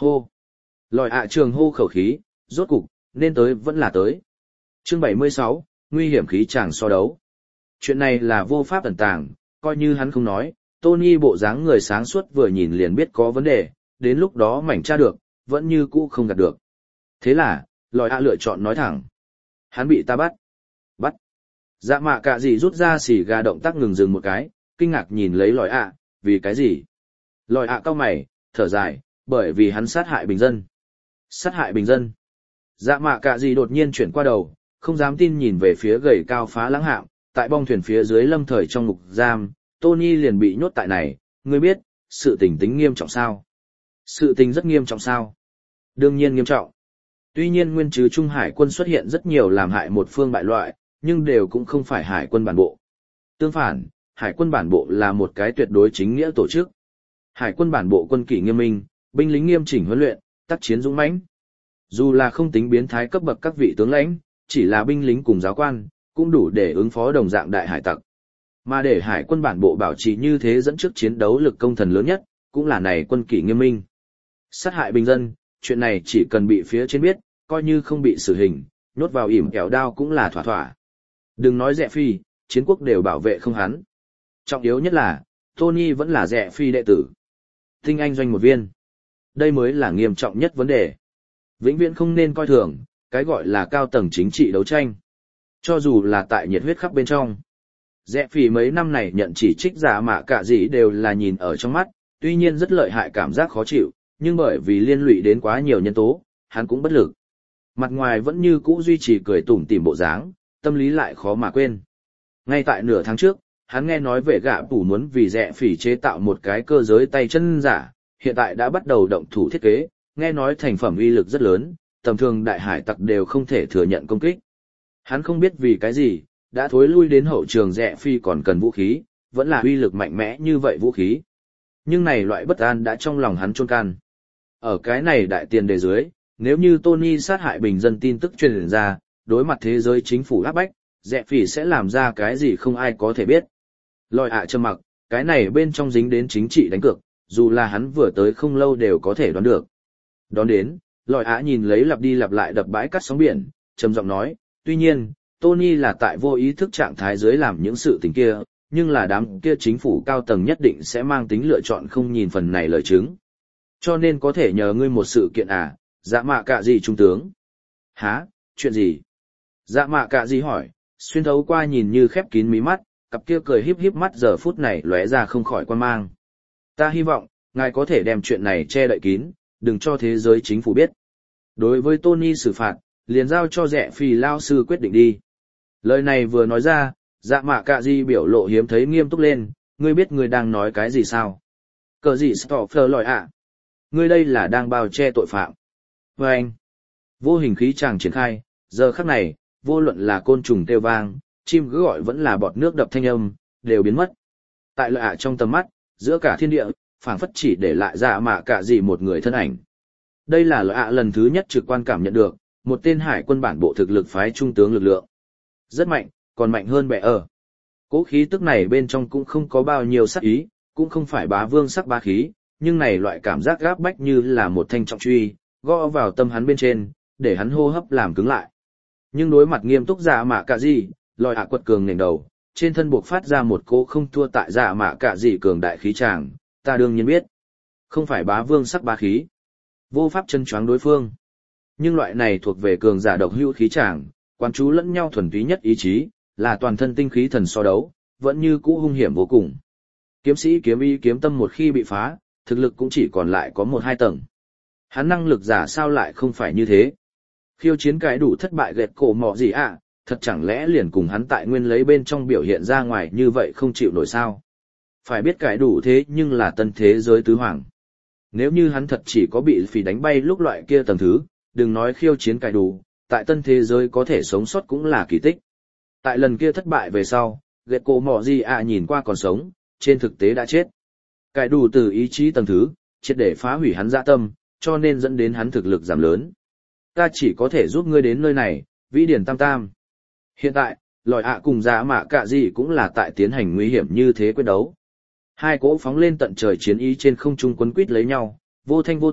Hô. Lòi ạ trường hô khẩu khí, rốt cục, nên tới vẫn là tới. Chương 76, nguy hiểm khí chàng so đấu. Chuyện này là vô pháp ẩn tàng, coi như hắn không nói, Tony bộ dáng người sáng suốt vừa nhìn liền biết có vấn đề, đến lúc đó mảnh tra được, vẫn như cũ không gạt được. Thế là, lòi ạ lựa chọn nói thẳng. Hắn bị ta bắt. Bắt. Dạ mạ cả gì rút ra xì gà động tác ngừng dừng một cái, kinh ngạc nhìn lấy lòi ạ, vì cái gì? Lòi ạ cau mày, thở dài, bởi vì hắn sát hại bình dân. Sát hại bình dân. Dạ mạ cả gì đột nhiên chuyển qua đầu, không dám tin nhìn về phía gầy cao phá lãng hạng, tại bong thuyền phía dưới lâm thời trong ngục giam, Tony liền bị nhốt tại này, ngươi biết, sự tình tính nghiêm trọng sao? Sự tình rất nghiêm trọng sao? Đương nhiên nghiêm trọng. Tuy nhiên nguyên chứ Trung Hải quân xuất hiện rất nhiều làm hại một phương bại loại, nhưng đều cũng không phải Hải quân bản bộ. Tương phản, Hải quân bản bộ là một cái tuyệt đối chính nghĩa tổ chức. Hải quân bản bộ quân kỷ nghiêm minh, binh lính nghiêm chỉnh huấn luyện, tác chiến dũng mãnh. Dù là không tính biến thái cấp bậc các vị tướng lãnh, chỉ là binh lính cùng giáo quan, cũng đủ để ứng phó đồng dạng đại hải tặc. Mà để Hải quân bản bộ bảo trì như thế dẫn trước chiến đấu lực công thần lớn nhất, cũng là này quân kỷ nghiêm minh. Sát hại bình dân, chuyện này chỉ cần bị phía trên biết, coi như không bị xử hình, nhốt vào ỉm kẹo đao cũng là thỏa thỏa. Đừng nói Rẽ Phi, chiến quốc đều bảo vệ không hắn. Trọng yếu nhất là, Tony vẫn là Rẽ Phi đệ tử. Tinh anh doanh một viên. Đây mới là nghiêm trọng nhất vấn đề. Vĩnh viễn không nên coi thường, cái gọi là cao tầng chính trị đấu tranh. Cho dù là tại nhiệt huyết khắp bên trong. Rẽ Phi mấy năm này nhận chỉ trích giả mạ cả gì đều là nhìn ở trong mắt, tuy nhiên rất lợi hại cảm giác khó chịu, nhưng bởi vì liên lụy đến quá nhiều nhân tố, hắn cũng bất lực. Mặt ngoài vẫn như cũ duy trì cười tủm tỉm bộ dáng, tâm lý lại khó mà quên. Ngay tại nửa tháng trước, hắn nghe nói về gạ tủ muốn vì Rẽ Phỉ chế tạo một cái cơ giới tay chân giả, hiện tại đã bắt đầu động thủ thiết kế, nghe nói thành phẩm uy lực rất lớn, tầm thường đại hải tặc đều không thể thừa nhận công kích. Hắn không biết vì cái gì, đã thối lui đến hậu trường Rẽ Phi còn cần vũ khí, vẫn là uy lực mạnh mẽ như vậy vũ khí. Nhưng này loại bất an đã trong lòng hắn chôn can. Ở cái này đại tiền đề dưới, nếu như Tony sát hại bình dân tin tức truyền ra, đối mặt thế giới chính phủ áp bách, Rẽ Phỉ sẽ làm ra cái gì không ai có thể biết. Lòi ạ trầm mặc, cái này bên trong dính đến chính trị đánh cược, dù là hắn vừa tới không lâu đều có thể đoán được. Đón đến, lòi ạ nhìn lấy lặp đi lặp lại đập bãi cắt sóng biển, trầm giọng nói, tuy nhiên, Tony là tại vô ý thức trạng thái dưới làm những sự tình kia, nhưng là đám kia chính phủ cao tầng nhất định sẽ mang tính lựa chọn không nhìn phần này lời chứng. Cho nên có thể nhờ ngươi một sự kiện à, dạ mạ cả gì trung tướng? Hả, chuyện gì? Dạ mạ cả gì hỏi, xuyên thấu qua nhìn như khép kín mí mắt, cặp kia cười híp híp mắt giờ phút này lóe ra không khỏi quan mang. Ta hy vọng, ngài có thể đem chuyện này che đậy kín, đừng cho thế giới chính phủ biết. Đối với Tony xử phạt, liền giao cho Rẽ Phi lao sư quyết định đi. Lời này vừa nói ra, dạ mạ cả gì biểu lộ hiếm thấy nghiêm túc lên, ngươi biết ngươi đang nói cái gì sao? Cờ gì Stoffer lòi ạ? Ngươi đây là đang bao che tội phạm. Và anh, vô hình khí chàng triển khai, giờ khắc này, vô luận là côn trùng kêu vang, chim cứ gọi vẫn là bọt nước đập thanh âm, đều biến mất. Tại lợi ạ trong tầm mắt, giữa cả thiên địa, phảng phất chỉ để lại dạ mạ cả gì một người thân ảnh. Đây là lợi ạ lần thứ nhất trực quan cảm nhận được, một tên hải quân bản bộ thực lực phái trung tướng lực lượng. Rất mạnh, còn mạnh hơn bẻ ở. Cố khí tức này bên trong cũng không có bao nhiêu sắc ý, cũng không phải bá vương sắc bá khí, nhưng này loại cảm giác gáp bách như là một thanh trọng truy, gõ vào tâm hắn bên trên, để hắn hô hấp làm cứng lại. Nhưng đối mặt nghiêm túc dạ mạ cả gì, lòi ạ quật cường nền đầu, trên thân buộc phát ra một cỗ không thua tại dạ mạ cả gì cường đại khí tràng, ta đương nhiên biết. Không phải bá vương sắc bá khí. Vô pháp chân choáng đối phương. Nhưng loại này thuộc về cường giả độc hữu khí tràng, quán chú lẫn nhau thuần túy nhất ý chí, là toàn thân tinh khí thần so đấu, vẫn như cũ hung hiểm vô cùng. Kiếm sĩ kiếm ý kiếm tâm một khi bị phá, thực lực cũng chỉ còn lại có 1-2 tầng. Hắn năng lực giả sao lại không phải như thế? Khiêu chiến cái đủ thất bại gẹt cổ mọ gì ạ, thật chẳng lẽ liền cùng hắn tại nguyên lấy bên trong biểu hiện ra ngoài như vậy không chịu nổi sao? Phải biết cái đủ thế nhưng là tân thế giới tứ hoàng. Nếu như hắn thật chỉ có bị phỉ đánh bay lúc loại kia tầng thứ, đừng nói khiêu chiến cái đủ, tại tân thế giới có thể sống sót cũng là kỳ tích. Tại lần kia thất bại về sau, gẹt cổ mọ gì ạ nhìn qua còn sống, trên thực tế đã chết. Cái đủ từ ý chí tầng thứ, triệt để phá hủy hắn dạ tâm, cho nên dẫn đến hắn thực lực giảm lớn. Ta chỉ có thể giúp ngươi đến nơi này, vĩ điển tam tam. Hiện tại, lòi ạ cùng dạ mạ cả gì cũng là tại tiến hành nguy hiểm như thế quyết đấu. Hai cỗ phóng lên tận trời chiến ý trên không trung quấn quýt lấy nhau, vô thanh vô tức,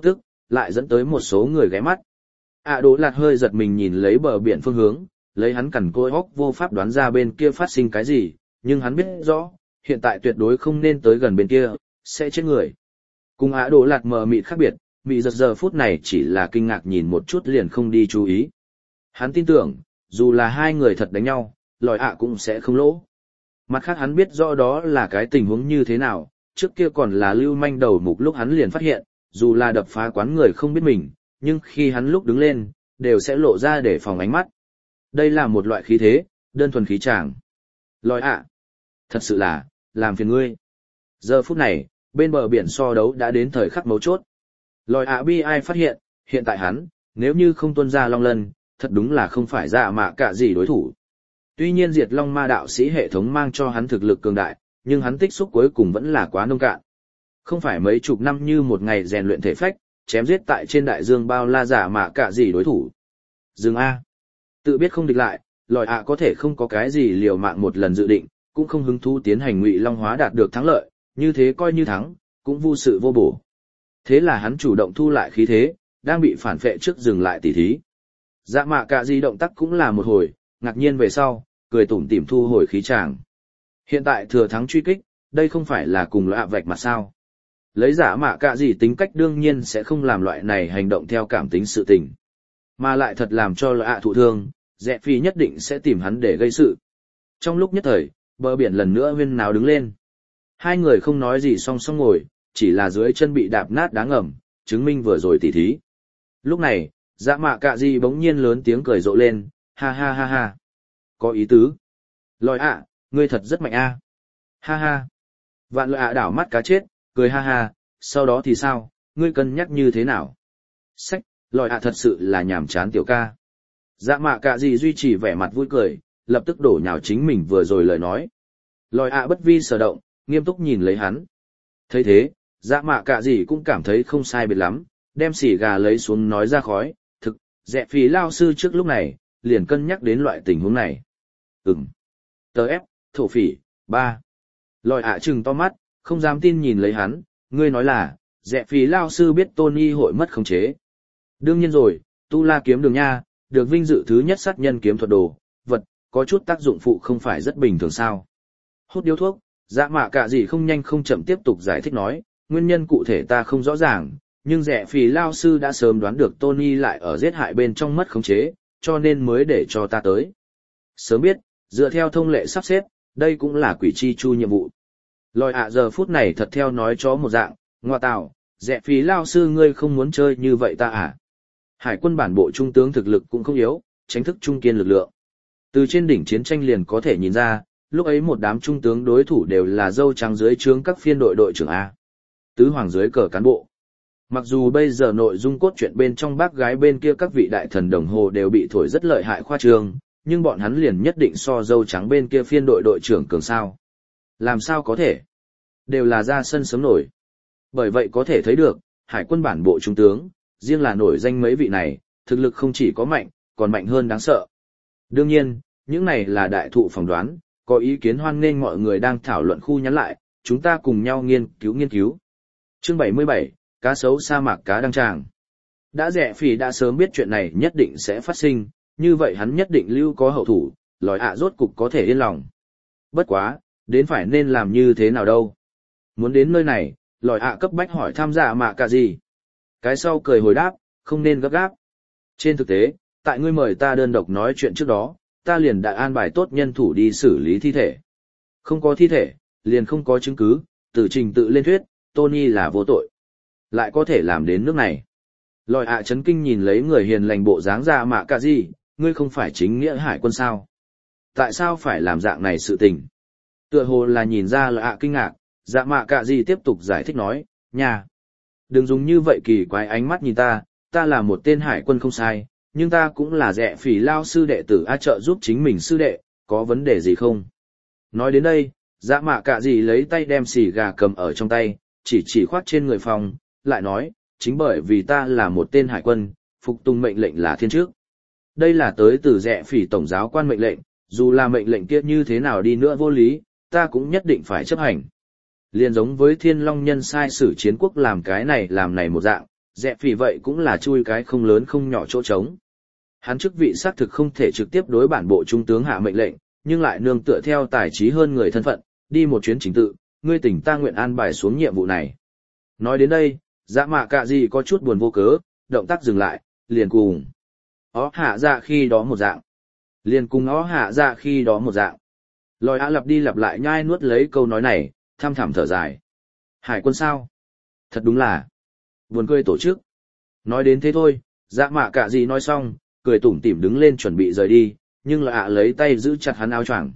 lại dẫn tới một số người ghé mắt. Đỗ Lạt hơi giật mình nhìn lấy bờ biển phương hướng, lấy hắn cằn côi óc vô pháp đoán ra bên kia phát sinh cái gì, nhưng hắn biết rõ, hiện tại tuyệt đối không nên tới gần bên kia, sẽ chết người. Cùng Đỗ Lạt mờ mịt khác biệt, mị giật giờ phút này chỉ là kinh ngạc nhìn một chút liền không đi chú ý. Hắn tin tưởng, dù là hai người thật đánh nhau, lòi cũng sẽ không lỗ. Mặt khác hắn biết rõ đó là cái tình huống như thế nào, trước kia còn là lưu manh đầu mục lúc hắn liền phát hiện, dù là đập phá quán người không biết mình, nhưng khi hắn lúc đứng lên, đều sẽ lộ ra để phòng ánh mắt. Đây là một loại khí thế, đơn thuần khí tràng. Lòi thật sự là, làm phiền ngươi. Giờ phút này, bên bờ biển so đấu đã đến thời khắc mấu chốt. Lòi bi ai phát hiện, hiện tại hắn, nếu như không tuân ra long lân, thật đúng là không phải Dạ Mạ Cả gì đối thủ. Tuy nhiên diệt long ma đạo sĩ hệ thống mang cho hắn thực lực cường đại, nhưng hắn tích xúc cuối cùng vẫn là quá nông cạn. Không phải mấy chục năm như một ngày rèn luyện thể phách, chém giết tại trên đại dương bao la Dạ Mạ Cả gì đối thủ. Dừng A. Tự biết không địch lại, lòi có thể không có cái gì liều mạng một lần dự định, cũng không hứng thú tiến hành ngụy long hóa đạt được thắng lợi, như thế coi như thắng, cũng vô sự vô bổ. Thế là hắn chủ động thu lại khí thế, đang bị phản phệ trước dừng lại tỉ thí. Dạ Mạ Cả gì động tác cũng là một hồi, ngạc nhiên về sau, cười tủm tỉm thu hồi khí tràng. Hiện tại thừa thắng truy kích, đây không phải là cùng lạ vạch mặt sao. Lấy Dạ Mạ Cả gì tính cách đương nhiên sẽ không làm loại này hành động theo cảm tính sự tình. Mà lại thật làm cho lạ thụ thương, Rẽ Phi nhất định sẽ tìm hắn để gây sự. Trong lúc nhất thời, bờ biển lần nữa huyên náo đứng lên. Hai người không nói gì song song ngồi, chỉ là dưới chân bị đạp nát đá ngầm, chứng minh vừa rồi tỉ thí. Lúc này, Dạ Mạ Cả gì bỗng nhiên lớn tiếng cười rộ lên, ha ha ha ha. Có ý tứ. Lòi ngươi thật rất mạnh a. Ha ha. Vạn Lợi đảo mắt cá chết, cười ha ha, sau đó thì sao, ngươi cân nhắc như thế nào? Sách, lòi thật sự là nhàm chán tiểu ca. Dạ Mạ Cả gì duy trì vẻ mặt vui cười, lập tức đổ nhào chính mình vừa rồi lời nói. Lòi bất vi sở động, nghiêm túc nhìn lấy hắn. Thấy thế, Dạ Mạ Cả gì cũng cảm thấy không sai biệt lắm, đem xì gà lấy xuống nói ra khói, thực, Rẽ Phi lao sư trước lúc này, liền cân nhắc đến loại tình huống này. Tờ ép, thổ phỉ, 3. Lòi trừng to mắt, không dám tin nhìn lấy hắn, ngươi nói là, Rẽ Phi lao sư biết Tony hội mất khống chế. Đương nhiên rồi, Tu La kiếm đường nha, được vinh dự thứ nhất sát nhân kiếm thuật đồ, vật, có chút tác dụng phụ không phải rất bình thường sao. Hút điếu thuốc, Dạ Mạ Cả gì không nhanh không chậm tiếp tục giải thích nói, nguyên nhân cụ thể ta không rõ ràng, nhưng Rẽ Phi lao sư đã sớm đoán được Tony lại ở giết hại bên trong mất khống chế, cho nên mới để cho ta tới. Sớm biết, dựa theo thông lệ sắp xếp, đây cũng là quỷ chi chu nhiệm vụ. Lòi giờ phút này thật theo nói chó một dạng, ngoa tạo, Rẽ Phi lao sư ngươi không muốn chơi như vậy ta à? Hải quân bản bộ trung tướng thực lực cũng không yếu, tránh thức trung kiên lực lượng. Từ trên đỉnh chiến tranh liền có thể nhìn ra, lúc ấy một đám trung tướng đối thủ đều là dâu trắng dưới trướng các phiên đội đội trưởng A. Tứ hoàng dưới cờ cán bộ. Mặc dù bây giờ nội dung cốt truyện bên trong bác gái bên kia các vị đại thần đồng hồ đều bị thổi rất lợi hại khoa trương, nhưng bọn hắn liền nhất định so dâu trắng bên kia phiên đội đội trưởng cường sao. Làm sao có thể? Đều là ra sân sớm nổi. Bởi vậy có thể thấy được, hải quân bản bộ trung tướng, riêng là nổi danh mấy vị này, thực lực không chỉ có mạnh, còn mạnh hơn đáng sợ. Đương nhiên, những này là đại thụ phỏng đoán, có ý kiến hoan nghênh mọi người đang thảo luận khu nhắn lại, chúng ta cùng nhau nghiên cứu. Chương 77, cá sấu sa mạc cá đăng tràng. Đã Rẽ Phi đã sớm biết chuyện này nhất định sẽ phát sinh, như vậy hắn nhất định lưu có hậu thủ, lòi rốt cục có thể yên lòng. Bất quá, đến phải nên làm như thế nào đâu. Muốn đến nơi này, lòi cấp bách hỏi tham gia Mạ Cả gì. Cái sau cười hồi đáp, không nên gấp gáp. Trên thực tế, tại ngươi mời ta đơn độc nói chuyện trước đó, ta liền đã an bài tốt nhân thủ đi xử lý thi thể. Không có thi thể, liền không có chứng cứ, từ trình tự lên thuyết, Tony là vô tội. Lại có thể làm đến nước này. Lòi chấn kinh nhìn lấy người hiền lành bộ dáng ra Mạ Cả gì, ngươi không phải chính nghĩa hải quân sao? Tại sao phải làm dạng này sự tình? Tựa hồ là nhìn ra là kinh ngạc, Dạ Mạ Cả gì tiếp tục giải thích nói, nhà. Đừng dùng như vậy kỳ quái ánh mắt nhìn ta là một tên hải quân không sai, nhưng ta cũng là Rẽ Phi lao sư đệ tử trợ giúp chính mình sư đệ, có vấn đề gì không? Nói đến đây, Dạ Mạ Cả gì lấy tay đem xì gà cầm ở trong tay, chỉ khoát trên người phòng, lại nói, chính bởi vì ta là một tên hải quân, phục tùng mệnh lệnh là thiên trước. Đây là tới từ Rẽ Phi tổng giáo quan mệnh lệnh, dù là mệnh lệnh kia như thế nào đi nữa vô lý, ta cũng nhất định phải chấp hành. Liên giống với Thiên Long nhân sai sử chiến quốc làm cái này làm này một dạng, Dẹp phỉ vậy cũng là chui cái không lớn không nhỏ chỗ trống. Hắn chức vị xác thực không thể trực tiếp đối bản bộ trung tướng hạ mệnh lệnh, nhưng lại nương tựa theo tài trí hơn người thân phận, đi một chuyến chính tự, ngươi tỉnh ta nguyện an bài xuống nhiệm vụ này. Nói đến đây, dạ mạ cạ gì có chút buồn vô cớ, động tác dừng lại, liền cùng. Hạ dạ khi đó một dạng. Liền cùng hạ dạ khi đó một dạng. Lòi ạ lặp đi lặp lại nhai nuốt lấy câu nói này, thăm thẳm thở dài. Hải quân sao? Thật đúng là. Buồn cười tổ chức. Nói đến thế thôi, dạ mạ cạ gì nói xong, cười tủm tỉm đứng lên chuẩn bị rời đi, nhưng lòi ạ lấy tay giữ chặt hắn áo choàng.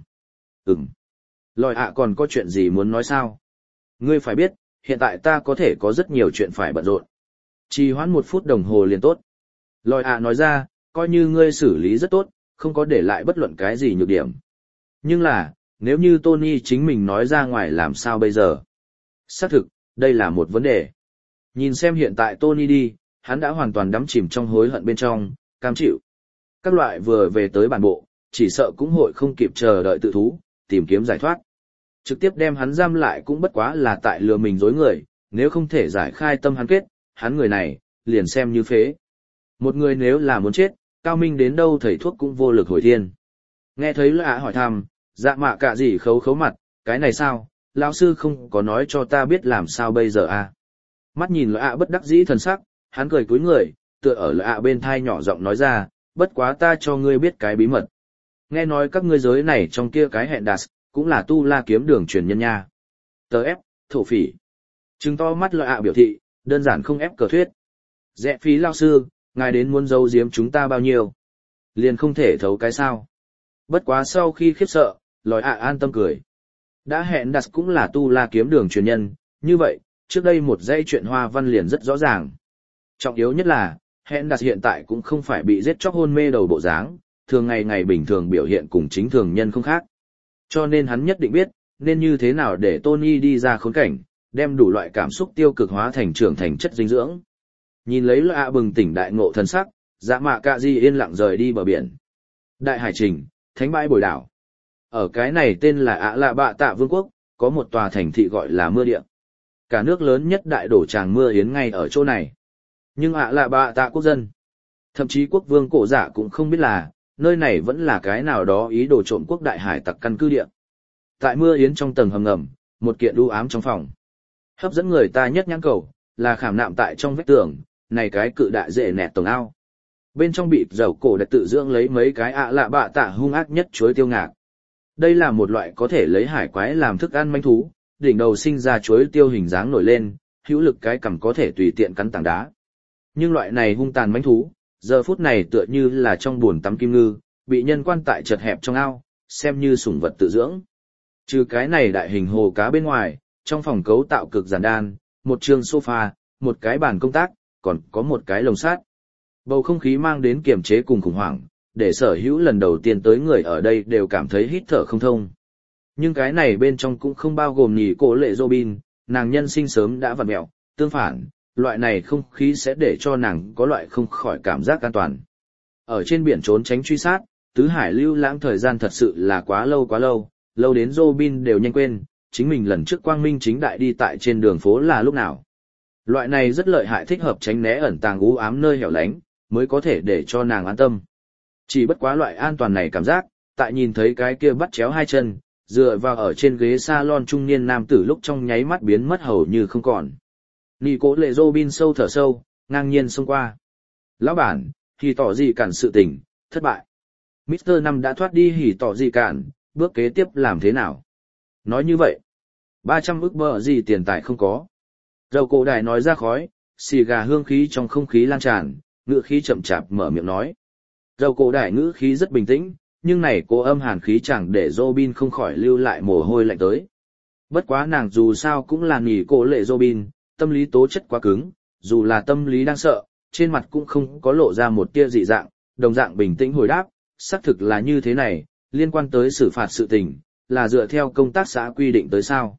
Lòi ạ còn có chuyện gì muốn nói sao? Ngươi phải biết, hiện tại ta có thể có rất nhiều chuyện phải bận rộn. Trì hoãn 1 phút đồng hồ liền tốt. Lòi ạ nói ra, coi như ngươi xử lý rất tốt, không có để lại bất luận cái gì nhược điểm. Nhưng là, nếu như Tony chính mình nói ra ngoài làm sao bây giờ? Xác thực, đây là một vấn đề. Nhìn xem hiện tại Tony đi, hắn đã hoàn toàn đắm chìm trong hối hận bên trong, cam chịu. Các loại vừa về tới bản bộ, chỉ sợ cũng hội không kịp chờ đợi tự thú, tìm kiếm giải thoát. Trực tiếp đem hắn giam lại cũng bất quá là tại lừa mình dối người, nếu không thể giải khai tâm hắn kết, hắn người này, liền xem như phế. Một người nếu là muốn chết, cao minh đến đâu thầy thuốc cũng vô lực hồi thiên. Nghe thấy lạ hỏi thăm, dạ mạ cạ gì khấu khấu mặt, cái này sao, lão sư không có nói cho ta biết làm sao bây giờ à. Mắt nhìn lạ bất đắc dĩ thần sắc, hắn cười cúi người, tựa ở lạ bên thai nhỏ giọng nói ra, bất quá ta cho ngươi biết cái bí mật. Nghe nói các ngươi giới này trong kia cái hẹn đạt, cũng là tu la kiếm đường truyền nhân nha. Tờ ép, thổ phỉ. Trừng to mắt lạ biểu thị, đơn giản không ép cờ thuyết. Dẹ phí lao sư, ngài đến muốn giấu giếm chúng ta bao nhiêu. Liền không thể thấu cái sao. Bất quá sau khi khiếp sợ, lòi an tâm cười. Đã hẹn đặt cũng là tu la kiếm đường truyền nhân, như vậy, trước đây một dãy chuyện hoa văn liền rất rõ ràng. Trọng yếu nhất là, hẹn đặt hiện tại cũng không phải bị giết chóc hôn mê đầu bộ dáng, thường ngày ngày bình thường biểu hiện cùng chính thường nhân không khác. Cho nên hắn nhất định biết, nên như thế nào để Tony đi ra khốn cảnh, đem đủ loại cảm xúc tiêu cực hóa thành trưởng thành chất dinh dưỡng. Nhìn lấy lạ bừng tỉnh đại ngộ thần sắc, dạ mạ cạ di yên lặng rời đi bờ biển. Đại hải trình, thánh bãi bồi đảo. Ở cái này tên là lạ bạ tạ vương quốc, có một tòa thành thị gọi là mưa địa. Cả nước lớn nhất đại đổ tràng mưa yến ngay ở chỗ này. Nhưng lạ bạ tạ quốc dân, thậm chí quốc vương cổ giả cũng không biết là, nơi này vẫn là cái nào đó ý đồ trộm quốc đại hải tặc căn cứ địa. Tại mưa yến trong tầng hầm ngầm, một kiện u ám trong phòng. Hấp dẫn người ta nhất nhãn cầu, là khảm nạm tại trong vách tường, này cái cự đại dễ nẹt tổng ao. Bên trong bịt dầu cổ đã tự dưỡng lấy mấy cái lạ bạ tạ hung ác nhất chuối tiêu ngạc. Đây là một loại có thể lấy hải quái làm thức ăn manh thú, đỉnh đầu sinh ra chuối tiêu hình dáng nổi lên, hữu lực cái cằm có thể tùy tiện cắn tảng đá. Nhưng loại này hung tàn manh thú, giờ phút này tựa như là trong buồn tắm kim ngư, bị nhân quan tại chật hẹp trong ao, xem như sủng vật tự dưỡng. Trừ cái này đại hình hồ cá bên ngoài, trong phòng cấu tạo cực giản đan, một trường sofa, một cái bàn công tác, còn có một cái lồng sắt. Bầu không khí mang đến kiềm chế cùng khủng hoảng, để sở hữu lần đầu tiên tới người ở đây đều cảm thấy hít thở không thông. Nhưng cái này bên trong cũng không bao gồm nhì cổ lệ Robin, nàng nhân sinh sớm đã vặn mẹo, tương phản, loại này không khí sẽ để cho nàng có loại không khỏi cảm giác an toàn. Ở trên biển trốn tránh truy sát, tứ hải lưu lãng thời gian thật sự là quá lâu, lâu đến Robin đều nhanh quên, chính mình lần trước quang minh chính đại đi tại trên đường phố là lúc nào. Loại này rất lợi hại thích hợp tránh né ẩn tàng u ám nơi hẻo lánh, mới có thể để cho nàng an tâm. Chỉ bất quá loại an toàn này cảm giác, tại nhìn thấy cái kia bắt chéo hai chân, dựa vào ở trên ghế salon trung niên nam tử lúc trong nháy mắt biến mất hầu như không còn. Nị cố lệ Robin sâu thở sâu, ngang nhiên xông qua. Lão bản, hỉ tỏ gì cản sự tình, thất bại. Mr. Năm đã thoát đi hỉ tỏ gì cản, bước kế tiếp làm thế nào? Nói như vậy, 300 ức bờ gì tiền tài không có. Dầu cổ đại nói ra khói, xì gà hương khí trong không khí lan tràn, ngữ khí chậm chạp mở miệng nói. Dầu cổ đại ngữ khí rất bình tĩnh, nhưng này cô âm hàn khí chẳng để Robin không khỏi lưu lại mồ hôi lạnh tới. Bất quá nàng dù sao cũng là nỉ cổ lệ Robin, tâm lý tố chất quá cứng, dù là tâm lý đang sợ, trên mặt cũng không có lộ ra một tia dị dạng, đồng dạng bình tĩnh hồi đáp, xác thực là như thế này, liên quan tới xử phạt sự tình, là dựa theo công tác xã quy định tới sao.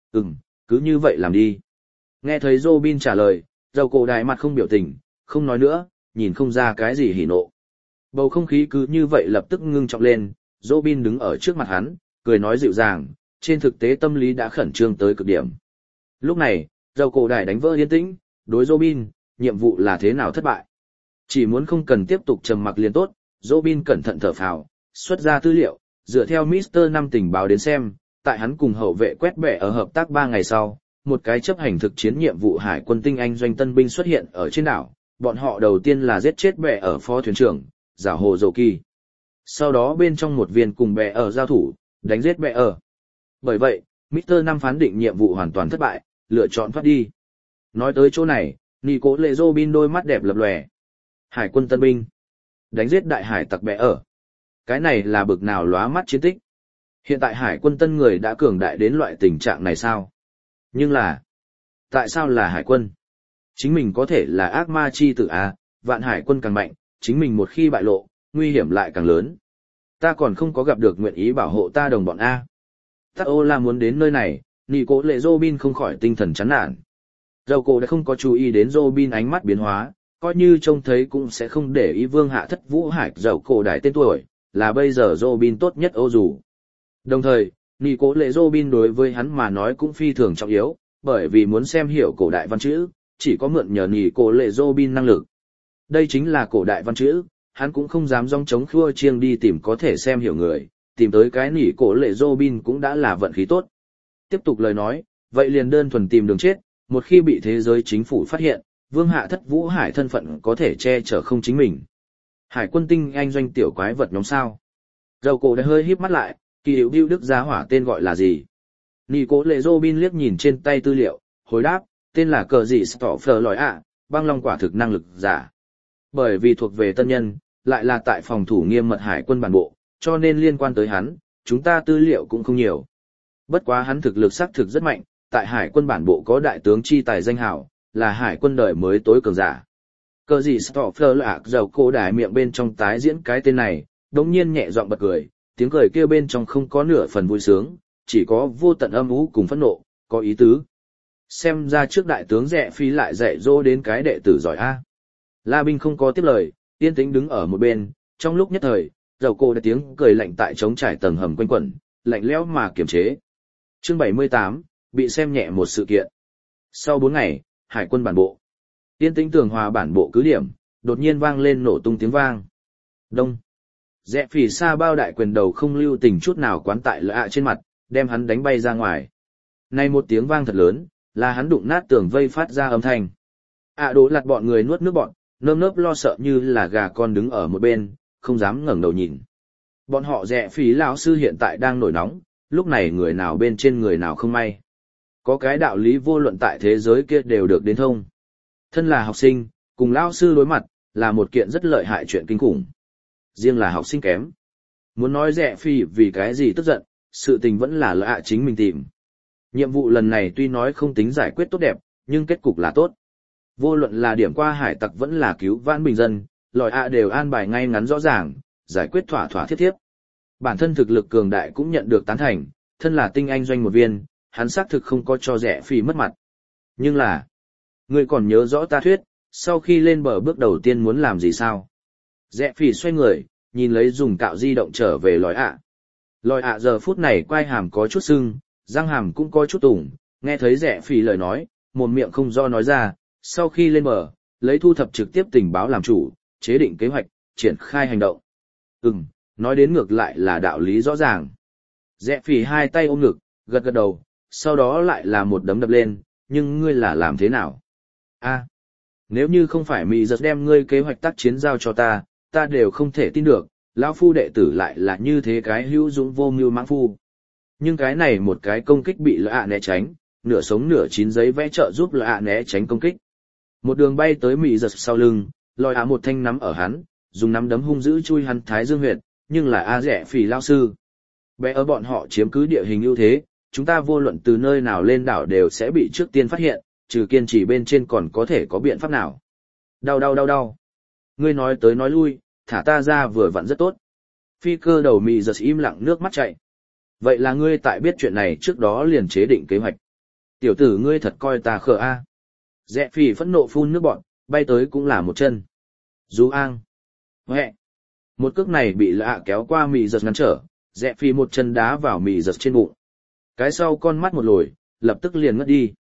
Cứ như vậy làm đi. Nghe thấy Robin trả lời, dầu cổ đại mặt không biểu tình, không nói nữa, nhìn không ra cái gì hỉ nộ. Bầu không khí cứ như vậy lập tức ngưng trọng lên, Robin đứng ở trước mặt hắn, cười nói dịu dàng, trên thực tế tâm lý đã khẩn trương tới cực điểm. Lúc này, dầu cổ đại đánh vỡ yên tĩnh, đối Robin, nhiệm vụ là thế nào thất bại. Chỉ muốn không cần tiếp tục trầm mặc liền tốt, Robin cẩn thận thở phào, xuất ra tư liệu, dựa theo Mr. 5 tình báo đến xem, tại hắn cùng hậu vệ quét bẻ ở hợp tác 3 ngày sau, một cái chấp hành thực chiến nhiệm vụ hải quân tinh anh doanh tân binh xuất hiện ở trên đảo, bọn họ đầu tiên là giết chết bẻ ở phó thuyền trưởng, giả hồ dầu kỳ. Sau đó bên trong một viên cùng bẻ ở giao thủ, đánh giết bẻ ở. Bởi vậy, Mr. 5 phán định nhiệm vụ hoàn toàn thất bại, lựa chọn thoát đi. Nói tới chỗ này, Nico Lệ Robin đôi mắt đẹp lập lòe. Hải quân tân binh, đánh giết đại hải tặc bẻ ở. Cái này là bực nào lóa mắt chiến tích. Hiện tại hải quân tân người đã cường đại đến loại tình trạng này sao? Nhưng là, tại sao là hải quân? Chính mình có thể là ác ma chi tử à, vạn hải quân càng mạnh, chính mình một khi bại lộ, nguy hiểm lại càng lớn. Ta còn không có gặp được nguyện ý bảo hộ ta đồng bọn A. Tắc ô là muốn đến nơi này, Nico Lệ Robin không khỏi tinh thần chán nản. Dầu cổ đã không có chú ý đến Robin ánh mắt biến hóa, coi như trông thấy cũng sẽ không để ý vương hạ thất vũ hải dầu cổ đại tên tuổi, là bây giờ Robin tốt nhất ô dù. Đồng thời, Nico Lệ Robin đối với hắn mà nói cũng phi thường trọng yếu, bởi vì muốn xem hiểu cổ đại văn chữ, chỉ có mượn nhờ Nico Lệ Robin năng lực. Đây chính là cổ đại văn chữ, hắn cũng không dám dòng chống khua chiêng đi tìm có thể xem hiểu người, tìm tới cái Nico Lệ Robin cũng đã là vận khí tốt. Tiếp tục lời nói, vậy liền đơn thuần tìm đường chết, một khi bị thế giới chính phủ phát hiện, vương hạ thất vũ hải thân phận có thể che chở không chính mình. Hải quân tinh anh doanh tiểu quái vật nhóm sao. Dầu cổ đã hơi híp mắt lại, kỳ hiệu bưu đức giá hỏa tên gọi là gì? Nico Lệ Robin liếc nhìn trên tay tư liệu, hồi đáp, tên là cờ gì Stoffer lòi ạ, băng long quả thực năng lực giả. Bởi vì thuộc về tân nhân, lại là tại phòng thủ nghiêm mật hải quân bản bộ, cho nên liên quan tới hắn, chúng ta tư liệu cũng không nhiều. Bất quá hắn thực lực xác thực rất mạnh, tại hải quân bản bộ có đại tướng chi tài danh hào, là hải quân đời mới tối cường giả. Cờ gì Stoffer lạc dầu cổ đài miệng bên trong tái diễn cái tên này, đống nhiên nhẹ giọng bật cười, tiếng cười kia bên trong không có nửa phần vui sướng, chỉ có vô tận âm u cùng phẫn nộ, có ý tứ. Xem ra trước đại tướng Rẽ Phi lại dạy dỗ đến cái đệ tử giỏi a. La Binh không có tiếp lời, yên tĩnh đứng ở một bên, trong lúc nhất thời, dầu cổ đã tiếng cười lạnh tại trống trải tầng hầm quanh quẩn, lạnh lẽo mà kiềm chế. Chương 78, bị xem nhẹ một sự kiện. Sau 4 ngày, hải quân bản bộ. Yên tĩnh tường hòa bản bộ cứ điểm, đột nhiên vang lên nổ tung tiếng vang. Đông. Rẽ Phỉ xa bao đại quyền đầu không lưu tình chút nào quán tại lạ trên mặt, đem hắn đánh bay ra ngoài. Này một tiếng vang thật lớn, là hắn đụng nát tường vây phát ra âm thanh. Đố lặt bọn người nuốt nước bọn, nơm nớp lo sợ như là gà con đứng ở một bên, không dám ngẩng đầu nhìn. Bọn họ Rẽ Phỉ lão sư hiện tại đang nổi nóng, lúc này người nào bên trên người nào không may. Có cái đạo lý vô luận tại thế giới kia đều được đến thông. Thân là học sinh, cùng lão sư đối mặt, là một kiện rất lợi hại chuyện kinh khủng. Riêng là học sinh kém. Muốn nói Rẽ Phi vì cái gì tức giận, sự tình vẫn là lạ chính mình tìm. Nhiệm vụ lần này tuy nói không tính giải quyết tốt đẹp, nhưng kết cục là tốt. Vô luận là điểm qua hải tặc vẫn là cứu vãn bình dân, lòi đều an bài ngay ngắn rõ ràng, giải quyết thỏa thỏa thiết thiếp. Bản thân thực lực cường đại cũng nhận được tán thành, thân là tinh anh doanh một viên, hắn xác thực không có cho Rẽ Phi mất mặt. Nhưng là, ngươi còn nhớ rõ ta thuyết, sau khi lên bờ bước đầu tiên muốn làm gì sao? Rẽ Phỉ xoay người, nhìn lấy dùng cạo di động trở về lòi ạ. Lòi ạ giờ phút này quai hàm có chút sưng, răng hàm cũng có chút tủng, nghe thấy Rẽ Phỉ lời nói, mồm miệng không do nói ra, sau khi lên bờ, lấy thu thập trực tiếp tình báo làm chủ, chế định kế hoạch, triển khai hành động. Nói đến ngược lại là đạo lý rõ ràng. Rẽ Phỉ hai tay ôm ngực, gật gật đầu, sau đó lại là một đấm đập lên, nhưng ngươi là làm thế nào? Nếu như không phải Mỹ giật đem ngươi kế hoạch tác chiến giao cho ta, ta đều không thể tin được, lão phu đệ tử lại là như thế cái hữu dũng vô mưu mãng phu. Nhưng cái này một cái công kích bị lạ né tránh, nửa sống nửa chín giấy vẽ trợ giúp lạ né tránh công kích. Một đường bay tới Mỹ giật sau lưng, lòi một thanh nắm ở hắn, dùng nắm đấm hung dữ chui hắn thái dương huyệt, nhưng là Rẽ Phỉ lão sư. Bé ở bọn họ chiếm cứ địa hình ưu thế, chúng ta vô luận từ nơi nào lên đảo đều sẽ bị trước tiên phát hiện, trừ kiên trì bên trên còn có thể có biện pháp nào. Đau. Ngươi nói tới nói lui, thả ta ra vừa vặn rất tốt. Phi cơ đầu Mỹ giật im lặng nước mắt chảy. Vậy là ngươi tại biết chuyện này trước đó liền chế định kế hoạch. Tiểu tử ngươi thật coi ta khờ a. Rẽ Phỉ phẫn nộ phun nước bọn, bay tới cũng là một chân. Dú ang. Huệ. Một cước này bị lạ kéo qua Mỹ giật ngăn trở, Rẽ Phỉ một chân đá vào Mỹ giật trên bụng. Cái sau con mắt một lồi, lập tức liền ngất đi.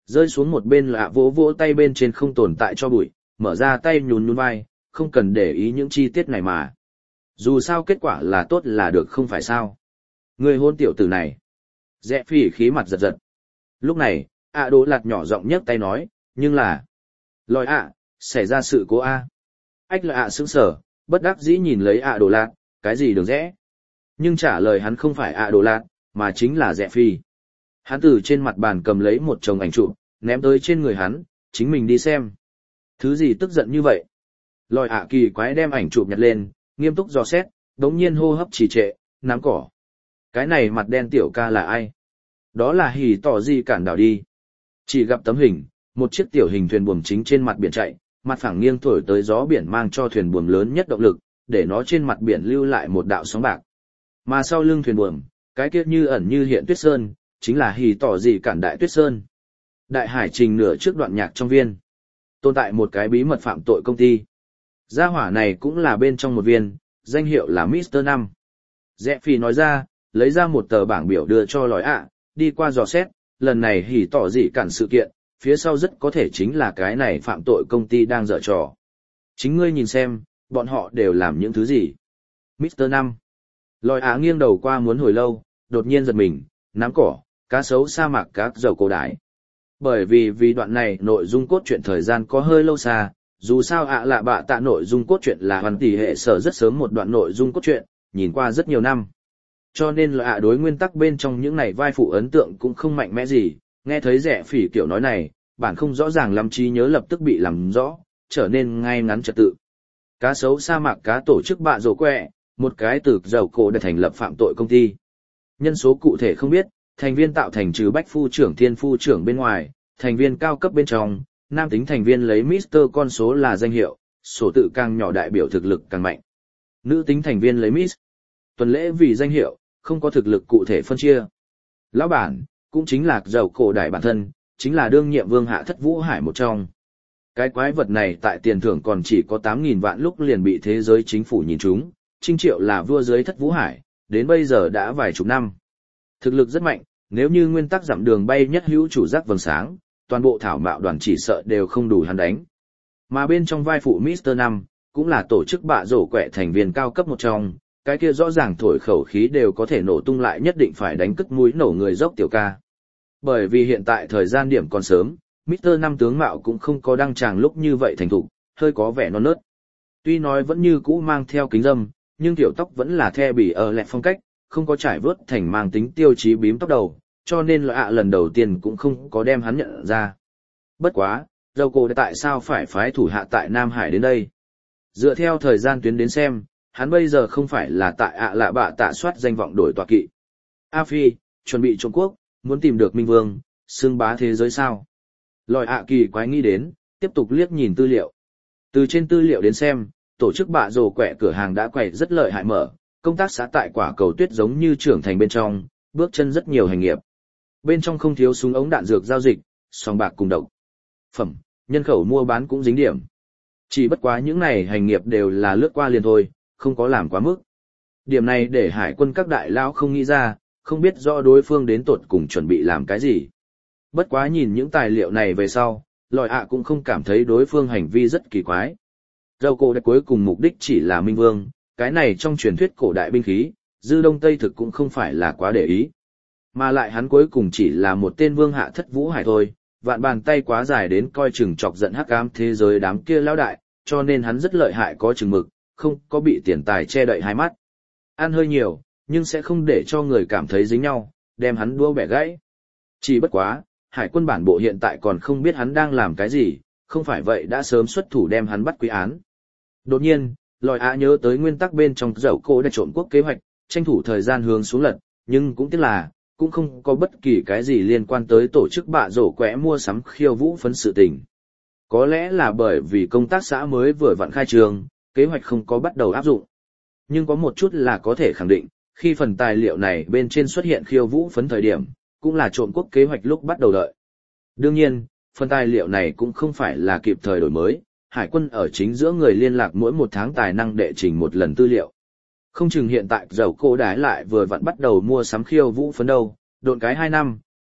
Rơi xuống một bên lạ vỗ vỗ tay bên trên không tồn tại cho bụi, mở ra tay nhún nhún vai, không cần để ý những chi tiết này mà. Dù sao kết quả là tốt là được không phải sao. Người hôn tiểu tử này. Rẽ phỉ khí mặt giật giật. Lúc này, Đỗ Lạt nhỏ giọng nhấc tay nói, nhưng là... Lòi xảy ra sự cố Ách là sững sờ, bất đắc dĩ nhìn lấy Đỗ Lạt, cái gì đường rẽ. Nhưng trả lời hắn không phải Đỗ Lạt, mà chính là Rẽ phỉ. Hắn từ trên mặt bàn cầm lấy một chồng ảnh chụp, ném tới trên người hắn, chính mình đi xem. Thứ gì tức giận như vậy? Lòi kỳ quái đem ảnh chụp nhặt lên, nghiêm túc dò xét, đống nhiên hô hấp trì trệ, nắm cỏ. Cái này mặt đen tiểu ca là ai? Đó là Hỉ Tỏ Di Cản đảo đi. Chỉ gặp tấm hình, một chiếc tiểu hình thuyền buồm chính trên mặt biển chạy, mặt phẳng nghiêng thổi tới gió biển mang cho thuyền buồm lớn nhất động lực, để nó trên mặt biển lưu lại một đạo sóng bạc. Mà sau lưng thuyền buồm, cái kia như ẩn như hiện tuyết sơn, chính là Hỉ Tỏ Di Cản đại tuyết sơn. Đại hải trình nửa trước đoạn nhạc trong viên. Tồn tại một cái bí mật phạm tội công ty. Gia hỏa này cũng là bên trong một viên, danh hiệu là Mr. 5. Rẽ Phi nói ra, lấy ra một tờ bảng biểu đưa cho lòi đi qua dò xét, lần này Hỉ Tỏ Dị Cản sự kiện, phía sau rất có thể chính là cái này phạm tội công ty đang dở trò. Chính ngươi nhìn xem, bọn họ đều làm những thứ gì. Mr. 5. Lòi nghiêng đầu qua muốn hồi lâu, đột nhiên giật mình, nắm cỏ, cá sấu sa mạc các dầu cổ đái. Bởi vì đoạn này nội dung cốt truyện thời gian có hơi lâu xa, dù sao lạ bạ tạ nội dung cốt truyện là hoàn tỷ hệ sở rất sớm một đoạn nội dung cốt truyện, nhìn qua rất nhiều năm. Cho nên là đối nguyên tắc bên trong những này vai phụ ấn tượng cũng không mạnh mẽ gì, nghe thấy Rẽ Phỉ kiểu nói này, bản không rõ ràng lắm trí nhớ lập tức bị làm rõ, trở nên ngay ngắn trật tự. Cá sấu sa mạc cá tổ chức bạ rổ quẹ, một cái từ dầu cổ để thành lập phạm tội công ty. Nhân số cụ thể không biết, thành viên tạo thành trừ Bách Phu trưởng Thiên Phu trưởng bên ngoài, thành viên cao cấp bên trong, nam tính thành viên lấy Mr. con số là danh hiệu, số tự càng nhỏ đại biểu thực lực càng mạnh. Nữ tính thành viên lấy Miss. Tuần lễ vì danh hiệu, không có thực lực cụ thể phân chia. Lão bản, cũng chính là dầu cổ đại bản thân, chính là đương nhiệm vương hạ thất Vũ Hải một trong. Cái quái vật này tại tiền thưởng còn chỉ có 8.000 vạn lúc liền bị thế giới chính phủ nhìn trúng, Trinh Triệu là vua dưới thất Vũ Hải, đến bây giờ đã vài chục năm. Thực lực rất mạnh, nếu như nguyên tắc giảm đường bay nhất hữu chủ giác vầng sáng, toàn bộ thảo mạo đoàn chỉ sợ đều không đủ hắn đánh. Mà bên trong vai phụ Mr. 5, cũng là tổ chức bạ rổ quẹ thành viên cao cấp một trong, cái kia rõ ràng thổi khẩu khí đều có thể nổ tung lại nhất định phải đánh cất mũi nổ người dốc tiểu ca. Bởi vì hiện tại thời gian điểm còn sớm, Mr. 5 tướng mạo cũng không có đăng tràng lúc như vậy thành thục, hơi có vẻ non nớt. Tuy nói vẫn như cũ mang theo kính râm, nhưng tiểu tóc vẫn là the bỉ ở lẹ phong cách, không có trải vớt thành mang tính tiêu chí bím tóc đầu, cho nên là lần đầu tiên cũng không có đem hắn nhận ra. Bất quá, dầu cổ tại sao phải phái thủ hạ tại Nam Hải đến đây? Dựa theo thời gian tuyến đến xem, hắn bây giờ không phải là tại lạ bạ tạ soát danh vọng đổi tọa kỵ. Phi, chuẩn bị Trung Quốc, muốn tìm được Minh Vương, xưng bá thế giới sao? Lòi kỳ quái nghĩ đến, tiếp tục liếc nhìn tư liệu. Từ trên tư liệu đến xem, tổ chức bạ rồ quẹ cửa hàng đã quậy rất lợi hại mở, công tác xã tại quả cầu tuyết giống như trưởng thành bên trong, bước chân rất nhiều hành nghiệp. Bên trong không thiếu súng ống đạn dược giao dịch, sòng bạc cùng độc phẩm, nhân khẩu mua bán cũng dính điểm. Chỉ bất quá những này hành nghiệp đều là lướt qua liền thôi, không có làm quá mức. Điểm này để hải quân các đại lão không nghĩ ra, không biết rõ đối phương đến tột cùng chuẩn bị làm cái gì. Bất quá nhìn những tài liệu này về sau, lòi cũng không cảm thấy đối phương hành vi rất kỳ quái. Dầu cổ đại cuối cùng mục đích chỉ là Minh Vương, cái này trong truyền thuyết cổ đại binh khí, dư đông tây thực cũng không phải là quá để ý. Mà lại hắn cuối cùng chỉ là một tên vương hạ thất Vũ Hải thôi, vạn bàn tay quá dài đến coi chừng chọc giận hắc ám thế giới đám kia lão đại, cho nên hắn rất lợi hại có chừng mực, không có bị tiền tài che đậy hai mắt. Ăn hơi nhiều, nhưng sẽ không để cho người cảm thấy dính nhau, đem hắn đua bẻ gãy. Chỉ bất quá, hải quân bản bộ hiện tại còn không biết hắn đang làm cái gì, không phải vậy đã sớm xuất thủ đem hắn bắt quy án. Đột nhiên, lòi nhớ tới nguyên tắc bên trong dầu cổ đã trộm quốc kế hoạch, tranh thủ thời gian hướng xuống lật, nhưng cũng tiếc là, cũng không có bất kỳ cái gì liên quan tới tổ chức bạ rổ quẽ mua sắm khiêu vũ phấn sự tình. Có lẽ là bởi vì công tác xã mới vừa vặn khai trường, kế hoạch không có bắt đầu áp dụng. Nhưng có một chút là có thể khẳng định, khi phần tài liệu này bên trên xuất hiện khiêu vũ phấn thời điểm, cũng là trộm quốc kế hoạch lúc bắt đầu đợi. Đương nhiên, phần tài liệu này cũng không phải là kịp thời đổi mới, hải quân ở chính giữa người liên lạc mỗi một tháng tài năng đệ trình một lần tư liệu. Không chừng hiện tại dầu cổ đái lại vừa vặn bắt đầu mua sắm khiêu vũ phấn đâu, độn cái 2 năm,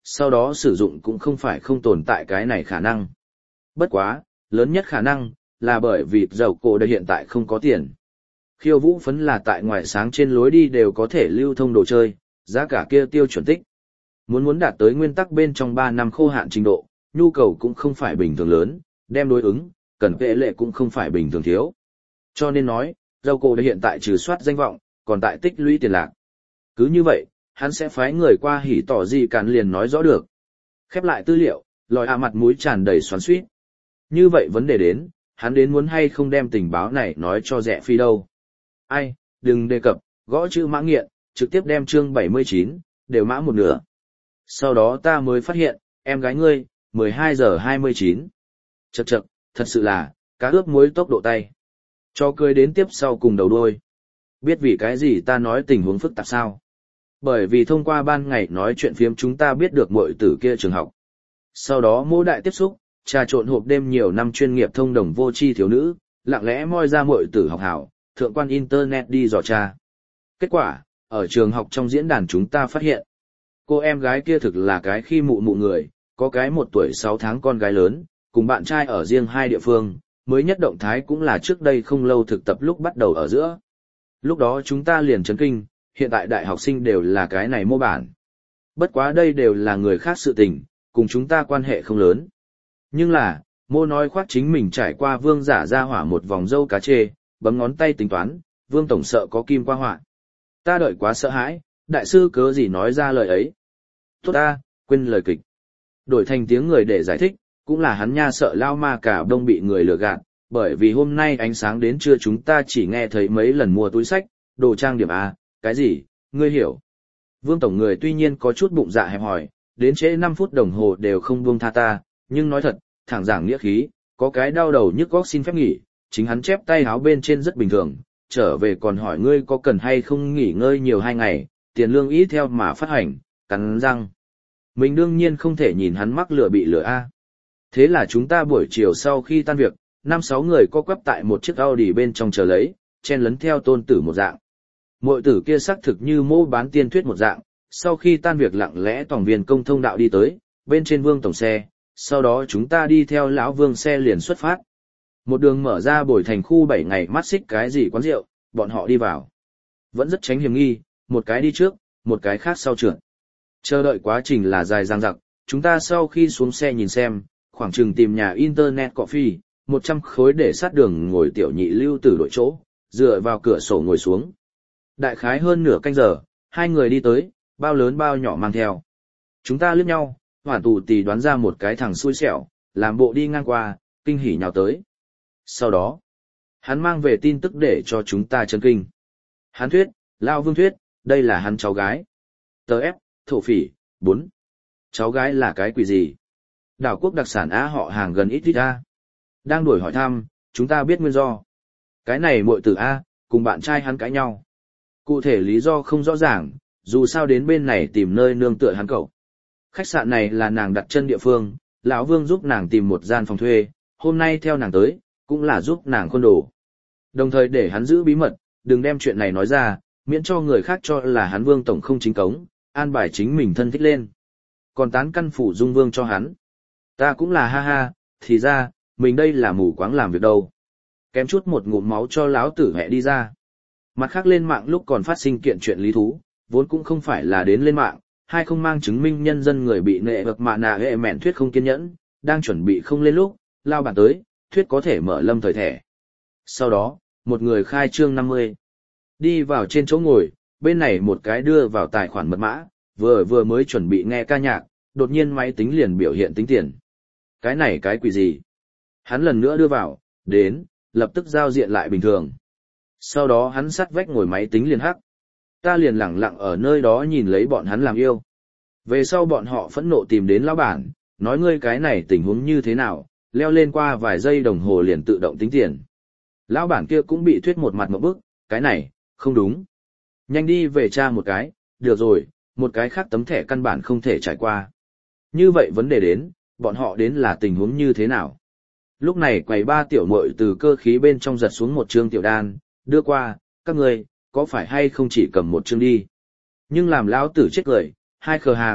sau đó sử dụng cũng không phải không tồn tại cái này khả năng. Bất quá, lớn nhất khả năng là bởi vì dầu cổ đây hiện tại không có tiền. Khiêu vũ phấn là tại ngoài sáng trên lối đi đều có thể lưu thông đồ chơi, giá cả kia tiêu chuẩn tích. Muốn đạt tới nguyên tắc bên trong 3 năm khô hạn trình độ, nhu cầu cũng không phải bình thường lớn, đem đối ứng, cần vệ lệ cũng không phải bình thường thiếu. Cho nên nói, dầu cổ đây hiện tại trừ soát danh vọng, còn tại tích lũy tiền lạc. Cứ như vậy, hắn sẽ phái người qua hỉ tỏ gì cản liền nói rõ được. Khép lại tư liệu, lòi mặt mũi tràn đầy xoắn xuýt. Như vậy vấn đề đến, hắn đến muốn hay không đem tình báo này nói cho Rẽ Phi đâu. Ai, đừng đề cập, gõ chữ mã nghiện, trực tiếp đem chương 79, đều mã một nửa. Sau đó ta mới phát hiện, em gái ngươi, 12 giờ 29. Chậc chậc, thật sự là, cá ướp muối tốc độ tay. Cho cười đến tiếp sau cùng đầu đuôi. Biết vì cái gì ta nói tình huống phức tạp sao? Bởi vì thông qua ban ngày nói chuyện phiếm chúng ta biết được muội tử kia trường học. Sau đó mỗi đại tiếp xúc, trà trộn hộp đêm nhiều năm chuyên nghiệp thông đồng vô tri thiếu nữ, lặng lẽ moi ra muội tử học hảo, thượng quan internet đi dò tra. Kết quả, ở trường học trong diễn đàn chúng ta phát hiện, cô em gái kia thực là cái khi mụ mụ người, có cái 1 tuổi 6 tháng con gái lớn, cùng bạn trai ở riêng 2 địa phương, mới nhất động thái cũng là trước đây không lâu thực tập lúc bắt đầu ở giữa. Lúc đó chúng ta liền chấn kinh, hiện tại đại học sinh đều là cái này mô bản. Bất quá đây đều là người khác sự tình, cùng chúng ta quan hệ không lớn. Nhưng là, mô nói khoác chính mình trải qua vương giả ra hỏa một vòng dâu cá chê, bấm ngón tay tính toán, vương tổng sợ có kim qua họa. Ta đợi quá sợ hãi, đại sư cớ gì nói ra lời ấy. Tốt ta, quên lời kịch. Đổi thành tiếng người để giải thích, cũng là hắn nha sợ lao ma cả đông bị người lừa gạt, bởi vì hôm nay ánh sáng đến trưa chúng ta chỉ nghe thấy mấy lần mua túi sách, đồ trang điểm A, cái gì, ngươi hiểu. Vương tổng người tuy nhiên có chút bụng dạ hẹp hòi, đến trễ 5 phút đồng hồ đều không buông tha ta, nhưng nói thật, thẳng giảng nghĩa khí, có cái đau đầu nhức góc xin phép nghỉ, chính hắn chép tay áo bên trên rất bình thường, trở về còn hỏi ngươi có cần hay không nghỉ ngơi nhiều 2 ngày, tiền lương ý theo mà phát hành, cắn răng. Mình đương nhiên không thể nhìn hắn mắc lừa bị lừa A. Thế là chúng ta buổi chiều sau khi tan việc, 5-6 người co quắp tại một chiếc Audi bên trong chờ lấy, chen lấn theo tôn tử một dạng. Mội tử kia xác thực như mô bán tiên thuyết một dạng, sau khi tan việc lặng lẽ tòng viên công thông đạo đi tới, bên trên vương tổng xe, sau đó chúng ta đi theo lão vương xe liền xuất phát. Một đường mở ra bồi thành khu 7 ngày mắt xích cái gì quán rượu, bọn họ đi vào. Vẫn rất tránh hiểm nghi, một cái đi trước, một cái khác sau trượt. Chờ đợi quá trình là dài dằng dặc, chúng ta sau khi xuống xe nhìn xem, khoảng chừng tìm nhà internet coffee, 100 khối để sát đường ngồi tiểu nhị lưu tử đội chỗ, dựa vào cửa sổ ngồi xuống. Đại khái hơn nửa canh giờ, 2 người đi tới, bao lớn bao nhỏ mang theo. Chúng ta liếc nhau, hoàn tù tì đoán ra một cái thằng xui xẻo, làm bộ đi ngang qua, kinh hỉ nhào tới. Sau đó, hắn mang về tin tức để cho chúng ta chấn kinh. Hắn thuyết, Lao Vương thuyết, đây là hắn cháu gái. Tờ ép, thổ phỉ, 4. Cháu gái là cái quỷ gì? Đảo quốc đặc sản Á họ hàng gần ít ít A. Đang đuổi hỏi thăm, chúng ta biết nguyên do. Cái này muội tử A, cùng bạn trai hắn cãi nhau. Cụ thể lý do không rõ ràng, dù sao đến bên này tìm nơi nương tựa hắn cậu. Khách sạn này là nàng đặt chân địa phương, lão Vương giúp nàng tìm một gian phòng thuê, hôm nay theo nàng tới, cũng là giúp nàng khuôn đồ. Đồng thời để hắn giữ bí mật, đừng đem chuyện này nói ra, miễn cho người khác cho là hắn Vương tổng không chính cống, an bài chính mình thân thích lên. Còn tán căn phủ dung Vương cho hắn. Ta cũng là ha ha, thì ra, mình đây là mù quáng làm việc đâu. Kém chút một ngụm máu cho lão tử hẹ đi ra. Mặt khác lên mạng lúc còn phát sinh kiện chuyện lý thú, vốn cũng không phải là đến lên mạng, hay không mang chứng minh nhân dân người bị nệ bậc mạ nạ hệ mẹn thuyết không kiên nhẫn, đang chuẩn bị không lên lúc, lao bản tới, thuyết có thể mở lâm thời thẻ. Sau đó, một người khai trương 50. Đi vào trên chỗ ngồi, bên này một cái đưa vào tài khoản mật mã, vừa mới chuẩn bị nghe ca nhạc, đột nhiên máy tính liền biểu hiện tính tiền. Cái này cái quỷ gì? Hắn lần nữa đưa vào, đến, lập tức giao diện lại bình thường. Sau đó hắn sắt vách ngồi máy tính liền hắc. Ta liền lẳng lặng ở nơi đó nhìn lấy bọn hắn làm yêu. Về sau bọn họ phẫn nộ tìm đến lão bản, nói ngươi cái này tình huống như thế nào, leo lên qua vài giây đồng hồ liền tự động tính tiền. Lão bản kia cũng bị thuyết một mặt một bức, cái này, không đúng. Nhanh đi về tra một cái, được rồi, một cái khác tấm thẻ căn bản không thể trải qua. Như vậy vấn đề đến, bọn họ đến là tình huống như thế nào? Lúc này quầy ba tiểu muội từ cơ khí bên trong giật xuống một trương tiểu đan, đưa qua, các người, có phải hay không chỉ cầm một trương đi? Nhưng làm lão tử chết cười, hai khờ hàng,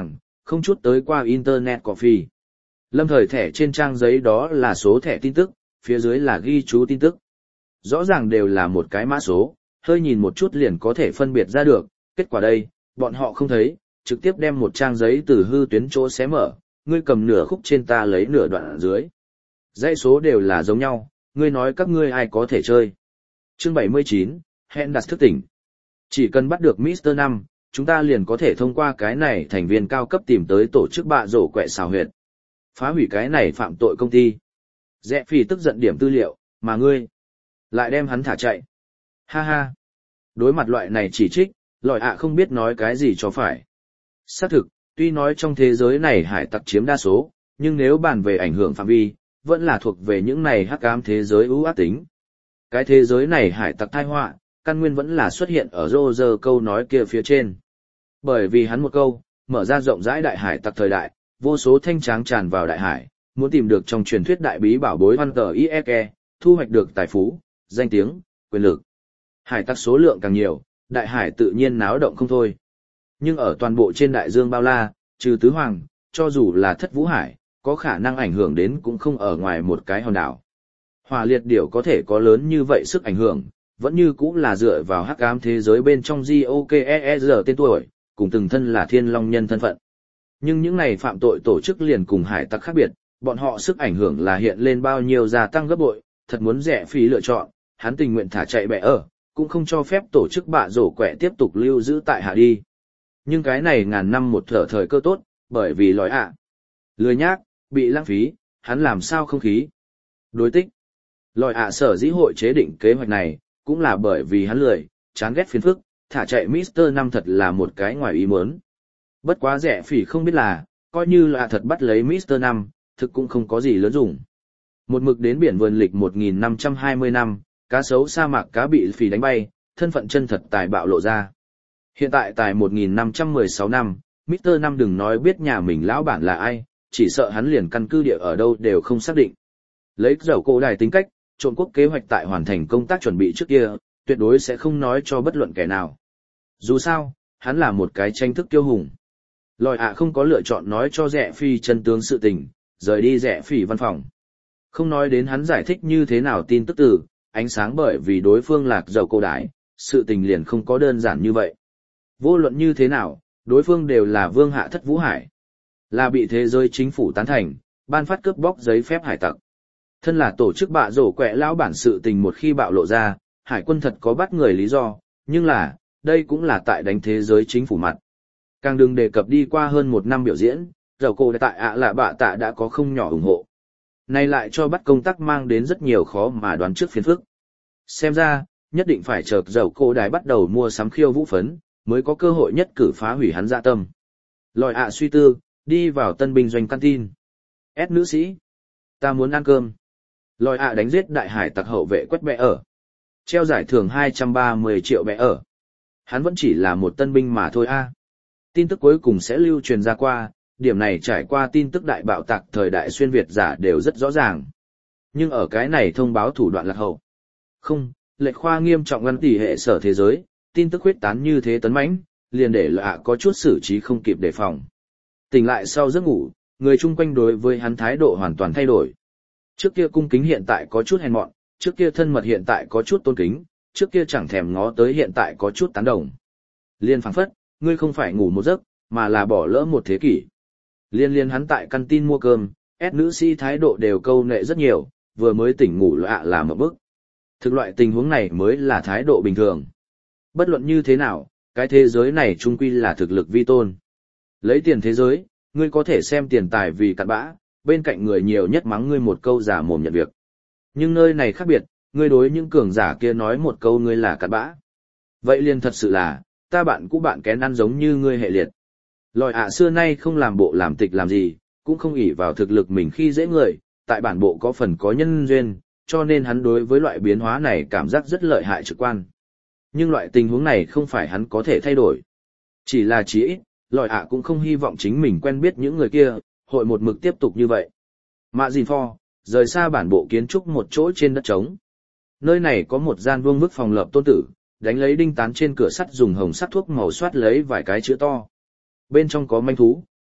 Không chút tới qua Internet Coffee. Lâm thời thẻ trên trang giấy đó là số thẻ tin tức, phía dưới là ghi chú tin tức. Rõ ràng đều là một cái mã số, hơi nhìn một chút liền có thể phân biệt ra được, kết quả đây, bọn họ không thấy, trực tiếp đem một trang giấy từ hư tuyến chỗ xé mở, ngươi cầm nửa khúc trên ta lấy nửa đoạn ở dưới. Dãy số đều là giống nhau, ngươi nói các ngươi ai có thể chơi. Chương 79, hẹn đặt thức tỉnh. Chỉ cần bắt được Mr. 5, chúng ta liền có thể thông qua cái này thành viên cao cấp tìm tới tổ chức bạ rổ quẹ xào huyệt. Phá hủy cái này phạm tội công ty. Rẽ phì tức giận điểm tư liệu, mà ngươi lại đem hắn thả chạy. Ha ha. Đối mặt loại này chỉ trích, lòi ạ không biết nói cái gì cho phải. Xác thực, tuy nói trong thế giới này hải tặc chiếm đa số, nhưng nếu bàn về ảnh hưởng phạm vi, vẫn là thuộc về những này hắc ám thế giới ưu ác tính. Cái thế giới này hải tặc tai họa, căn nguyên vẫn là xuất hiện ở Roger câu nói kia phía trên. Bởi vì hắn một câu, mở ra rộng rãi đại hải tặc thời đại, vô số thanh tráng tràn vào đại hải, muốn tìm được trong truyền thuyết đại bí bảo bối Hunter Ieke, thu hoạch được tài phú, danh tiếng, quyền lực. Hải tặc số lượng càng nhiều, đại hải tự nhiên náo động không thôi. Nhưng ở toàn bộ trên đại dương bao la, trừ tứ hoàng, cho dù là thất vũ hải, có khả năng ảnh hưởng đến cũng không ở ngoài một cái hòn đảo. Hỏa liệt điểu có thể có lớn như vậy sức ảnh hưởng, vẫn như cũng là dựa vào hắc ám thế giới bên trong GOKER tên tuổi, cùng từng thân là thiên long nhân thân phận. Nhưng những này phạm tội tổ chức liền cùng hải tặc khác biệt, bọn họ sức ảnh hưởng là hiện lên bao nhiêu gia tăng gấp bội, thật muốn rẻ phí lựa chọn, hắn tình nguyện thả chạy bẻ ở, cũng không cho phép tổ chức bạ rổ quẹ tiếp tục lưu giữ tại hạ đi. Nhưng cái này ngàn năm một thở thời cơ tốt, bởi vì lói ạ. Lười nhác, bị lãng phí, hắn làm sao không khí. Đối tích. Lòi ạ sở dĩ hội chế định kế hoạch này, cũng là bởi vì hắn lười, chán ghét phiền phức, thả chạy Mr. 5 thật là một cái ngoài ý muốn. Bất quá rẻ phỉ không biết là, coi như là thật bắt lấy Mr. 5, thực cũng không có gì lớn dùng. Một mực đến biển vườn lịch 1520 năm, cá sấu sa mạc cá bị phỉ đánh bay, thân phận chân thật tài bạo lộ ra. Hiện tại tại 1516 năm, Mr. 5 đừng nói biết nhà mình lão bản là ai, chỉ sợ hắn liền căn cư địa ở đâu đều không xác định. Lấy dầu cổ đài tính cách, trộm quốc kế hoạch tại hoàn thành công tác chuẩn bị trước kia, tuyệt đối sẽ không nói cho bất luận kẻ nào. Dù sao, hắn là một cái tranh thức kiêu hùng. Lòi ạ không có lựa chọn nói cho rẻ phi chân tướng sự tình, rời đi rẻ phỉ văn phòng. Không nói đến hắn giải thích như thế nào tin tức từ, ánh sáng bởi vì đối phương lạc dầu cổ đái, sự tình liền không có đơn giản như vậy. Vô luận như thế nào, đối phương đều là vương hạ thất vũ hải. Là bị thế giới chính phủ tán thành, ban phát cướp bóc giấy phép hải tặc. Thân là tổ chức bạ rổ quẹ lão bản sự tình một khi bạo lộ ra, hải quân thật có bắt người lý do, nhưng là, đây cũng là tại đánh thế giới chính phủ mặt. Càng đừng đề cập đi qua hơn một năm biểu diễn, dầu cổ tại ạ là bạ tạ đã có không nhỏ ủng hộ. Này lại cho bắt công tác mang đến rất nhiều khó mà đoán trước phiền phức. Xem ra, nhất định phải chờ dầu cổ đài bắt đầu mua sắm khiêu vũ phấn, mới có cơ hội nhất cử phá hủy hắn dạ tâm. Lòi ạ suy tư, đi vào tân binh doanh canteen. S nữ sĩ, ta muốn ăn cơm. Lòi ạ đánh giết đại hải tặc hậu vệ quét bẽ ở. Treo giải thưởng 230 triệu bẽ ở. Hắn vẫn chỉ là một tân binh mà thôi a. Tin tức cuối cùng sẽ lưu truyền ra qua, điểm này trải qua tin tức đại bạo tạc thời đại xuyên Việt giả đều rất rõ ràng. Nhưng ở cái này thông báo thủ đoạn lạc hậu. Không, lệch khoa nghiêm trọng ngăn tỷ hệ sở thế giới, tin tức huyết tán như thế tấn mãnh, liền để lạ có chút xử trí không kịp đề phòng. Tỉnh lại sau giấc ngủ, người chung quanh đối với hắn thái độ hoàn toàn thay đổi. Trước kia cung kính hiện tại có chút hèn mọn, trước kia thân mật hiện tại có chút tôn kính, trước kia chẳng thèm ngó tới hiện tại có chút tán đồng. Liên phảng phất, ngươi không phải ngủ một giấc, mà là bỏ lỡ một thế kỷ. Liên hắn tại canteen mua cơm, S nữ sĩ thái độ đều câu nệ rất nhiều, vừa mới tỉnh ngủ lạ là một bức. Thực loại tình huống này mới là thái độ bình thường. Bất luận như thế nào, cái thế giới này chung quy là thực lực vi tôn. Lấy tiền thế giới, ngươi có thể xem tiền tài vì cặn bã, bên cạnh người nhiều nhất mắng ngươi một câu giả mồm nhận việc. Nhưng nơi này khác biệt, ngươi đối những cường giả kia nói một câu ngươi là cặn bã. Vậy liền thật sự là, ta bạn cũ bạn kén ăn giống như ngươi hệ liệt. Lòi ạ xưa nay không làm bộ làm tịch làm gì, cũng không ỷ vào thực lực mình khi dễ người, tại bản bộ có phần có nhân duyên, cho nên hắn đối với loại biến hóa này cảm giác rất lợi hại trực quan. Nhưng loại tình huống này không phải hắn có thể thay đổi. Chỉ là chí ít, lòi ạ cũng không hy vọng chính mình quen biết những người kia, hội một mực tiếp tục như vậy. Mạ Dìn Pho, rời xa bản bộ kiến trúc một chỗ trên đất trống. Nơi này có một gian vuông vức phòng lập tôn tử, đánh lấy đinh tán trên cửa sắt dùng hồng sắt thuốc màu soát lấy vài cái chữ to. Bên trong có manh thú,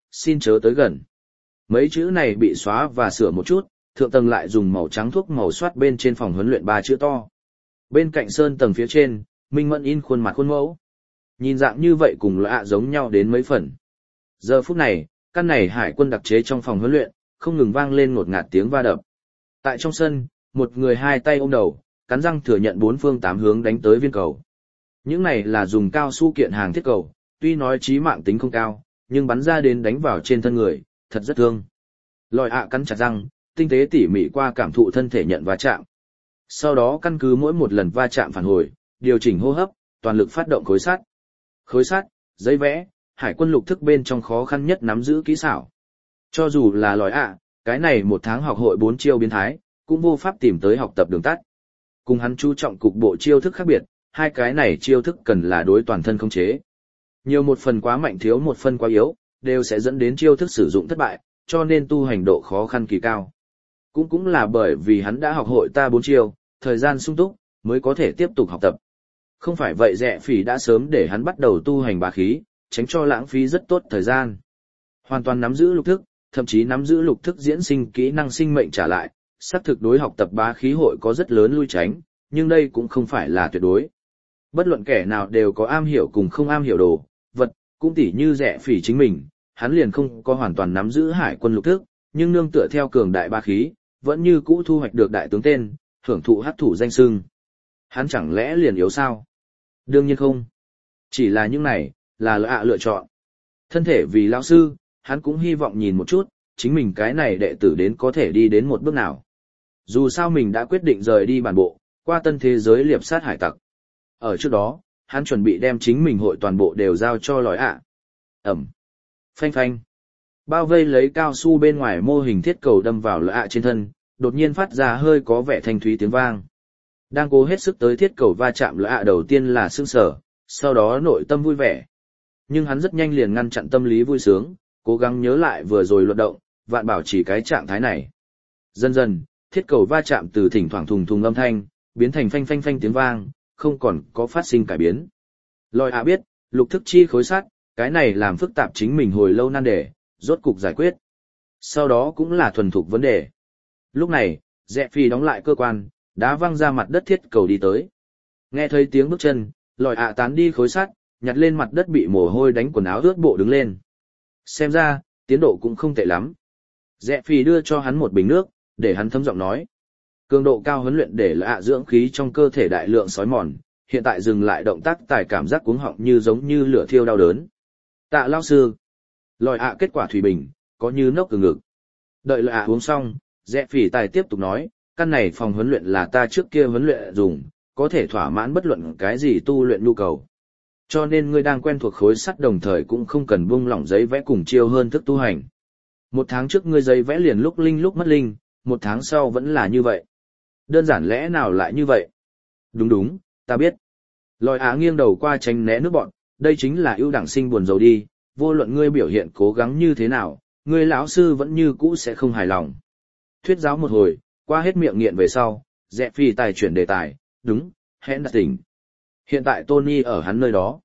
xin chớ tới gần. Mấy chữ này bị xóa và sửa một chút, thượng tầng lại dùng màu trắng thuốc màu soát bên trên phòng huấn luyện 3 chữ to. Bên cạnh sơn tầng phía trên, Minh Mẫn in khuôn mặt khuôn mẫu. Nhìn dạng như vậy cùng lạ giống nhau đến mấy phần. Giờ phút này, căn này hải quân đặc chế trong phòng huấn luyện, không ngừng vang lên ngột ngạt tiếng va đập. Tại trong sân, một người hai tay ôm đầu, cắn răng thừa nhận 4 phương 8 hướng đánh tới viên cầu. Những này là dùng cao su kiện hàng thiết cầu, tuy nói chí mạng tính không cao, nhưng bắn ra đến đánh vào trên thân người, thật rất thương. Lòi cắn chặt răng, tinh tế tỉ mỉ qua cảm thụ thân thể nhận va chạm. Sau đó căn cứ mỗi một lần va chạm phản hồi, điều chỉnh hô hấp, toàn lực phát động khối sắt. Khối sắt, giấy vẽ, hải quân lục thức bên trong khó khăn nhất nắm giữ kỹ xảo. Cho dù là lòi cái này 1 tháng học hội 4 chiêu biến thái, cũng vô pháp tìm tới học tập đường tắt. Cùng hắn chú trọng cục bộ chiêu thức khác biệt, hai cái này chiêu thức cần là đối toàn thân khống chế. Nhiều một phần quá mạnh thiếu một phần quá yếu, đều sẽ dẫn đến chiêu thức sử dụng thất bại, cho nên tu hành độ khó khăn kỳ cao. Cũng là bởi vì hắn đã học hội ta 4 chiêu, thời gian sung túc, mới có thể tiếp tục học tập. Không phải vậy Rẽ Phỉ đã sớm để hắn bắt đầu tu hành bá khí, tránh cho lãng phí rất tốt thời gian. Hoàn toàn nắm giữ lục thức, thậm chí nắm giữ lục thức diễn sinh kỹ năng sinh mệnh trả lại, xác thực đối học tập bá khí hội có rất lớn lui tránh, nhưng đây cũng không phải là tuyệt đối. Bất luận kẻ nào đều có am hiểu cùng không am hiểu đồ, vật, cũng tỉ như Rẽ Phỉ chính mình, hắn liền không có hoàn toàn nắm giữ hải quân lục thức, nhưng nương tựa theo cường đại bá khí, vẫn như cũ thu hoạch được đại tướng tên, hưởng thụ hắc thủ danh xưng. Hắn chẳng lẽ liền yếu sao? Đương nhiên không. Chỉ là những này, là lựa chọn. Thân thể vì lão sư, hắn cũng hy vọng nhìn một chút, chính mình cái này đệ tử đến có thể đi đến một bước nào. Dù sao mình đã quyết định rời đi bản bộ, qua tân thế giới liệp sát hải tặc. Ở trước đó, hắn chuẩn bị đem chính mình hội toàn bộ đều giao cho lòi Ẩm. Phanh phanh. Bao vây lấy cao su bên ngoài mô hình thiết cầu đâm vào lòi trên thân, đột nhiên phát ra hơi có vẻ thanh thúy tiếng vang. Đang cố hết sức tới thiết cầu va chạm lòi đầu tiên là sững sờ, sau đó nội tâm vui vẻ. Nhưng hắn rất nhanh liền ngăn chặn tâm lý vui sướng, cố gắng nhớ lại vừa rồi luật động, vạn bảo chỉ cái trạng thái này. Dần dần, thiết cầu va chạm từ thỉnh thoảng thùng thùng âm thanh, biến thành phanh phanh phanh tiếng vang, không còn có phát sinh cải biến. Lòi biết, lục thức chi khối sắt, cái này làm phức tạp chính mình hồi lâu nan đề, rốt cục giải quyết. Sau đó cũng là thuần thục vấn đề. Lúc này, Rẽ Phi đóng lại cơ quan, đá văng ra mặt đất thiết cầu đi tới. Nghe thấy tiếng bước chân, lòi tán đi khối sắt, nhặt lên mặt đất bị mồ hôi đánh quần áo ướt bộ đứng lên. Xem ra, tiến độ cũng không tệ lắm. Rẽ Phi đưa cho hắn một bình nước, để hắn thấm giọng nói. Cường độ cao huấn luyện để dưỡng khí trong cơ thể đại lượng sói mòn, hiện tại dừng lại động tác tài cảm giác cuống họng như giống như lửa thiêu đau đớn. Tạ lao sư. Lòi kết quả thủy bình, có như nốc từ ngực. Đợi lòi uống xong, Rẽ Phỉ tài tiếp tục nói, căn này phòng huấn luyện là ta trước kia huấn luyện dùng, có thể thỏa mãn bất luận cái gì tu luyện nhu cầu. Cho nên ngươi đang quen thuộc khối sắt đồng thời cũng không cần buông lỏng giấy vẽ cùng chiêu hơn thức tu hành. 1 tháng trước ngươi giấy vẽ liền lúc linh lúc mất linh, 1 tháng sau vẫn là như vậy. Đơn giản lẽ nào lại như vậy? Đúng, ta biết. Lòi nghiêng đầu qua tránh né nước bọn, đây chính là ưu đẳng sinh buồn rầu đi, vô luận ngươi biểu hiện cố gắng như thế nào, ngươi lão sư vẫn như cũ sẽ không hài lòng. Thuyết giáo một hồi, qua hết miệng nghiện về sau, Rẽ Phi tài chuyển đề tài, đúng, hẹn đặt tỉnh. Hiện tại Tony ở hắn nơi đó.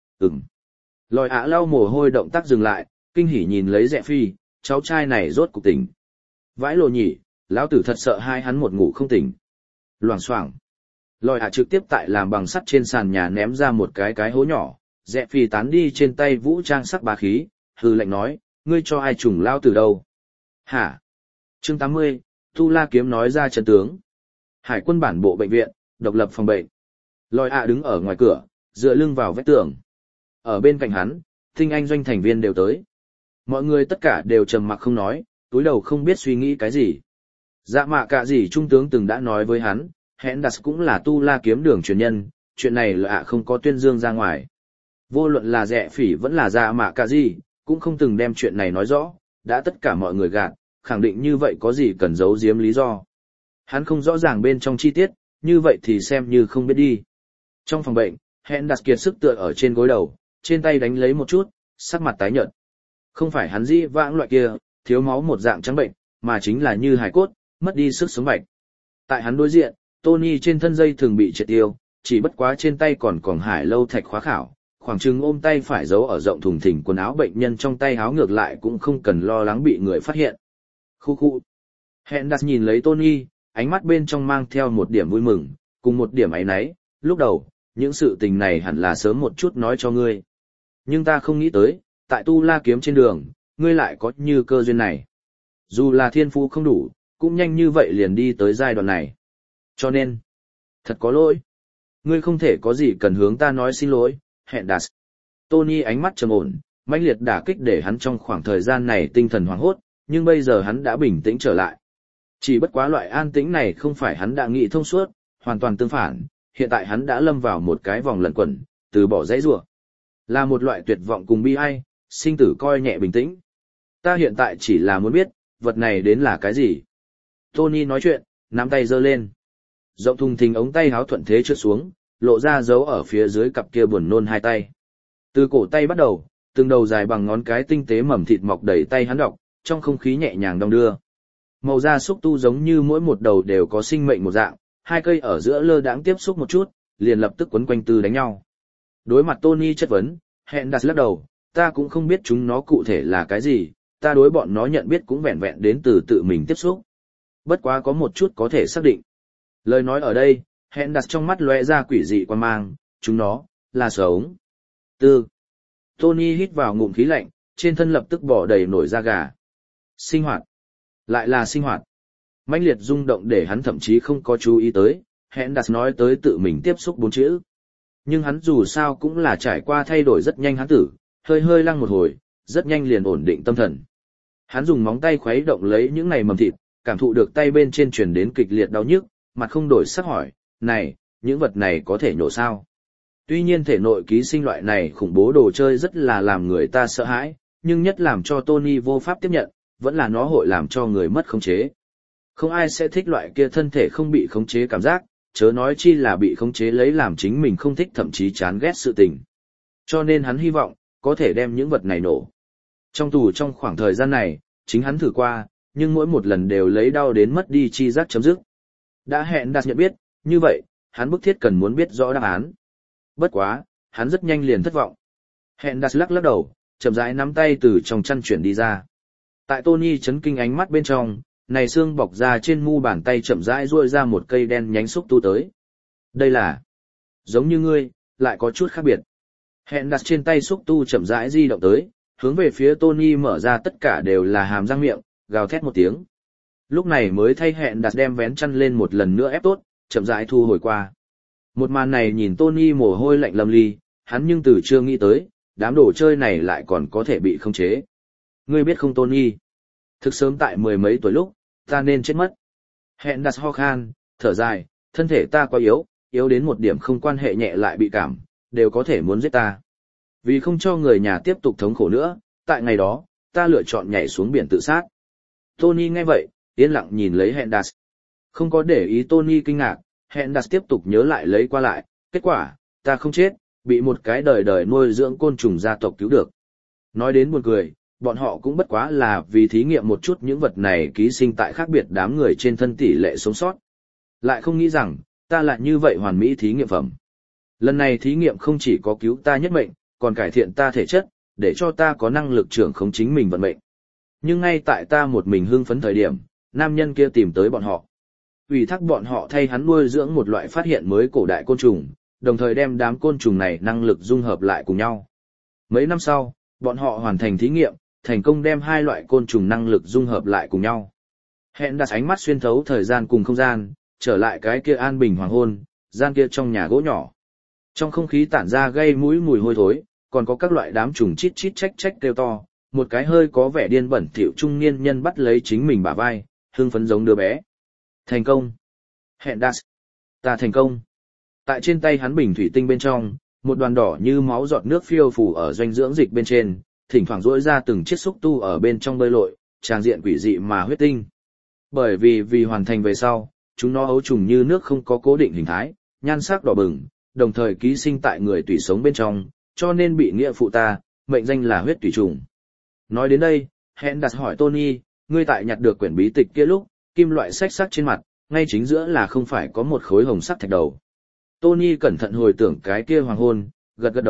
Lòi lau mồ hôi động tác dừng lại, kinh hỉ nhìn lấy Rẽ Phi, cháu trai này rốt cục tỉnh. Vãi lộ nhỉ, lão tử thật sợ hai hắn một ngủ không tỉnh. Loảng xoảng. Lòi trực tiếp tại làm bằng sắt trên sàn nhà ném ra một cái hố nhỏ, Rẽ Phi tán đi trên tay vũ trang sắc bá khí, hừ lạnh nói, ngươi cho ai trùng lao từ đâu? Hả? Chương 80, Tu La Kiếm nói ra chân tướng. Hải quân bản bộ bệnh viện, độc lập phòng bệnh. Lòi đứng ở ngoài cửa, dựa lưng vào vách tường. Ở bên cạnh hắn, tinh anh doanh thành viên đều tới. Mọi người tất cả đều trầm mặc không nói, túi đầu không biết suy nghĩ cái gì. Dạ mạ cả gì trung tướng từng đã nói với hắn, hẹn đặt cũng là Tu La Kiếm đường truyền nhân, chuyện này là không có tuyên dương ra ngoài. Vô luận là Rẽ Phỉ vẫn là dạ mạ cả gì, cũng không từng đem chuyện này nói rõ, đã tất cả mọi người gạt, khẳng định như vậy có gì cần giấu giếm lý do. Hắn không rõ ràng bên trong chi tiết, như vậy thì xem như không biết đi. Trong phòng bệnh, hẹn đặt kiệt sức tựa ở trên gối đầu, trên tay đánh lấy một chút, sắc mặt tái nhợt. Không phải hắn dĩ vãng loại kia, thiếu máu một dạng trắng bệnh, mà chính là như hài cốt, mất đi sức sống bạch. Tại hắn đối diện, Tony trên thân dây thường bị triệt tiêu, chỉ bất quá trên tay còn hải lâu thạch khóa khảo, khoảng chừng ôm tay phải giấu ở rộng thùng thình quần áo bệnh nhân trong tay áo ngược lại cũng không cần lo lắng bị người phát hiện. Khu khu. Hendas nhìn lấy Tony, ánh mắt bên trong mang theo một điểm vui mừng, cùng một điểm áy náy, lúc đầu, những sự tình này hẳn là sớm một chút nói cho ngươi. Nhưng ta không nghĩ tới, tại Tu La Kiếm trên đường, ngươi lại có như cơ duyên này. Dù là thiên phú không đủ, cũng nhanh như vậy liền đi tới giai đoạn này. Cho nên, thật có lỗi. Ngươi không thể có gì cần hướng ta nói xin lỗi, Hendas. Tony ánh mắt trầm ổn, mãnh liệt đả kích để hắn trong khoảng thời gian này tinh thần hoảng hốt, nhưng bây giờ hắn đã bình tĩnh trở lại. Chỉ bất quá loại an tĩnh này không phải hắn đã nghĩ thông suốt, hoàn toàn tương phản, hiện tại hắn đã lâm vào một cái vòng lẩn quẩn, từ bỏ dãy rủa. Là một loại tuyệt vọng cùng bi ai, sinh tử coi nhẹ bình tĩnh. Ta hiện tại chỉ là muốn biết, vật này đến là cái gì. Tony nói chuyện, nắm tay giơ lên. Rộng thùng thình ống tay háo thuận thế trượt xuống, lộ ra dấu ở phía dưới cặp kia buồn nôn hai tay. Từ cổ tay bắt đầu, từng đầu dài bằng ngón cái tinh tế mầm thịt mọc đầy tay hắn đọc, trong không khí nhẹ nhàng đong đưa. Màu da xúc tu giống như mỗi một đầu đều có sinh mệnh một dạng, hai cây ở giữa lơ đãng tiếp xúc một chút, liền lập tức quấn quanh tư đánh nhau. Đối mặt Tony chất vấn, Hendas lắc đầu, ta cũng không biết chúng nó cụ thể là cái gì, ta đối bọn nó nhận biết cũng vẹn vẹn đến từ tự mình tiếp xúc. Bất quá có một chút có thể xác định. Lời nói ở đây, Hendas trong mắt lóe ra quỷ dị quan mang, chúng nó là sống. Tony hít vào ngụm khí lạnh, trên thân lập tức bỏ đầy nổi da gà. Sinh hoạt. Lại là sinh hoạt. Mãnh liệt rung động để hắn thậm chí không có chú ý tới, Hendas nói tới tự mình tiếp xúc 4 chữ. Nhưng hắn dù sao cũng là trải qua thay đổi rất nhanh hắn tử, hơi hơi lăng một hồi, rất nhanh liền ổn định tâm thần. Hắn dùng móng tay khuấy động lấy những này mầm thịt, cảm thụ được tay bên trên truyền đến kịch liệt đau nhức, mặt không đổi sắc hỏi, này, những vật này có thể nhổ sao? Tuy nhiên thể nội ký sinh loại này khủng bố đồ chơi rất là làm người ta sợ hãi, nhưng nhất làm cho Tony vô pháp tiếp nhận, vẫn là nó hội làm cho người mất khống chế. Không ai sẽ thích loại kia thân thể không bị khống chế cảm giác, chớ nói chi là bị khống chế lấy làm chính mình không thích thậm chí chán ghét sự tình. Cho nên hắn hy vọng, có thể đem những vật này nổ. Trong tù trong khoảng thời gian này, chính hắn thử qua, nhưng mỗi một lần đều lấy đau đến mất đi chi giác chấm dứt. Đã hẹn đạt nhận biết, như vậy, hắn bức thiết cần muốn biết rõ đáp án. Bất quá, hắn rất nhanh liền thất vọng. Hẹn đạt lắc lắc đầu, chậm rãi nắm tay từ trong chăn chuyển đi ra. Tại Tony chấn kinh ánh mắt bên trong, này xương bọc ra trên mu bàn tay chậm rãi duỗi ra một cây đen nhánh xúc tu tới. Đây là, giống như ngươi, lại có chút khác biệt. Hẹn đặt trên tay xúc tu chậm rãi di động tới, hướng về phía Tony mở ra tất cả đều là hàm răng miệng, gào thét một tiếng. Lúc này mới thay hẹn đặt đem vén chăn lên một lần nữa ép tốt, chậm rãi thu hồi qua. Một màn này nhìn Tony mồ hôi lạnh lâm ly, hắn nhưng từ chưa nghĩ tới, đám đồ chơi này lại còn có thể bị khống chế. Ngươi biết không Tony? Thực sớm tại 10 mấy tuổi lúc, ta nên chết mất. Hẹn đặt ho khan, thở dài, thân thể ta quá yếu, yếu đến một điểm không quan hệ nhẹ lại bị cảm, đều có thể muốn giết ta. Vì không cho người nhà tiếp tục thống khổ nữa, tại ngày đó, ta lựa chọn nhảy xuống biển tự sát. Tony nghe vậy, yên lặng nhìn lấy Hendas. Không có để ý Tony kinh ngạc, Hendas tiếp tục nhớ lại lấy qua lại, kết quả, ta không chết, bị một cái đời đời nuôi dưỡng côn trùng gia tộc cứu được. Nói đến buồn cười, bọn họ cũng bất quá là vì thí nghiệm một chút những vật này ký sinh tại khác biệt đám người trên thân tỷ lệ sống sót. Lại không nghĩ rằng, ta lại như vậy hoàn mỹ thí nghiệm phẩm. Lần này thí nghiệm không chỉ có cứu ta nhất mệnh, còn cải thiện ta thể chất, để cho ta có năng lực trưởng khống chính mình vận mệnh. Nhưng ngay tại ta một mình hưng phấn thời điểm, nam nhân kia tìm tới bọn họ. Ủy thác bọn họ thay hắn nuôi dưỡng một loại phát hiện mới cổ đại côn trùng, đồng thời đem đám côn trùng này năng lực dung hợp lại cùng nhau. Mấy năm sau, bọn họ hoàn thành thí nghiệm, thành công đem hai loại côn trùng năng lực dung hợp lại cùng nhau. Hẹn đặt ánh mắt xuyên thấu thời gian cùng không gian, trở lại cái kia an bình hoàng hôn, gian kia trong nhà gỗ nhỏ. Trong không khí tản ra gây mũi mùi hôi thối, còn có các loại đám trùng chít chít trách trách kêu to, một cái hơi có vẻ điên bẩn thỉu trung niên nhân bắt lấy chính mình bả vai, hưng phấn giống đứa bé. Thành công. Hẹn đặt. Ta thành công. Tại trên tay hắn bình thủy tinh bên trong, một đoàn đỏ như máu giọt nước phiêu phù ở doanh dưỡng dịch bên trên, thỉnh thoảng rỗi ra từng chiếc xúc tu ở bên trong bơi lội, tràng diện quỷ dị mà huyết tinh. Bởi vì hoàn thành về sau, chúng nó ấu trùng như nước không có cố định hình thái, nhan sắc đỏ bừng, đồng thời ký sinh tại người tủy sống bên trong, cho nên bị nghĩa phụ ta, mệnh danh là huyết tủy trùng. Nói đến đây, hẹn đặt hỏi Tony, ngươi tại nhặt được quyển bí tịch kia lúc, kim loại xách sắc trên mặt, ngay chính giữa là không phải có một khối hồng sắc thạch đầu. Tony cẩn thận hồi tưởng cái kia hoàng hôn, gật gật đầu,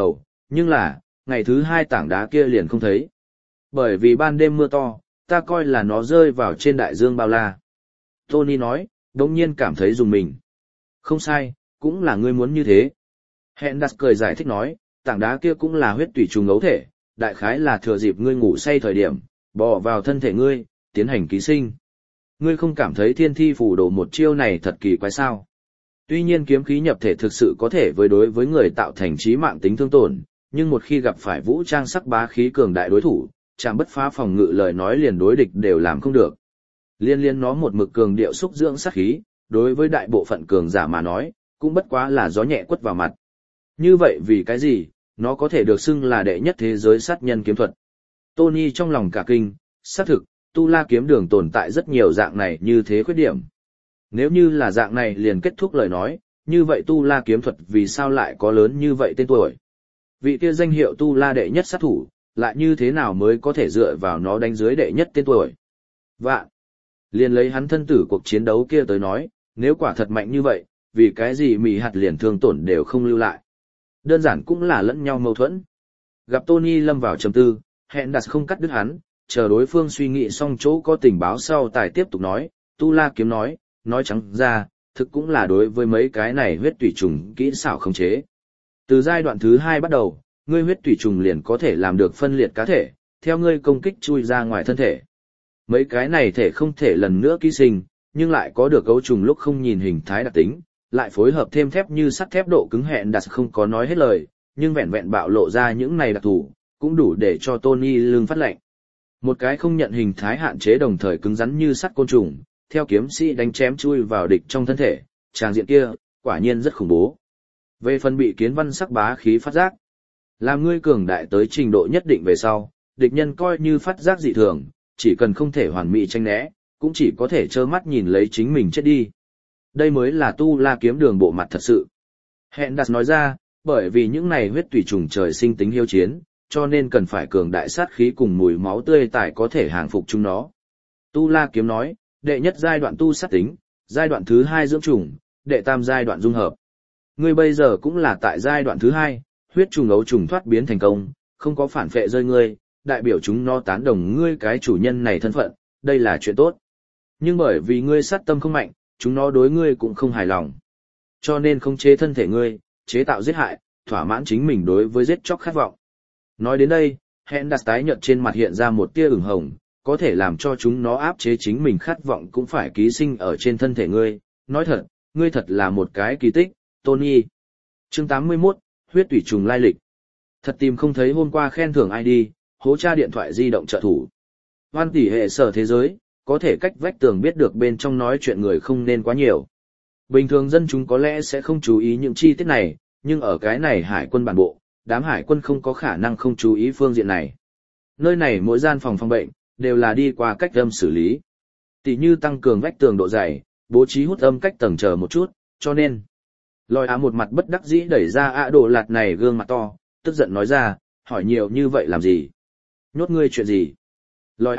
nhưng là, ngày thứ 2 tảng đá kia liền không thấy. Bởi vì ban đêm mưa to, ta coi là nó rơi vào trên đại dương bao la. Tony nói, đống nhiên cảm thấy dùng mình. Không sai, cũng là ngươi muốn như thế. Hendas cười giải thích nói, tảng đá kia cũng là huyết tủy trùng ấu thể, đại khái là thừa dịp ngươi ngủ say thời điểm, bò vào thân thể ngươi, tiến hành ký sinh. Ngươi không cảm thấy thiên thi phù đồ một chiêu này thật kỳ quái sao? Tuy nhiên kiếm khí nhập thể thực sự có thể đối với người tạo thành chí mạng tính thương tổn, nhưng một khi gặp phải vũ trang sắc bá khí cường đại đối thủ, chàng bất phá phòng ngự lời nói liền đối địch đều làm không được. Liên nó một mực cường điệu xúc dưỡng sát khí, đối với đại bộ phận cường giả mà nói, cũng bất quá là gió nhẹ quất vào mặt. Như vậy vì cái gì, nó có thể được xưng là đệ nhất thế giới sát nhân kiếm thuật. Tony trong lòng cả kinh, xác thực, Tu La kiếm đường tồn tại rất nhiều dạng này như thế khuyết điểm. Nếu như là dạng này liền kết thúc lời nói, như vậy Tu La kiếm thuật vì sao lại có lớn như vậy tên tuổi? Vị kia danh hiệu Tu La đệ nhất sát thủ, lại như thế nào mới có thể dựa vào nó đánh dưới đệ nhất tên tuổi? Vạn! Liền lấy hắn thân tử cuộc chiến đấu kia tới nói, nếu quả thật mạnh như vậy, vì cái gì mỉ hạt liền thương tổn đều không lưu lại. Đơn giản cũng là lẫn nhau mâu thuẫn. Gặp Tony lâm vào trầm tư, Hendas không cắt đứt hắn, chờ đối phương suy nghĩ xong chỗ có tình báo sau tài tiếp tục nói, Tu La kiếm nói trắng ra, thực cũng là đối với mấy cái này huyết tủy trùng kỹ xảo khống chế. Từ giai đoạn thứ 2 bắt đầu, ngươi huyết tủy trùng liền có thể làm được phân liệt cá thể, theo ngươi công kích chui ra ngoài thân thể. Mấy cái này thể không thể lần nữa ký sinh, nhưng lại có được cấu trùng lúc không nhìn hình thái đặc tính, lại phối hợp thêm thép như sắt thép độ cứng hẹn đặt không có nói hết lời, nhưng vẹn vẹn bạo lộ ra những này đặc thù, cũng đủ để cho Tony lưng phát lệnh. Một cái không nhận hình thái hạn chế đồng thời cứng rắn như sắt côn trùng, theo kiếm sĩ đánh chém chui vào địch trong thân thể, tràng diện kia, quả nhiên rất khủng bố. Về phần bị kiến văn sắc bá khí phát giác, làm ngươi cường đại tới trình độ nhất định về sau, địch nhân coi như phát giác dị thường, chỉ cần không thể hoàn mỹ tranh né, cũng chỉ có thể trơ mắt nhìn lấy chính mình chết đi. Đây mới là Tu La kiếm đường bộ mặt thật sự. Hendas nói ra, bởi vì những này huyết tùy trùng trời sinh tính hiếu chiến, cho nên cần phải cường đại sát khí cùng mùi máu tươi tài có thể hàng phục chúng nó. Tu La kiếm nói, đệ nhất giai đoạn tu sát tính, giai đoạn thứ 2 dưỡng trùng, đệ tam giai đoạn dung hợp. Ngươi bây giờ cũng là tại giai đoạn thứ 2, huyết trùng ấu trùng thoát biến thành công, không có phản phệ rơi ngươi, đại biểu chúng nó tán đồng ngươi cái chủ nhân này thân phận, đây là chuyện tốt. Nhưng bởi vì ngươi sát tâm không mạnh, chúng nó đối ngươi cũng không hài lòng. Cho nên không chế thân thể ngươi, chế tạo giết hại, thỏa mãn chính mình đối với giết chóc khát vọng. Nói đến đây, Hendas tái nhợt trên mặt hiện ra một tia ửng hồng, có thể làm cho chúng nó áp chế chính mình khát vọng cũng phải ký sinh ở trên thân thể ngươi. Nói thật, ngươi thật là một cái kỳ tích, Tony. Chương 81, huyết tủy trùng lai lịch. Thật tìm không thấy hôm qua khen thưởng ID, hố tra điện thoại di động trợ thủ. Hoan tỷ hệ sở thế giới, có thể cách vách tường biết được bên trong nói chuyện người không nên quá nhiều. Bình thường dân chúng có lẽ sẽ không chú ý những chi tiết này, nhưng ở cái này hải quân bản bộ, đám hải quân không có khả năng không chú ý phương diện này. Nơi này mỗi gian phòng phòng bệnh, đều là đi qua cách âm xử lý. Tỷ như tăng cường vách tường độ dày, bố trí hút âm cách tầng chờ một chút, cho nên. Lòi một mặt bất đắc dĩ đẩy ra đồ lạt này gương mặt to, tức giận nói ra, hỏi nhiều như vậy làm gì? Nhốt ngươi chuyện gì? Lòi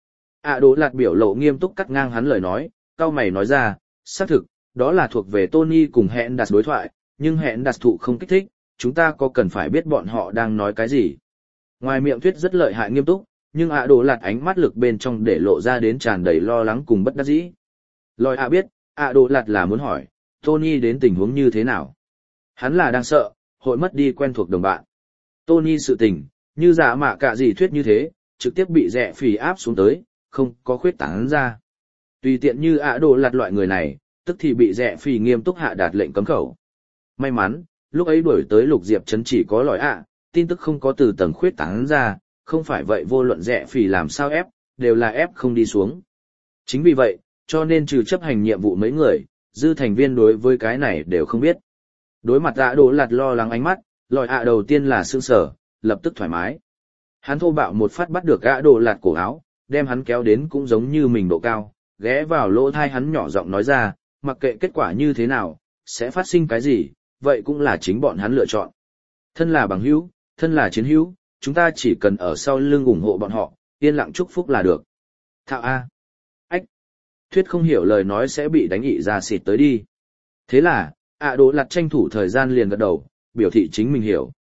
đồ lạt biểu lộ nghiêm túc cắt ngang hắn lời nói, cao mày nói ra, xác thực, đó là thuộc về Tony cùng hẹn đặt đối thoại, nhưng hẹn đặt thụ không kích thích, chúng ta có cần phải biết bọn họ đang nói cái gì. Ngoài miệng thuyết rất lợi hại nghiêm túc, nhưng đồ lạt ánh mắt lực bên trong để lộ ra đến tràn đầy lo lắng cùng bất đắc dĩ. Lòi biết, đồ lạt là muốn hỏi, Tony đến tình huống như thế nào. Hắn là đang sợ, hội mất đi quen thuộc đồng bạn. Tony sự tình, như giả mạ cả gì thuyết như thế, trực tiếp bị rẻ phì áp xuống tới, không có khuyết tán ra. Tùy tiện như đồ lạt loại người này, tức thì bị rẻ phì nghiêm túc hạ đạt lệnh cấm khẩu. May mắn, lúc ấy đuổi tới Lục Diệp Trấn chỉ có lòi tin tức không có từ tầng khuyết tán ra, không phải vậy vô luận rẻ phì làm sao ép, đều là ép không đi xuống. Chính vì vậy, cho nên trừ chấp hành nhiệm vụ mấy người, dư thành viên đối với cái này đều không biết. Đối mặt đồ lạt lo lắng ánh mắt, lòi đầu tiên là sương sở, lập tức thoải mái. Hắn thô bạo một phát bắt được đồ lạt cổ áo, đem hắn kéo đến cũng giống như mình độ cao, ghé vào lỗ thai hắn nhỏ giọng nói ra, mặc kệ kết quả như thế nào, sẽ phát sinh cái gì, vậy cũng là chính bọn hắn lựa chọn. Thân là bằng hữu, thân là chiến hữu, chúng ta chỉ cần ở sau lưng ủng hộ bọn họ, yên lặng chúc phúc là được. Thạo ách, thuyết không hiểu lời nói sẽ bị đánh ị ra xịt tới đi. Thế là, đồ lạt tranh thủ thời gian liền gật đầu, biểu thị chính mình hiểu.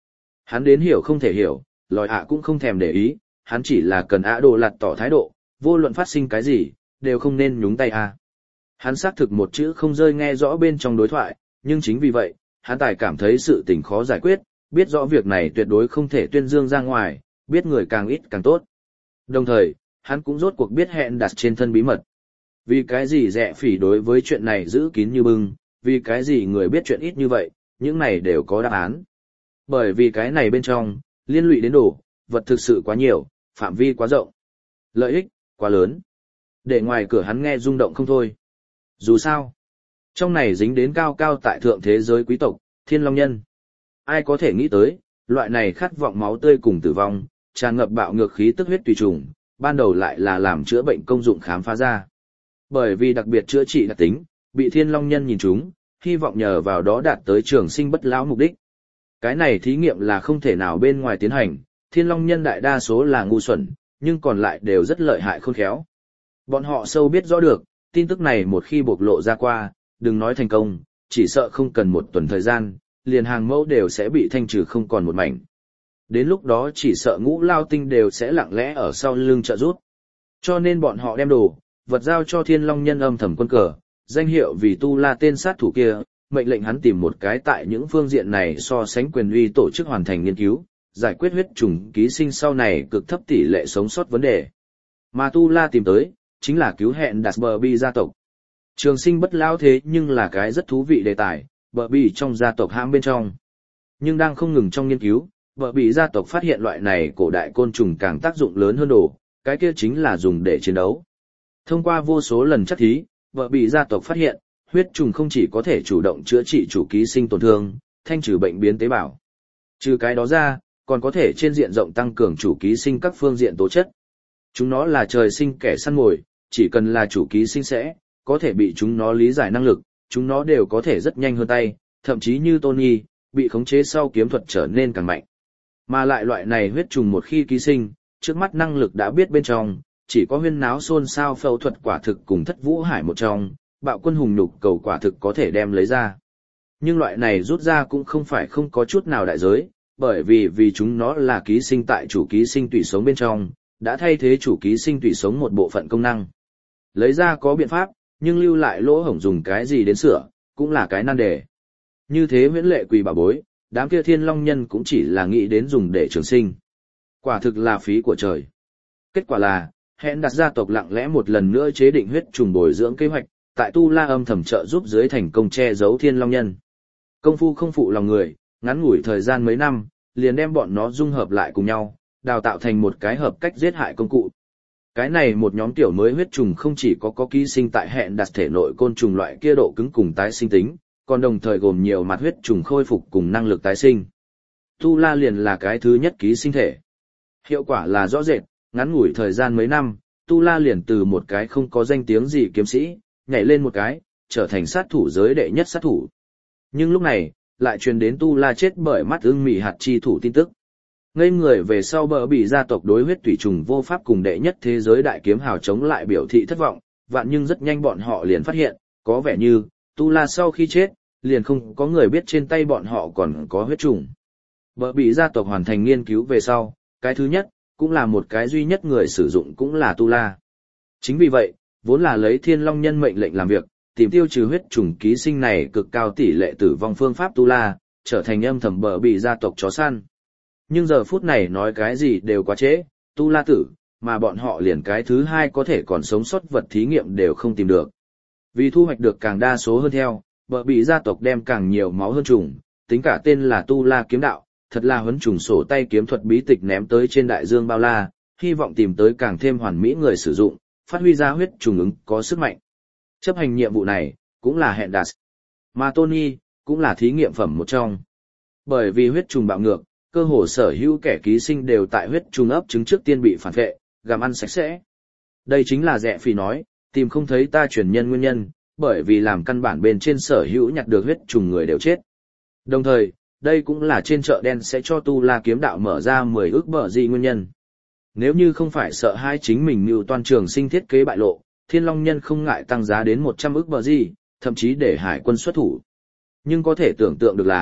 Hắn đến hiểu không thể hiểu, lòi ạ cũng không thèm để ý, hắn chỉ là cần ạ đồ lặt tỏ thái độ, vô luận phát sinh cái gì, đều không nên nhúng tay a. Hắn xác thực một chữ không rơi nghe rõ bên trong đối thoại, nhưng chính vì vậy, hắn tài cảm thấy sự tình khó giải quyết, biết rõ việc này tuyệt đối không thể tuyên dương ra ngoài, biết người càng ít càng tốt. Đồng thời, hắn cũng rốt cuộc biết hẹn đặt trên thân bí mật. Vì cái gì Rẽ Phỉ đối với chuyện này giữ kín như bưng, vì cái gì người biết chuyện ít như vậy, những này đều có đáp án. Bởi vì cái này bên trong, liên lụy đến đồ, vật thực sự quá nhiều, phạm vi quá rộng, lợi ích quá lớn. Để ngoài cửa hắn nghe rung động không thôi. Dù sao, trong này dính đến cao cao tại thượng thế giới quý tộc, Thiên Long Nhân. Ai có thể nghĩ tới, loại này khát vọng máu tươi cùng tử vong, tràn ngập bạo ngược khí tức huyết tùy trùng, ban đầu lại là làm chữa bệnh công dụng khám phá ra. Bởi vì đặc biệt chữa trị đặc tính, bị Thiên Long Nhân nhìn chúng, hy vọng nhờ vào đó đạt tới trường sinh bất lão mục đích. Cái này thí nghiệm là không thể nào bên ngoài tiến hành, Thiên Long Nhân đại đa số là ngu xuẩn, nhưng còn lại đều rất lợi hại khôn khéo. Bọn họ sâu biết rõ được, tin tức này một khi bộc lộ ra qua, đừng nói thành công, chỉ sợ không cần một tuần thời gian, liền hàng mẫu đều sẽ bị thanh trừ không còn một mảnh. Đến lúc đó chỉ sợ Ngũ Lao Tinh đều sẽ lặng lẽ ở sau lưng trợ giúp. Cho nên bọn họ đem đồ, vật giao cho Thiên Long Nhân âm thầm quân cờ, danh hiệu vì Tu La tên sát thủ kia, mệnh lệnh hắn tìm một cái tại những phương diện này so sánh quyền uy tổ chức hoàn thành nghiên cứu, giải quyết huyết trùng ký sinh sau này cực thấp tỷ lệ sống sót vấn đề. Mà Tu La tìm tới, chính là cứu hẹn đặt bờ bi gia tộc. Trường sinh bất lão thế nhưng là cái rất thú vị đề tài, bờ bi trong gia tộc hãm bên trong. Nhưng đang không ngừng trong nghiên cứu, bờ bi gia tộc phát hiện loại này cổ đại côn trùng càng tác dụng lớn hơn đồ, cái kia chính là dùng để chiến đấu. Thông qua vô số lần chắc thí, bờ bi gia tộc phát hiện, huyết trùng không chỉ có thể chủ động chữa trị chủ ký sinh tổn thương, thanh trừ bệnh biến tế bào. Trừ cái đó ra, còn có thể trên diện rộng tăng cường chủ ký sinh các phương diện tố chất. Chúng nó là trời sinh kẻ săn mồi, chỉ cần là chủ ký sinh sẽ, có thể bị chúng nó lý giải năng lực, chúng nó đều có thể rất nhanh hơn tay, thậm chí như Tony, bị khống chế sau kiếm thuật trở nên càng mạnh. Mà lại loại này huyết trùng một khi ký sinh, trước mắt năng lực đã biết bên trong, chỉ có huyên náo xôn xao phẫu thuật quả thực cùng Thất Vũ Hải một trong, bạo quân hùng nhục cầu quả thực có thể đem lấy ra. Nhưng loại này rút ra cũng không phải không có chút nào đại giới, bởi vì chúng nó là ký sinh tại chủ ký sinh tủy sống bên trong, đã thay thế chủ ký sinh tủy sống một bộ phận công năng. Lấy ra có biện pháp, nhưng lưu lại lỗ hổng dùng cái gì đến sửa, cũng là cái nan đề. Như thế huyễn lệ quỳ bảo bối, đám kia Thiên Long Nhân cũng chỉ là nghĩ đến dùng để trường sinh. Quả thực là phí của trời. Kết quả là, hẹn đặt gia tộc lặng lẽ một lần nữa chế định huyết trùng bồi dưỡng kế hoạch, tại Tu La âm thầm trợ giúp dưới thành công che giấu Thiên Long Nhân. Công phu không phụ lòng người, ngắn ngủi thời gian mấy năm, liền đem bọn nó dung hợp lại cùng nhau, đào tạo thành một cái hợp cách giết hại công cụ. Cái này một nhóm tiểu mới huyết trùng không chỉ có ký sinh tại hẹn đặt thể nội côn trùng loại kia độ cứng cùng tái sinh tính, còn đồng thời gồm nhiều mặt huyết trùng khôi phục cùng năng lực tái sinh. Tu La liền là cái thứ nhất ký sinh thể. Hiệu quả là rõ rệt, ngắn ngủi thời gian mấy năm, Tu La liền từ một cái không có danh tiếng gì kiếm sĩ, nhảy lên một cái, trở thành sát thủ giới đệ nhất sát thủ. Nhưng lúc này, lại truyền đến Tu La chết bởi mắt ưng mị hạt chi thủ tin tức. Ngây người về sau bờ bị gia tộc đối huyết tủy trùng vô pháp cùng đệ nhất thế giới đại kiếm hào chống lại biểu thị thất vọng, vạn nhưng rất nhanh bọn họ liền phát hiện, có vẻ như, Tu La sau khi chết, liền không có người biết trên tay bọn họ còn có huyết trùng. Bờ bị gia tộc hoàn thành nghiên cứu về sau, cái thứ nhất, cũng là một cái duy nhất người sử dụng cũng là Tu La. Chính vì vậy, vốn là lấy Thiên Long Nhân mệnh lệnh làm việc, tìm tiêu trừ huyết trùng ký sinh này cực cao tỷ lệ tử vong phương pháp Tu La, trở thành âm thầm bờ bị gia tộc chó săn. Nhưng giờ phút này nói cái gì đều quá trễ, Tu La tử, mà bọn họ liền cái thứ hai có thể còn sống sót vật thí nghiệm đều không tìm được. Vì thu hoạch được càng đa số hơn theo, bờ bị gia tộc đem càng nhiều máu hơn trùng, tính cả tên là Tu La kiếm đạo, thật là huấn trùng sổ tay kiếm thuật bí tịch ném tới trên đại dương bao la, hy vọng tìm tới càng thêm hoàn mỹ người sử dụng, phát huy ra huyết trùng ứng có sức mạnh. Chấp hành nhiệm vụ này, cũng là hẹn đạt. Mà Tony, cũng là thí nghiệm phẩm một trong. Bởi vì huyết trùng bạo ngược, cơ hồ sở hữu kẻ ký sinh đều tại huyết trùng ấp trứng trước tiên bị phản vệ, gặm ăn sạch sẽ. Đây chính là Rẽ Phỉ nói, tìm không thấy ta truyền nhân nguyên nhân, bởi vì làm căn bản bên trên sở hữu nhặt được huyết trùng người đều chết. Đồng thời, đây cũng là trên chợ đen sẽ cho Tu La kiếm đạo mở ra 10 ức bờ gì nguyên nhân. Nếu như không phải sợ hai chính mình mưu toan trường sinh thiết kế bại lộ, Thiên Long Nhân không ngại tăng giá đến 100 ức bờ gì, thậm chí để hải quân xuất thủ. Nhưng có thể tưởng tượng được là,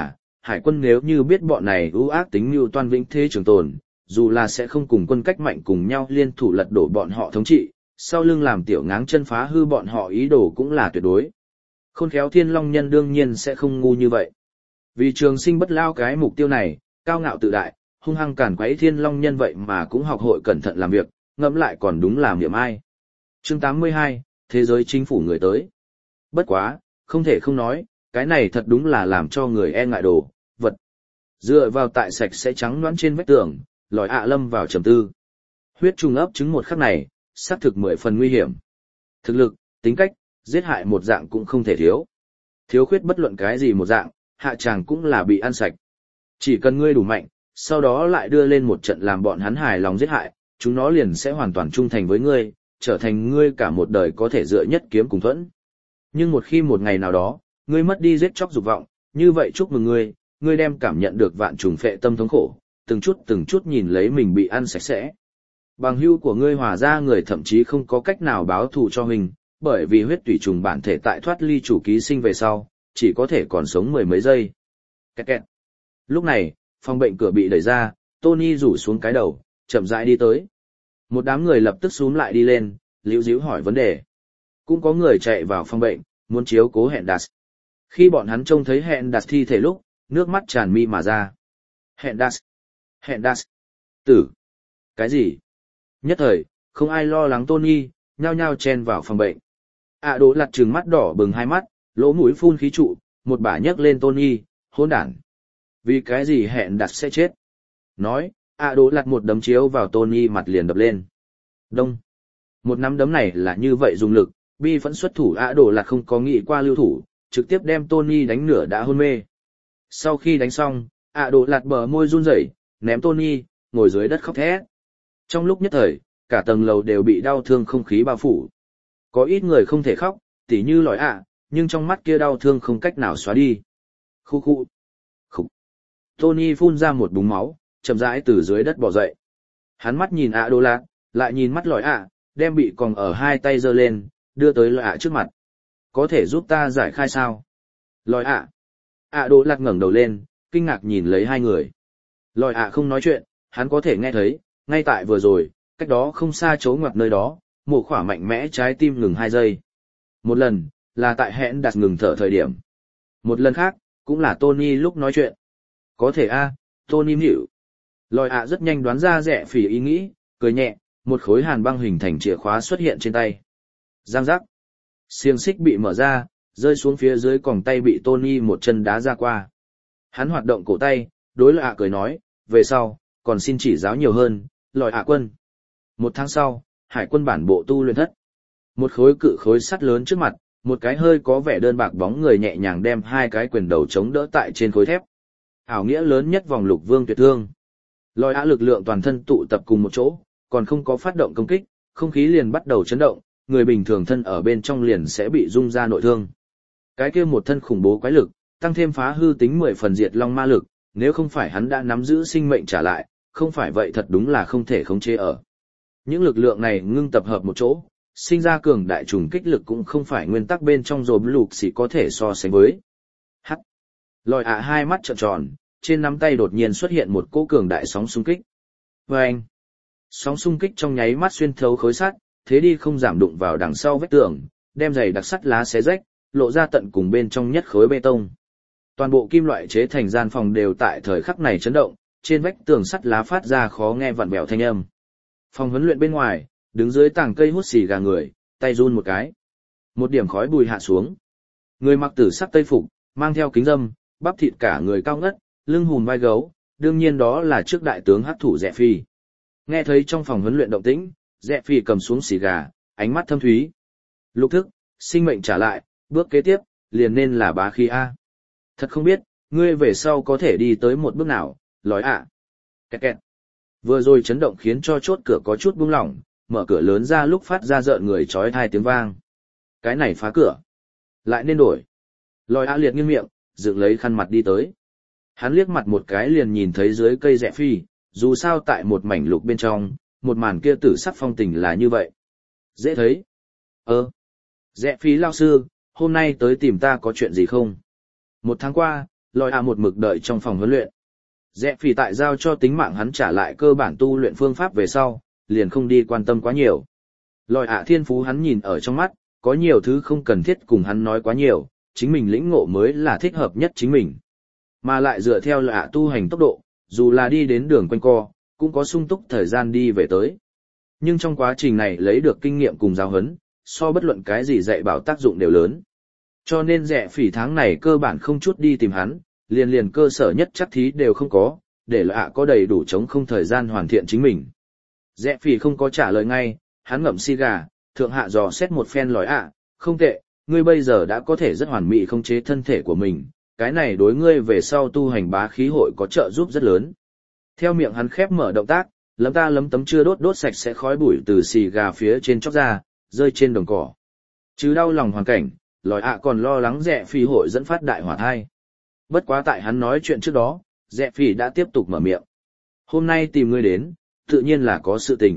hải quân nếu như biết bọn này ưu ác tính mưu toan vĩnh thế trường tồn, dù là sẽ không cùng quân cách mạnh cùng nhau liên thủ lật đổ bọn họ thống trị, sau lưng làm tiểu ngáng chân phá hư bọn họ ý đồ cũng là tuyệt đối. Khôn khéo Thiên Long Nhân đương nhiên sẽ không ngu như vậy. Vì trường sinh bất lao cái mục tiêu này, cao ngạo tự đại, hung hăng càn quấy Thiên Long Nhân vậy mà cũng học hội cẩn thận làm việc, ngẫm lại còn đúng làm điểm ai. Chương 82, Thế giới chính phủ người tới. Bất quá, không thể không nói, cái này thật đúng là làm cho người e ngại đồ, vật. Dựa vào tại sạch sẽ trắng nõn trên vách tường, lòi lâm vào trầm tư. Huyết trùng ấp trứng một khắc này, xác thực 10 phần nguy hiểm. Thực lực, tính cách, giết hại một dạng cũng không thể thiếu. Thiếu khuyết bất luận cái gì một dạng, hạ tràng cũng là bị ăn sạch. Chỉ cần ngươi đủ mạnh, sau đó lại đưa lên một trận làm bọn hắn hài lòng giết hại, chúng nó liền sẽ hoàn toàn trung thành với ngươi, trở thành ngươi cả một đời có thể dựa nhất kiếm cùng thuẫn. Nhưng một khi một ngày nào đó, ngươi mất đi giết chóc dục vọng, như vậy chúc mừng ngươi đem cảm nhận được vạn trùng phệ tâm thống khổ, từng chút nhìn lấy mình bị ăn sạch sẽ. Bằng hữu của ngươi hòa ra người thậm chí không có cách nào báo thù cho mình, bởi vì huyết tủy trùng bản thể tại thoát ly chủ ký sinh về sau, chỉ có thể còn sống 10 mấy giây. Kẹt kẹt. Lúc này, phòng bệnh cửa bị đẩy ra, Tony rủ xuống cái đầu, chậm rãi đi tới. Một đám người lập tức xúm lại đi lên, líu díu hỏi vấn đề. Cũng có người chạy vào phòng bệnh, muốn chiếu cố Hẹn Đạt. Khi bọn hắn trông thấy Hẹn Đạt thi thể lúc, nước mắt tràn mi mà ra. Hẹn Đạt, tử. Cái gì? Nhất thời, không ai lo lắng Tony, nhao nhao chen vào phòng bệnh. Đỗ lặt trừng mắt đỏ bừng hai mắt, lỗ mũi phun khí trụ, một bả nhấc lên Tony, hỗn đản. Vì cái gì Hẹn Đạt sẽ chết? Nói, Đỗ lặt một đấm chiếu vào Tony mặt liền đập lên. Đông. Một nắm đấm này là như vậy dùng lực, bi vẫn xuất thủ Đỗ lặt không có nghĩ qua lưu thủ, trực tiếp đem Tony đánh nửa đã hôn mê. Sau khi đánh xong, Đỗ lặt bờ môi run rẩy, ném Tony, ngồi dưới đất khóc thét. Trong lúc nhất thời, cả tầng lầu đều bị đau thương không khí bao phủ. Có ít người không thể khóc, tỉ như lòi nhưng trong mắt kia đau thương không cách nào xóa đi. Khụ. Tony phun ra một búng máu, chậm rãi từ dưới đất bò dậy. Hắn mắt nhìn Đỗ lặt, lại nhìn mắt lòi đem bị còng ở hai tay giơ lên, đưa tới lòi trước mặt. Có thể giúp ta giải khai sao? Lòi Đỗ lặt ngẩng đầu lên, kinh ngạc nhìn lấy hai người. Lòi không nói chuyện, hắn có thể nghe thấy, ngay tại vừa rồi, cách đó không xa chỗ ngoặt nơi đó, một khỏa mạnh mẽ trái tim ngừng 2 giây. Một lần, là tại Hẹn Đạt ngừng thở thời điểm. Một lần khác, cũng là Tony lúc nói chuyện. Có thể Tony hiểu. Lòi rất nhanh đoán ra Rẽ Phỉ ý nghĩ, cười nhẹ, một khối hàn băng hình thành chìa khóa xuất hiện trên tay. Giang giác. Xiềng xích bị mở ra, rơi xuống phía dưới còng tay bị Tony một chân đá ra qua. Hắn hoạt động cổ tay, đối lòi cười nói, về sau, còn xin chỉ giáo nhiều hơn, lòi quân. 1 tháng sau, hải quân bản bộ tu luyện thất. Một khối cự khối sắt lớn trước mặt, một cái hơi có vẻ đơn bạc bóng người nhẹ nhàng đem 2 cái quyền đầu chống đỡ tại trên khối thép. Ảo nghĩa lớn nhất vòng lục vương tuyệt thương. Lòi lực lượng toàn thân tụ tập cùng một chỗ, còn không có phát động công kích, không khí liền bắt đầu chấn động, người bình thường thân ở bên trong liền sẽ bị rung ra nội thương. Cái kia một thân khủng bố quái lực, tăng thêm phá hư tính 10 phần diệt long ma lực, nếu không phải hắn đã nắm giữ sinh mệnh trả lại, không phải vậy thật đúng là không thể khống chế ở. Những lực lượng này ngưng tập hợp một chỗ, sinh ra cường đại trùng kích lực cũng không phải nguyên tắc bên trong rồi lục chỉ có thể so sánh với. Lòi hai mắt trợn tròn, trên nắm tay đột nhiên xuất hiện một cỗ cường đại sóng xung kích. Vâng! Sóng xung kích trong nháy mắt xuyên thấu khối sắt, thế đi không giảm đụng vào đằng sau vách tường, đem giày đặc sắt lá xé rách, lộ ra tận cùng bên trong nhất khối bê tông. Toàn bộ kim loại chế thành gian phòng đều tại thời khắc này chấn động, trên vách tường sắt lá phát ra khó nghe vặn vẹo thanh âm. Phòng huấn luyện bên ngoài, đứng dưới tảng cây hút xì gà người, tay run một cái. Một điểm khói bùi hạ xuống. Người mặc tử sắc tây phục, mang theo kính râm, bắp thịt cả người cao ngất, lưng hùn vai gấu, đương nhiên đó là trước đại tướng hắc thủ Rẽ Phi. Nghe thấy trong phòng huấn luyện động tĩnh, Rẽ Phi cầm xuống xì gà, ánh mắt thâm thúy. Lục thức, sinh mệnh trả lại, bước kế tiếp, liền nên là bá khí A. Thật không biết, ngươi về sau có thể đi tới một bước nào, lói Kẹt kẹt. Vừa rồi chấn động khiến cho chốt cửa có chút buông lỏng, mở cửa lớn ra lúc phát ra rợn người chói tai tiếng vang. Cái này phá cửa. Lại nên đổi. Lòi liệt nghiêng miệng, dựng lấy khăn mặt đi tới. Hắn liếc mặt một cái liền nhìn thấy dưới cây Rẽ Phi, dù sao tại một mảnh lục bên trong, một màn kia tử sắc phong tình là như vậy. Dễ thấy. Rẽ Phi lao sư, hôm nay tới tìm ta có chuyện gì không? 1 tháng qua, lòi ạ một mực đợi trong phòng huấn luyện. Rẽ phỉ tại giao cho tính mạng hắn trả lại cơ bản tu luyện phương pháp về sau, liền không đi quan tâm quá nhiều. Lòi ạ thiên phú hắn nhìn ở trong mắt, có nhiều thứ không cần thiết cùng hắn nói quá nhiều, chính mình lĩnh ngộ mới là thích hợp nhất chính mình. Mà lại dựa theo lòi ạ tu hành tốc độ, dù là đi đến đường quanh co, cũng có sung túc thời gian đi về tới. Nhưng trong quá trình này lấy được kinh nghiệm cùng giáo huấn, so bất luận cái gì dạy bảo tác dụng đều lớn. Cho nên rẽ phỉ tháng này cơ bản không chút đi tìm hắn, liền cơ sở nhất chắc thí đều không có, để lòi ạ có đầy đủ chống không thời gian hoàn thiện chính mình. Rẽ phỉ không có trả lời ngay, hắn ngậm xì gà, thượng hạ dò xét một phen lòi ạ, không tệ, ngươi bây giờ đã có thể rất hoàn mỹ khống chế thân thể của mình, cái này đối ngươi về sau tu hành bá khí hội có trợ giúp rất lớn. Theo miệng hắn khép mở động tác, lấm tấm chưa đốt sạch sẽ khói bụi từ xì gà phía trên chóc ra, rơi trên đồng cỏ. Chứ đau lòng hoàn cảnh, lòi ạ còn lo lắng rẽ phỉ hội dẫn phát đại hỏa thai. Bất quá tại hắn nói chuyện trước đó, rẽ phỉ đã tiếp tục mở miệng. Hôm nay tìm ngươi đến, tự nhiên là có sự tình.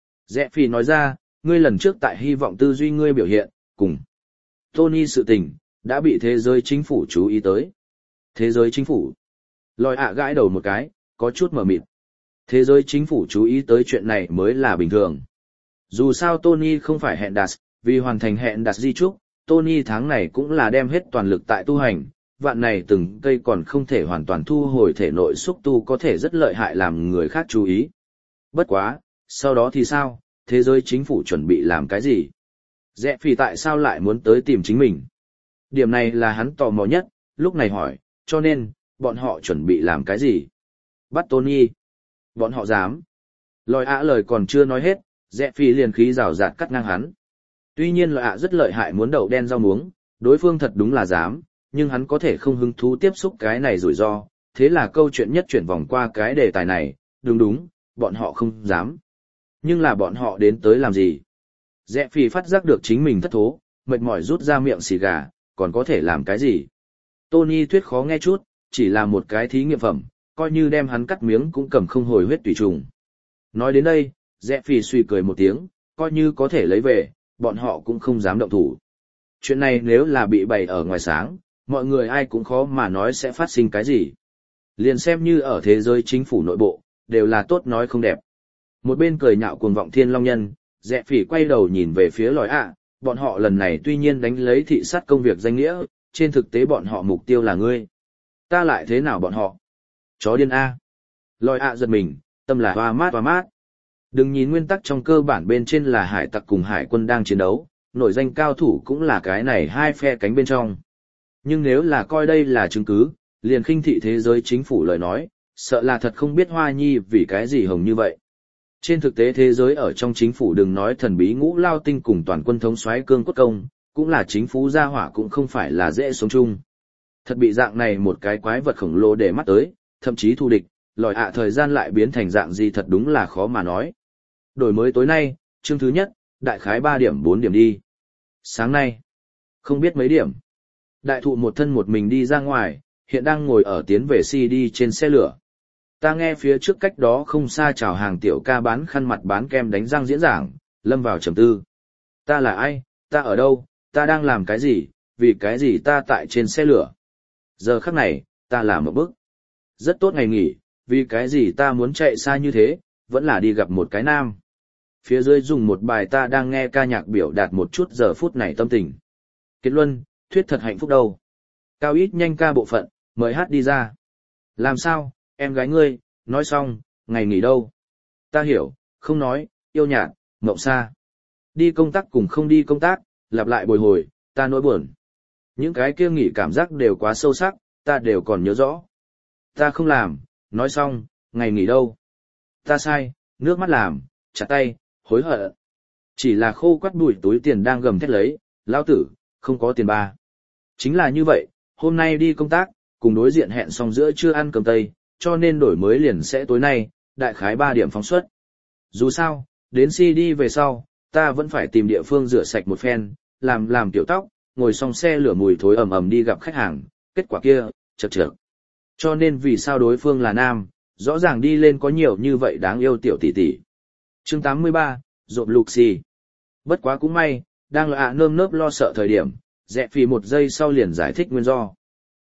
Rẽ phỉ nói ra, ngươi lần trước tại hy vọng tư duy ngươi biểu hiện, cùng Tony sự tình, đã bị thế giới chính phủ chú ý tới. Thế giới chính phủ. Lòi ạ gãi đầu một cái, có chút mờ mịt. Thế giới chính phủ chú ý tới chuyện này mới là bình thường. Dù sao Tony không phải hẹn đạt, vì hoàn thành hẹn đạt di trúc, Tony tháng này cũng là đem hết toàn lực tại tu hành, vạn này từng cây còn không thể hoàn toàn thu hồi thể nội xúc tu có thể rất lợi hại làm người khác chú ý. Bất quá, sau đó thì sao, thế giới chính phủ chuẩn bị làm cái gì? Rẽ phỉ tại sao lại muốn tới tìm chính mình? Điểm này là hắn tò mò nhất, lúc này hỏi, cho nên, bọn họ chuẩn bị làm cái gì? Bắt Tony. Bọn họ dám. Lòi ạ lời còn chưa nói hết, rẽ phỉ liền khí rào rạt cắt ngang hắn. Tuy nhiên lòi ạ rất lợi hại muốn đậu đen rau muống, đối phương thật đúng là dám, nhưng hắn có thể không hứng thú tiếp xúc cái này rủi ro, thế là câu chuyện nhất chuyển vòng qua cái đề tài này, đúng, bọn họ không dám. Nhưng là bọn họ đến tới làm gì? Rẽ phỉ phát giác được chính mình thất thố, mệt mỏi rút ra miệng xì gà, còn có thể làm cái gì? Tony thuyết khó nghe chút, chỉ là một cái thí nghiệm phẩm, coi như đem hắn cắt miếng cũng cầm không hồi huyết tùy trùng. Nói đến đây, rẽ phỉ suy cười một tiếng, coi như có thể lấy về, bọn họ cũng không dám động thủ. Chuyện này nếu là bị bày ở ngoài sáng, mọi người ai cũng khó mà nói sẽ phát sinh cái gì. Liền xem như ở thế giới chính phủ nội bộ, đều là tốt nói không đẹp. Một bên cười nhạo cuồng vọng thiên long nhân, rẽ phỉ quay đầu nhìn về phía lòi ạ, bọn họ lần này tuy nhiên đánh lấy thị sát công việc danh nghĩa, trên thực tế bọn họ mục tiêu là ngươi. Ta lại thế nào bọn họ? Chó điên A. Lòi ạ giật mình, tâm là hoa mát. Đừng nhìn nguyên tắc trong cơ bản bên trên là hải tặc cùng hải quân đang chiến đấu, nổi danh cao thủ cũng là cái này hai phe cánh bên trong. Nhưng nếu là coi đây là chứng cứ, liền khinh thị thế giới chính phủ lời nói, sợ là thật không biết Hoa Nhi vì cái gì hồng như vậy. Trên thực tế thế giới ở trong chính phủ đừng nói thần bí ngũ lao tinh cùng toàn quân thống soái cương cốt công, cũng là chính phủ gia hỏa cũng không phải là dễ sống chung. Thật bị dạng này một cái quái vật khổng lồ để mắt tới, thậm chí thù địch, lòi ạ thời gian lại biến thành dạng gì thật đúng là khó mà nói. Đổi mới tối nay, chương thứ nhất, đại khái 3 điểm 4 điểm đi. Sáng nay, không biết mấy điểm. Đại thụ một thân một mình đi ra ngoài, hiện đang ngồi ở tiến về CD trên xe lửa. Ta nghe phía trước cách đó không xa chào hàng tiểu ca bán khăn mặt bán kem đánh răng diễn giảng, lâm vào trầm tư. Ta là ai, ta ở đâu, ta đang làm cái gì, vì cái gì ta tại trên xe lửa. Giờ khắc này, ta làm một bước. Rất tốt ngày nghỉ, vì cái gì ta muốn chạy xa như thế, vẫn là đi gặp một cái nam. Phía dưới dùng một bài ta đang nghe ca nhạc biểu đạt một chút giờ phút này tâm tình. Kết luận, thuyết thật hạnh phúc đâu. Cao ít nhanh ca bộ phận, mời hát đi ra. Làm sao, em gái ngươi, nói xong, ngày nghỉ đâu. Ta hiểu, không nói, yêu nhạt, mộng xa. Đi công tác cùng không đi công tác, lặp lại bồi hồi, ta nỗi buồn. Những cái kia nghỉ cảm giác đều quá sâu sắc, ta đều còn nhớ rõ. Ta không làm, nói xong, ngày nghỉ đâu. Ta sai, nước mắt làm, chặt tay, hối hận. Chỉ là khô quắt bụi túi tiền đang gầm thét lấy, lão tử, không có tiền ba. Chính là như vậy, hôm nay đi công tác, cùng đối diện hẹn xong giữa trưa ăn cơm tây, cho nên đổi mới liền sẽ tối nay, đại khái 3 điểm phóng xuất. Dù sao, đến CD về sau, ta vẫn phải tìm địa phương rửa sạch một phen, làm tiểu tóc, ngồi xong xe lửa mùi thối ầm ầm đi gặp khách hàng, kết quả kia, chật. Cho nên vì sao đối phương là nam, rõ ràng đi lên có nhiều như vậy đáng yêu tiểu tỷ tỷ. Chương 83, rộn lục xì. Bất quá cũng may, đang là nơm nớp lo sợ thời điểm, rẽ phì một giây sau liền giải thích nguyên do.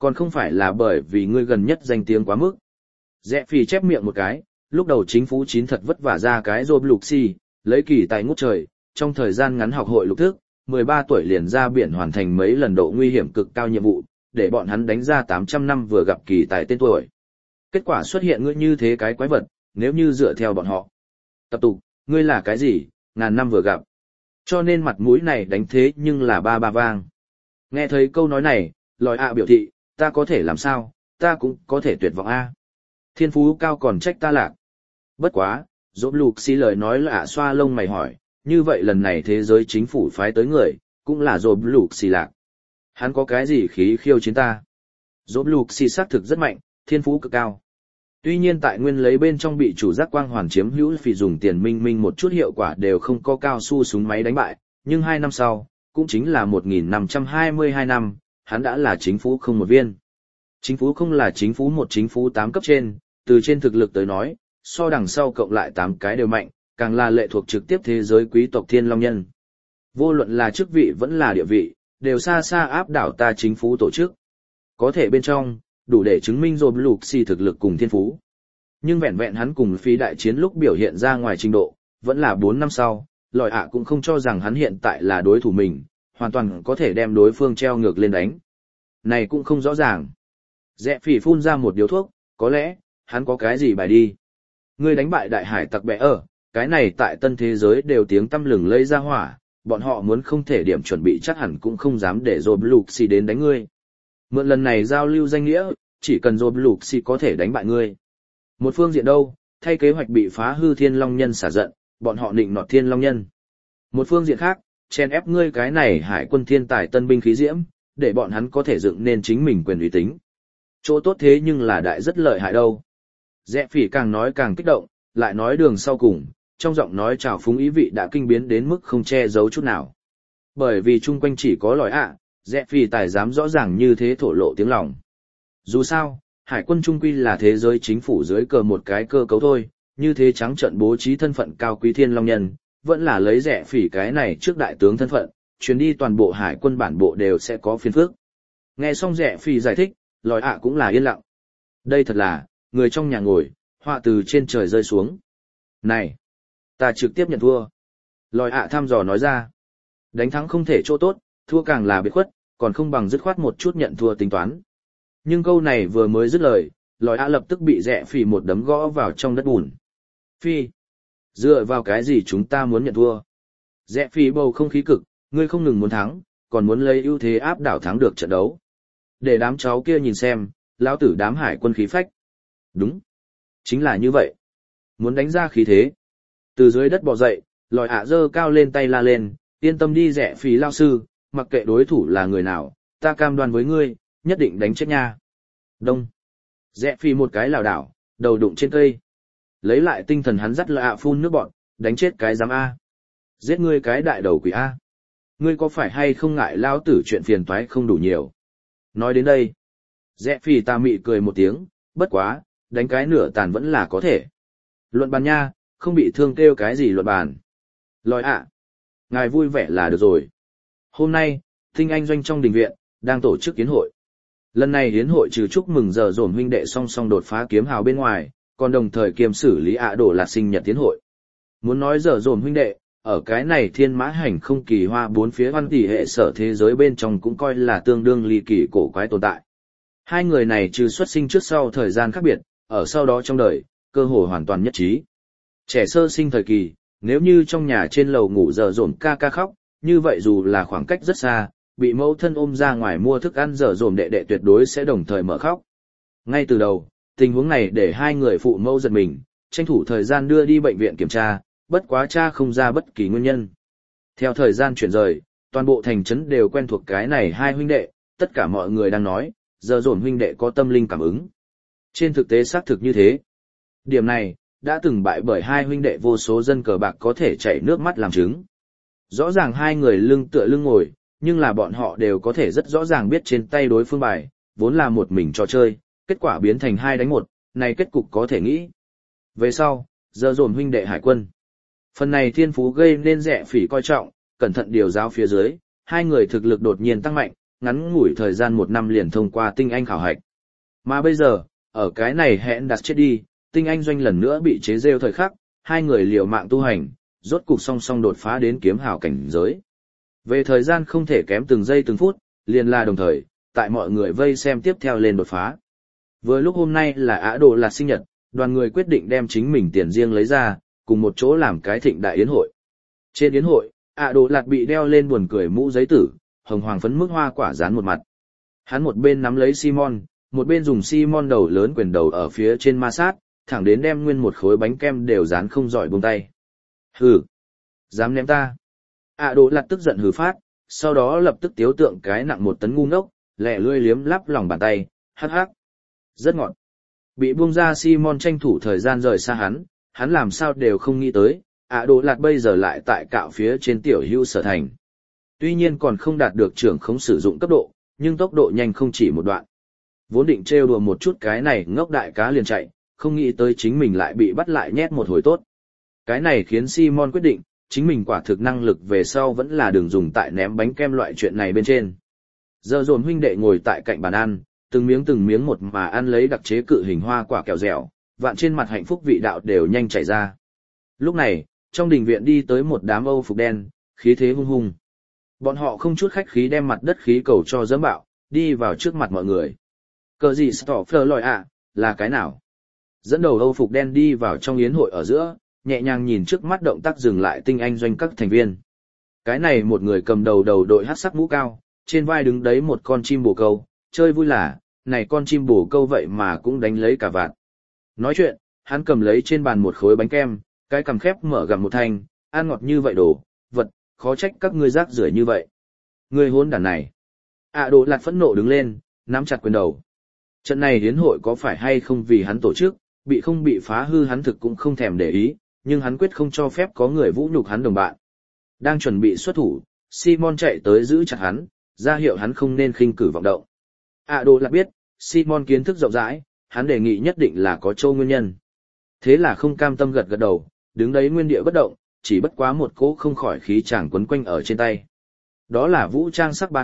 Còn không phải là bởi vì ngươi gần nhất danh tiếng quá mức. Rẽ phì chép miệng một cái, lúc đầu chính phủ chín thật vất vả ra cái rộp lục xì, lấy kỳ tài ngút trời, trong thời gian ngắn học hội lục thức, 13 tuổi liền ra biển hoàn thành mấy lần độ nguy hiểm cực cao nhiệm vụ, để bọn hắn đánh ra 800 năm vừa gặp kỳ tài tên tuổi. Kết quả xuất hiện ngươi như thế cái quái vật, nếu như dựa theo bọn họ. Tập tục, ngươi là cái gì, ngàn năm vừa gặp. Cho nên mặt mũi này đánh thế nhưng là ba ba vang. Nghe thấy câu nói này, lòi ạ biểu thị, ta có thể làm sao, ta cũng có thể tuyệt vọng a. Thiên phú cao còn trách ta lạc. Bất quá, dỗ lục xì lời nói là ạ xoa lông mày hỏi, như vậy lần này thế giới chính phủ phái tới người, cũng là dỗ lục xì lạc. Hắn có cái gì khí khiêu chiến ta? Dỗ lục xì xác thực rất mạnh, thiên phú cực cao. Tuy nhiên tại nguyên lấy bên trong bị chủ giác quang hoàn chiếm hữu vì dùng tiền minh minh một chút hiệu quả đều không có cao su súng máy đánh bại, nhưng 2 năm sau, cũng chính là 1522 năm, hắn đã là chính phủ không một viên. Chính phủ không là chính phủ một chính phủ 8 cấp trên, từ trên thực lực tới nói, so đằng sau cộng lại 8 cái đều mạnh, càng là lệ thuộc trực tiếp thế giới quý tộc Thiên Long Nhân. Vô luận là chức vị vẫn là địa vị, đều xa xa áp đảo ta chính phủ tổ chức. Có thể bên trong, đủ để chứng minh Rob Luxi thực lực cùng thiên phú. Nhưng vẹn vẹn hắn cùng phi đại chiến lúc biểu hiện ra ngoài trình độ, vẫn là 4 năm sau, lòi ạ cũng không cho rằng hắn hiện tại là đối thủ mình, hoàn toàn có thể đem đối phương treo ngược lên đánh. Này cũng không rõ ràng. Rẽ phỉ phun ra một điếu thuốc, có lẽ, hắn có cái gì bài đi. Ngươi đánh bại đại hải tặc bẽ ở, cái này tại tân thế giới đều tiếng tăm lừng lây ra hỏa, bọn họ muốn không thể điểm chuẩn bị chắc hẳn cũng không dám để Rob Luxi đến đánh ngươi. Mượn lần này giao lưu danh nghĩa, chỉ cần Rob Luxi có thể đánh bại ngươi. Một phương diện đâu, thay kế hoạch bị phá hư Thiên Long Nhân xả giận, bọn họ định nọt Thiên Long Nhân. Một phương diện khác, chen ép ngươi cái này hải quân thiên tài tân binh khí diễm, để bọn hắn có thể dựng nên chính mình quyền uy tín. Chỗ tốt thế nhưng là đại rất lợi hại đâu. Rẽ phỉ càng nói càng kích động, lại nói đường sau cùng, trong giọng nói trào phúng ý vị đã kinh biến đến mức không che giấu chút nào. Bởi vì chung quanh chỉ có lòi ạ, Rẽ phỉ tài dám rõ ràng như thế thổ lộ tiếng lòng. Dù sao, hải quân trung quy là thế giới chính phủ dưới cờ một cái cơ cấu thôi, như thế trắng trợn bố trí thân phận cao quý Thiên Long Nhân, vẫn là lấy Rẽ phỉ cái này trước đại tướng thân phận, chuyến đi toàn bộ hải quân bản bộ đều sẽ có phiền phức. Nghe xong Rẽ phỉ giải thích, lòi ạ cũng là yên lặng. Đây thật là, người trong nhà ngồi, họa từ trên trời rơi xuống. Này, ta trực tiếp nhận thua. Lòi ạ thăm dò nói ra. Đánh thắng không thể chỗ tốt, thua càng là biệt khuất, còn không bằng dứt khoát một chút nhận thua tính toán. Nhưng câu này vừa mới dứt lời, lòi ạ lập tức bị Rẽ phỉ một đấm gõ vào trong đất bùn. Phi, dựa vào cái gì chúng ta muốn nhận thua? Rẽ phỉ bầu không khí cực, ngươi không ngừng muốn thắng, còn muốn lấy ưu thế áp đảo thắng được trận đấu. Để đám cháu kia nhìn xem, lão tử đám hải quân khí phách. Đúng, chính là như vậy. Muốn đánh ra khí thế. Từ dưới đất bò dậy, lòi ạ giơ cao lên tay la lên, yên tâm đi Rẽ phỉ lao sư, mặc kệ đối thủ là người nào, ta cam đoan với ngươi, nhất định đánh chết nha. Đông. Rẽ phỉ một cái lảo đảo, đầu đụng trên cây. Lấy lại tinh thần hắn dắt lòi ạ phun nước bọt, đánh chết cái giám A. Giết ngươi cái đại đầu quỷ A. Ngươi có phải hay không ngại lao tử chuyện phiền toái không đủ nhiều. Nói đến đây. Rẽ phỉ ta mị cười một tiếng, bất quá, đánh cái nửa tàn vẫn là có thể. Luận bàn nha, không bị thương kêu cái gì luận bàn. Lòi ạ. Ngài vui vẻ là được rồi. Hôm nay, Tinh Anh Doanh trong đình viện, đang tổ chức yến hội. Lần này yến hội trừ chúc mừng giờ dồn huynh đệ song song đột phá kiếm hào bên ngoài, còn đồng thời kiêm xử lý ạ đổ là sinh nhật yến hội. Muốn nói giờ dồn huynh đệ, ở cái này thiên mã hành không kỳ hoa bốn phía văn tỷ hệ sở thế giới bên trong cũng coi là tương đương ly kỳ cổ quái tồn tại. Hai người này trừ xuất sinh trước sau thời gian khác biệt, ở sau đó trong đời, cơ hồ hoàn toàn nhất trí. Trẻ sơ sinh thời kỳ, nếu như trong nhà trên lầu ngủ giờ dồn ca ca khóc, như vậy dù là khoảng cách rất xa, bị mẫu thân ôm ra ngoài mua thức ăn giờ dồn đệ đệ tuyệt đối sẽ đồng thời mở khóc. Ngay từ đầu, tình huống này để hai người phụ mẫu giật mình, tranh thủ thời gian đưa đi bệnh viện kiểm tra, bất quá tra không ra bất kỳ nguyên nhân. Theo thời gian chuyển rời, toàn bộ thành trấn đều quen thuộc cái này hai huynh đệ, tất cả mọi người đang nói, giờ dồn huynh đệ có tâm linh cảm ứng. Trên thực tế xác thực như thế. Điểm này, đã từng bại bởi hai huynh đệ vô số dân cờ bạc có thể chảy nước mắt làm chứng. Rõ ràng hai người lưng tựa lưng ngồi, nhưng là bọn họ đều có thể rất rõ ràng biết trên tay đối phương bài, vốn là một mình trò chơi, kết quả biến thành 2 đánh 1, này kết cục có thể nghĩ. Về sau, giờ dồn huynh đệ hải quân. Phần này thiên phú gây nên Rẽ phỉ coi trọng, cẩn thận điều giáo phía dưới, hai người thực lực đột nhiên tăng mạnh, ngắn ngủi thời gian 1 năm liền thông qua tinh anh khảo hạch. Mà bây giờ, ở cái này hẹn đặt chết đi, tinh anh doanh lần nữa bị chế rêu thời khắc, hai người liều mạng tu hành, rốt cục song song đột phá đến kiếm hào cảnh giới. Về thời gian không thể kém từng giây từng phút, liền là đồng thời, tại mọi người vây xem tiếp theo lên đột phá. Vừa lúc hôm nay là Ả Đồ Lạt sinh nhật, đoàn người quyết định đem chính mình tiền riêng lấy ra, cùng một chỗ làm cái thịnh đại yến hội. Trên yến hội, Ả Đồ Lạt bị đeo lên buồn cười mũ giấy tử, hồng hoàng phấn mức hoa quả dán một mặt. Hắn một bên nắm lấy Simon, một bên dùng Simon đầu lớn quyền đầu ở phía trên ma sát, thẳng đến đem nguyên một khối bánh kem đều dán không giỏi buông tay. Hừ, dám ném ta. Ả Đồ Lạt tức giận hừ phát, sau đó lập tức tiếu tượng cái nặng 1 tấn ngu ngốc, lẹ lươi liếm lắp lòng bàn tay, hắc hắc. Rất ngọt. Bị buông ra Simon tranh thủ thời gian rời xa hắn làm sao đều không nghĩ tới, Ả Đồ Lạt bây giờ lại tại cạo phía trên tiểu hưu sở thành. Tuy nhiên còn không đạt được trưởng không sử dụng cấp độ, nhưng tốc độ nhanh không chỉ một đoạn. Vốn định trêu đùa một chút cái này ngốc đại cá liền chạy, không nghĩ tới chính mình lại bị bắt lại nhét một hồi tốt. Cái này khiến Simon quyết định, chính mình quả thực năng lực về sau vẫn là đường dùng tại ném bánh kem loại chuyện này bên trên. Giờ dồn huynh đệ ngồi tại cạnh bàn ăn, từng miếng một mà ăn lấy đặc chế cự hình hoa quả kẹo dẻo, vạn trên mặt hạnh phúc vị đạo đều nhanh chảy ra. Lúc này, trong đình viện đi tới một đám Âu phục đen, khí thế hung hung. Bọn họ không chút khách khí đem mặt đất khí cầu cho dẫm bạo, đi vào trước mặt mọi người. Cờ gì Stoffer lòi ạ, là cái nào? Dẫn đầu Âu phục đen đi vào trong yến hội ở giữa, nhẹ nhàng nhìn trước mắt động tác dừng lại tinh anh doanh các thành viên. Cái này một người cầm đầu đội hắc sắc mũ cao, trên vai đứng đấy một con chim bồ câu, chơi vui là, này con chim bồ câu vậy mà cũng đánh lấy cả vạn. Nói chuyện, hắn cầm lấy trên bàn một khối bánh kem, cái cầm khép mở gặm một thanh, ăn ngọt như vậy đồ, vật, khó trách các ngươi rác rưởi như vậy. Ngươi hôn đàn này. Ả Đồ Lạt phẫn nộ đứng lên, nắm chặt quyền đầu. Trận này hiến hội có phải hay không vì hắn tổ chức, không bị phá hư hắn thực cũng không thèm để ý, nhưng hắn quyết không cho phép có người vũ nhục hắn đồng bạn. Đang chuẩn bị xuất thủ, Simon chạy tới giữ chặt hắn, ra hiệu hắn không nên khinh cử vọng động. Ả Đồ Lạt biết, Simon kiến thức rộng rãi, hắn đề nghị nhất định là có châu nguyên nhân. Thế là không cam tâm gật gật đầu, đứng đấy nguyên địa bất động, chỉ bất quá một cỗ không khỏi khí chàng quấn quanh ở trên tay. Đó là vũ trang sắc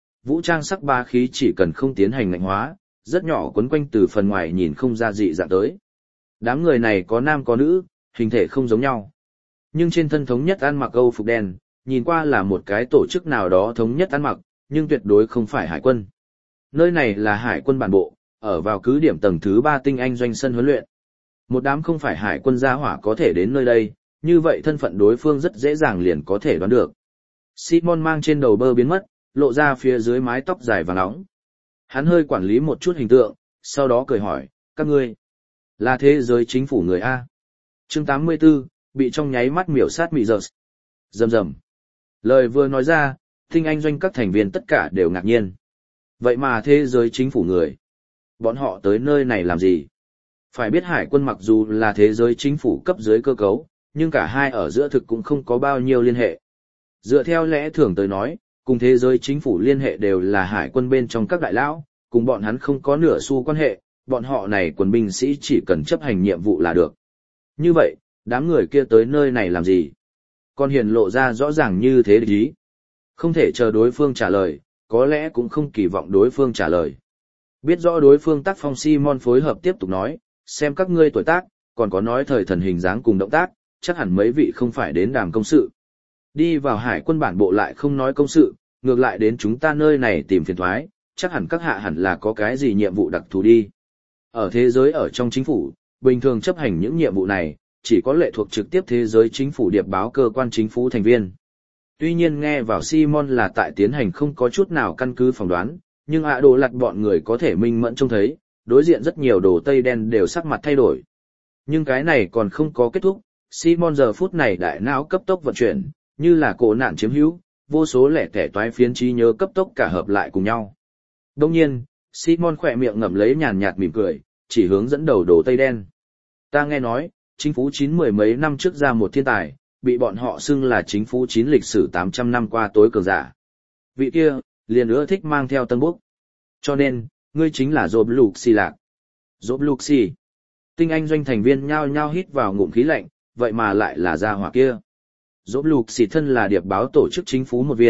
ba khí chỉ cần không tiến hành ngạnh hóa, rất nhỏ quấn quanh từ phần ngoài nhìn không ra dị dạng tới. Đám người này có nam có nữ, hình thể không giống nhau. Nhưng trên thân thống nhất ăn mặc Âu phục đen, nhìn qua là một cái tổ chức nào đó thống nhất ăn mặc, nhưng tuyệt đối không phải hải quân. Nơi này là hải quân bản bộ, ở vào cứ điểm tầng thứ 3 tinh anh doanh sân huấn luyện. Một đám không phải hải quân gia hỏa có thể đến nơi đây, như vậy thân phận đối phương rất dễ dàng liền có thể đoán được. Simon mang trên đầu bơ biến mất, lộ ra phía dưới mái tóc dài và nóng. Hắn hơi quản lý một chút hình tượng, sau đó cười hỏi, các ngươi là thế giới chính phủ người A. Chương 84, bị trong nháy mắt miểu sát mị giờ. Rầm rầm. Lời vừa nói ra, tinh anh doanh các thành viên tất cả đều ngạc nhiên. Vậy mà thế giới chính phủ người, bọn họ tới nơi này làm gì? Phải biết hải quân mặc dù là thế giới chính phủ cấp dưới cơ cấu, nhưng cả hai ở giữa thực cũng không có bao nhiêu liên hệ. Dựa theo lẽ thường tới nói, cùng thế giới chính phủ liên hệ đều là hải quân bên trong các đại lão, cùng bọn hắn không có nửa xu quan hệ, bọn họ này quân binh sĩ chỉ cần chấp hành nhiệm vụ là được. Như vậy, đám người kia tới nơi này làm gì? Còn hiển lộ ra rõ ràng như thế địch ý. Không thể chờ đối phương trả lời, có lẽ cũng không kỳ vọng đối phương trả lời. Biết rõ đối phương tác phong Simon phối hợp tiếp tục nói, xem các ngươi tuổi tác, còn có nói thời thần hình dáng cùng động tác, chắc hẳn mấy vị không phải đến đàm công sự. Đi vào hải quân bản bộ lại không nói công sự, ngược lại đến chúng ta nơi này tìm phiền thoái, chắc hẳn các hạ hẳn là có cái gì nhiệm vụ đặc thù đi. Ở thế giới ở trong chính phủ, bình thường chấp hành những nhiệm vụ này, chỉ có lệ thuộc trực tiếp thế giới chính phủ điệp báo cơ quan chính phủ thành viên. Tuy nhiên nghe vào Simon là tại tiến hành không có chút nào căn cứ phỏng đoán, nhưng Ả Đồ Lạt bọn người có thể minh mẫn trông thấy, đối diện rất nhiều đồ tây đen đều sắc mặt thay đổi. Nhưng cái này còn không có kết thúc, Simon giờ phút này đại não cấp tốc vận chuyển, như là cổ nạn chiếm hữu, vô số lẻ tẻ toái phiến trí nhớ cấp tốc cả hợp lại cùng nhau. Đồng nhiên, Simon khỏe miệng ngậm lấy nhàn nhạt mỉm cười, chỉ hướng dẫn đầu đồ tây đen. Ta nghe nói, chính phủ 9 mười mấy năm trước ra một thiên tài, bị bọn họ xưng là chính phủ 9 lịch sử 800 năm qua tối cường giả. Vị kia, liền ưa thích mang theo tân bốc. Cho nên, ngươi chính là Dộp Lục Xì lạc. Dộp Lục Xì. Tinh anh doanh thành viên nhao nhao hít vào ngụm khí lạnh, vậy mà lại là gia hỏa kia. Dộp Lục Xì thân là điệp báo tổ chức chính phủ một viên,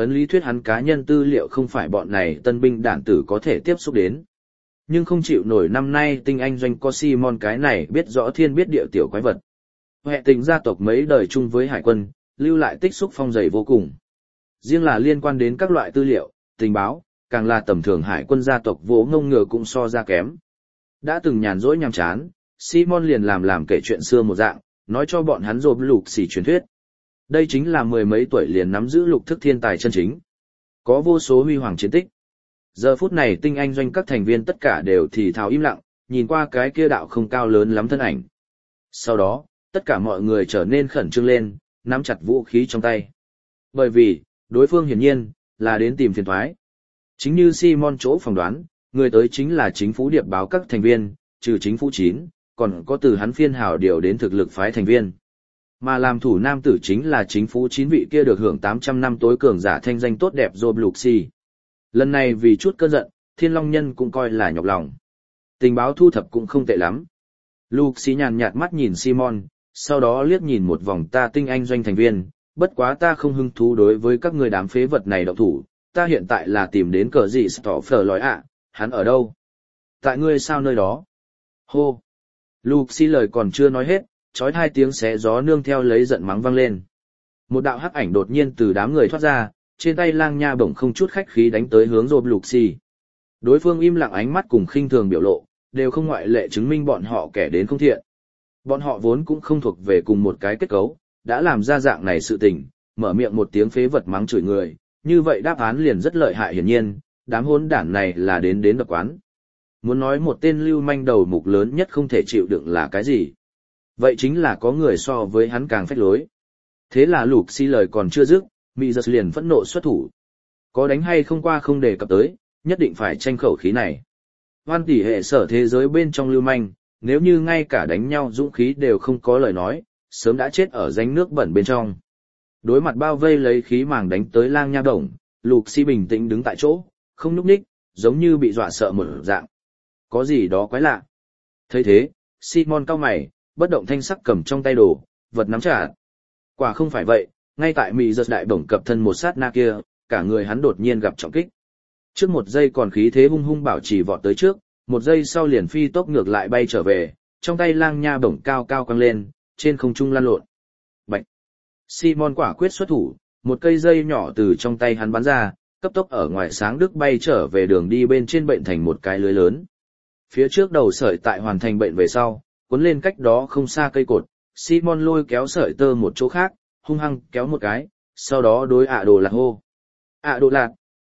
ấn lý thuyết hắn cá nhân tư liệu không phải bọn này tân binh đản tử có thể tiếp xúc đến. Nhưng không chịu nổi năm nay tinh anh doanh có Simon cái này biết rõ thiên biết địa tiểu quái vật. Hệ tình gia tộc mấy đời chung với hải quân, lưu lại tích xúc phong dày vô cùng. Riêng là liên quan đến các loại tư liệu, tình báo, càng là tầm thường hải quân gia tộc vỗ ngông ngừa cũng so ra kém. Đã từng nhàn rỗi nhàm chán, Simon liền làm kể chuyện xưa một dạng, nói cho bọn hắn rộp lục xỉ truyền thuyết. Đây chính là mười mấy tuổi liền nắm giữ lục thức thiên tài chân chính. Có vô số huy hoàng chiến tích. Giờ phút này tinh anh doanh các thành viên tất cả đều thì thào im lặng, nhìn qua cái kia đạo không cao lớn lắm thân ảnh. Sau đó, tất cả mọi người trở nên khẩn trương lên, nắm chặt vũ khí trong tay. Bởi vì, đối phương hiển nhiên, là đến tìm phiền toái. Chính như Simon chỗ phỏng đoán, người tới chính là chính phủ điệp báo các thành viên, trừ chính phủ 9, còn có từ hắn phiên hào điều đến thực lực phái thành viên. Mà làm thủ nam tử chính là chính phủ 9 vị kia được hưởng 800 năm tối cường giả thanh danh tốt đẹp Job Luxi. Lần này vì chút cơn giận, Thiên Long Nhân cũng coi là nhọc lòng. Tình báo thu thập cũng không tệ lắm. Luxi nhàn nhạt mắt nhìn Simon, sau đó liếc nhìn một vòng ta tinh anh doanh thành viên, bất quá ta không hứng thú đối với các người đám phế vật này động thủ, ta hiện tại là tìm đến cờ gì Stoffer lói ạ, hắn ở đâu? Tại ngươi sao nơi đó? Hô! Luxi lời còn chưa nói hết, chói hai tiếng xé gió nương theo lấy giận mắng vang lên. Một đạo hắc ảnh đột nhiên từ đám người thoát ra, trên tay lang nha bổng không chút khách khí đánh tới hướng Rob Luxi. Đối phương im lặng ánh mắt cùng khinh thường biểu lộ, đều không ngoại lệ chứng minh bọn họ kẻ đến không thiện. Bọn họ vốn cũng không thuộc về cùng một cái kết cấu, đã làm ra dạng này sự tình, mở miệng một tiếng phế vật mắng chửi người, như vậy đáp án liền rất lợi hại hiển nhiên, đám hỗn đản này là đến đập quán. Muốn nói một tên lưu manh đầu mục lớn nhất không thể chịu đựng là cái gì? Vậy chính là có người so với hắn càng phách lối. Thế là Luxi lời còn chưa dứt, Mị Giật liền phẫn nộ xuất thủ. Có đánh hay không qua không đề cập tới, nhất định phải tranh khẩu khí này. Hoan tỷ hệ sở thế giới bên trong lưu manh, nếu như ngay cả đánh nhau dũng khí đều không có lời nói, sớm đã chết ở rãnh nước bẩn bên trong. Đối mặt bao vây lấy khí màng đánh tới lang nha đồng, Luxi bình tĩnh đứng tại chỗ, không nhúc nhích, giống như bị dọa sợ một dạng. Có gì đó quái lạ. Thấy thế, Simon cau mày, bất động thanh sắc cầm trong tay đồ, vật nắm trả. Quả không phải vậy, ngay tại Mị Giật đại bổng cập thân một sát na kia, cả người hắn đột nhiên gặp trọng kích. Trước một giây còn khí thế hung hung bảo trì vọt tới trước, một giây sau liền phi tốc ngược lại bay trở về, trong tay lang nha bổng cao cao quăng lên, trên không trung lăn lộn. Bạch! Simon quả quyết xuất thủ, một cây dây nhỏ từ trong tay hắn bắn ra, cấp tốc ở ngoài sáng đức bay trở về đường đi bên trên bệnh thành một cái lưới lớn. Phía trước đầu sợi tại hoàn thành bệnh về sau, cuốn lên cách đó không xa cây cột, Simon lôi kéo sợi tơ một chỗ khác, hung hăng kéo một cái, sau đó đối Đồ Lạt hô. Đồ Lạt!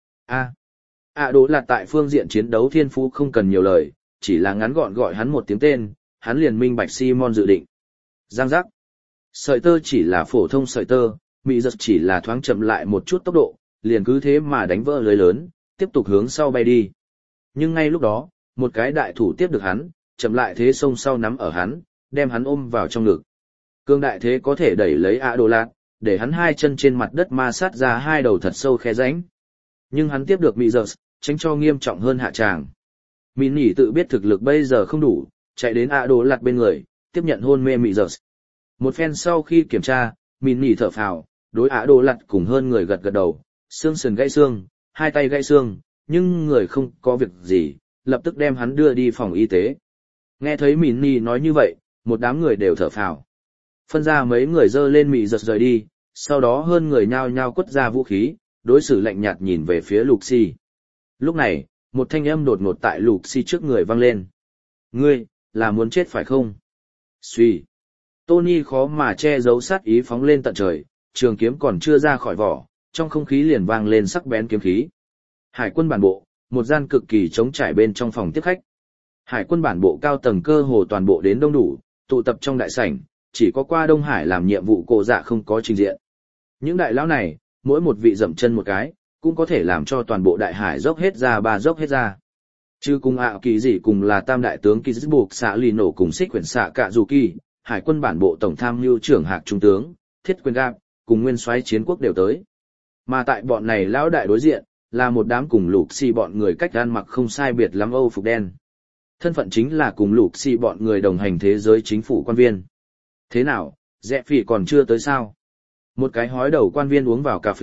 Đồ Lạt tại phương diện chiến đấu thiên phú không cần nhiều lời, chỉ là ngắn gọn gọi hắn một tiếng tên, hắn liền minh bạch Simon dự định. Giang giác! Sợi tơ chỉ là phổ thông sợi tơ, Mị Giật chỉ là thoáng chậm lại một chút tốc độ, liền cứ thế mà đánh vỡ lưới lớn, tiếp tục hướng sau bay đi. Nhưng ngay lúc đó, một cái đại thủ tiếp được hắn, chậm lại thế xông sau nắm ở hắn, đem hắn ôm vào trong ngực. Cương đại thế có thể đẩy lấy Đồ Lạt, để hắn hai chân trên mặt đất ma sát ra hai đầu thật sâu khe rãnh. Nhưng hắn tiếp được Mị Giật, tránh cho nghiêm trọng hơn hạ tràng. Mị Nỉ tự biết thực lực bây giờ không đủ, chạy đến Đồ Lạt bên người, tiếp nhận hôn mê Mị Giật. Một phen sau khi kiểm tra, Mị Nỉ thở phào, đối Đồ Lạt cùng hơn người gật gật đầu, xương sườn gãy xương, hai tay gãy xương, nhưng người không có việc gì, lập tức đem hắn đưa đi phòng y tế. Nghe thấy Mị Nỉ nói như vậy, một đám người đều thở phào. Phân ra mấy người dơ lên Mị Giật rời đi, sau đó hơn người nhao nhao quất ra vũ khí, đối xử lạnh nhạt nhìn về phía Luxi. Lúc này, một thanh âm đột ngột tại Luxi trước người vang lên. Ngươi, là muốn chết phải không? Suy. Tony khó mà che giấu sát ý phóng lên tận trời, trường kiếm còn chưa ra khỏi vỏ, trong không khí liền vang lên sắc bén kiếm khí. Hải quân bản bộ, một gian cực kỳ trống trải bên trong phòng tiếp khách. Hải quân bản bộ cao tầng cơ hồ toàn bộ đến đông đủ, tụ tập trong đại sảnh, chỉ có qua Đông Hải làm nhiệm vụ cổ dạ không có trình diện. Những đại lão này, mỗi một vị dậm chân một cái, cũng có thể làm cho toàn bộ đại hải dốc hết ra ba dốc hết ra. Chứ cùng kỳ gì cùng là tam đại tướng Kizbuộc xạ lì nổ cùng xích quyển xạ cạ dù kỳ, hải quân bản bộ tổng tham mưu trưởng hạc trung tướng, thiết quyền gạp, cùng nguyên soái chiến quốc đều tới. Mà tại bọn này lão đại đối diện, là một đám cùng Luxi bọn người cách ăn mặc không sai biệt lắm Âu phục đen. Thân phận chính là cùng Luxi bọn người đồng hành thế giới chính phủ quan viên. Thế nào, Rẽ Phỉ còn chưa tới sao? Một cái hói đầu quan viên uống vào cà phê,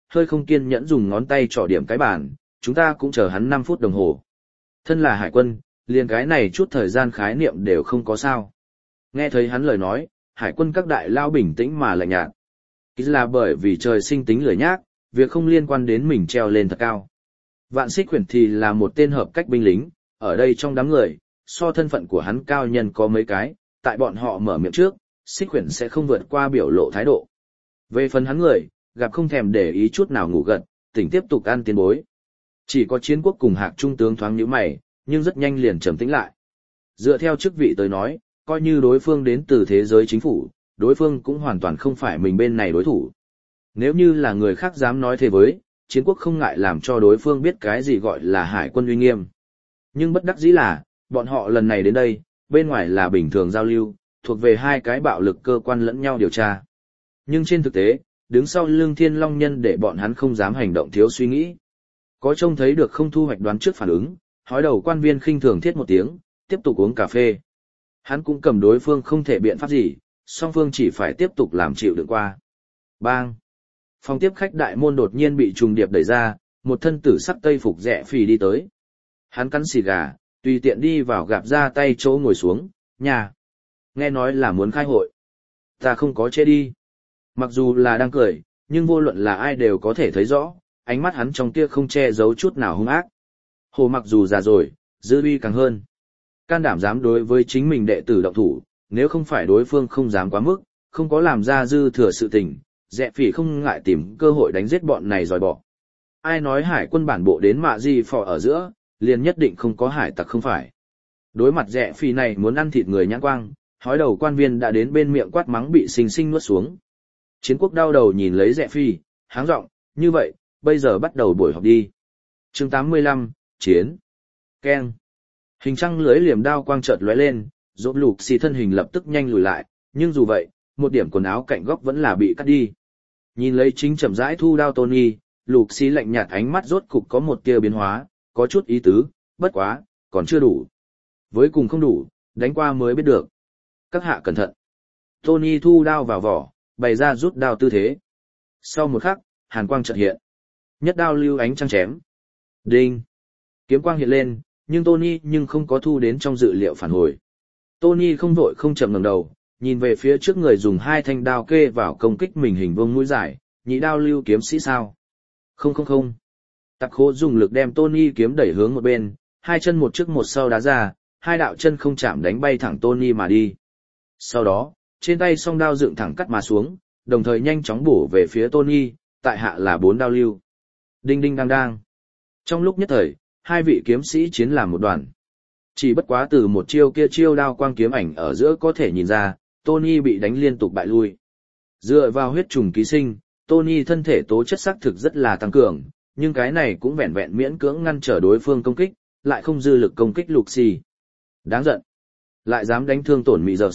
hơi không kiên nhẫn dùng ngón tay trỏ điểm cái bàn, chúng ta cũng chờ hắn 5 phút đồng hồ. Thân là hải quân, liền cái này chút thời gian khái niệm đều không có sao. Nghe thấy hắn lời nói, hải quân các đại lao bình tĩnh mà lạnh nhạt. Ý là bởi vì trời sinh tính lười nhác, việc không liên quan đến mình treo lên thật cao. Vạn Xích Quyển thì là một tên hợp cách binh lính, ở đây trong đám người, so thân phận của hắn cao nhân có mấy cái, tại bọn họ mở miệng trước, Xích Quyển sẽ không vượt qua biểu lộ thái độ. Về phần hắn người, gặp không thèm để ý chút nào ngủ gật, tỉnh tiếp tục ăn tiền bối. Chỉ có Chiến Quốc cùng Hạc trung tướng thoáng nhíu mày, nhưng rất nhanh liền trầm tĩnh lại. Dựa theo chức vị tới nói, coi như đối phương đến từ thế giới chính phủ, đối phương cũng hoàn toàn không phải mình bên này đối thủ. Nếu như là người khác dám nói thế với, Chiến Quốc không ngại làm cho đối phương biết cái gì gọi là hải quân uy nghiêm. Nhưng bất đắc dĩ là, bọn họ lần này đến đây, bên ngoài là bình thường giao lưu, thuộc về hai cái bạo lực cơ quan lẫn nhau điều tra. Nhưng trên thực tế, đứng sau lưng Thiên Long Nhân để bọn hắn không dám hành động thiếu suy nghĩ. Có trông thấy được không thu hoạch đoán trước phản ứng, hói đầu quan viên khinh thường thiết một tiếng, tiếp tục uống cà phê. Hắn cũng cầm đối phương không thể biện pháp gì, song phương chỉ phải tiếp tục làm chịu đựng qua. Bang! Phòng tiếp khách đại môn đột nhiên bị trùng điệp đẩy ra, một thân tử sắc tây phục rẽ phì đi tới. Hắn cắn xì gà, tùy tiện đi vào gặp ra tay chỗ ngồi xuống, nhà. Nghe nói là muốn khai hội. Ta không có chê đi. Mặc dù là đang cười, nhưng vô luận là ai đều có thể thấy rõ, ánh mắt hắn trong kia không che giấu chút nào hung ác. Hồ mặc dù già rồi, dư uy càng hơn. Can đảm dám đối với chính mình đệ tử động thủ, nếu không phải đối phương không dám quá mức, không có làm ra dư thừa sự tình, Rẽ Phỉ không ngại tìm cơ hội đánh giết bọn này dòi bỏ. Ai nói hải quân bản bộ đến mạ gì phò ở giữa, liền nhất định không có hải tặc không phải. Đối mặt Rẽ Phỉ này muốn ăn thịt người nhãn quang, hói đầu quan viên đã đến bên miệng quát mắng bị xinh xinh nuốt xuống. Chiến Quốc đau đầu nhìn lấy Rẽ Phỉ, háng giọng, như vậy, bây giờ bắt đầu buổi họp đi. Chương 85, Chiến. Keng. Hình trăng lưới liềm đao quang chợt lóe lên, rộn lục xì thân hình lập tức nhanh lùi lại, nhưng dù vậy, một điểm quần áo cạnh góc vẫn là bị cắt đi. Nhìn lấy chính chậm rãi thu đao Tony, lục xì lạnh nhạt ánh mắt rốt cục có một tia biến hóa, có chút ý tứ, bất quá, còn chưa đủ. Với cùng không đủ, đánh qua mới biết được. Các hạ cẩn thận. Tony thu đao vào vỏ, bày ra rút đao tư thế. Sau một khắc, hàn quang chợt hiện. Nhất đao lưu ánh trăng chém. Đinh. Kiếm quang hiện lên, nhưng Tony không có thu đến trong dự liệu phản hồi. Tony không vội không chậm ngẩng đầu, nhìn về phía trước người dùng hai thanh đao kê vào công kích mình hình vuông mũi dài, nhị đao lưu kiếm sĩ sao? Không. Tặc khố dùng lực đem Tony kiếm đẩy hướng một bên, hai chân một trước một sau đá ra, hai đạo chân không chạm đánh bay thẳng Tony mà đi. Sau đó, trên tay song đao dựng thẳng cắt mà xuống, đồng thời nhanh chóng bổ về phía Tony, tại hạ là 4 đao lưu. Đinh đinh đang đang. Trong lúc nhất thời, hai vị kiếm sĩ chiến làm một đoàn. Chỉ bất quá từ một chiêu kia chiêu đao quang kiếm ảnh ở giữa có thể nhìn ra, Tony bị đánh liên tục bại lui. Dựa vào huyết trùng ký sinh, Tony thân thể tố chất xác thực rất là tăng cường, nhưng cái này cũng vẹn vẹn miễn cưỡng ngăn trở đối phương công kích, lại không dư lực công kích lục xì. Đáng giận. Lại dám đánh thương tổn mị giờ.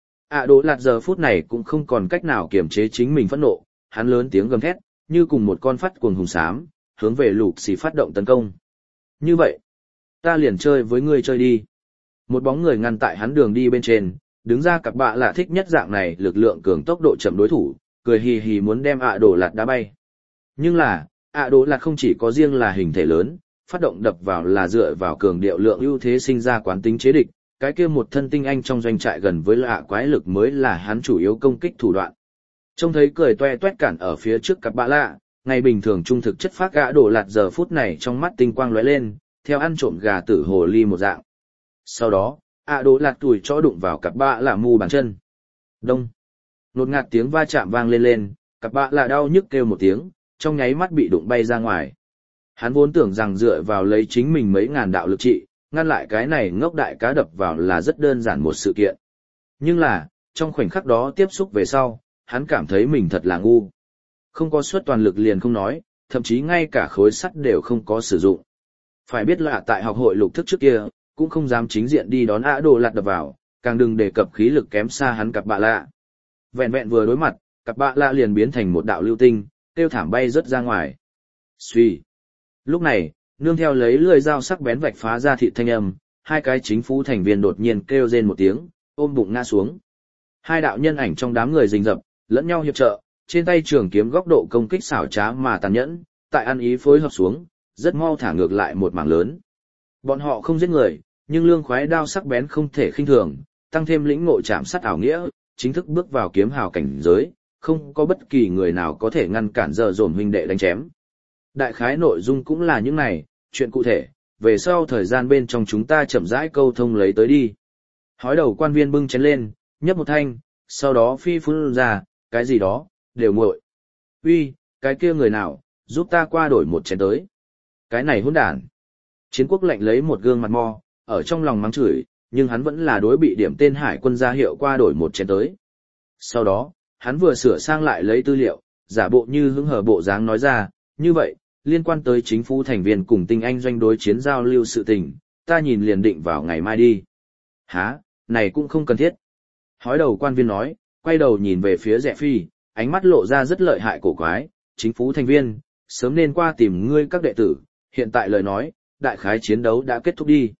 Đỗ Lạt giờ phút này cũng không còn cách nào kiềm chế chính mình phẫn nộ, hắn lớn tiếng gầm thét, như cùng một con phát cuồng hùng xám, hướng về lục xì phát động tấn công. Như vậy, ta liền chơi với ngươi chơi đi. Một bóng người ngăn tại hắn đường đi bên trên, đứng ra cặp bạ là thích nhất dạng này lực lượng cường tốc độ chậm đối thủ, cười hì hì muốn đem Đỗ Lạt đá bay. Nhưng là, Đỗ Lạt không chỉ có riêng là hình thể lớn, phát động đập vào là dựa vào cường điệu lượng ưu thế sinh ra quán tính chế địch, cái kia một thân tinh anh trong doanh trại gần với quái lực mới là hắn chủ yếu công kích thủ đoạn. Trông thấy cười toe toét cản ở phía trước cặp bạ lạ, ngày bình thường trung thực chất phác Đỗ Lạt giờ phút này trong mắt tinh quang lóe lên, theo ăn trộm gà tử hồ ly một dạng. Sau đó, Đỗ Lạt tùi chó đụng vào cặp bạ lạ mu bàn chân. Đông. Nột ngạt tiếng va chạm vang lên, cặp bạ lạ đau nhức kêu một tiếng, trong nháy mắt bị đụng bay ra ngoài. Hắn vốn tưởng rằng dựa vào lấy chính mình mấy ngàn đạo lực trị, ngăn lại cái này ngốc đại cá đập vào là rất đơn giản một sự kiện. Nhưng là, trong khoảnh khắc đó tiếp xúc về sau, hắn cảm thấy mình thật là ngu. Không có suất toàn lực liền không nói, thậm chí ngay cả khối sắt đều không có sử dụng. Phải biết là tại học hội lục thức trước kia, cũng không dám chính diện đi đón Đỗ Lạt đập vào, càng đừng đề cập khí lực kém xa hắn cặp bạ lạ. Vẹn vẹn vừa đối mặt, cặp bạ lạ liền biến thành một đạo lưu tinh, tiêu thảm bay rớt ra ngoài. Xuy. Lúc này, nương theo lấy lưỡi dao sắc bén vạch phá ra thịt thanh âm, hai cái chính phủ thành viên đột nhiên kêu rên một tiếng, ôm bụng ngã xuống. Hai đạo nhân ảnh trong đám người rình rập, lẫn nhau hiệp trợ, trên tay trường kiếm góc độ công kích xảo trá mà tàn nhẫn, tại ăn ý phối hợp xuống, rất mau thả ngược lại một mảng lớn. Bọn họ không giết người, nhưng lương khoái đao sắc bén không thể khinh thường, tăng thêm lĩnh ngộ chạm sát ảo nghĩa, chính thức bước vào kiếm hào cảnh giới, không có bất kỳ người nào có thể ngăn cản giờ dồn huynh đệ đánh chém. Đại khái nội dung cũng là những này, chuyện cụ thể, về sau thời gian bên trong chúng ta chậm rãi câu thông lấy tới đi. Hói đầu quan viên bưng chén lên, nhấp một thanh, sau đó phi phun ra, cái gì đó, đều nguội. Uy, cái kia người nào, giúp ta qua đổi một chén tới. Cái này hỗn đản. Chiến quốc lệnh lấy một gương mặt mo, ở trong lòng mắng chửi, nhưng hắn vẫn là đối bị điểm tên hải quân ra hiệu qua đổi một chén tới. Sau đó, hắn vừa sửa sang lại lấy tư liệu, giả bộ như hứng hở bộ dáng nói ra, như vậy, liên quan tới chính phủ thành viên cùng tinh anh doanh đối chiến giao lưu sự tình, ta nhìn liền định vào ngày mai đi. Hả, này cũng không cần thiết. Hói đầu quan viên nói, quay đầu nhìn về phía Rẽ Phi, ánh mắt lộ ra rất lợi hại cổ quái, chính phủ thành viên, sớm nên qua tìm ngươi các đệ tử, hiện tại lời nói, đại khái chiến đấu đã kết thúc đi.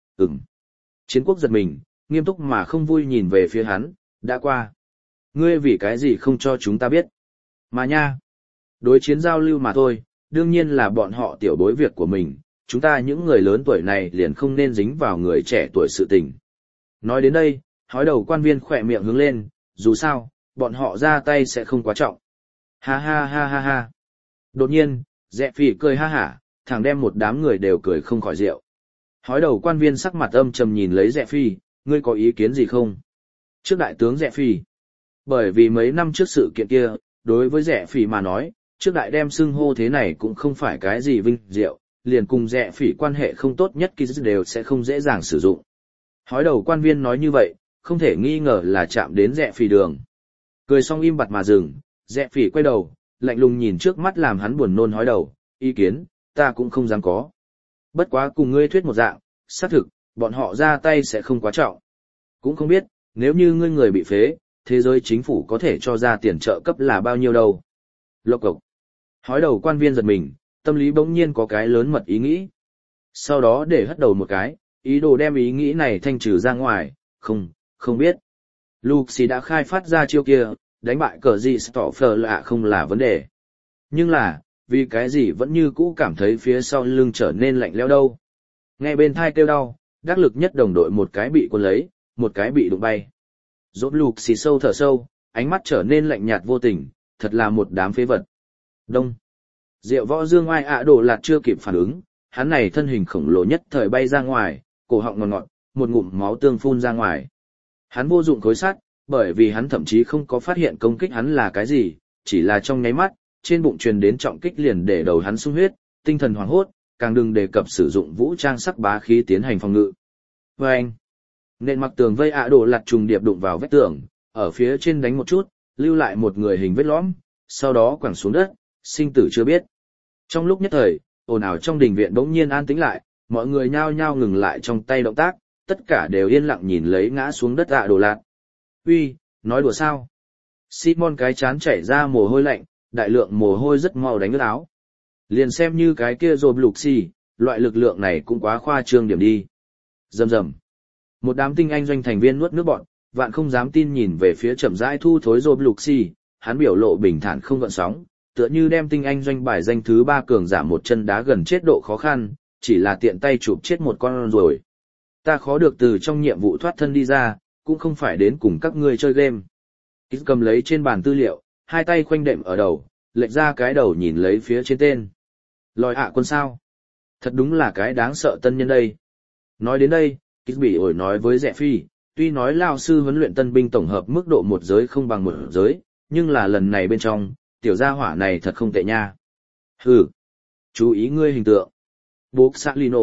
Chiến quốc giật mình, nghiêm túc mà không vui nhìn về phía hắn, đã qua. Ngươi vì cái gì không cho chúng ta biết? Mà nha, đối chiến giao lưu mà thôi, đương nhiên là bọn họ tiểu bối việc của mình, chúng ta những người lớn tuổi này liền không nên dính vào người trẻ tuổi sự tình. Nói đến đây, hói đầu quan viên khỏe miệng hướng lên, dù sao, bọn họ ra tay sẽ không quá trọng. Ha ha ha ha ha. Đột nhiên, Rẽ Phỉ cười ha hả, thẳng đem một đám người đều cười không khỏi rượu. Hói đầu quan viên sắc mặt âm trầm nhìn lấy Rẽ Phi, ngươi có ý kiến gì không? Trước đại tướng Rẽ Phi. Bởi vì mấy năm trước sự kiện kia, đối với Rẽ Phi mà nói, trước đại đem xưng hô thế này cũng không phải cái gì vinh diệu, liền cùng Rẽ Phi quan hệ không tốt nhất kia đều sẽ không dễ dàng sử dụng. Hói đầu quan viên nói như vậy, không thể nghi ngờ là chạm đến Rẽ Phi đường. Cười xong im bặt mà dừng, Rẽ Phi quay đầu, lạnh lùng nhìn trước mắt làm hắn buồn nôn hói đầu, ý kiến, ta cũng không dám có. Bất quá cùng ngươi thuyết một dạng, xác thực, bọn họ ra tay sẽ không quá trọng. Cũng không biết, nếu như ngươi người bị phế, thế giới chính phủ có thể cho ra tiền trợ cấp là bao nhiêu đâu. Lộc cộc. Hói đầu quan viên giật mình, tâm lý bỗng nhiên có cái lớn mật ý nghĩ. Sau đó để hất đầu một cái, ý đồ đem ý nghĩ này thanh trừ ra ngoài, không biết. Luxi đã khai phát ra chiêu kia, đánh bại cờ gì Stoffer lạ không là vấn đề. Nhưng là, vì cái gì vẫn như cũ cảm thấy phía sau lưng trở nên lạnh lẽo đâu. Nghe bên thai kêu đau, đắc lực nhất đồng đội một cái bị cuốn lấy, một cái bị đụng bay. Rốt Luxi sâu thở sâu, ánh mắt trở nên lạnh nhạt vô tình, thật là một đám phế vật. Đông. Diệu võ dương oai ạ đồ lạt chưa kịp phản ứng, hắn này thân hình khổng lồ nhất thời bay ra ngoài, cổ họng ngọt ngọt, một ngụm máu tương phun ra ngoài. Hắn vô dụng khối sắt, bởi vì hắn thậm chí không có phát hiện công kích hắn là cái gì, chỉ là trong nháy mắt, trên bụng truyền đến trọng kích liền để đầu hắn sung huyết, tinh thần hoảng hốt, càng đừng đề cập sử dụng vũ trang sắc bá khí tiến hành phòng ngự. Và anh, nền mặc tường vây ạ đồ lạt trùng điệp đụng vào vách tường, ở phía trên đánh một chút, lưu lại một người hình vết lõm, sau đó quẳng xuống đất, sinh tử chưa biết. Trong lúc nhất thời, ồn ào trong đình viện bỗng nhiên an tĩnh lại, mọi người nhao nhao ngừng lại trong tay động tác, tất cả đều yên lặng nhìn lấy ngã xuống đất ạ đồ lạt. Uy, nói đùa sao? Simon cái chán chảy ra mồ hôi lạnh, đại lượng mồ hôi rất mau đánh ướt áo. Liền xem như cái kia rộp lục xì, loại lực lượng này cũng quá khoa trương điểm đi. Rầm rầm. Một đám tinh anh doanh thành viên nuốt nước bọt, vạn không dám tin nhìn về phía chậm rãi thu thối rộp lục xì, hắn biểu lộ bình thản không gợn sóng, tựa như đem tinh anh doanh bài danh thứ 3 cường giả một chân đá gần chết độ khó khăn, chỉ là tiện tay chụp chết một con rồi. Ta khó được từ trong nhiệm vụ thoát thân đi ra, cũng không phải đến cùng các ngươi chơi game. Kít cầm lấy trên bàn tư liệu, hai tay khoanh đệm ở đầu, lệch ra cái đầu nhìn lấy phía trên tên. Lòi ạ quân sao? Thật đúng là cái đáng sợ tân nhân đây. Nói đến đây, Kít bị ổi nói với Rẽ Phi, tuy nói lao sư huấn luyện tân binh tổng hợp mức độ một giới không bằng một giới, nhưng là lần này bên trong, tiểu gia hỏa này thật không tệ nha. Hừ, chú ý ngươi hình tượng. Bố Salino.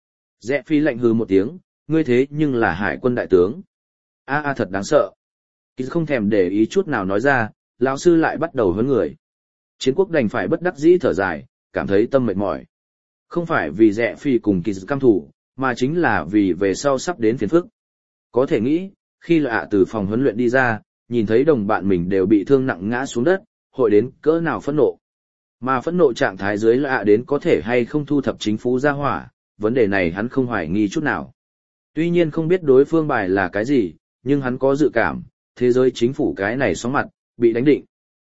Rẽ Phi lạnh hừ một tiếng, ngươi thế nhưng là hải quân đại tướng. Thật đáng sợ. Kít không thèm để ý chút nào nói ra, lão sư lại bắt đầu huấn người. Chiến quốc đành phải bất đắc dĩ thở dài, cảm thấy tâm mệt mỏi. Không phải vì Rẽ Phi cùng Kít căm thủ, mà chính là vì về sau sắp đến phiền phức. Có thể nghĩ, khi lạ từ phòng huấn luyện đi ra, nhìn thấy đồng bạn mình đều bị thương nặng ngã xuống đất, hội đến cỡ nào phẫn nộ. Mà phẫn nộ trạng thái dưới lạ đến có thể hay không thu thập chính phủ ra hỏa, vấn đề này hắn không hoài nghi chút nào. Tuy nhiên không biết đối phương bài là cái gì, nhưng hắn có dự cảm, thế giới chính phủ cái này sóng mặt, bị đánh định.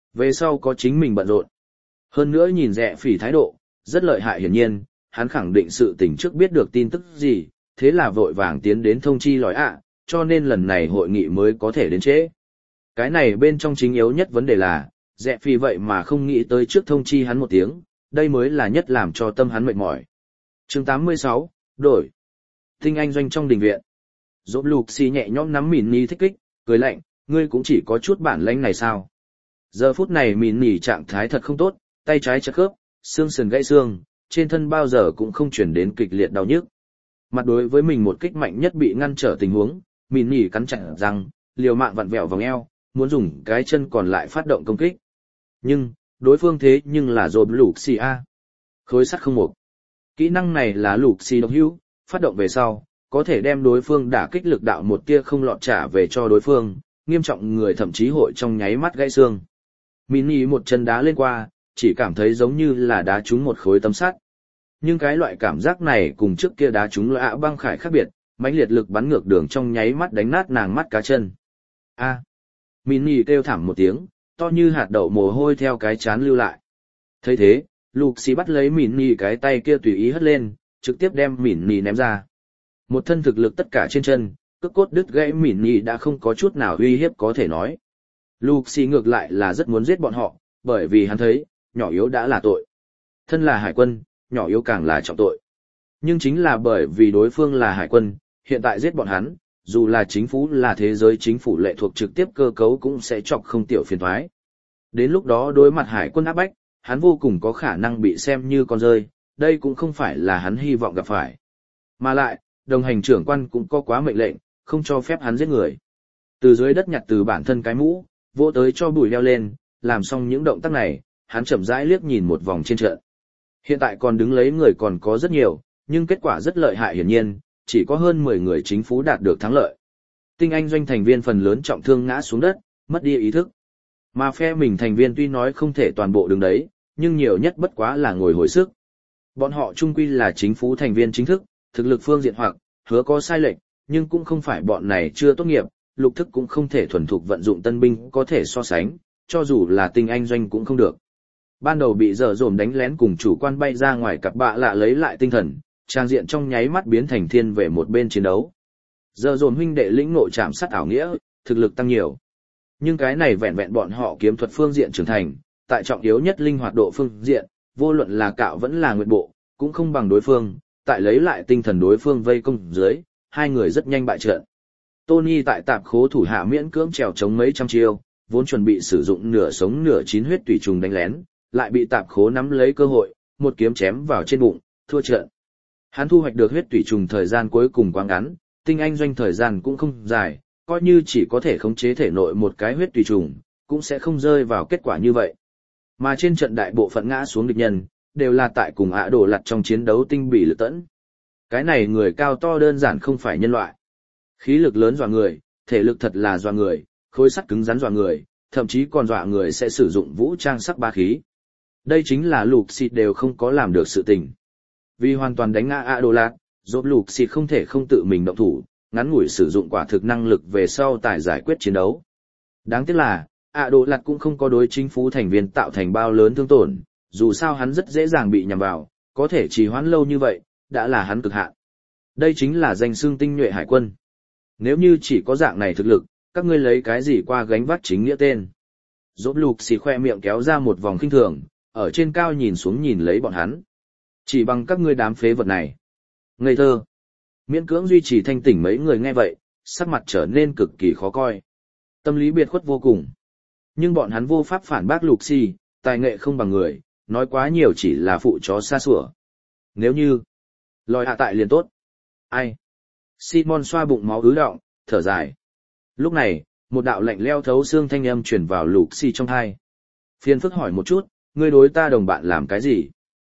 Về sau có chính mình bận rộn. Hơn nữa nhìn Rẽ Phỉ thái độ, rất lợi hại hiển nhiên, hắn khẳng định sự tình trước biết được tin tức gì, thế là vội vàng tiến đến thông chi lòi ạ, cho nên lần này hội nghị mới có thể đến trễ. Cái này bên trong chính yếu nhất vấn đề là, Rẽ Phỉ vậy mà không nghĩ tới trước thông chi hắn một tiếng, đây mới là nhất làm cho tâm hắn mệt mỏi. Chương 86, đổi. Tinh Anh doanh trong đình viện. Dỗ lục xì nhẹ nhõm nắm mỉn nỉ thích kích, cười lạnh, ngươi cũng chỉ có chút bản lãnh này sao? Giờ phút này mỉn nỉ trạng thái thật không tốt, tay trái chật khớp, xương sườn gãy xương, trên thân bao giờ cũng không chuyển đến kịch liệt đau nhức. Mặt đối với mình một kích mạnh nhất bị ngăn trở tình huống, mỉn nỉ cắn chặt răng, liều mạng vặn vẹo vòng eo, muốn dùng cái chân còn lại phát động công kích. Nhưng, đối phương thế nhưng là dồn lục xì A. Khối sắt không một. Kỹ năng này là lục xì độc hữu, phát động về sau, có thể đem đối phương đả kích lực đạo một tia không lọt trả về cho đối phương, nghiêm trọng người thậm chí hội trong nháy mắt gãy xương. Mini một chân đá lên qua, chỉ cảm thấy giống như là đá trúng một khối tấm sắt. Nhưng cái loại cảm giác này cùng trước kia đá trúng loại băng khải khác biệt, mãnh liệt lực bắn ngược đường trong nháy mắt đánh nát nàng mắt cá chân. A. Mini kêu thảm một tiếng, to như hạt đậu mồ hôi theo cái chán lưu lại. Thấy thế, Luxi bắt lấy Mini cái tay kia tùy ý hất lên, trực tiếp đem Mini ném ra. Một thân thực lực tất cả trên chân, cước cốt đứt gãy Mini đã không có chút nào uy hiếp có thể nói. Luxi ngược lại là rất muốn giết bọn họ, bởi vì hắn thấy, nhỏ yếu đã là tội. Thân là hải quân, nhỏ yếu càng là trọng tội. Nhưng chính là bởi vì đối phương là hải quân, hiện tại giết bọn hắn, dù là chính phủ là thế giới chính phủ lệ thuộc trực tiếp cơ cấu cũng sẽ chọc không tiểu phiền thoái. Đến lúc đó đối mặt hải quân áp bách, hắn vô cùng có khả năng bị xem như con rơi, đây cũng không phải là hắn hy vọng gặp phải. Mà lại, đồng hành trưởng quan cũng có quá mệnh lệnh, không cho phép hắn giết người. Từ dưới đất nhặt từ bản thân cái mũ, vỗ tới cho bùi leo lên, làm xong những động tác này, hắn chậm rãi liếc nhìn một vòng trên trận. Hiện tại còn đứng lấy người còn có rất nhiều, nhưng kết quả rất lợi hại hiển nhiên, chỉ có hơn 10 người chính phủ đạt được thắng lợi. Tinh Anh doanh thành viên phần lớn trọng thương ngã xuống đất, mất đi ý thức. Mà phe mình thành viên tuy nói không thể toàn bộ đứng đấy, nhưng nhiều nhất bất quá là ngồi hồi sức. Bọn họ chung quy là chính phủ thành viên chính thức, thực lực phương diện hoặc hứa có sai lệch, nhưng cũng không phải bọn này chưa tốt nghiệp, lục thức cũng không thể thuần thục vận dụng tân binh có thể so sánh, cho dù là Tinh Anh doanh cũng không được. Ban đầu bị dở dồn đánh lén cùng chủ quan bay ra ngoài cặp bạ lạ lấy lại tinh thần, trang diện trong nháy mắt biến thành thiên về một bên chiến đấu. Dở dồn huynh đệ lĩnh ngộ chạm sát ảo nghĩa, thực lực tăng nhiều. Nhưng cái này vẹn vẹn bọn họ kiếm thuật phương diện trưởng thành, tại trọng yếu nhất linh hoạt độ phương diện, vô luận là cạo vẫn là nguyệt bộ, cũng không bằng đối phương, tại lấy lại tinh thần đối phương vây công dưới, hai người rất nhanh bại trận. Tony tại tạp khố thủ hạ miễn cưỡng trèo chống mấy trăm chiêu, vốn chuẩn bị sử dụng nửa sống nửa chín huyết tùy trùng đánh lén, lại bị tạp khố nắm lấy cơ hội, một kiếm chém vào trên bụng, thua trận. Hắn thu hoạch được huyết tùy trùng thời gian cuối cùng quá ngắn, Tinh Anh doanh thời gian cũng không dài, coi như chỉ có thể khống chế thể nội một cái huyết tùy trùng, cũng sẽ không rơi vào kết quả như vậy. Mà trên trận đại bộ phận ngã xuống địch nhân, đều là tại cùng ạ đổ lặt trong chiến đấu tinh bỉ lực tẫn. Cái này người cao to đơn giản không phải nhân loại. Khí lực lớn dọa người, thể lực thật là dọa người, khối sắt cứng rắn dọa người, thậm chí còn dọa người sẽ sử dụng vũ trang sắc bá khí. Đây chính là lục xịt đều không có làm được sự tình. Vì hoàn toàn đánh ngã ạ đổ lặt, dốt lục xịt không thể không tự mình động thủ, ngắn ngủi sử dụng quả thực năng lực về sau tài giải quyết chiến đấu. Đáng tiếc là, ạ đổ lặt cũng không có đối chính phủ thành viên tạo thành bao lớn thương tổn, dù sao hắn rất dễ dàng bị nhằm vào, có thể trì hoãn lâu như vậy, đã là hắn cực hạn. Đây chính là danh xưng tinh nhuệ hải quân. Nếu như chỉ có dạng này thực lực, các ngươi lấy cái gì qua gánh vác chính nghĩa tên. Dốt lục xì khoe miệng kéo ra một vòng khinh thường, ở trên cao nhìn xuống nhìn lấy bọn hắn. Chỉ bằng các ngươi đám phế vật này. Ngây thơ. Miễn cưỡng duy trì thanh tỉnh mấy người nghe vậy, sắc mặt trở nên cực kỳ khó coi. Tâm lý biệt khuất vô cùng. Nhưng bọn hắn vô pháp phản bác lục xì, tài nghệ không bằng người, nói quá nhiều chỉ là phụ chó xa sủa. Nếu như, lòi hạ tại liền tốt. Ai? Simon xoa bụng máu ứ đọng, thở dài. Lúc này, một đạo lạnh leo thấu xương thanh âm truyền vào lục xì trong tai. Phiền phức hỏi một chút, ngươi đối ta đồng bạn làm cái gì?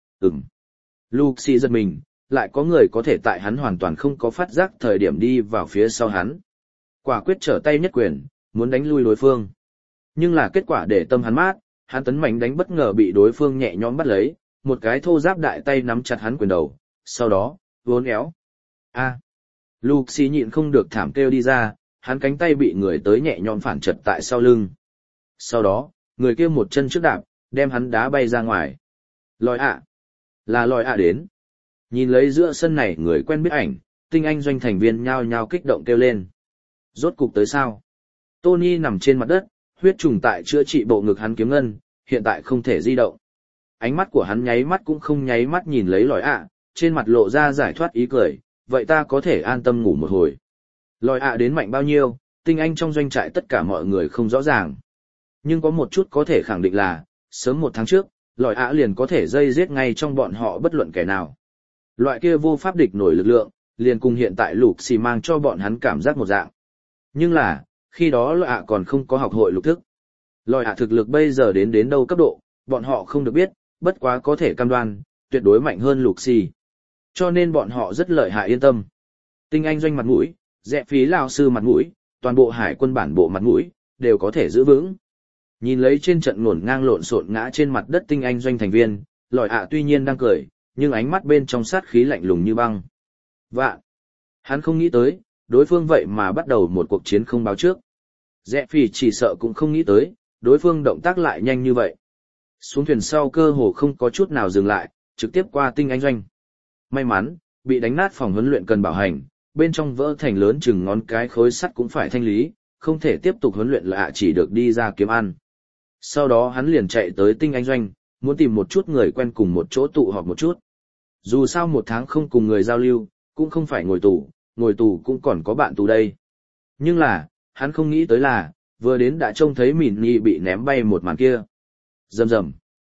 Lục xì giật mình, lại có người có thể tại hắn hoàn toàn không có phát giác thời điểm đi vào phía sau hắn. Quả quyết trở tay nhất quyền, muốn đánh lui đối phương. Nhưng là kết quả để tâm hắn mát, hắn tấn mạnh đánh bất ngờ bị đối phương nhẹ nhõm bắt lấy, một cái thô giáp đại tay nắm chặt hắn quyền đầu, sau đó, vốn éo. Luxi nhịn không được thảm kêu đi ra, hắn cánh tay bị người tới nhẹ nhõm phản trật tại sau lưng. Sau đó, người kia một chân trước đạp, đem hắn đá bay ra ngoài. Lòi ạ! Là lòi ạ đến. Nhìn lấy giữa sân này người quen biết ảnh, tinh anh doanh thành viên nhao nhao kích động kêu lên. Rốt cục tới sao? Tony nằm trên mặt đất, huyết trùng tại chữa trị bộ ngực hắn kiếm ngân, hiện tại không thể di động. Ánh mắt của hắn nháy mắt cũng không nháy mắt nhìn lấy lòi ạ, trên mặt lộ ra giải thoát ý cười, vậy ta có thể an tâm ngủ một hồi. Lòi ạ đến mạnh bao nhiêu, tinh anh trong doanh trại tất cả mọi người không rõ ràng. Nhưng có một chút có thể khẳng định là, sớm một tháng trước, lòi ạ liền có thể dây giết ngay trong bọn họ bất luận kẻ nào. Loại kia vô pháp địch nổi lực lượng, liền cùng hiện tại lục xì mang cho bọn hắn cảm giác một dạng. Nhưng là, khi đó lòi ạ còn không có học hội lục thức. Lòi ạ thực lực bây giờ đến đâu cấp độ, bọn họ không được biết, bất quá có thể cam đoan, tuyệt đối mạnh hơn lục xì. Cho nên bọn họ rất lợi hại yên tâm. Tinh anh doanh mặt mũi, rẽ phí lao sư mặt mũi, toàn bộ hải quân bản bộ mặt mũi, đều có thể giữ vững. Nhìn lấy trên trận ngổn ngang lộn xộn ngã trên mặt đất tinh anh doanh thành viên, lòi ạ tuy nhiên đang cười, nhưng ánh mắt bên trong sát khí lạnh lùng như băng. Vạn! Hắn không nghĩ tới, đối phương vậy mà bắt đầu một cuộc chiến không báo trước. Rẽ phí chỉ sợ cũng không nghĩ tới, đối phương động tác lại nhanh như vậy. Xuống thuyền sau cơ hồ không có chút nào dừng lại, trực tiếp qua tinh anh doanh. May mắn, bị đánh nát phòng huấn luyện cần bảo hành, bên trong vỡ thành lớn chừng ngón cái khối sắt cũng phải thanh lý, không thể tiếp tục huấn luyện lại chỉ được đi ra kiếm ăn. Sau đó hắn liền chạy tới tinh anh doanh, muốn tìm một chút người quen cùng một chỗ tụ họp một chút. Dù sao một tháng không cùng người giao lưu, cũng không phải ngồi tù cũng còn có bạn tù đây. Nhưng là, hắn không nghĩ tới là, vừa đến đã trông thấy mìn nhi bị ném bay một màn kia. Rầm rầm.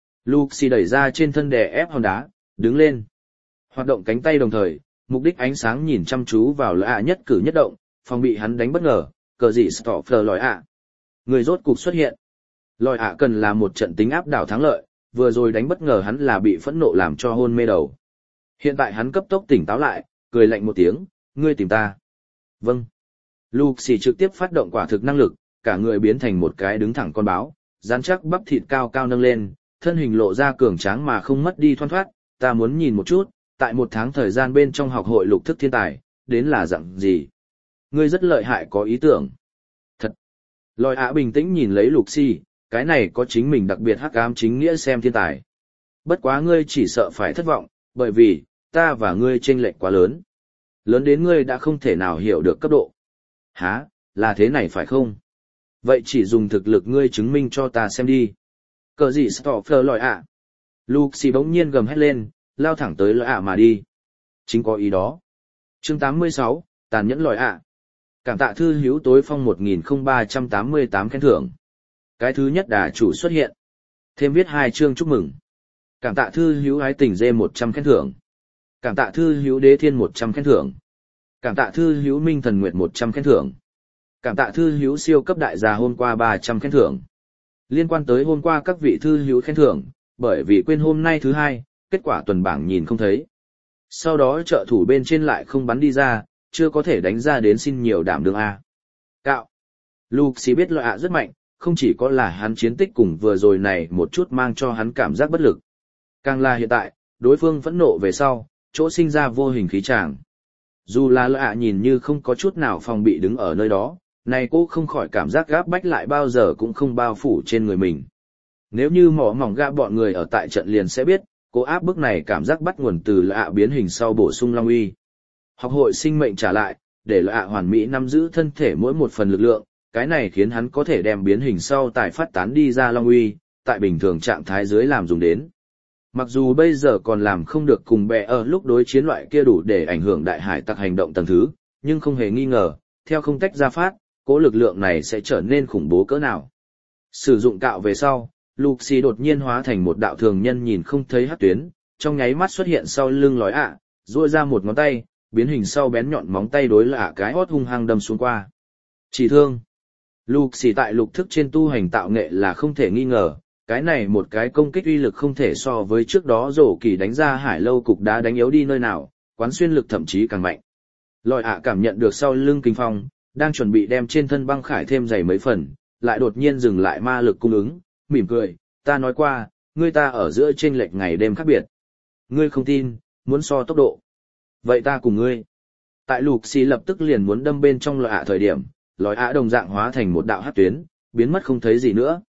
Luxi đẩy ra trên thân đè ép hòn đá, đứng lên. Hoạt động cánh tay đồng thời, mục đích ánh sáng nhìn chăm chú vào lòi ạ nhất cử nhất động, phòng bị hắn đánh bất ngờ, cờ gì stopper lòi ạ. Người rốt cục xuất hiện. Lòi ạ cần là một trận tính áp đảo thắng lợi, vừa rồi đánh bất ngờ hắn là bị phẫn nộ làm cho hôn mê đầu. Hiện tại hắn cấp tốc tỉnh táo lại, cười lạnh một tiếng, ngươi tìm ta. Vâng. Luxi trực tiếp phát động quả thực năng lực, cả người biến thành một cái đứng thẳng con báo, rắn chắc bắp thịt cao cao nâng lên, thân hình lộ ra cường tráng mà không mất đi thoăn thoát, ta muốn nhìn một chút, tại một tháng thời gian bên trong học hội lục thức thiên tài, đến là dạng gì. Ngươi rất lợi hại có ý tưởng. Thật. Lòi ạ bình tĩnh nhìn lấy Luxi, cái này có chính mình đặc biệt hắc ám chính nghĩa xem thiên tài. Bất quá ngươi chỉ sợ phải thất vọng, bởi vì, ta và ngươi chênh lệch quá lớn. Lớn đến ngươi đã không thể nào hiểu được cấp độ. Hả, là thế này phải không? Vậy chỉ dùng thực lực ngươi chứng minh cho ta xem đi. Cờ gì Stoffer lòi ạ. Luxi bỗng nhiên gầm hét lên, lao thẳng tới lòi ạ mà đi. Chính có ý đó. Chương 86, tàn nhẫn lòi ạ. Cảm tạ thư hữu tối phong 10388 khen thưởng. Cái thứ nhất đà chủ xuất hiện. Thêm viết 2 chương chúc mừng. Cảm tạ thư hữu ái tình dê 100 khen thưởng. Cảm tạ thư hữu đế thiên 100 khen thưởng. Cảm tạ thư hữu minh thần nguyệt 100 khen thưởng. Cảm tạ thư hữu siêu cấp đại gia hôm qua 300 khen thưởng. Liên quan tới hôm qua các vị thư hữu khen thưởng, bởi vì quên hôm nay thứ hai, kết quả tuần bảng nhìn không thấy. Sau đó trợ thủ bên trên lại không bắn đi ra, chưa có thể đánh ra đến xin nhiều đảm đương A. Cạo. Luxi biết loại ạ rất mạnh, không chỉ có là hắn chiến tích cùng vừa rồi này một chút mang cho hắn cảm giác bất lực. Càng là hiện tại, đối phương phẫn nộ về sau, chỗ sinh ra vô hình khí tràng. Dù là loại ạ nhìn như không có chút nào phòng bị đứng ở nơi đó, này cô không khỏi cảm giác gáp bách lại bao giờ cũng không bao phủ trên người mình. Nếu như mỏ mỏng gã bọn người ở tại trận liền sẽ biết, cô áp bức này cảm giác bắt nguồn từ loại ạ biến hình sau bổ sung long uy. Học hội sinh mệnh trả lại, để loại ạ hoàn mỹ nắm giữ thân thể mỗi một phần lực lượng, cái này khiến hắn có thể đem biến hình sau tài phát tán đi ra long uy, tại bình thường trạng thái dưới làm dùng đến. Mặc dù bây giờ còn làm không được cùng bè ở lúc đối chiến loại kia đủ để ảnh hưởng đại hải tặc hành động tầng thứ, nhưng không hề nghi ngờ, theo không tách ra phát, cỗ lực lượng này sẽ trở nên khủng bố cỡ nào. Sử dụng cạo về sau, Luxi đột nhiên hóa thành một đạo thường nhân nhìn không thấy hắc tuyến, trong nháy mắt xuất hiện sau lưng lói ạ, duỗi ra một ngón tay, biến hình sau bén nhọn móng tay đối lạ cái hót hung hăng đâm xuống qua. Chỉ thương. Luxi tại lục thức trên tu hành tạo nghệ là không thể nghi ngờ, cái này một cái công kích uy lực không thể so với trước đó rổ kỳ đánh ra hải lâu cục đá đánh yếu đi nơi nào, quán xuyên lực thậm chí càng mạnh. Lòi ạ cảm nhận được sau lưng kinh phong, đang chuẩn bị đem trên thân băng khải thêm dày mấy phần, lại đột nhiên dừng lại ma lực cung ứng, mỉm cười, ta nói qua, ngươi ta ở giữa chênh lệch ngày đêm khác biệt. Ngươi không tin, muốn so tốc độ. Vậy ta cùng ngươi. Tại Luxi lập tức liền muốn đâm bên trong lòi ạ thời điểm, lòi ạ đồng dạng hóa thành một đạo hắc tuyến, biến mất không thấy gì nữa.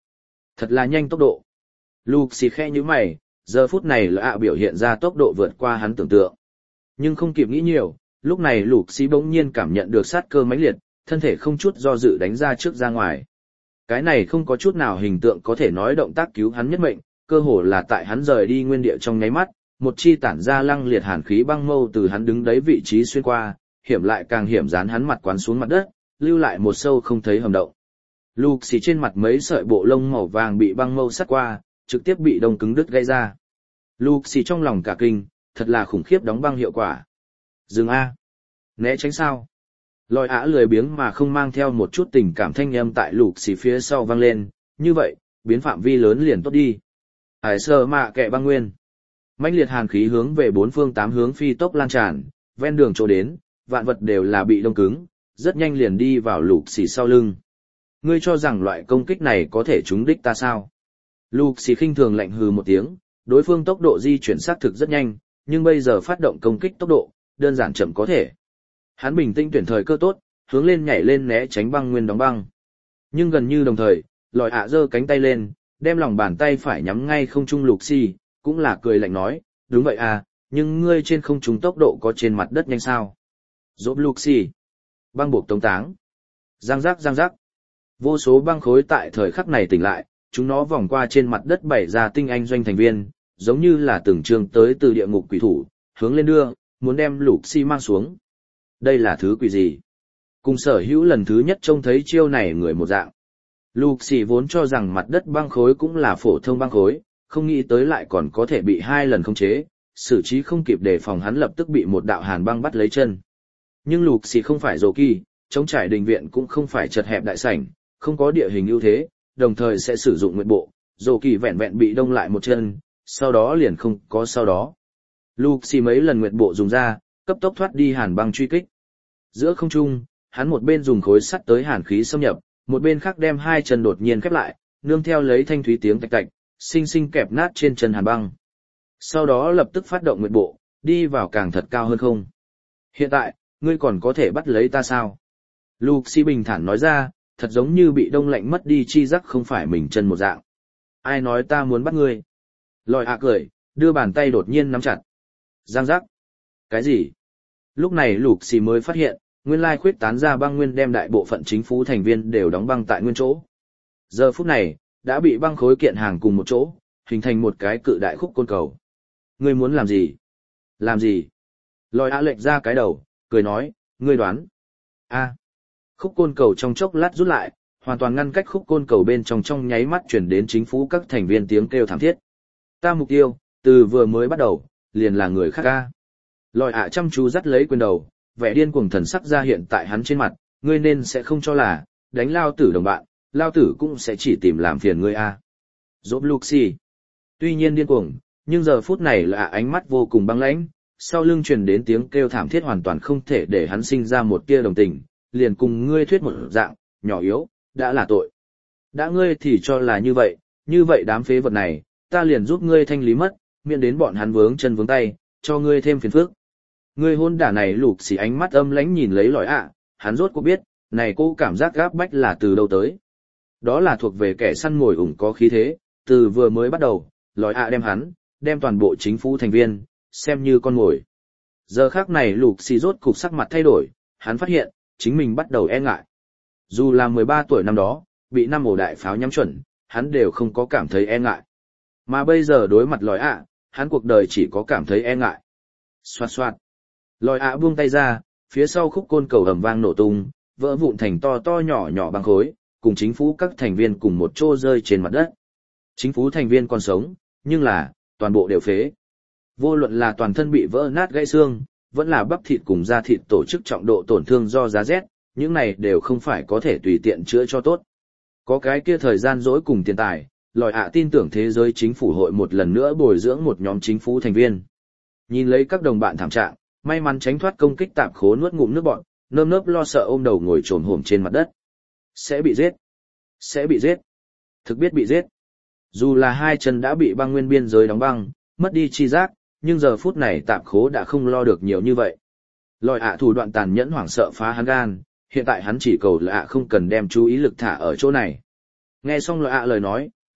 Thật là nhanh tốc độ. Luxi khẽ như mày, giờ phút này là biểu hiện ra tốc độ vượt qua hắn tưởng tượng. Nhưng không kịp nghĩ nhiều, lúc này Luxi bỗng nhiên cảm nhận được sát cơ mãnh liệt, thân thể không chút do dự đánh ra trước ra ngoài. Cái này không có chút nào hình tượng có thể nói động tác cứu hắn nhất mệnh, cơ hồ là tại hắn rời đi nguyên địa trong nháy mắt, một chi tản ra lăng liệt hàn khí băng mâu từ hắn đứng đấy vị trí xuyên qua, hiểm lại càng hiểm dán hắn mặt quán xuống mặt đất, lưu lại một sâu không thấy hầm động. Luxi trên mặt mấy sợi bộ lông màu vàng bị băng mâu sắt qua, trực tiếp bị đông cứng đứt gây ra. Luxi trong lòng cả kinh, thật là khủng khiếp đóng băng hiệu quả. Dừng A. Né tránh sao? Lòi ả lười biếng mà không mang theo một chút tình cảm thanh âm tại Luxi phía sau vang lên, như vậy, biến phạm vi lớn liền tốt đi. Hải sơ mạ kệ băng nguyên. Mãnh liệt hàn khí hướng về bốn phương tám hướng phi tốc lan tràn, ven đường chỗ đến, vạn vật đều là bị đông cứng, rất nhanh liền đi vào Luxi sau lưng. Ngươi cho rằng loại công kích này có thể trúng đích ta sao? Luxi khinh thường lạnh hừ một tiếng, đối phương tốc độ di chuyển xác thực rất nhanh, nhưng bây giờ phát động công kích tốc độ, đơn giản chậm có thể. Hắn bình tĩnh tuyển thời cơ tốt, hướng lên nhảy lên né tránh băng nguyên đóng băng. Nhưng gần như đồng thời, lòi ạ giơ cánh tay lên, đem lòng bàn tay phải nhắm ngay không trung Luxi, cũng là cười lạnh nói, đúng vậy à, nhưng ngươi trên không trung tốc độ có trên mặt đất nhanh sao? Dốt Luxi. Băng buộc tống táng. Giang giác giang giác. Vô số băng khối tại thời khắc này tỉnh lại, chúng nó vòng qua trên mặt đất bảy ra tinh anh doanh thành viên, giống như là từng trường tới từ địa ngục quỷ thủ, hướng lên đưa, muốn đem Luxi mang xuống. Đây là thứ quỷ gì? Cùng sở hữu lần thứ nhất trông thấy chiêu này người một dạng. Luxi vốn cho rằng mặt đất băng khối cũng là phổ thông băng khối, không nghĩ tới lại còn có thể bị hai lần khống chế, xử trí không kịp đề phòng hắn lập tức bị một đạo hàn băng bắt lấy chân. Nhưng Luxi không phải Dô Kỳ, chống trải đình viện cũng không phải chật hẹp đại sảnh, không có địa hình ưu thế, đồng thời sẽ sử dụng nguyệt bộ, Dô Kỳ vẹn vẹn bị đông lại một chân, sau đó liền không có sau đó. Luxi mấy lần nguyệt bộ dùng ra, cấp tốc thoát đi hàn băng truy kích. Giữa không trung, hắn một bên dùng khối sắt tới hàn khí xâm nhập, một bên khác đem hai chân đột nhiên khép lại, nương theo lấy thanh thúy tiếng tạch tạch, xinh xinh kẹp nát trên chân hàn băng. Sau đó lập tức phát động nguyệt bộ, đi vào càng thật cao hơn không. Hiện tại, ngươi còn có thể bắt lấy ta sao? Luxi bình thản nói ra, thật giống như bị đông lạnh mất đi chi giác không phải mình chân một dạng. Ai nói ta muốn bắt ngươi? Lòi ạ cười, đưa bàn tay đột nhiên nắm chặt. Giang giác. Cái gì? Lúc này Luxi mới phát hiện, nguyên lai khuyết tán ra băng nguyên đem đại bộ phận chính phủ thành viên đều đóng băng tại nguyên chỗ. Giờ phút này, đã bị băng khối kiện hàng cùng một chỗ, hình thành một cái cự đại khúc côn cầu. Ngươi muốn làm gì? Làm gì? Lòi ạ lệch ra cái đầu, cười nói, ngươi đoán. A. Khúc côn cầu trong chốc lát rút lại, hoàn toàn ngăn cách khúc côn cầu bên trong nháy mắt chuyển đến chính phủ các thành viên tiếng kêu thảm thiết. Ta mục tiêu, từ vừa mới bắt đầu, liền là người khác ca. Lòi ạ chăm chú dắt lấy quyền đầu, vẻ điên cuồng thần sắc ra hiện tại hắn trên mặt, ngươi nên sẽ không cho là, đánh lao tử đồng bạn, lao tử cũng sẽ chỉ tìm làm phiền ngươi a. Dốt Luxi. Tuy nhiên điên cuồng, nhưng giờ phút này là ánh mắt vô cùng băng lãnh, sau lưng truyền đến tiếng kêu thảm thiết hoàn toàn không thể để hắn sinh ra một tia đồng tình, liền cùng ngươi thuyết một dạng, nhỏ yếu, đã là tội. Đã ngươi thì cho là như vậy đám phế vật này, ta liền giúp ngươi thanh lý mất, miễn đến bọn hắn vướng chân vướng tay, cho ngươi thêm phiền phức. Ngươi hôn đả này Luxi ánh mắt âm lãnh nhìn lấy lòi ạ, hắn rốt cuộc biết, này cô cảm giác gáp bách là từ đâu tới. Đó là thuộc về kẻ săn mồi ủng có khí thế, từ vừa mới bắt đầu, lòi ạ đem toàn bộ chính phủ thành viên, xem như con mồi. Giờ khác này Luxi rốt cục sắc mặt thay đổi, hắn phát hiện, chính mình bắt đầu e ngại. Dù là 13 tuổi năm đó, bị 5 ổ đại pháo nhắm chuẩn, hắn đều không có cảm thấy e ngại. Mà bây giờ đối mặt lòi ạ, hắn cuộc đời chỉ có cảm thấy e ngại. Xoạt xoạt. Lòi ạ buông tay ra, phía sau khúc côn cầu ầm vang nổ tung, vỡ vụn thành to to nhỏ nhỏ băng khối, cùng chính phủ các thành viên cùng một chỗ rơi trên mặt đất. Chính phủ thành viên còn sống, nhưng là, toàn bộ đều phế. Vô luận là toàn thân bị vỡ nát gãy xương, vẫn là bắp thịt cùng da thịt tổ chức trọng độ tổn thương do giá rét, những này đều không phải có thể tùy tiện chữa cho tốt. Có cái kia thời gian dỗi cùng tiền tài, lòi ạ tin tưởng thế giới chính phủ hội một lần nữa bồi dưỡng một nhóm chính phủ thành viên. Nhìn lấy các đồng bạn thảm trạng, may mắn tránh thoát công kích tạp khố nuốt ngụm nước bọt, nơm nớp lo sợ ôm đầu ngồi trồm hổm trên mặt đất. Sẽ bị giết. Sẽ bị giết. Thực biết bị giết. Dù là hai chân đã bị băng nguyên biên giới đóng băng, mất đi chi giác, nhưng giờ phút này tạp khố đã không lo được nhiều như vậy. Lòi ạ thủ đoạn tàn nhẫn hoảng sợ phá hắn gan, hiện tại hắn chỉ cầu là ạ không cần đem chú ý lực thả ở chỗ này. Nghe xong lòi ạ lời nói,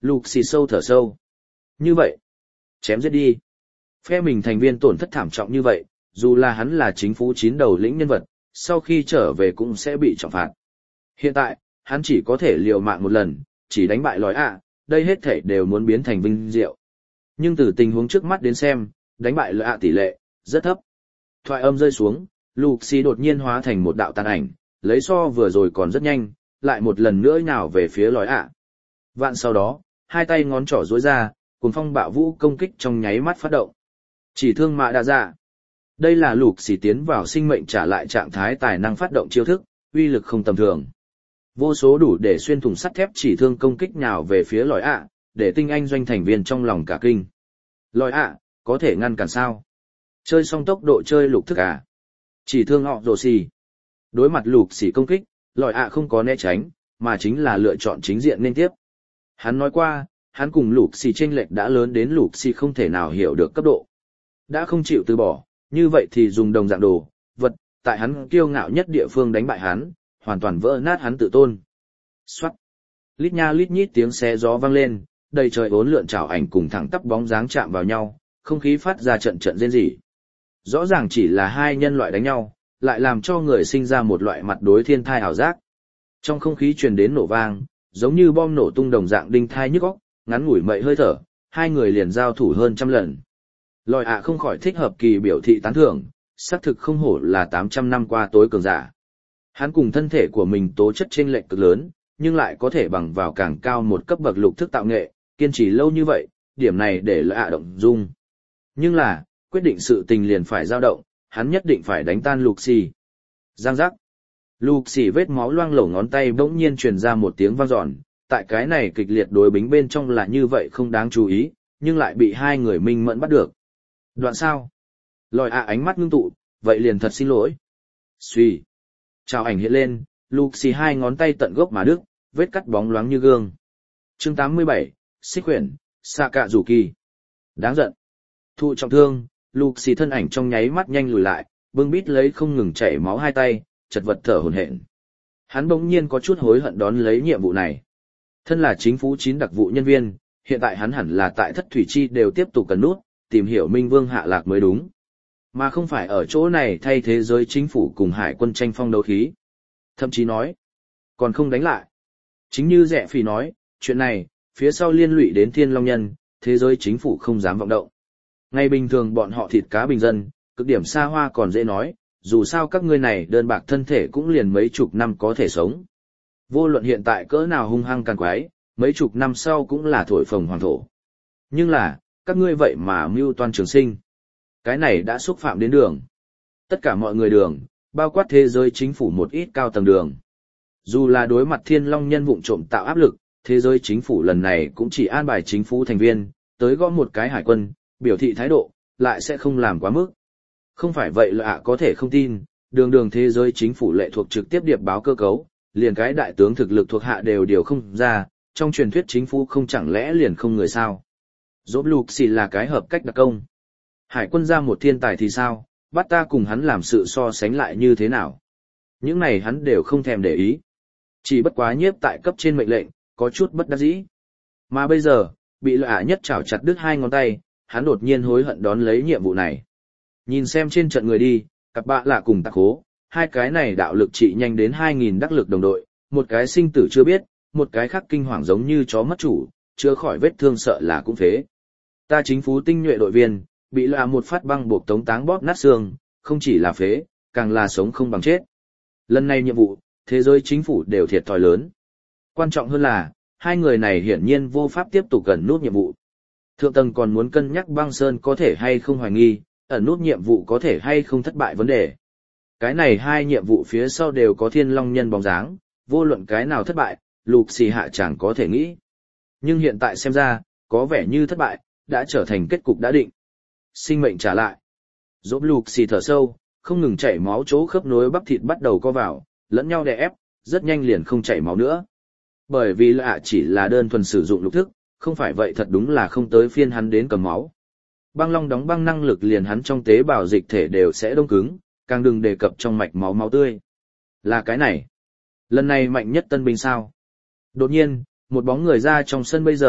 Lục xì sâu thở sâu. Như vậy, chém giết đi. Phe mình thành viên tổn thất thảm trọng như vậy, dù là hắn là chính phủ chín đầu lĩnh nhân vật, sau khi trở về cũng sẽ bị trọng phạt. Hiện tại, hắn chỉ có thể liều mạng một lần, chỉ đánh bại lòi ạ, đây hết thể đều muốn biến thành vinh diệu. Nhưng từ tình huống trước mắt đến xem, đánh bại lòi ạ tỷ lệ rất thấp. Thoại âm rơi xuống, Luxi đột nhiên hóa thành một đạo tàn ảnh, lấy so vừa rồi còn rất nhanh, lại một lần nữa nhào về phía lòi ạ. Vạn sau đó, hai tay ngón trỏ duỗi ra, cuồng phong bạo vũ công kích trong nháy mắt phát động. Chỉ thương mạ đa dạ. Đây là Luxi tiến vào sinh mệnh trả lại trạng thái tài năng phát động chiêu thức, uy lực không tầm thường. Vô số đủ để xuyên thủng sắt thép chỉ thương công kích nhào về phía lòi ạ, để tinh anh doanh thành viên trong lòng cả kinh. Lòi ạ, có thể ngăn cản sao? Chơi xong tốc độ chơi lục thức à? Chỉ thương họ rồ xì. Đối mặt lục xì công kích, lòi ạ không có né tránh, mà chính là lựa chọn chính diện nên tiếp. Hắn nói qua, hắn cùng lục xì chênh lệch đã lớn đến lục xì không thể nào hiểu được cấp độ. Đã không chịu từ bỏ, như vậy thì dùng đồng dạng đồ, vật, tại hắn kiêu ngạo nhất địa phương đánh bại hắn, hoàn toàn vỡ nát hắn tự tôn. Xoát. Lít nha lít nhít tiếng xé gió vang lên, đầy trời bốn lượn chảo ảnh cùng thẳng tắp bóng dáng chạm vào nhau, không khí phát ra trận trận rên rỉ. Rõ ràng chỉ là hai nhân loại đánh nhau, lại làm cho người sinh ra một loại mặt đối thiên thai ảo giác. Trong không khí truyền đến nổ vang, giống như bom nổ tung đồng dạng đinh thai nhức óc, ngắn ngủi mậy hơi thở, hai người liền giao thủ hơn trăm lần. Lòi ạ không khỏi thích hợp kỳ biểu thị tán thưởng, xác thực không hổ là 800 năm qua tối cường giả. Hắn cùng thân thể của mình tố chất chênh lệch cực lớn, nhưng lại có thể bằng vào càng cao một cấp bậc lục thức tạo nghệ, kiên trì lâu như vậy, điểm này để lòi ạ động dung. Nhưng là, quyết định sự tình liền phải dao động, hắn nhất định phải đánh tan Luxi. Giang giác. Luxi vết máu loang lổ ngón tay bỗng nhiên truyền ra một tiếng vang dọn, tại cái này kịch liệt đối bính bên trong là như vậy không đáng chú ý, nhưng lại bị hai người minh mẫn bắt được. Đoạn sao? Lòi ạ ánh mắt ngưng tụ, vậy liền thật xin lỗi. Xuy. Chào ảnh hiện lên, Luxi hai ngón tay tận gốc mà đứt, vết cắt bóng loáng như gương. Chương 87, Xích Huyền, Sakazuki. Đáng giận. Thụ trọng thương, Luxi thân ảnh trong nháy mắt nhanh lùi lại, bưng bít lấy không ngừng chảy máu hai tay, chật vật thở hổn hển. Hắn bỗng nhiên có chút hối hận đón lấy nhiệm vụ này. Thân là chính phủ 9 đặc vụ nhân viên, hiện tại hắn hẳn là tại Thất Thủy Chi đều tiếp tục cần nút, tìm hiểu Minh Vương hạ lạc mới đúng. Mà không phải ở chỗ này thay thế giới chính phủ cùng hải quân tranh phong đấu khí. Thậm chí nói, còn không đánh lại. Chính như Rẻ Phì nói, chuyện này, phía sau liên lụy đến Thiên Long Nhân, thế giới chính phủ không dám vọng động. Ngày bình thường bọn họ thịt cá bình dân, cực điểm xa hoa còn dễ nói, dù sao các ngươi này đơn bạc thân thể cũng liền mấy chục năm có thể sống. Vô luận hiện tại cỡ nào hung hăng càng quái, mấy chục năm sau cũng là thổi phồng hoàng thổ. Nhưng là, các ngươi vậy mà mưu toan trường sinh. Cái này đã xúc phạm đến đường. Tất cả mọi người đường, bao quát thế giới chính phủ một ít cao tầng đường. Dù là đối mặt Thiên Long Nhân vụng trộm tạo áp lực, thế giới chính phủ lần này cũng chỉ an bài chính phủ thành viên, tới gõ một cái hải quân, biểu thị thái độ, lại sẽ không làm quá mức. Không phải vậy là có thể không tin, đường thế giới chính phủ lệ thuộc trực tiếp điệp báo cơ cấu, liền cái đại tướng thực lực thuộc hạ đều điều không ra, trong truyền thuyết chính phủ không chẳng lẽ liền không người sao. Dốt lục xì là cái hợp cách đặc công. Hải quân ra một thiên tài thì sao, bắt ta cùng hắn làm sự so sánh lại như thế nào. Những này hắn đều không thèm để ý. Chỉ bất quá nhiếp tại cấp trên mệnh lệnh, có chút bất đắc dĩ. Mà bây giờ, bị lạ nhất chảo chặt đứt hai ngón tay, hắn đột nhiên hối hận đón lấy nhiệm vụ này. Nhìn xem trên trận người đi, cặp bạ lạ cùng tạc hố, hai cái này đạo lực trị nhanh đến 2.000 đắc lực đồng đội, một cái sinh tử chưa biết, một cái khác kinh hoàng giống như chó mất chủ, chưa khỏi vết thương sợ là cũng phế. Ta chính phủ tinh nhuệ đội viên, bị lạ một phát băng buộc tống táng bóp nát xương, không chỉ là phế, càng là sống không bằng chết. Lần này nhiệm vụ, thế giới chính phủ đều thiệt thòi lớn. Quan trọng hơn là, hai người này hiển nhiên vô pháp tiếp tục gần nút nhiệm vụ. Thượng tầng còn muốn cân nhắc băng sơn có thể hay không hoài nghi, ẩn nút nhiệm vụ có thể hay không thất bại vấn đề. Cái này hai nhiệm vụ phía sau đều có Thiên Long Nhân bóng dáng, vô luận cái nào thất bại, lục xì hạ chẳng có thể nghĩ. Nhưng hiện tại xem ra, có vẻ như thất bại, đã trở thành kết cục đã định. Sinh mệnh trả lại. Dốt lục xì thở sâu, không ngừng chảy máu chỗ khớp nối bắp thịt bắt đầu co vào, lẫn nhau đè ép, rất nhanh liền không chảy máu nữa. Bởi vì lạ chỉ là đơn thuần sử dụng lục thức, không phải vậy thật đúng là không tới phiên hắn đến cầm máu. Băng long đóng băng năng lực liền hắn trong tế bào dịch thể đều sẽ đông cứng, càng đừng đề cập trong mạch máu máu tươi. Là cái này. Lần này mạnh nhất tân binh sao. Đột nhiên, một bóng người ra trong sân bây giờ,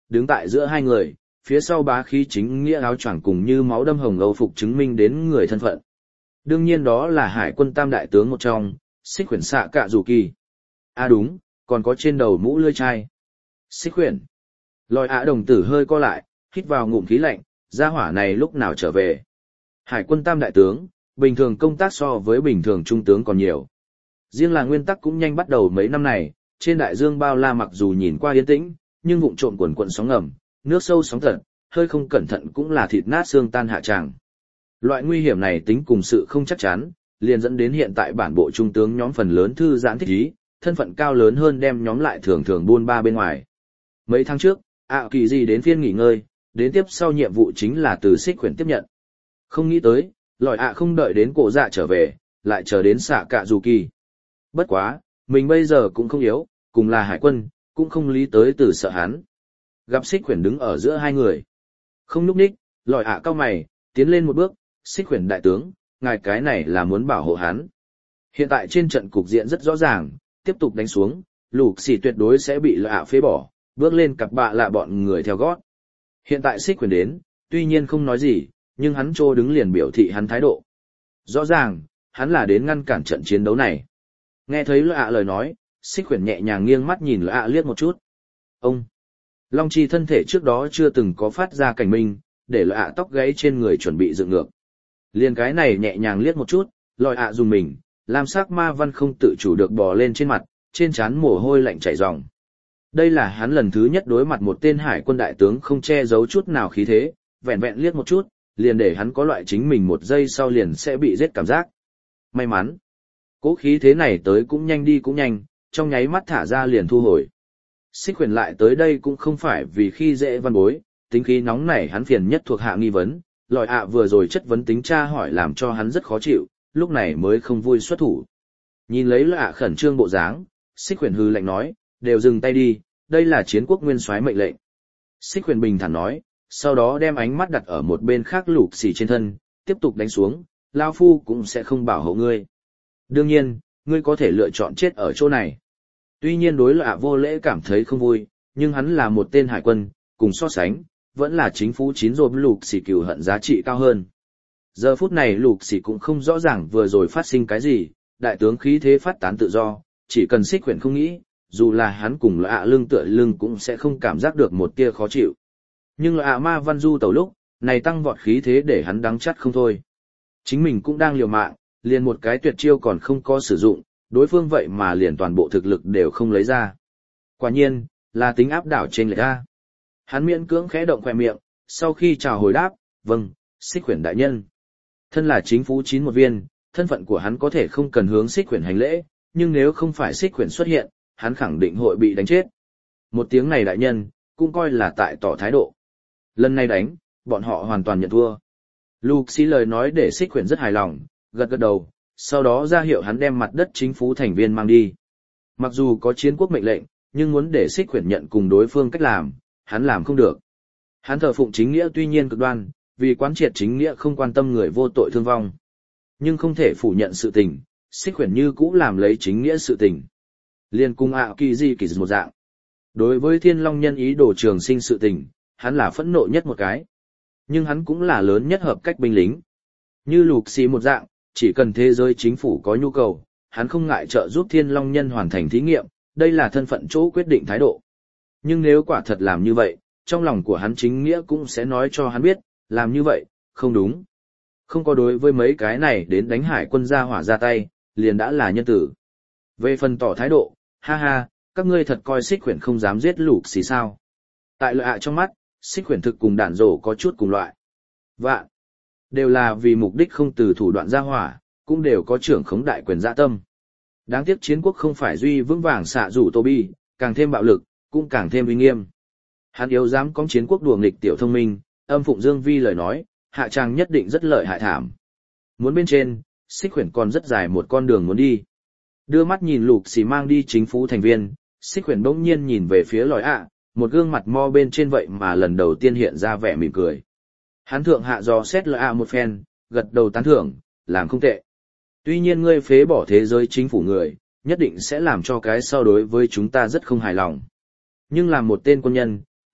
đứng tại giữa hai người, phía sau bá khí chính nghĩa áo choàng cùng như máu đâm hồng âu phục chứng minh đến người thân phận. Đương nhiên đó là hải quân tam đại tướng một trong, Xích Khuyển Xạ Cạ Dù Kỳ. À đúng, còn có trên đầu mũ lưỡi chai. Xích Khuyển. Lòi ạ đồng tử hơi co lại, hít vào ngụm khí lạnh, gia hỏa này lúc nào trở về. Hải quân tam đại tướng, bình thường công tác so với bình thường trung tướng còn nhiều. Riêng là nguyên tắc cũng nhanh bắt đầu mấy năm này, trên đại dương bao la mặc dù nhìn qua yên tĩnh, nhưng vụng trộm quần quận sóng ngầm, nước sâu sóng thật, hơi không cẩn thận cũng là thịt nát xương tan hạ tràng. Loại nguy hiểm này tính cùng sự không chắc chắn, liền dẫn đến hiện tại bản bộ trung tướng nhóm phần lớn thư giãn thích ý, thân phận cao lớn hơn đem nhóm lại thường thường buôn ba bên ngoài. Mấy tháng trước, Kỳ gì đến phiên nghỉ ngơi, đến tiếp sau nhiệm vụ chính là từ Xích Khuyển tiếp nhận. Không nghĩ tới, lòi không đợi đến cổ dạ trở về, lại chờ đến Xạ Cạ Dù Kỳ. Bất quá, mình bây giờ cũng không yếu, cùng là hải quân, cũng không lý tới từ sợ hắn. Gặp Xích Khuyển đứng ở giữa hai người. Không núp ních, lòi cau mày, tiến lên một bước, Xích Khuyển đại tướng, ngài cái này là muốn bảo hộ hắn. Hiện tại trên trận cục diện rất rõ ràng, tiếp tục đánh xuống, Lục Xỉ tuyệt đối sẽ bị lòi phế bỏ, bước lên cặp bạ là bọn người theo gót. Hiện tại Xích Khuyển đến, tuy nhiên không nói gì, nhưng hắn trô đứng liền biểu thị hắn thái độ. Rõ ràng, hắn là đến ngăn cản trận chiến đấu này. Nghe thấy lời nói, Xích Khuyển nhẹ nhàng nghiêng mắt nhìn liếc một chút. Ông! Long Chi thân thể trước đó chưa từng có phát ra cảnh minh, để tóc gáy trên người chuẩn bị dựng ngược. Liền cái này nhẹ nhàng liếc một chút, dùng mình, lam sắc ma văn không tự chủ được bò lên trên mặt, trên trán mồ hôi lạnh chảy ròng. Đây là hắn lần thứ nhất đối mặt một tên hải quân đại tướng không che giấu chút nào khí thế, vẹn vẹn liếc một chút, liền để hắn có loại chính mình một giây sau liền sẽ bị giết cảm giác. May mắn, cố khí thế này tới cũng nhanh đi cũng nhanh, trong nháy mắt thả ra liền thu hồi. Xích Khuyển lại tới đây cũng không phải vì khi dễ văn bối, tính khí nóng nảy hắn phiền nhất thuộc hạ nghi vấn, vừa rồi chất vấn tính tra hỏi làm cho hắn rất khó chịu, lúc này mới không vui xuất thủ. Nhìn lấy khẩn trương bộ dáng, Xích Khuyển hư lạnh nói, đều dừng tay đi, đây là chiến quốc nguyên soái mệnh lệnh. Xích Khuyển bình thản nói, sau đó đem ánh mắt đặt ở một bên khác Lục Xỉ trên thân, tiếp tục đánh xuống, Lao Phu cũng sẽ không bảo hộ ngươi. Đương nhiên, ngươi có thể lựa chọn chết ở chỗ này. Tuy nhiên đối vô lễ cảm thấy không vui, nhưng hắn là một tên hải quân, cùng so sánh, vẫn là chính phủ chín rồi Lục Xỉ cừu hận giá trị cao hơn. Giờ phút này Lục Xỉ cũng không rõ ràng vừa rồi phát sinh cái gì, đại tướng khí thế phát tán tự do, chỉ cần Xích Khuyển không nghĩ, dù là hắn cùng lưng tựa lưng cũng sẽ không cảm giác được một tia khó chịu. Nhưng ma văn du tẩu lúc, này tăng vọt khí thế để hắn đắng chắt không thôi. Chính mình cũng đang liều mạng, liền một cái tuyệt chiêu còn không có sử dụng, đối phương vậy mà liền toàn bộ thực lực đều không lấy ra. Quả nhiên, là tính áp đảo trên lệch ra. Hắn miễn cưỡng khẽ động khóe miệng, sau khi chào hồi đáp, vâng, Xích Khuyển đại nhân. Thân là chính phủ chín một viên, thân phận của hắn có thể không cần hướng Xích Khuyển hành lễ, nhưng nếu không phải Xích Khuyển xuất hiện, hắn khẳng định hội bị đánh chết. Một tiếng này đại nhân, cũng coi là tại tỏ thái độ. Lần này đánh, bọn họ hoàn toàn nhận thua. Luxi lời nói để Xích Khuyển rất hài lòng, gật gật đầu, sau đó ra hiệu hắn đem mặt đất chính phủ thành viên mang đi. Mặc dù có chiến quốc mệnh lệnh, nhưng muốn để Xích Khuyển nhận cùng đối phương cách làm, hắn làm không được. Hắn thờ phụng chính nghĩa tuy nhiên cực đoan, vì quán triệt chính nghĩa không quan tâm người vô tội thương vong. Nhưng không thể phủ nhận sự tình, Xích Khuyển như cũ làm lấy chính nghĩa sự tình. Liên cung Kỳ Di một dạng. Đối với Thiên Long nhân ý đồ trường sinh sự tình, hắn là phẫn nộ nhất một cái. Nhưng hắn cũng là lớn nhất hợp cách binh lính. Như Lục Xỉ một dạng, chỉ cần thế giới chính phủ có nhu cầu, hắn không ngại trợ giúp Thiên Long nhân hoàn thành thí nghiệm, đây là thân phận chỗ quyết định thái độ. Nhưng nếu quả thật làm như vậy, trong lòng của hắn chính nghĩa cũng sẽ nói cho hắn biết, làm như vậy, không đúng. Không có đối với mấy cái này đến đánh hải quân ra hỏa ra tay, liền đã là nhân tử. Về phần tỏ thái độ, ha ha, các ngươi thật coi Xích Khuyển không dám giết Lục Xỉ sao. Tại trong mắt, Xích Khuyển thực cùng đạn rổ có chút cùng loại. Vạn, đều là vì mục đích không từ thủ đoạn ra hỏa, cũng đều có trưởng khống đại quyền dạ tâm. Đáng tiếc chiến quốc không phải duy vững vàng xạ rủ Tô Bi, càng thêm bạo lực, cũng càng thêm uy nghiêm. Hắn yếu dám có chiến quốc đùa nghịch tiểu thông minh, âm phụng Dương Vi lời nói, hạ trang nhất định rất lợi hại thảm. Muốn bên trên, Xích Khuyển còn rất dài một con đường muốn đi. Đưa mắt nhìn Lục Xỉ mang đi chính phủ thành viên, Xích Khuyển bỗng nhiên nhìn về phía một gương mặt mo bên trên vậy mà lần đầu tiên hiện ra vẻ mỉm cười. Hắn thượng hạ dò xét một phen, gật đầu tán thưởng, làm không tệ. Tuy nhiên ngươi phế bỏ thế giới chính phủ người, nhất định sẽ làm cho cái sau đối với chúng ta rất không hài lòng. Nhưng làm một tên quân nhân,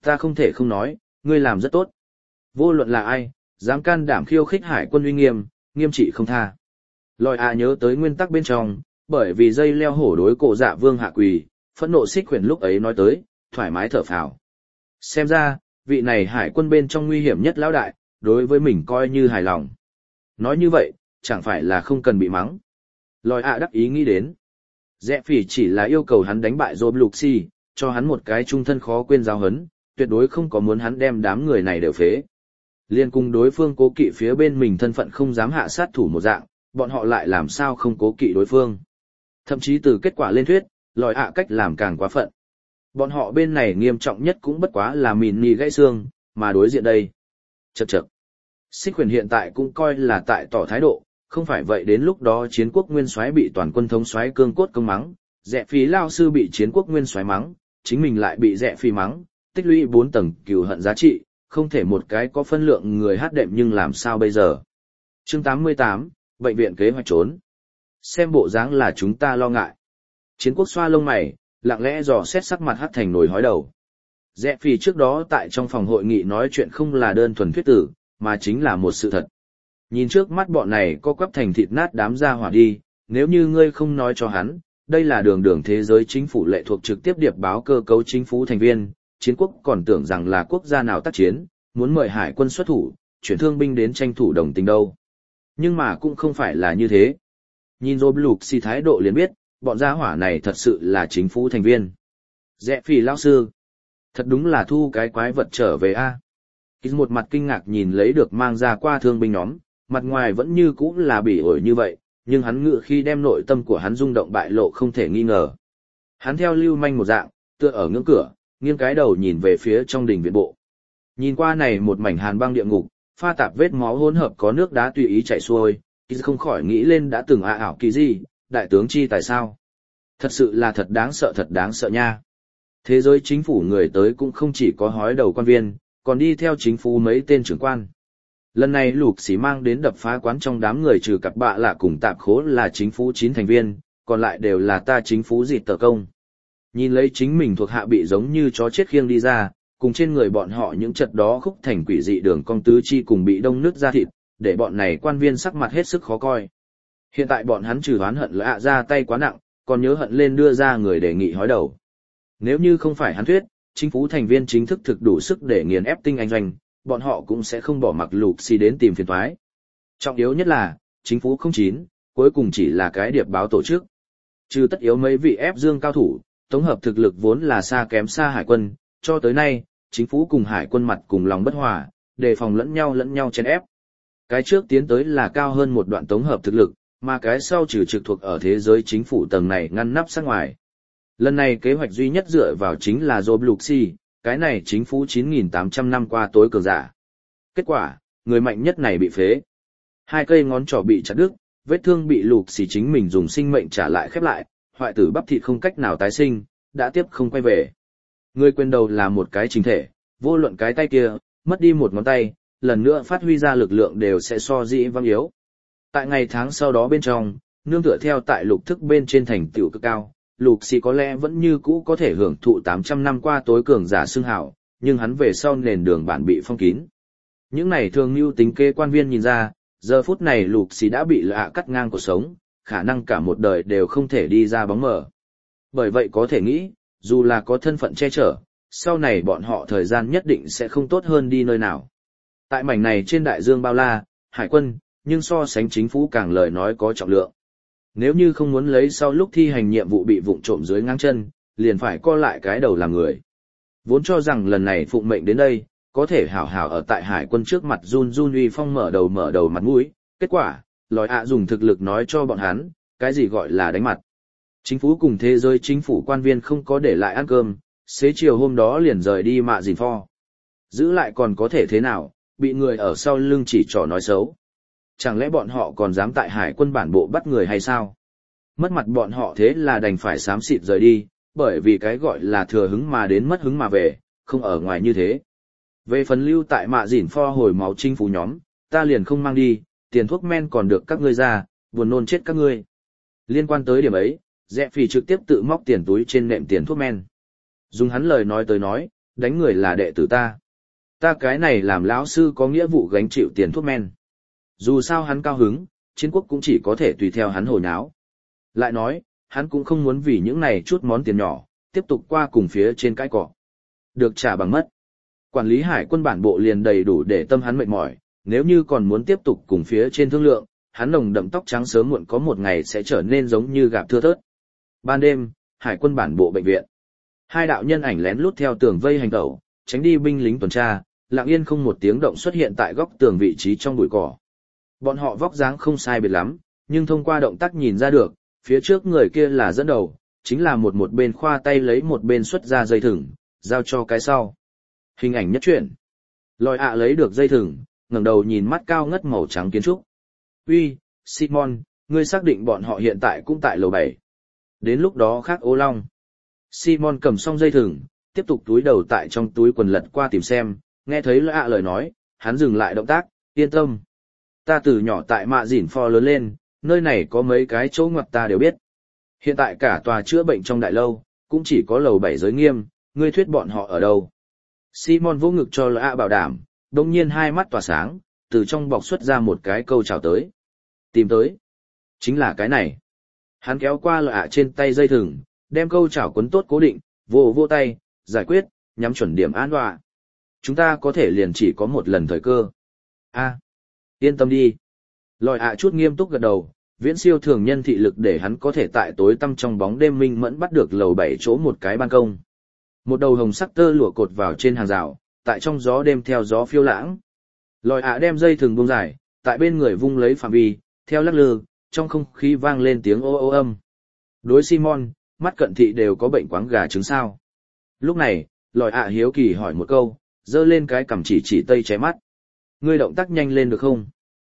Ta không thể không nói, ngươi làm rất tốt. Vô luận là ai, dám can đảm khiêu khích hải quân uy nghiêm, nghiêm trị không tha. Lòi ạ nhớ tới nguyên tắc bên trong, bởi vì dây leo hổ đối cổ dạ vương hạ quỳ, phẫn nộ xích huyền lúc ấy nói tới, thoải mái thở phào. Xem ra, vị này hải quân bên trong nguy hiểm nhất lão đại, đối với mình coi như hài lòng. Nói như vậy, chẳng phải là không cần bị mắng. Lòi ạ đắc ý nghĩ đến. Rẽ phỉ chỉ là yêu cầu hắn đánh bại Rob Luxi, cho hắn một cái trung thân khó quên giáo hấn, tuyệt đối không có muốn hắn đem đám người này đều phế. Liên cùng đối phương cố kỵ phía bên mình thân phận không dám hạ sát thủ một dạng, bọn họ lại làm sao không cố kỵ đối phương. Thậm chí từ kết quả lên thuyết, lòi ạ cách làm càng quá phận. Bọn họ bên này nghiêm trọng nhất cũng bất quá là mìn nì gãy xương, mà đối diện đây. Chậc chậc. Xích huyền hiện tại cũng coi là tại tỏ thái độ, không phải vậy đến lúc đó chiến quốc nguyên soái bị toàn quân thống soái cương cốt công mắng, rẽ phí lao sư bị chiến quốc nguyên soái mắng, chính mình lại bị rẽ phí mắng, tích lũy 4 tầng cừu hận giá trị, không thể một cái có phân lượng người hát đệm nhưng làm sao bây giờ. Chương 88, bệnh viện kế hoạch trốn. Xem bộ dáng là chúng ta lo ngại. Chiến quốc xoa lông mày, lặng lẽ dò xét sắc mặt hắt thành nồi hói đầu. Rẽ phí trước đó tại trong phòng hội nghị nói chuyện không là đơn thuần thuyết tử, mà chính là một sự thật. Nhìn trước mắt bọn này có quắp thành thịt nát đám ra hỏa đi, nếu như ngươi không nói cho hắn, đây là đường đường thế giới chính phủ lệ thuộc trực tiếp điệp báo cơ cấu chính phủ thành viên, chiến quốc còn tưởng rằng là quốc gia nào tác chiến, muốn mời hải quân xuất thủ, chuyển thương binh đến tranh thủ đồng tình đâu. Nhưng mà cũng không phải là như thế. Nhìn Rob Luxi thái độ liền biết, bọn gia hỏa này thật sự là chính phủ thành viên. Rẽ phỉ lão sư, thật đúng là thu cái quái vật trở về a. Một mặt kinh ngạc nhìn lấy được mang ra qua thương binh nhóm, mặt ngoài vẫn như cũ là bỉ ổi như vậy, nhưng hắn ngự khi đem nội tâm của hắn rung động bại lộ không thể nghi ngờ. Hắn theo lưu manh một dạng, tựa ở ngưỡng cửa, nghiêng cái đầu nhìn về phía trong đình viện bộ. Nhìn qua này một mảnh hàn băng địa ngục, pha tạp vết máu hỗn hợp có nước đá tùy ý chảy xuôi, không khỏi nghĩ lên đã từng ảo kỳ gì, đại tướng chi tại sao. Thật sự là thật đáng sợ nha. Thế giới chính phủ người tới cũng không chỉ có hói đầu quan viên, còn đi theo chính phủ mấy tên trưởng quan. Lần này lục xỉ mang đến đập phá quán trong đám người trừ cặp bạ lạ cùng tạp khố là chính phủ 9 thành viên, còn lại đều là ta chính phủ dịt tờ công. Nhìn lấy chính mình thuộc hạ bị giống như chó chết khiêng đi ra, cùng trên người bọn họ những chật đó khúc thành quỷ dị đường cong tứ chi cùng bị đông nứt ra thịt, để bọn này quan viên sắc mặt hết sức khó coi. Hiện tại bọn hắn trừ oán hận lạ ra tay quá nặng, còn nhớ hận lên đưa ra người đề nghị hói đầu. Nếu như không phải hắn thuyết, chính phủ thành viên chính thức thực đủ sức để nghiền ép tinh anh doanh, bọn họ cũng sẽ không bỏ mặc lục xì đến tìm phiền toái. Trọng yếu nhất là, chính phủ 09, cuối cùng chỉ là cái điệp báo tổ chức. Trừ tất yếu mấy vị ép dương cao thủ, tổng hợp thực lực vốn là xa kém xa hải quân, cho tới nay, chính phủ cùng hải quân mặt cùng lòng bất hòa, đề phòng lẫn nhau chèn ép. Cái trước tiến tới là cao hơn một đoạn tổng hợp thực lực, mà cái sau trừ trực thuộc ở thế giới chính phủ tầng này ngăn nắp sát ngoài. Lần này kế hoạch duy nhất dựa vào chính là Rob Luxi, cái này chính phủ 9.800 năm qua tối cường giả. Kết quả, người mạnh nhất này bị phế. 2 cây ngón trỏ bị chặt đứt, vết thương bị Luxi chính mình dùng sinh mệnh trả lại khép lại, hoại tử bắp thịt không cách nào tái sinh, đã tiếp không quay về. Người quên đầu là một cái chính thể, vô luận cái tay kia, mất đi một ngón tay, lần nữa phát huy ra lực lượng đều sẽ so dĩ văng yếu. Tại ngày tháng sau đó bên trong, nương tựa theo tại lục thức bên trên thành tựu cực cao, Luxi có lẽ vẫn như cũ có thể hưởng thụ 800 năm qua tối cường giả xưng hào, nhưng hắn về sau nền đường bản bị phong kín. Những này thường mưu tính kê quan viên nhìn ra, giờ phút này Luxi đã bị lạ cắt ngang cuộc sống, khả năng cả một đời đều không thể đi ra bóng mờ. Bởi vậy có thể nghĩ, dù là có thân phận che chở, sau này bọn họ thời gian nhất định sẽ không tốt hơn đi nơi nào. Tại mảnh này trên đại dương bao la, hải quân, nhưng so sánh chính phủ càng lời nói có trọng lượng. Nếu như không muốn lấy sau lúc thi hành nhiệm vụ bị vụng trộm dưới ngang chân, liền phải co lại cái đầu làm người. Vốn cho rằng lần này phụng mệnh đến đây, có thể hảo hảo ở tại hải quân trước mặt run uy phong mở đầu mặt mũi, kết quả, lòi ạ dùng thực lực nói cho bọn hắn, cái gì gọi là đánh mặt. Chính phủ cùng thế giới chính phủ quan viên không có để lại ăn cơm, xế chiều hôm đó liền rời đi mạ dìn pho. Giữ lại còn có thể thế nào, bị người ở sau lưng chỉ trỏ nói xấu. Chẳng lẽ bọn họ còn dám tại hải quân bản bộ bắt người hay sao? Mất mặt bọn họ thế là đành phải xám xịt rời đi, bởi vì cái gọi là thừa hứng mà đến mất hứng mà về, không ở ngoài như thế. Về phần lưu tại mạ dỉn pho hồi máu chính phủ nhóm, ta liền không mang đi, tiền thuốc men còn được các ngươi ra, buồn nôn chết các ngươi. Liên quan tới điểm ấy, Rẽ Phỉ trực tiếp tự móc tiền túi trên nệm tiền thuốc men. Dùng hắn lời nói tới nói, đánh người là đệ tử ta. Ta cái này làm lão sư có nghĩa vụ gánh chịu tiền thuốc men. Dù sao hắn cao hứng, chiến quốc cũng chỉ có thể tùy theo hắn hồi nháo. Lại nói, hắn cũng không muốn vì những này chút món tiền nhỏ, tiếp tục qua cùng phía trên cái cỏ. Được trả bằng mất. Quản lý hải quân bản bộ liền đầy đủ để tâm hắn mệt mỏi, nếu như còn muốn tiếp tục cùng phía trên thương lượng, hắn nồng đậm tóc trắng sớm muộn có một ngày sẽ trở nên giống như gạp thưa thớt. Ban đêm, hải quân bản bộ bệnh viện. Hai đạo nhân ảnh lén lút theo tường vây hành tẩu, tránh đi binh lính tuần tra, lặng yên không một tiếng động xuất hiện tại góc tường vị trí trong bụi cỏ. Bọn họ vóc dáng không sai biệt lắm, nhưng thông qua động tác nhìn ra được, phía trước người kia là dẫn đầu, chính là một bên khoa tay lấy một bên xuất ra dây thừng, giao cho cái sau. Hình ảnh nhất truyện. Lòi ạ lấy được dây thừng, ngẩng đầu nhìn mắt cao ngất màu trắng kiến trúc. Uy, Simon, ngươi xác định bọn họ hiện tại cũng tại lầu 7. Đến lúc đó khác ô long. Simon cầm xong dây thừng, tiếp tục túi đầu tại trong túi quần lật qua tìm xem, nghe thấy lòi ạ lời nói, hắn dừng lại động tác, yên tâm. Ta từ nhỏ tại mạ dỉn pho lớn lên, nơi này có mấy cái chỗ ngoặt ta đều biết. Hiện tại cả tòa chữa bệnh trong đại lâu, cũng chỉ có lầu 7 giới nghiêm, ngươi thuyết bọn họ ở đâu. Simon vỗ ngực cho lòi ạ bảo đảm, đồng nhiên hai mắt tỏa sáng, từ trong bọc xuất ra một cái câu chào tới. Tìm tới. Chính là cái này. Hắn kéo qua lòi ạ trên tay dây thừng, đem câu chào quấn tốt cố định, vô tay, giải quyết, nhắm chuẩn điểm an toàn. Chúng ta có thể liền chỉ có một lần thời cơ. Yên tâm đi. Lòi ạ chút nghiêm túc gật đầu, viễn siêu thường nhân thị lực để hắn có thể tại tối tăm trong bóng đêm minh mẫn bắt được lầu 7 chỗ một cái ban công. Một đầu hồng sắc tơ lụa cột vào trên hàng rào, tại trong gió đêm theo gió phiêu lãng. Lòi ạ đem dây thừng buông dài, tại bên người vung lấy phạm vi, theo lắc lư, trong không khí vang lên tiếng ô ô âm. Đối Simon, mắt cận thị đều có bệnh quáng gà trứng sao. Lúc này, lòi ạ hiếu kỳ hỏi một câu, giơ lên cái cằm chỉ tây cháy mắt. Ngươi động tác nhanh lên được không?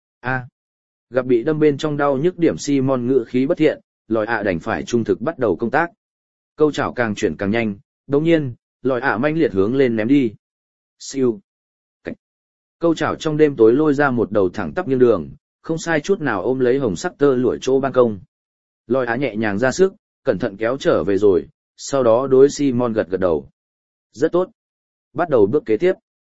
Gặp bị đâm bên trong đau nhức điểm Simon ngữ khí bất thiện, lòi ạ đành phải trung thực bắt đầu công tác. Câu chảo càng chuyển càng nhanh, đồng nhiên, lòi ạ manh liệt hướng lên ném đi. Siêu. Cách. Câu chảo trong đêm tối lôi ra một đầu thẳng tắp nghiêng đường, không sai chút nào ôm lấy hồng sắc tơ lụa chỗ ban công. Lòi ạ nhẹ nhàng ra sức, cẩn thận kéo trở về rồi, sau đó đối Simon gật gật đầu. Rất tốt. Bắt đầu bước kế tiếp.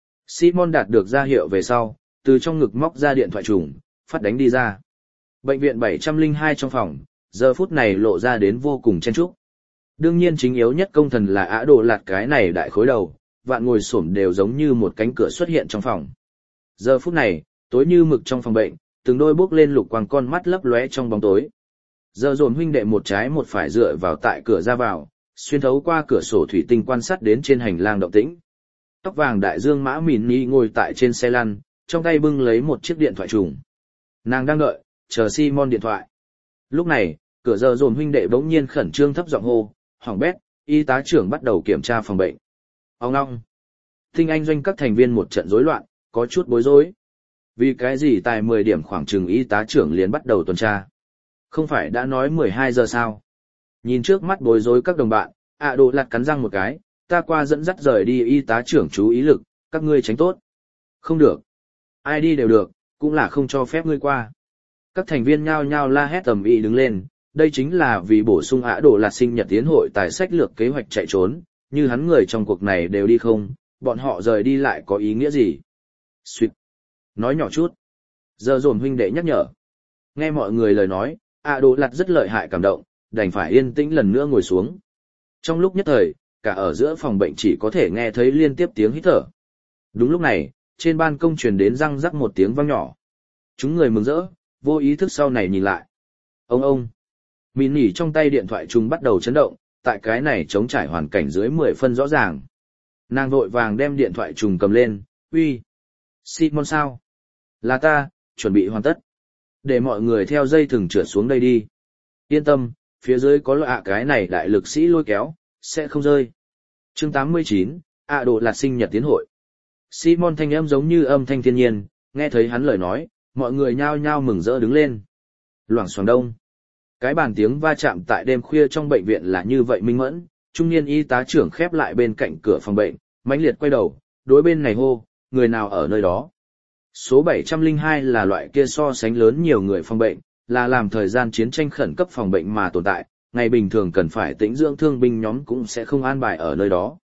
Simon đạt được ra hiệu về sau, từ trong ngực móc ra điện thoại trùng, phát đánh đi ra. Bệnh viện 702 trong phòng, giờ phút này lộ ra đến vô cùng chen chúc. Đương nhiên chính yếu nhất công thần là Ả Đồ Lạt cái này đại khối đầu, vạn ngồi xổm đều giống như một cánh cửa xuất hiện trong phòng. Giờ phút này, tối như mực trong phòng bệnh, từng đôi bước lên lục quang con mắt lấp lóe trong bóng tối. Giờ dồn huynh đệ một trái một phải dựa vào tại cửa ra vào, xuyên thấu qua cửa sổ thủy tinh quan sát đến trên hành lang động tĩnh. Tóc vàng đại dương mã mini ngồi tại trên xe lăn, trong tay bưng lấy một chiếc điện thoại trùng. Nàng đang đợi, chờ Simon điện thoại. Lúc này, cửa giờ dồn huynh đệ bỗng nhiên khẩn trương thấp giọng hô, hỏng bét, y tá trưởng bắt đầu kiểm tra phòng bệnh. Ông ngong. Tinh anh doanh các thành viên một trận rối loạn, có chút bối rối. Vì cái gì tại 10 điểm khoảng chừng y tá trưởng liền bắt đầu tuần tra? Không phải đã nói 12 giờ sao? Nhìn trước mắt bối rối các đồng bạn, Ả Đồ Lạt cắn răng một cái, ta qua dẫn dắt rời đi y tá trưởng chú ý lực, các ngươi tránh tốt. Không được. Ai đi đều được, cũng là không cho phép ngươi qua. Các thành viên nhao nhao la hét tầm ĩ đứng lên, đây chính là vì bổ sung Ả Đồ Lạt sinh nhật tiến hội tài sách lược kế hoạch chạy trốn, như hắn người trong cuộc này đều đi không, bọn họ rời đi lại có ý nghĩa gì? Xuyệt. Nói nhỏ chút. Giờ dồn huynh đệ nhắc nhở. Nghe mọi người lời nói, Ả Đồ Lạt rất lợi hại cảm động, đành phải yên tĩnh lần nữa ngồi xuống. Trong lúc nhất thời, cả ở giữa phòng bệnh chỉ có thể nghe thấy liên tiếp tiếng hít thở. Đúng lúc này, trên ban công truyền đến răng rắc một tiếng vang nhỏ. Chúng người mừng rỡ, vô ý thức sau này nhìn lại. Ông. Mìn nhỉ trong tay điện thoại trùng bắt đầu chấn động, tại cái này chống trải hoàn cảnh dưới 10 phân rõ ràng. Nàng vội vàng đem điện thoại trùng cầm lên, uy. Simon sao? Là ta, chuẩn bị hoàn tất. Để mọi người theo dây thừng trượt xuống đây đi. Yên tâm, phía dưới có loại cái này đại lực sĩ lôi kéo, sẽ không rơi. Chương 89, Ả Đồ Lạt sinh nhật tiến hội. Simon thanh âm giống như âm thanh thiên nhiên, nghe thấy hắn lời nói, mọi người nhao nhao mừng rỡ đứng lên. Loảng xoảng đông. Cái bàn tiếng va chạm tại đêm khuya trong bệnh viện là như vậy minh mẫn, trung niên y tá trưởng khép lại bên cạnh cửa phòng bệnh, mãnh liệt quay đầu, đối bên này hô, người nào ở nơi đó. Số 702 là loại kia so sánh lớn nhiều người phòng bệnh, là làm thời gian chiến tranh khẩn cấp phòng bệnh mà tồn tại, ngày bình thường cần phải tĩnh dưỡng thương binh nhóm cũng sẽ không an bài ở nơi đó.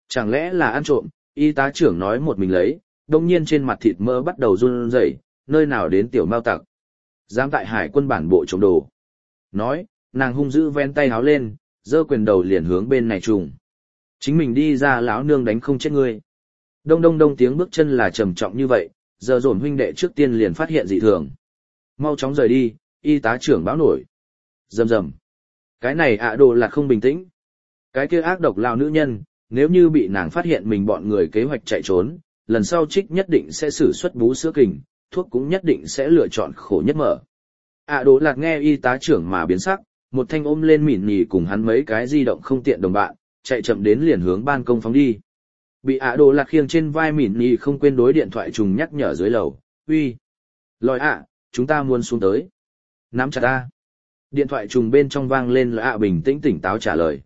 Chẳng lẽ là ăn trộm, y tá trưởng nói một mình lấy, đông nhiên trên mặt thịt mỡ bắt đầu run rẩy, nơi nào đến tiểu mao tặc. Dám tại hải quân bản bộ trộm đồ. Nói, nàng hung dữ ven tay háo lên, giơ quyền đầu liền hướng bên này trùng. Chính mình đi ra lão nương đánh không chết ngươi. Đông đông đông tiếng bước chân là trầm trọng như vậy, giờ dồn huynh đệ trước tiên liền phát hiện dị thường. Mau chóng rời đi, y tá trưởng báo nổi. Rầm rầm. Cái này đồ là không bình tĩnh. Cái kia ác độc lao nữ nhân, nếu như bị nàng phát hiện mình bọn người kế hoạch chạy trốn, lần sau trích nhất định sẽ sử xuất bú sữa kình, thuốc cũng nhất định sẽ lựa chọn khổ nhất mở. Đồ lạc nghe y tá trưởng mà biến sắc, một thanh ôm lên mỉn nhì cùng hắn mấy cái di động không tiện đồng bạn, chạy chậm đến liền hướng ban công phóng đi. Bị đồ lạc khiêng trên vai mỉn nhì không quên đối điện thoại trùng nhắc nhở dưới lầu, uy. Lòi chúng ta muốn xuống tới. Nắm chặt ta. Điện thoại trùng bên trong vang lên là bình tĩnh tỉnh táo trả lời,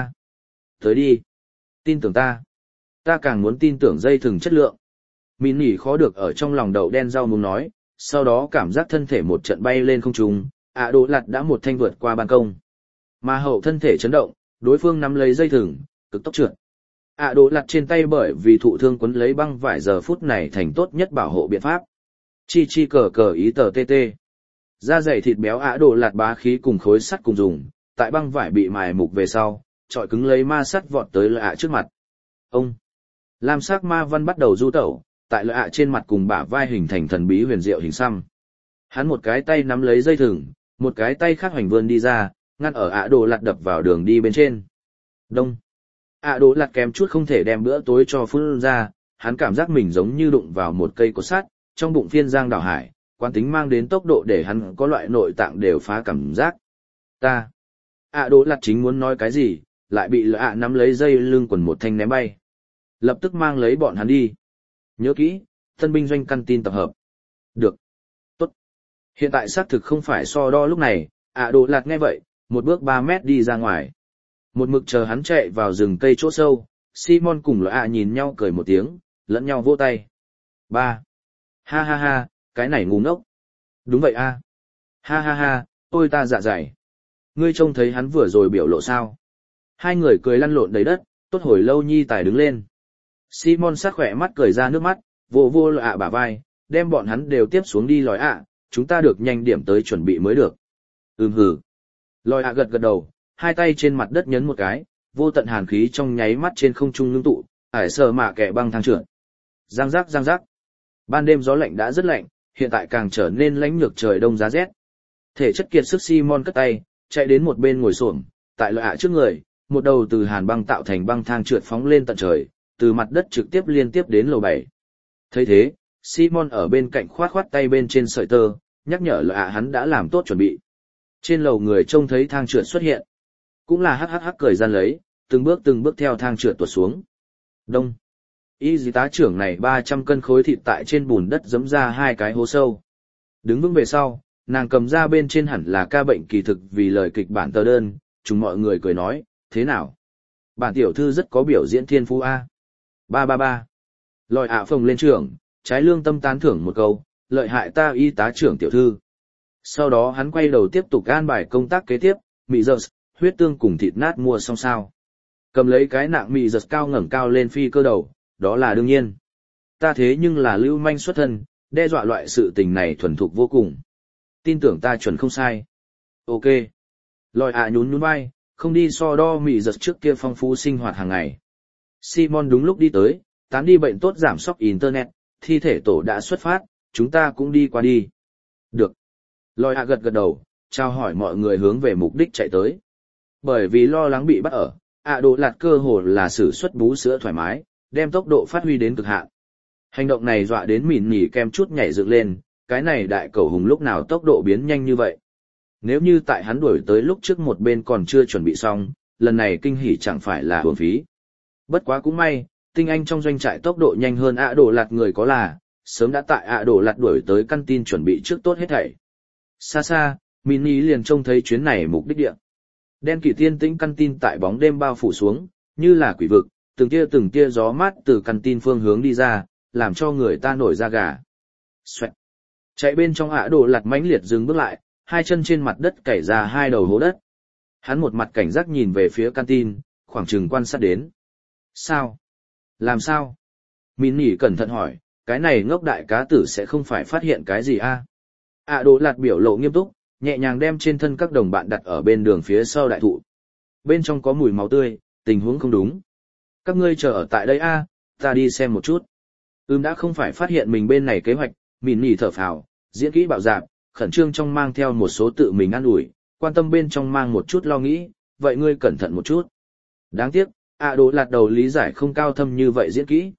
tới đi. Tin tưởng ta. Ta càng muốn tin tưởng dây thừng chất lượng. Mỉn nhì khó được ở trong lòng đậu đen rau muống nói, sau đó cảm giác thân thể một trận bay lên không trung, đồ lặt đã một thanh vượt qua ban công. Mà hậu thân thể chấn động, đối phương nắm lấy dây thừng, cực tốc trượt. Đồ lặt trên tay bởi vì thụ thương quấn lấy băng vải giờ phút này thành tốt nhất bảo hộ biện pháp. Chi chi cờ cờ ý tờ tê tê. Da dày thịt béo đồ lặt bá khí cùng khối sắt cùng dùng, tại băng vải bị mài mục về sau, trọi cứng lấy ma sắt vọt tới lợi trước mặt. Ông! Lam sắc ma văn bắt đầu du tẩu, tại lợi trên mặt cùng bả vai hình thành thần bí huyền diệu hình xăm. Hắn một cái tay nắm lấy dây thừng, một cái tay khác hoành vươn đi ra, ngăn ở đồ lặt đập vào đường đi bên trên. Đông! Đồ lặt kém chút không thể đem bữa tối cho phun ra, hắn cảm giác mình giống như đụng vào một cây cột sắt, trong bụng phiên giang đảo hải, quán tính mang đến tốc độ để hắn có loại nội tạng đều phá cảm giác. Ta! Đồ lặt chính muốn nói cái gì, lại bị lợi nắm lấy dây lưng quần một thanh ném bay. Lập tức mang lấy bọn hắn đi. Nhớ kỹ, tân binh doanh căn tin tập hợp. Được. Tốt. Hiện tại xác thực không phải so đo lúc này, đồ lạt nghe vậy, một bước 3 mét đi ra ngoài. Một mực chờ hắn chạy vào rừng cây chỗ sâu, Simon cùng lợi nhìn nhau cười một tiếng, lẫn nhau vỗ tay. Ha ha ha, cái này ngu ngốc. Đúng vậy Ha ha ha, ôi ta dạ dày. Ngươi trông thấy hắn vừa rồi biểu lộ sao? Hai người cười lăn lộn đầy đất, tốt hồi lâu nhi tài đứng lên. Simon sắc khỏe mắt cười ra nước mắt, vô lợi bả vai, đem bọn hắn đều tiếp xuống đi lòi chúng ta được nhanh điểm tới chuẩn bị mới được. Hừ. Lòi gật gật đầu, hai tay trên mặt đất nhấn một cái, vô tận hàn khí trong nháy mắt trên không trung ngưng tụ, ải sờ mạ kẻ băng thang trượt. Giang rắc. Ban đêm gió lạnh đã rất lạnh, hiện tại càng trở nên lánh nhược trời đông giá rét. Thể chất kiệt sức Simon cất tay, chạy đến một bên ngồi xổm, tại lợi trước người, một đầu từ hàn băng tạo thành băng thang trượt phóng lên tận trời, từ mặt đất trực tiếp liên tiếp đến lầu 7. Thấy thế, Simon ở bên cạnh khoát tay bên trên sợi tơ, nhắc nhở lợi hắn đã làm tốt chuẩn bị. Trên lầu người trông thấy thang trượt xuất hiện, cũng là hắc cười gian lấy, từng bước theo thang trượt tuột xuống. Đông. Y tá trưởng này 300 cân khối thịt tại trên bùn đất giẫm ra 2 cái hố sâu. Đứng vững về sau, nàng cầm ra bên trên hẳn là ca bệnh kỳ thực vì lời kịch bản tờ đơn, chúng mọi người cười nói, thế nào? Bản tiểu thư rất có biểu diễn thiên phú A. Ba. Lòi phồng lên trưởng, trái lương tâm tán thưởng một câu, lợi hại ta y tá trưởng tiểu thư. Sau đó hắn quay đầu tiếp tục an bài công tác kế tiếp, mì giật, huyết tương cùng thịt nát mua xong sao. Cầm lấy cái nạng mì giật cao ngẩng cao lên phi cơ đầu, đó là đương nhiên. Ta thế nhưng là lưu manh xuất thân, đe dọa loại sự tình này thuần thục vô cùng. Tin tưởng ta chuẩn không sai. Ok. Lòi nhún vai, không đi so đo mì giật trước kia phong phú sinh hoạt hàng ngày. Simon đúng lúc đi tới, tán đi bệnh tốt giảm sốc internet, thi thể tổ đã xuất phát, chúng ta cũng đi qua đi. Được. Lòi gật đầu, chào hỏi mọi người hướng về mục đích chạy tới. Bởi vì lo lắng bị bắt ở, đồ lạt cơ hồ là sử xuất bú sữa thoải mái, đem tốc độ phát huy đến cực hạn. Hành động này dọa đến mỉn nhỉ kem chút nhảy dựng lên, cái này đại cầu hùng lúc nào tốc độ biến nhanh như vậy. Nếu như tại hắn đuổi tới lúc trước một bên còn chưa chuẩn bị xong, lần này kinh hỉ chẳng phải là uổng phí. Bất quá cũng may, tinh anh trong doanh trại tốc độ nhanh hơn đồ lạt người có là, sớm đã tại đồ lạt đuổi tới căn tin chuẩn bị trước tốt hết thảy. Xa, Mini liền trông thấy chuyến này mục đích địa. Đen kịt tiên tĩnh căn tin tại bóng đêm bao phủ xuống, như là quỷ vực, từng tia gió mát từ căn tin phương hướng đi ra, làm cho người ta nổi da gà. Xoẹt. Chạy bên trong đồ lạt mãnh liệt dừng bước lại, hai chân trên mặt đất cày ra 2 đầu hố đất. Hắn một mặt cảnh giác nhìn về phía căn tin, khoảng chừng quan sát đến. Sao? Làm sao? Mìn nhỉ cẩn thận hỏi, cái này ngốc đại cá tử sẽ không phải phát hiện cái gì a? À Đỗ Lạt biểu lộ nghiêm túc, nhẹ nhàng đem trên thân các đồng bạn đặt ở bên đường phía sau đại thụ. Bên trong có mùi máu tươi, tình huống không đúng. Các ngươi chờ ở tại đây a, ta đi xem một chút. Đã không phải phát hiện mình bên này kế hoạch, mìn nhỉ thở phào, diễn kỹ bạo dạn, khẩn trương trong mang theo một số tự mình ăn ủi, quan tâm bên trong mang một chút lo nghĩ, vậy ngươi cẩn thận một chút. Đáng tiếc, À Đỗ Lạt đầu lý giải không cao thâm như vậy diễn kỹ.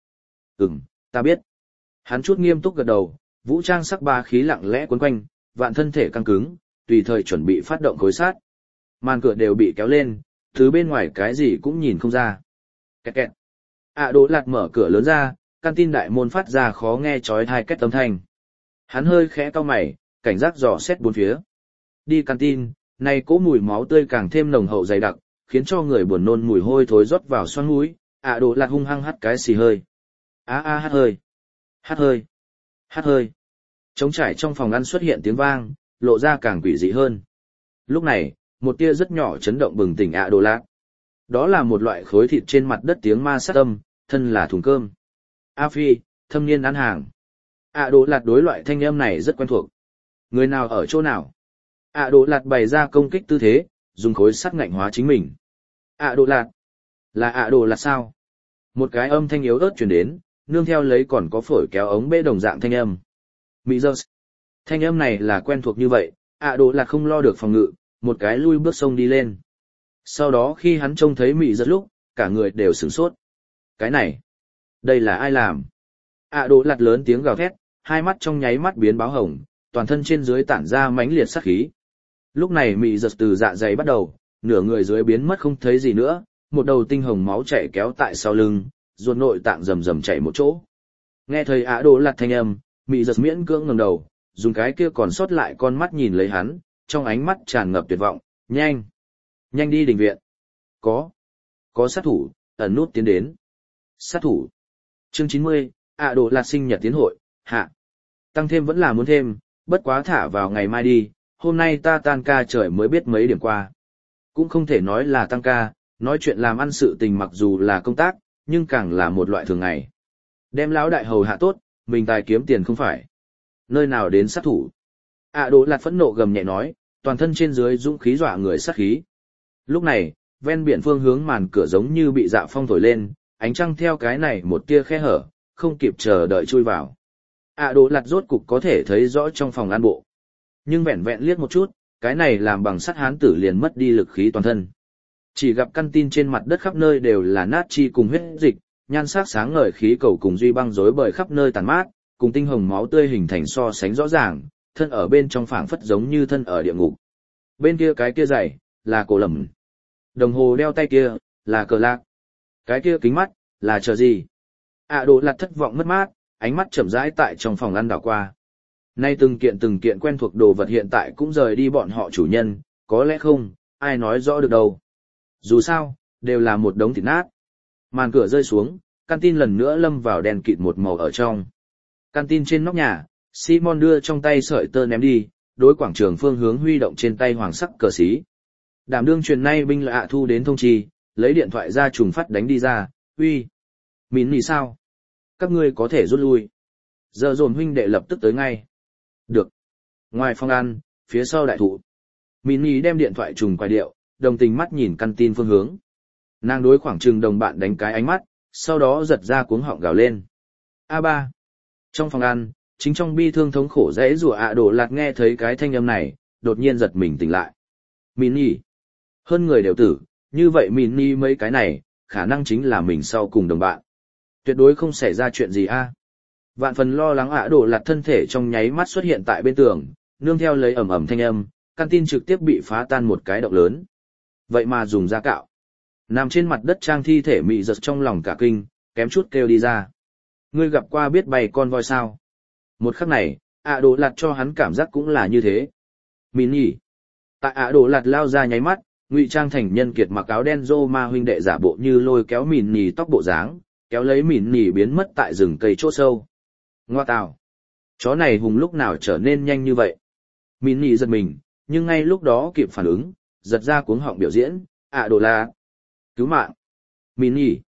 Ta biết. Hắn chút nghiêm túc gật đầu, vũ trang sắc ba khí lặng lẽ quấn quanh, vạn thân thể căng cứng, tùy thời chuẩn bị phát động khối sát. Màn cửa đều bị kéo lên, thứ bên ngoài cái gì cũng nhìn không ra. Kẹt kẹt. À Đỗ Lạt mở cửa lớn ra, căn tin đại môn phát ra khó nghe chói tai két âm thanh. Hắn hơi khẽ cau mày, cảnh giác dò xét bốn phía. Đi căn tin, này cỗ mùi máu tươi càng thêm nồng hậu dày đặc, khiến cho người buồn nôn mùi hôi thối rót vào xoang mũi. À Đỗ Lạt hung hăng hắt cái xì hơi. Hắt hơi. Hát hơi. Hát hơi. Trống trải trong phòng ăn xuất hiện tiếng vang, lộ ra càng quỷ dị hơn. Lúc này, một tia rất nhỏ chấn động bừng tỉnh ạ Đồ Lạt. Đó là một loại khối thịt trên mặt đất tiếng ma sát âm, thân là thùng cơm. A Phi, thâm niên ăn hàng. ạ Đồ Lạt đối loại thanh âm này rất quen thuộc. Người nào ở chỗ nào? ạ Đồ Lạt bày ra công kích tư thế, dùng khối sắt ngạnh hóa chính mình. ạ Đồ Lạt. Là ạ Đồ Lạt sao? Một cái âm thanh yếu ớt truyền đến, nương theo lấy còn có phổi kéo ống bê đồng dạng thanh âm. Mỹ Giơ. Thanh âm này là quen thuộc như vậy, ạ Đồ Lạt không lo được phòng ngự, một cái lui bước sông đi lên. Sau đó khi hắn trông thấy Mỹ Giơ lúc, cả người đều sửng sốt. Cái này, đây là ai làm? ạ Đồ Lạt lớn tiếng gào thét, hai mắt trong nháy mắt biến báo hồng, toàn thân trên dưới tản ra mãnh liệt sát khí. Lúc này Mỹ Giơ từ dạ dày bắt đầu, nửa người dưới biến mất không thấy gì nữa, một đầu tinh hồng máu chảy kéo tại sau lưng, ruột nội tạng rầm rầm chảy một chỗ. Nghe thấy ạ Đồ Lạt thanh âm, Mỹ Giật miễn cưỡng ngẩng đầu, dùng cái kia còn sót lại con mắt nhìn lấy hắn, trong ánh mắt tràn ngập tuyệt vọng. Nhanh, nhanh đi đình viện. Có sát thủ, ẩn nút tiến đến. Sát thủ. Chương 90, ạ Đồ Lạt sinh nhật tiến hội, hạ. Tăng thêm vẫn là muốn thêm, bất quá thả vào ngày mai đi, hôm nay ta tan ca trời mới biết mấy điểm qua. Cũng không thể nói là tăng ca, nói chuyện làm ăn sự tình mặc dù là công tác, nhưng càng là một loại thường ngày. Đem lão đại hầu hạ tốt, mình tài kiếm tiền không phải. Nơi nào đến sát thủ? ạ Đồ Lạt phẫn nộ gầm nhẹ nói, toàn thân trên dưới dũng khí dọa người sát khí. Lúc này, ven biển phương hướng màn cửa giống như bị dạ phong thổi lên, ánh trăng theo cái này một tia khe hở, không kịp chờ đợi chui vào. ạ Đồ Lạt rốt cục có thể thấy rõ trong phòng an bộ. Nhưng vẹn vẹn liếc một chút, cái này làm bằng sắt hán tử liền mất đi lực khí toàn thân. Chỉ gặp căn tin trên mặt đất khắp nơi đều là nát chi cùng huyết dịch, nhan sắc sáng ngời khí cầu cùng duy băng rối bời khắp nơi tàn mát, cùng tinh hồng máu tươi hình thành so sánh rõ ràng, thân ở bên trong phảng phất giống như thân ở địa ngục. Bên kia cái kia giày, là cổ lầm. Đồng hồ đeo tay kia, là cờ lạc. Cái kia kính mắt, là chờ gì? ạ Đồ Lạt thất vọng mất mát, ánh mắt chậm rãi tại trong phòng ăn đảo qua. Nay từng kiện quen thuộc đồ vật hiện tại cũng rời đi bọn họ chủ nhân, có lẽ không, ai nói rõ được đâu. Dù sao, đều là một đống thịt nát. Màn cửa rơi xuống, căn tin lần nữa lâm vào đèn kịt một màu ở trong. Căn tin trên nóc nhà, Simon đưa trong tay sợi tơ ném đi, đối quảng trường phương hướng huy động trên tay hoàng sắc cờ xí. Đảm đương truyền nay binh lạ thu đến thông chi, lấy điện thoại ra trùng phát đánh đi ra, uy. Mìn nỉ sao? Các ngươi có thể rút lui. Giờ dồn huynh đệ lập tức tới ngay. Được. Ngoài phòng ăn, phía sau đại thụ. Mìn nỉ đem điện thoại trùng quay điệu, đồng tình mắt nhìn căn tin phương hướng. Nàng đối khoảng trừng đồng bạn đánh cái ánh mắt, sau đó giật ra cuống họng gào lên. A3. Trong phòng ăn, chính trong bi thương thống khổ dễ rủa ạ Đồ Lạt nghe thấy cái thanh âm này, đột nhiên giật mình tỉnh lại. Mini. Hơn người đều tử, như vậy Mini mấy cái này, khả năng chính là mình sau cùng đồng bạn. Tuyệt đối không xảy ra chuyện gì a. Vạn phần lo lắng ạ Đồ Lạt thân thể trong nháy mắt xuất hiện tại bên tường, nương theo lấy ầm ầm thanh âm, căn tin trực tiếp bị phá tan một cái động lớn. Vậy mà dùng da cạo. Nằm trên mặt đất trang thi thể mị giật trong lòng cả kinh, kém chút kêu đi ra. Ngươi gặp qua biết bay con voi sao? Một khắc này, ạ Đồ Lạt cho hắn cảm giác cũng là như thế. Mini. Tại ạ Đồ Lạt lao ra nháy mắt, ngụy trang thành nhân kiệt mặc áo đen rô ma huynh đệ giả bộ như lôi kéo Mini tóc bộ dáng, kéo lấy Mini biến mất tại rừng cây chỗ sâu. Ngoa tào. Chó này hùng lúc nào trở nên nhanh như vậy? Mini giật mình, nhưng ngay lúc đó kịp phản ứng, giật ra cuống họng biểu diễn, ạ Đồ Lạt. Cứu mạng. Mini.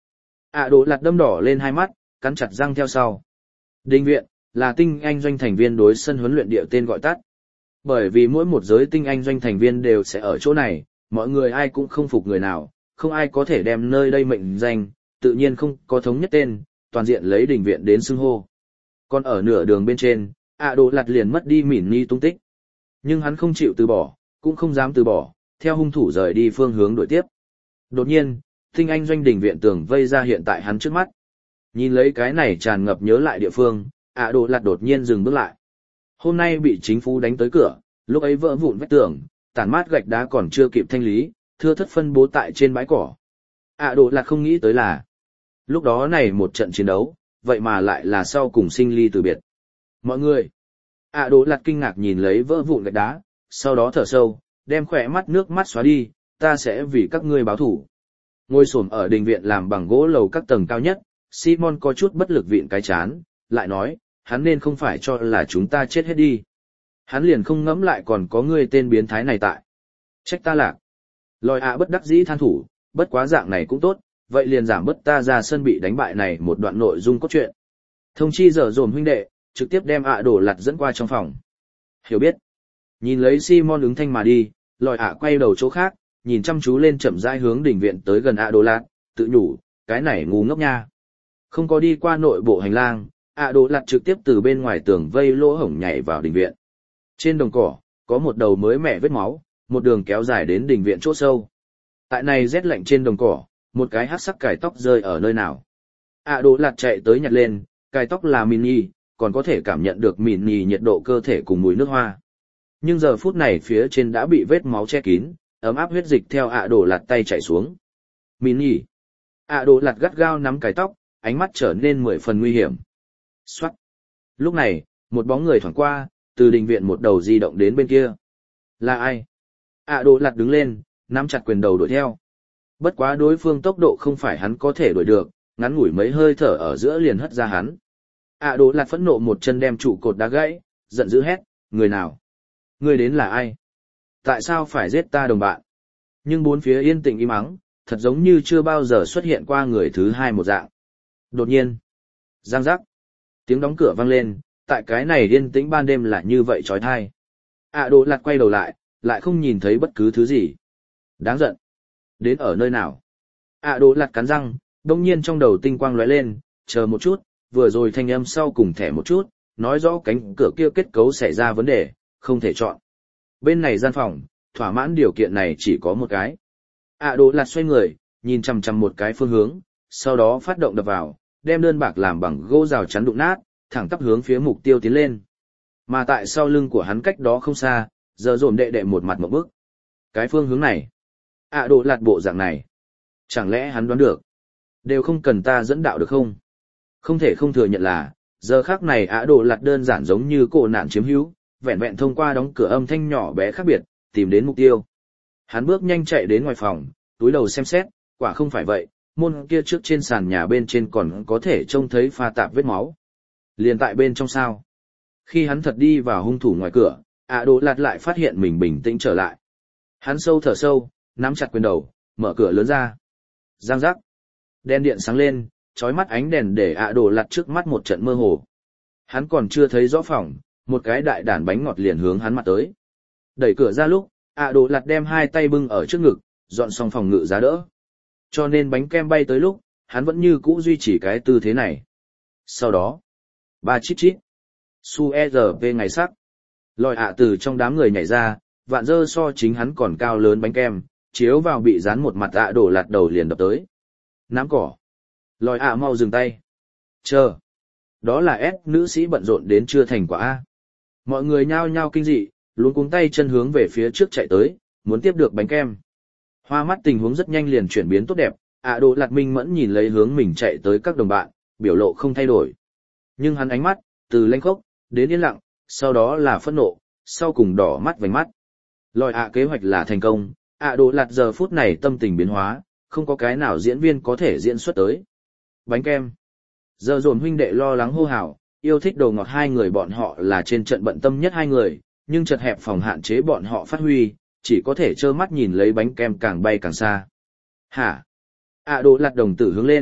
Đồ lạt đâm đỏ lên hai mắt, cắn chặt răng theo sau. Đình viện, là tinh anh doanh thành viên đối sân huấn luyện địa tên gọi tắt. Bởi vì mỗi một giới tinh anh doanh thành viên đều sẽ ở chỗ này, mọi người ai cũng không phục người nào, không ai có thể đem nơi đây mệnh danh, tự nhiên không có thống nhất tên, toàn diện lấy đình viện đến xưng hô. Còn ở nửa đường bên trên, Đồ lạt liền mất đi mỉn ni tung tích. Nhưng hắn không chịu từ bỏ, cũng không dám từ bỏ, theo hung thủ rời đi phương hướng đuổi tiếp. Đột nhiên, tinh anh doanh đình viện tường vây ra hiện tại hắn trước mắt. Nhìn lấy cái này tràn ngập nhớ lại địa phương, Đồ lạt đột nhiên dừng bước lại. Hôm nay bị chính phủ đánh tới cửa, lúc ấy vỡ vụn vách tường, tản mát gạch đá còn chưa kịp thanh lý, thưa thất phân bố tại trên bãi cỏ. Đồ lạt không nghĩ tới là, lúc đó này một trận chiến đấu, vậy mà lại là sau cùng sinh ly từ biệt. Mọi người, Đồ lạt kinh ngạc nhìn lấy vỡ vụn gạch đá, sau đó thở sâu, đem khỏe mắt nước mắt xóa đi, ta sẽ vì các ngươi báo thủ. Ngồi xổm ở đình viện làm bằng gỗ lầu các tầng cao nhất, Simon có chút bất lực vịn cái chán, lại nói, hắn nên không phải cho là chúng ta chết hết đi. Hắn liền không ngẫm lại còn có người tên biến thái này tại. Trách ta lạc. Lòi bất đắc dĩ than thủ, bất quá dạng này cũng tốt, vậy liền giảm bớt ta ra sân bị đánh bại này một đoạn nội dung cốt truyện. Thông chi dở dồn huynh đệ, trực tiếp đem Đồ lạt dẫn qua trong phòng. Hiểu biết. Nhìn lấy Simon ứng thanh mà đi, lòi quay đầu chỗ khác, nhìn chăm chú lên chậm rãi hướng đỉnh viện tới gần Đồ lạt, tự nhủ, cái này ngu ngốc nha. Không có đi qua nội bộ hành lang, Đồ lạt trực tiếp từ bên ngoài tường vây lỗ hổng nhảy vào đình viện. Trên đồng cỏ, có một đầu mới mẻ vết máu, một đường kéo dài đến đình viện chỗ sâu. Tại này rét lạnh trên đồng cỏ, một cái hắc sắc cài tóc rơi ở nơi nào. Đồ lạt chạy tới nhặt lên, cài tóc là mini, còn có thể cảm nhận được mini nhiệt độ cơ thể cùng mùi nước hoa. Nhưng giờ phút này phía trên đã bị vết máu che kín, ấm áp huyết dịch theo Đồ lạt tay chảy xuống. Mini. Đồ lạt gắt gao nắm cài tóc, ánh mắt trở nên 10 phần nguy hiểm. Xoát. Lúc này, một bóng người thoảng qua, từ đình viện một đầu di động đến bên kia. Là ai? Đồ lạt đứng lên, nắm chặt quyền đầu đuổi theo. Bất quá đối phương tốc độ không phải hắn có thể đuổi được, ngắn ngủi mấy hơi thở ở giữa liền hất ra hắn. Đồ lạt phẫn nộ một chân đem trụ cột đá gãy, giận dữ hét, người nào? Người đến là ai? Tại sao phải giết ta đồng bạn? Nhưng bốn phía yên tĩnh im ắng, thật giống như chưa bao giờ xuất hiện qua người thứ hai một dạng. Đột nhiên, giang giác, tiếng đóng cửa vang lên, tại cái này yên tĩnh ban đêm là như vậy trói thai. Đồ lạt quay đầu lại không nhìn thấy bất cứ thứ gì. Đáng giận. Đến ở nơi nào? Đồ lạt cắn răng, đông nhiên trong đầu tinh quang lóe lên, chờ một chút, vừa rồi thanh âm sau cùng thẻ một chút, nói rõ cánh cửa kia kết cấu xảy ra vấn đề, không thể chọn. Bên này gian phòng, thỏa mãn điều kiện này chỉ có một cái. Đồ lạt xoay người, nhìn chằm chằm một cái phương hướng, sau đó phát động đập vào, đem đơn bạc làm bằng gỗ rào chắn đụng nát, thẳng tắp hướng phía mục tiêu tiến lên. Mà tại sau lưng của hắn cách đó không xa, giờ dồn đệ một mặt một bước. Cái phương hướng này, Đồ lạt bộ dạng này, chẳng lẽ hắn đoán được? Đều không cần ta dẫn đạo được không? Không thể không thừa nhận là, giờ khác này Đồ lạt đơn giản giống như cổ nạn chiếm hữu, vẹn vẹn thông qua đóng cửa âm thanh nhỏ bé khác biệt, tìm đến mục tiêu. Hắn bước nhanh chạy đến ngoài phòng, túi đầu xem xét, quả không phải vậy, môn kia trước trên sàn nhà bên trên còn có thể trông thấy pha tạp vết máu. Liền tại bên trong sao. Khi hắn thật đi vào hung thủ ngoài cửa, Đồ lạt lại phát hiện mình bình tĩnh trở lại. Hắn sâu thở sâu, nắm chặt quyền đầu, mở cửa lớn ra. Giang giác. Đèn điện sáng lên, chói mắt ánh đèn để Đồ lạt trước mắt một trận mơ hồ. Hắn còn chưa thấy rõ phòng, một cái đại đàn bánh ngọt liền hướng hắn mặt tới. Đẩy cửa ra lúc, Đồ lạt đem hai tay bưng ở trước ngực, dọn xong phòng ngự giá đỡ. Cho nên bánh kem bay tới lúc, hắn vẫn như cũ duy trì cái tư thế này. Sau đó, ba chít chít. Su-e-r-v ngày sắc. Lòi từ trong đám người nhảy ra, vạn dơ so chính hắn còn cao lớn bánh kem, chiếu vào bị dán một mặt Đồ lạt đầu liền đập tới. Nắm cỏ. Lòi mau dừng tay. Chờ. Đó là S nữ sĩ bận rộn đến chưa thành quả A. Mọi người nhao nhao kinh dị, luống cuống tay chân hướng về phía trước chạy tới, muốn tiếp được bánh kem. Hoa mắt tình huống rất nhanh liền chuyển biến tốt đẹp, Đồ lạt minh mẫn nhìn lấy hướng mình chạy tới các đồng bạn, biểu lộ không thay đổi. Nhưng hắn ánh mắt, từ lanh khốc, đến yên lặng, sau đó là phẫn nộ, sau cùng đỏ mắt vành mắt. Lòi kế hoạch là thành công, Đồ lạt giờ phút này tâm tình biến hóa, không có cái nào diễn viên có thể diễn xuất tới. Bánh kem. Giờ dồn huynh đệ lo lắng hô hào, yêu thích đồ ngọt hai người bọn họ là trên trận bận tâm nhất hai người, nhưng chật hẹp phòng hạn chế bọn họ phát huy, chỉ có thể trơ mắt nhìn lấy bánh kem càng bay càng xa. Hả? Đồ lạt đồng tử hướng lên,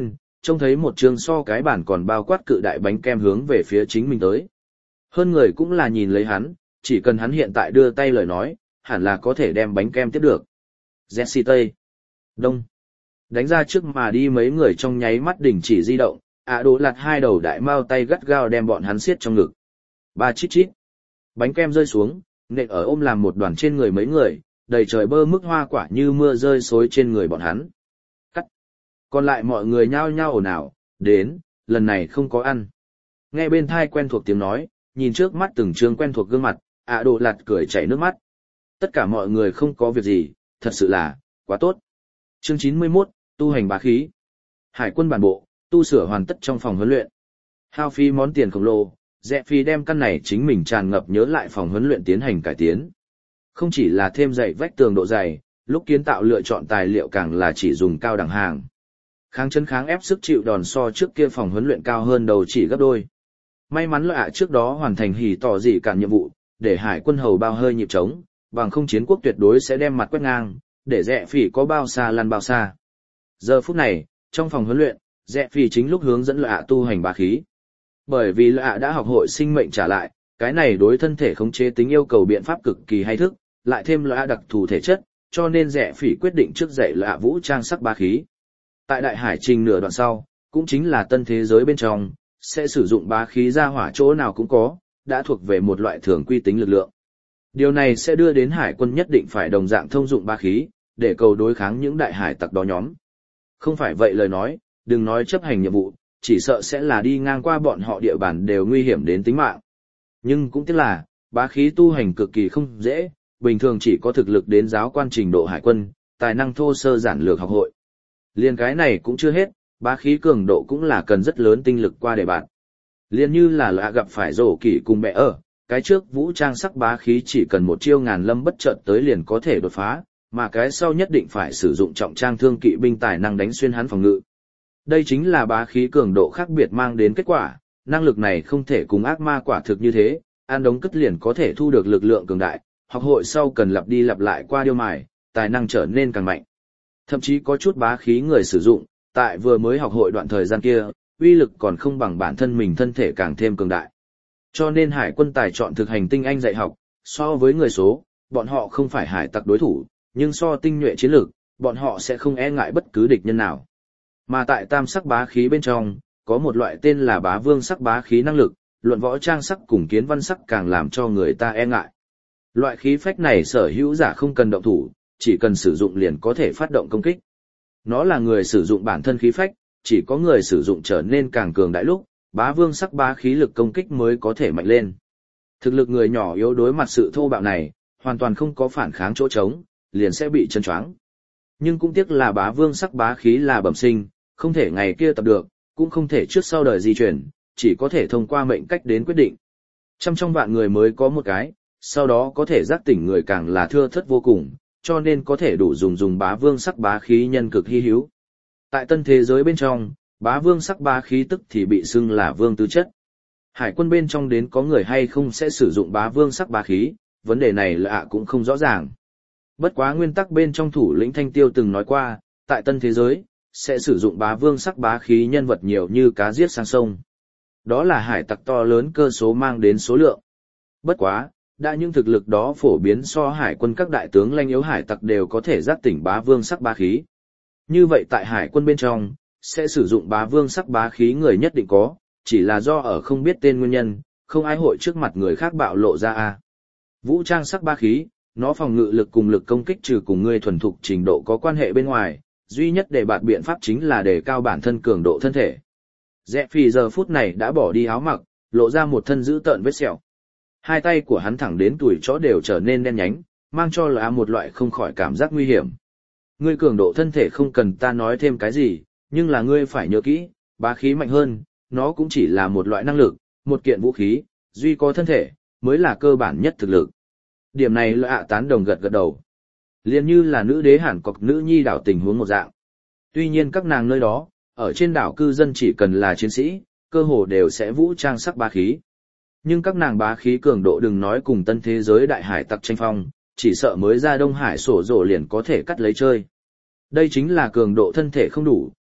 trông thấy một trường so cái bản còn bao quát cự đại bánh kem hướng về phía chính mình tới. Hơn người cũng là nhìn lấy hắn, chỉ cần hắn hiện tại đưa tay lời nói, hẳn là có thể đem bánh kem tiếp được. Jesse Tây. Đông. Đánh ra trước mà đi mấy người trong nháy mắt đình chỉ di động, Đỗ Lạt hai đầu đại mao tay gắt gao đem bọn hắn siết trong ngực. Ba chít chít. Bánh kem rơi xuống, nện ở ôm làm một đoàn trên người mấy người, đầy trời bơ mức hoa quả như mưa rơi xối trên người bọn hắn. Cắt. Còn lại mọi người nhao nhao ồn ào, đến, lần này không có ăn. Nghe bên thai quen thuộc tiếng nói, nhìn trước mắt từng trương quen thuộc gương mặt, Đỗ Lạt cười chảy nước mắt. Tất cả mọi người không có việc gì, thật sự là, quá tốt. Chương 91, tu hành bá khí. Hải quân bản bộ, tu sửa hoàn tất trong phòng huấn luyện. Hao phí món tiền khổng lồ, Rẽ Phi đem căn này chính mình tràn ngập nhớ lại phòng huấn luyện tiến hành cải tiến. Không chỉ là thêm dày vách tường độ dày, lúc kiến tạo lựa chọn tài liệu càng là chỉ dùng cao đẳng hàng. Kháng chấn kháng ép sức chịu đòn so trước kia phòng huấn luyện cao hơn đầu chỉ gấp đôi. May mắn là trước đó hoàn thành hỉ tỏ gì cản nhiệm vụ, để hải quân hầu bao hơi nhịp trống, bằng không chiến quốc tuyệt đối sẽ đem mặt quét ngang, để Rẽ Phi có bao xa lăn bao xa. Giờ phút này, trong phòng huấn luyện, Rẽ Phi chính lúc hướng dẫn lạ tu hành bá khí. Bởi vì lạ đã học hội sinh mệnh trả lại, cái này đối thân thể khống chế tính yêu cầu biện pháp cực kỳ hay thức, lại thêm lạ đặc thù thể chất, cho nên Rẽ Phi quyết định trước dạy lạ vũ trang sắc bá khí. Tại đại hải trình nửa đoạn sau, cũng chính là tân thế giới bên trong, sẽ sử dụng bá khí ra hỏa chỗ nào cũng có, đã thuộc về một loại thường quy tính lực lượng. Điều này sẽ đưa đến hải quân nhất định phải đồng dạng thông dụng bá khí, để cầu đối kháng những đại hải tặc đó nhóm. Không phải vậy lời nói, đừng nói chấp hành nhiệm vụ, chỉ sợ sẽ là đi ngang qua bọn họ địa bàn đều nguy hiểm đến tính mạng. Nhưng cũng tiếc là, bá khí tu hành cực kỳ không dễ, bình thường chỉ có thực lực đến giáo quan trình độ hải quân, tài năng thô sơ giản lược học hội. Liên cái này cũng chưa hết, bá khí cường độ cũng là cần rất lớn tinh lực qua để bạn. Liên như là gặp phải rổ kỷ cùng bẻ ở, cái trước vũ trang sắc bá khí chỉ cần một chiêu ngàn lâm bất chợt tới liền có thể đột phá, mà cái sau nhất định phải sử dụng trọng trang thương kỵ binh tài năng đánh xuyên hắn phòng ngự. Đây chính là bá khí cường độ khác biệt mang đến kết quả, năng lực này không thể cùng ác ma quả thực như thế, ăn đống cất liền có thể thu được lực lượng cường đại, học hội sau cần lặp đi lặp lại qua điêu mài, tài năng trở nên càng mạnh. Thậm chí có chút bá khí người sử dụng, tại vừa mới học hội đoạn thời gian kia, uy lực còn không bằng bản thân mình thân thể càng thêm cường đại. Cho nên hải quân tài chọn thực hành tinh anh dạy học, so với người số, bọn họ không phải hải tặc đối thủ, nhưng so tinh nhuệ chiến lược, bọn họ sẽ không e ngại bất cứ địch nhân nào. Mà tại tam sắc bá khí bên trong, có một loại tên là bá vương sắc bá khí năng lực, luận võ trang sắc cùng kiến văn sắc càng làm cho người ta e ngại. Loại khí phách này sở hữu giả không cần động thủ, chỉ cần sử dụng liền có thể phát động công kích. Nó là người sử dụng bản thân khí phách, chỉ có người sử dụng trở nên càng cường đại lúc, bá vương sắc bá khí lực công kích mới có thể mạnh lên. Thực lực người nhỏ yếu đối mặt sự thô bạo này, hoàn toàn không có phản kháng chỗ trống, liền sẽ bị chân choáng. Nhưng cũng tiếc là bá vương sắc bá khí là bẩm sinh, không thể ngày kia tập được, cũng không thể trước sau đời di chuyển, chỉ có thể thông qua mệnh cách đến quyết định. Trăm trong vạn người mới có một cái, sau đó có thể giác tỉnh người càng là thưa thớt vô cùng, cho nên có thể đủ dùng bá vương sắc bá khí nhân cực hi hữu. Tại tân thế giới bên trong, bá vương sắc bá khí tức thì bị xưng là vương tứ chất. Hải quân bên trong đến có người hay không sẽ sử dụng bá vương sắc bá khí, vấn đề này lạ cũng không rõ ràng. Bất quá nguyên tắc bên trong thủ lĩnh Thanh Tiêu từng nói qua, tại tân thế giới, sẽ sử dụng bá vương sắc bá khí nhân vật nhiều như cá giết sang sông. Đó là hải tặc to lớn cơ số mang đến số lượng. Bất quá, đã những thực lực đó phổ biến so hải quân các đại tướng lanh yếu hải tặc đều có thể giác tỉnh bá vương sắc bá khí. Như vậy tại hải quân bên trong, sẽ sử dụng bá vương sắc bá khí người nhất định có, chỉ là do ở không biết tên nguyên nhân, không ai hội trước mặt người khác bạo lộ ra a. Vũ trang sắc bá khí, nó phòng ngự lực cùng lực công kích trừ cùng người thuần thục trình độ có quan hệ bên ngoài, duy nhất để bạt biện pháp chính là đề cao bản thân cường độ thân thể. Rẽ Phi giờ phút này đã bỏ đi áo mặc, lộ ra một thân dữ tợn vết sẹo. Hai tay của hắn thẳng đến tuổi chó đều trở nên đen nhánh, mang cho là một loại không khỏi cảm giác nguy hiểm. Ngươi cường độ thân thể không cần ta nói thêm cái gì, nhưng là ngươi phải nhớ kỹ, bá khí mạnh hơn, nó cũng chỉ là một loại năng lực, một kiện vũ khí, duy có thân thể, mới là cơ bản nhất thực lực. Điểm này là tán đồng gật gật đầu. Liên như là nữ đế Hàn Cọc nữ nhi đảo tình huống một dạng. Tuy nhiên các nàng nơi đó, ở trên đảo cư dân chỉ cần là chiến sĩ, cơ hồ đều sẽ vũ trang sắc bá khí. Nhưng các nàng bá khí cường độ đừng nói cùng tân thế giới đại hải tặc tranh phong, chỉ sợ mới ra Đông Hải sổ rổ liền có thể cắt lấy chơi. Đây chính là cường độ thân thể không đủ,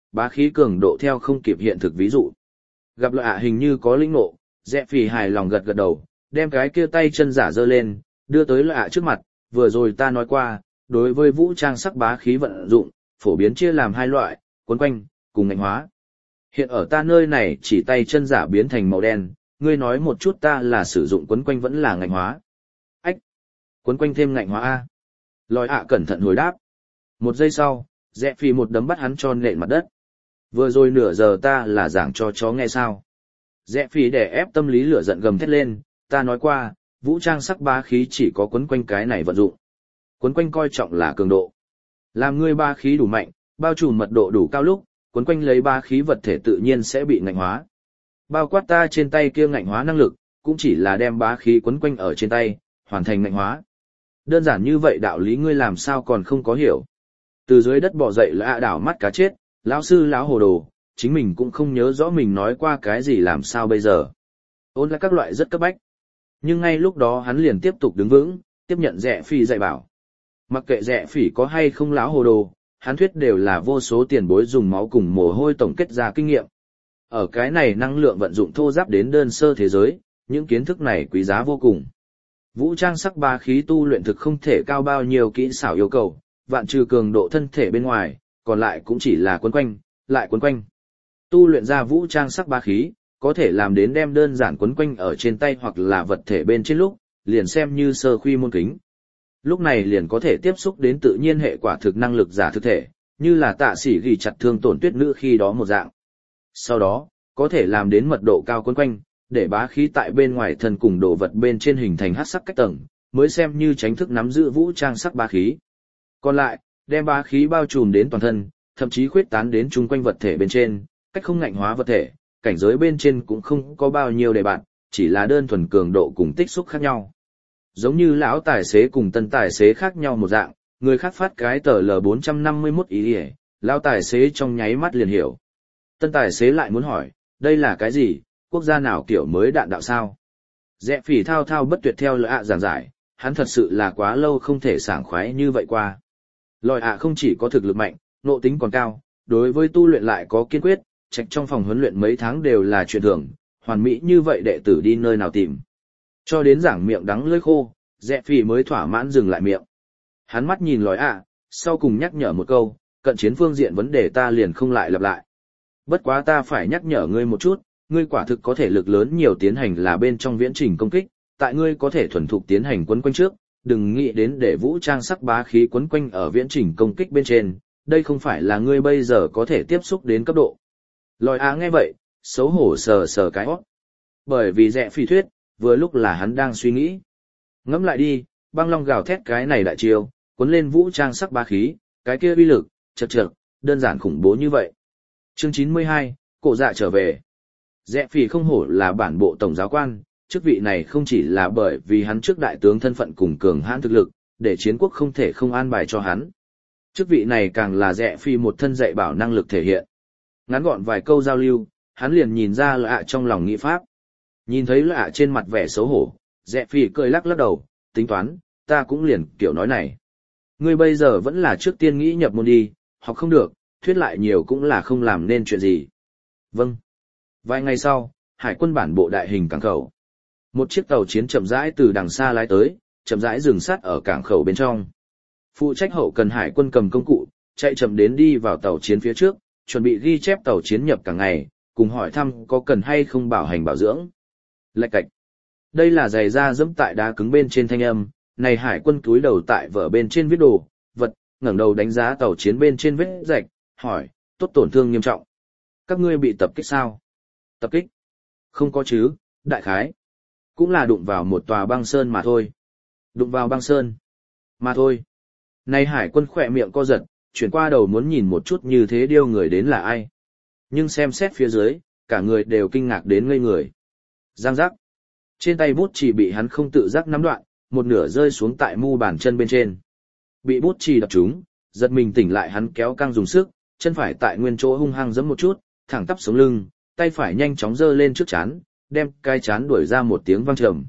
bá khí cường độ theo không kịp hiện thực ví dụ. Gặp lợi ạ hình như có linh ngộ, Rẽ Phỉ hài lòng gật gật đầu, đem cái kia tay chân giả giơ lên, đưa tới lợi ạ trước mặt, vừa rồi ta nói qua, đối với vũ trang sắc bá khí vận dụng, phổ biến chia làm hai loại, quấn quanh, cùng ngạnh hóa. Hiện ở ta nơi này chỉ tay chân giả biến thành màu đen, ngươi nói một chút ta là sử dụng quấn quanh vẫn là ngạnh hóa. Ách! Quấn quanh thêm ngạnh hóa A. Lòi ạ cẩn thận hồi đáp. Một giây sau, Rẽ Phỉ một đấm bắt hắn cho nện mặt đất. Vừa rồi nửa giờ ta là giảng cho chó nghe sao. Rẽ Phỉ đè ép tâm lý lửa giận gầm thét lên, ta nói qua, vũ trang sắc bá khí chỉ có quấn quanh cái này vận dụng. Quấn quanh coi trọng là cường độ. Làm ngươi bá khí đủ mạnh, bao trùm mật độ đủ cao lúc, quấn quanh lấy bá khí vật thể tự nhiên sẽ bị ngạnh hóa. Bao quát ta trên tay kia ngạnh hóa năng lực, cũng chỉ là đem bá khí quấn quanh ở trên tay, hoàn thành ngạnh hóa. Đơn giản như vậy đạo lý ngươi làm sao còn không có hiểu. Từ dưới đất bò dậy là đảo mắt cá chết, lão sư lão hồ đồ, chính mình cũng không nhớ rõ mình nói qua cái gì làm sao bây giờ. Ôn là các loại rất cấp bách. Nhưng ngay lúc đó hắn liền tiếp tục đứng vững, tiếp nhận Rẽ Phỉ dạy bảo. Mặc kệ Rẽ Phỉ có hay không lão hồ đồ, hắn thuyết đều là vô số tiền bối dùng máu cùng mồ hôi tổng kết ra kinh nghiệm. Ở cái này năng lượng vận dụng thô giáp đến đơn sơ thế giới, những kiến thức này quý giá vô cùng. Vũ trang sắc bá khí tu luyện thực không thể cao bao nhiêu kỹ xảo yêu cầu, vạn trừ cường độ thân thể bên ngoài, còn lại cũng chỉ là quấn quanh, lại quấn quanh. Tu luyện ra vũ trang sắc bá khí, có thể làm đến đem đơn giản quấn quanh ở trên tay hoặc là vật thể bên trên lúc, liền xem như sơ khuy môn kính. Lúc này liền có thể tiếp xúc đến tự nhiên hệ quả thực năng lực giả thực thể, như là Tạ Sĩ gỉ chặt thương tổn tuyết nữ khi đó một dạng. Sau đó, có thể làm đến mật độ cao quấn quanh, để bá khí tại bên ngoài thân cùng đồ vật bên trên hình thành hắc sắc cách tầng, mới xem như tránh thức nắm giữ vũ trang sắc bá khí. Còn lại, đem bá khí bao trùm đến toàn thân, thậm chí khuyết tán đến chung quanh vật thể bên trên, cách không ngạnh hóa vật thể, cảnh giới bên trên cũng không có bao nhiêu đề bạn, chỉ là đơn thuần cường độ cùng tích xúc khác nhau. Giống như lão tài xế cùng tân tài xế khác nhau một dạng, người khác phát cái tờ L451 ý hề, lão tài xế trong nháy mắt liền hiểu. Tân tài xế lại muốn hỏi, đây là cái gì, quốc gia nào kiểu mới đạn đạo sao? Rẽ Phỉ thao thao bất tuyệt theo lời ạ giảng giải, hắn thật sự là quá lâu không thể sảng khoái như vậy qua. Lòi ạ không chỉ có thực lực mạnh, nộ tính còn cao, đối với tu luyện lại có kiên quyết, trạch trong phòng huấn luyện mấy tháng đều là chuyện thường, hoàn mỹ như vậy đệ tử đi nơi nào tìm. Cho đến giảng miệng đắng lưỡi khô, Rẽ Phỉ mới thỏa mãn dừng lại miệng. Hắn mắt nhìn lòi ạ, sau cùng nhắc nhở một câu, cận chiến phương diện vấn đề ta liền không lại lặp lại. Bất quá ta phải nhắc nhở ngươi một chút, ngươi quả thực có thể lực lớn nhiều tiến hành là bên trong viễn trình công kích, tại ngươi có thể thuần thục tiến hành quấn quanh trước, đừng nghĩ đến để vũ trang sắc bá khí quấn quanh ở viễn trình công kích bên trên, đây không phải là ngươi bây giờ có thể tiếp xúc đến cấp độ. Lòi á nghe vậy, xấu hổ sờ sờ cái hót. Bởi vì Rẽ Phỉ thuyết, vừa lúc là hắn đang suy nghĩ. Ngẫm lại đi, băng long gào thét cái này đại chiêu, cuốn lên vũ trang sắc bá khí, cái kia uy lực, chật chật, đơn giản khủng bố như vậy. Chương 92, cổ dạ trở về. Rẽ Phỉ không hổ là bản bộ tổng giáo quan, chức vị này không chỉ là bởi vì hắn trước đại tướng thân phận cùng cường hãn thực lực, để chiến quốc không thể không an bài cho hắn. Chức vị này càng là Rẽ Phỉ một thân dạy bảo năng lực thể hiện. Ngắn gọn vài câu giao lưu, hắn liền nhìn ra lạ trong lòng nghĩ pháp. Nhìn thấy lạ trên mặt vẻ xấu hổ, Rẽ Phỉ cười lắc lắc đầu, tính toán, ta cũng liền kiểu nói này. Ngươi bây giờ vẫn là trước tiên nghĩ nhập môn đi, học không được, thuyết lại nhiều cũng là không làm nên chuyện gì. Vâng. Vài ngày sau, hải quân bản bộ đại hình cảng khẩu. Một chiếc tàu chiến chậm rãi từ đằng xa lái tới, chậm rãi dừng sát ở cảng khẩu bên trong. Phụ trách hậu cần hải quân cầm công cụ, chạy chậm đến đi vào tàu chiến phía trước, chuẩn bị ghi chép tàu chiến nhập cả ngày, cùng hỏi thăm có cần hay không bảo hành bảo dưỡng. Lạch cạch. Đây là giày da dẫm tại đá cứng bên trên thanh âm, này hải quân cúi đầu tại vở bên trên viết đồ, vật, ngẩng đầu đánh giá tàu chiến bên trên vết rạch, hỏi, tốt tổn thương nghiêm trọng. Các ngươi bị tập kích sao? Tập kích? Không có chứ, đại khái. Cũng là đụng vào một tòa băng sơn mà thôi. Đụng vào băng sơn. Mà thôi. Này hải quân khỏe miệng co giật, chuyển qua đầu muốn nhìn một chút như thế điêu người đến là ai. Nhưng xem xét phía dưới, cả người đều kinh ngạc đến ngây người. Giang giác. Trên tay bút chì bị hắn không tự giác nắm đoạn, một nửa rơi xuống tại mu bàn chân bên trên. Bị bút chì đập trúng, giật mình tỉnh lại hắn kéo căng dùng sức, chân phải tại nguyên chỗ hung hăng giẫm một chút, thẳng tắp sống lưng, tay phải nhanh chóng giơ lên trước chán, đem cái chán đuổi ra một tiếng vang trầm.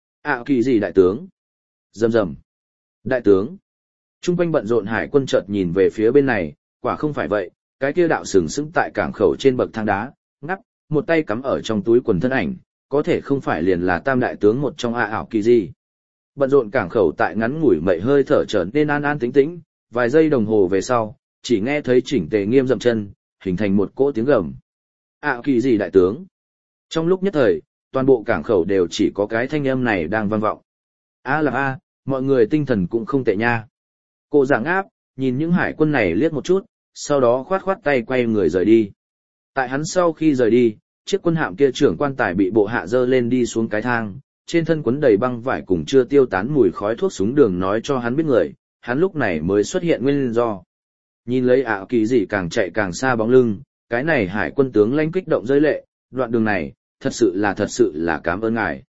Kỳ gì đại tướng? Rầm rầm. Đại tướng. Trung quanh bận rộn hải quân chợt nhìn về phía bên này, quả không phải vậy, cái kia đạo sừng sững tại cảng khẩu trên bậc thang đá, ngắp, một tay cắm ở trong túi quần thân ảnh, có thể không phải liền là tam đại tướng một trong ảo kỳ gì. Bận rộn cảng khẩu tại ngắn ngủi mậy hơi thở trở nên an an tĩnh tĩnh, vài giây đồng hồ về sau, chỉ nghe thấy chỉnh tề nghiêm dậm chân, hình thành một cỗ tiếng gầm. Ảo kỳ gì đại tướng? Trong lúc nhất thời, toàn bộ cảng khẩu đều chỉ có cái thanh âm này đang vang vọng. A là A, mọi người tinh thần cũng không tệ nha. Cô giảng áp, nhìn những hải quân này liếc một chút, sau đó khoát khoát tay quay người rời đi. Tại hắn sau khi rời đi, chiếc quân hạm kia trưởng quan tài bị bộ hạ dơ lên đi xuống cái thang, trên thân quấn đầy băng vải cùng chưa tiêu tán mùi khói thuốc súng đường nói cho hắn biết người, hắn lúc này mới xuất hiện nguyên do. Nhìn lấy ảo kỳ gì càng chạy càng xa bóng lưng, cái này hải quân tướng lãnh kích động rơi lệ, đoạn đường này, thật sự là cảm ơn ngài.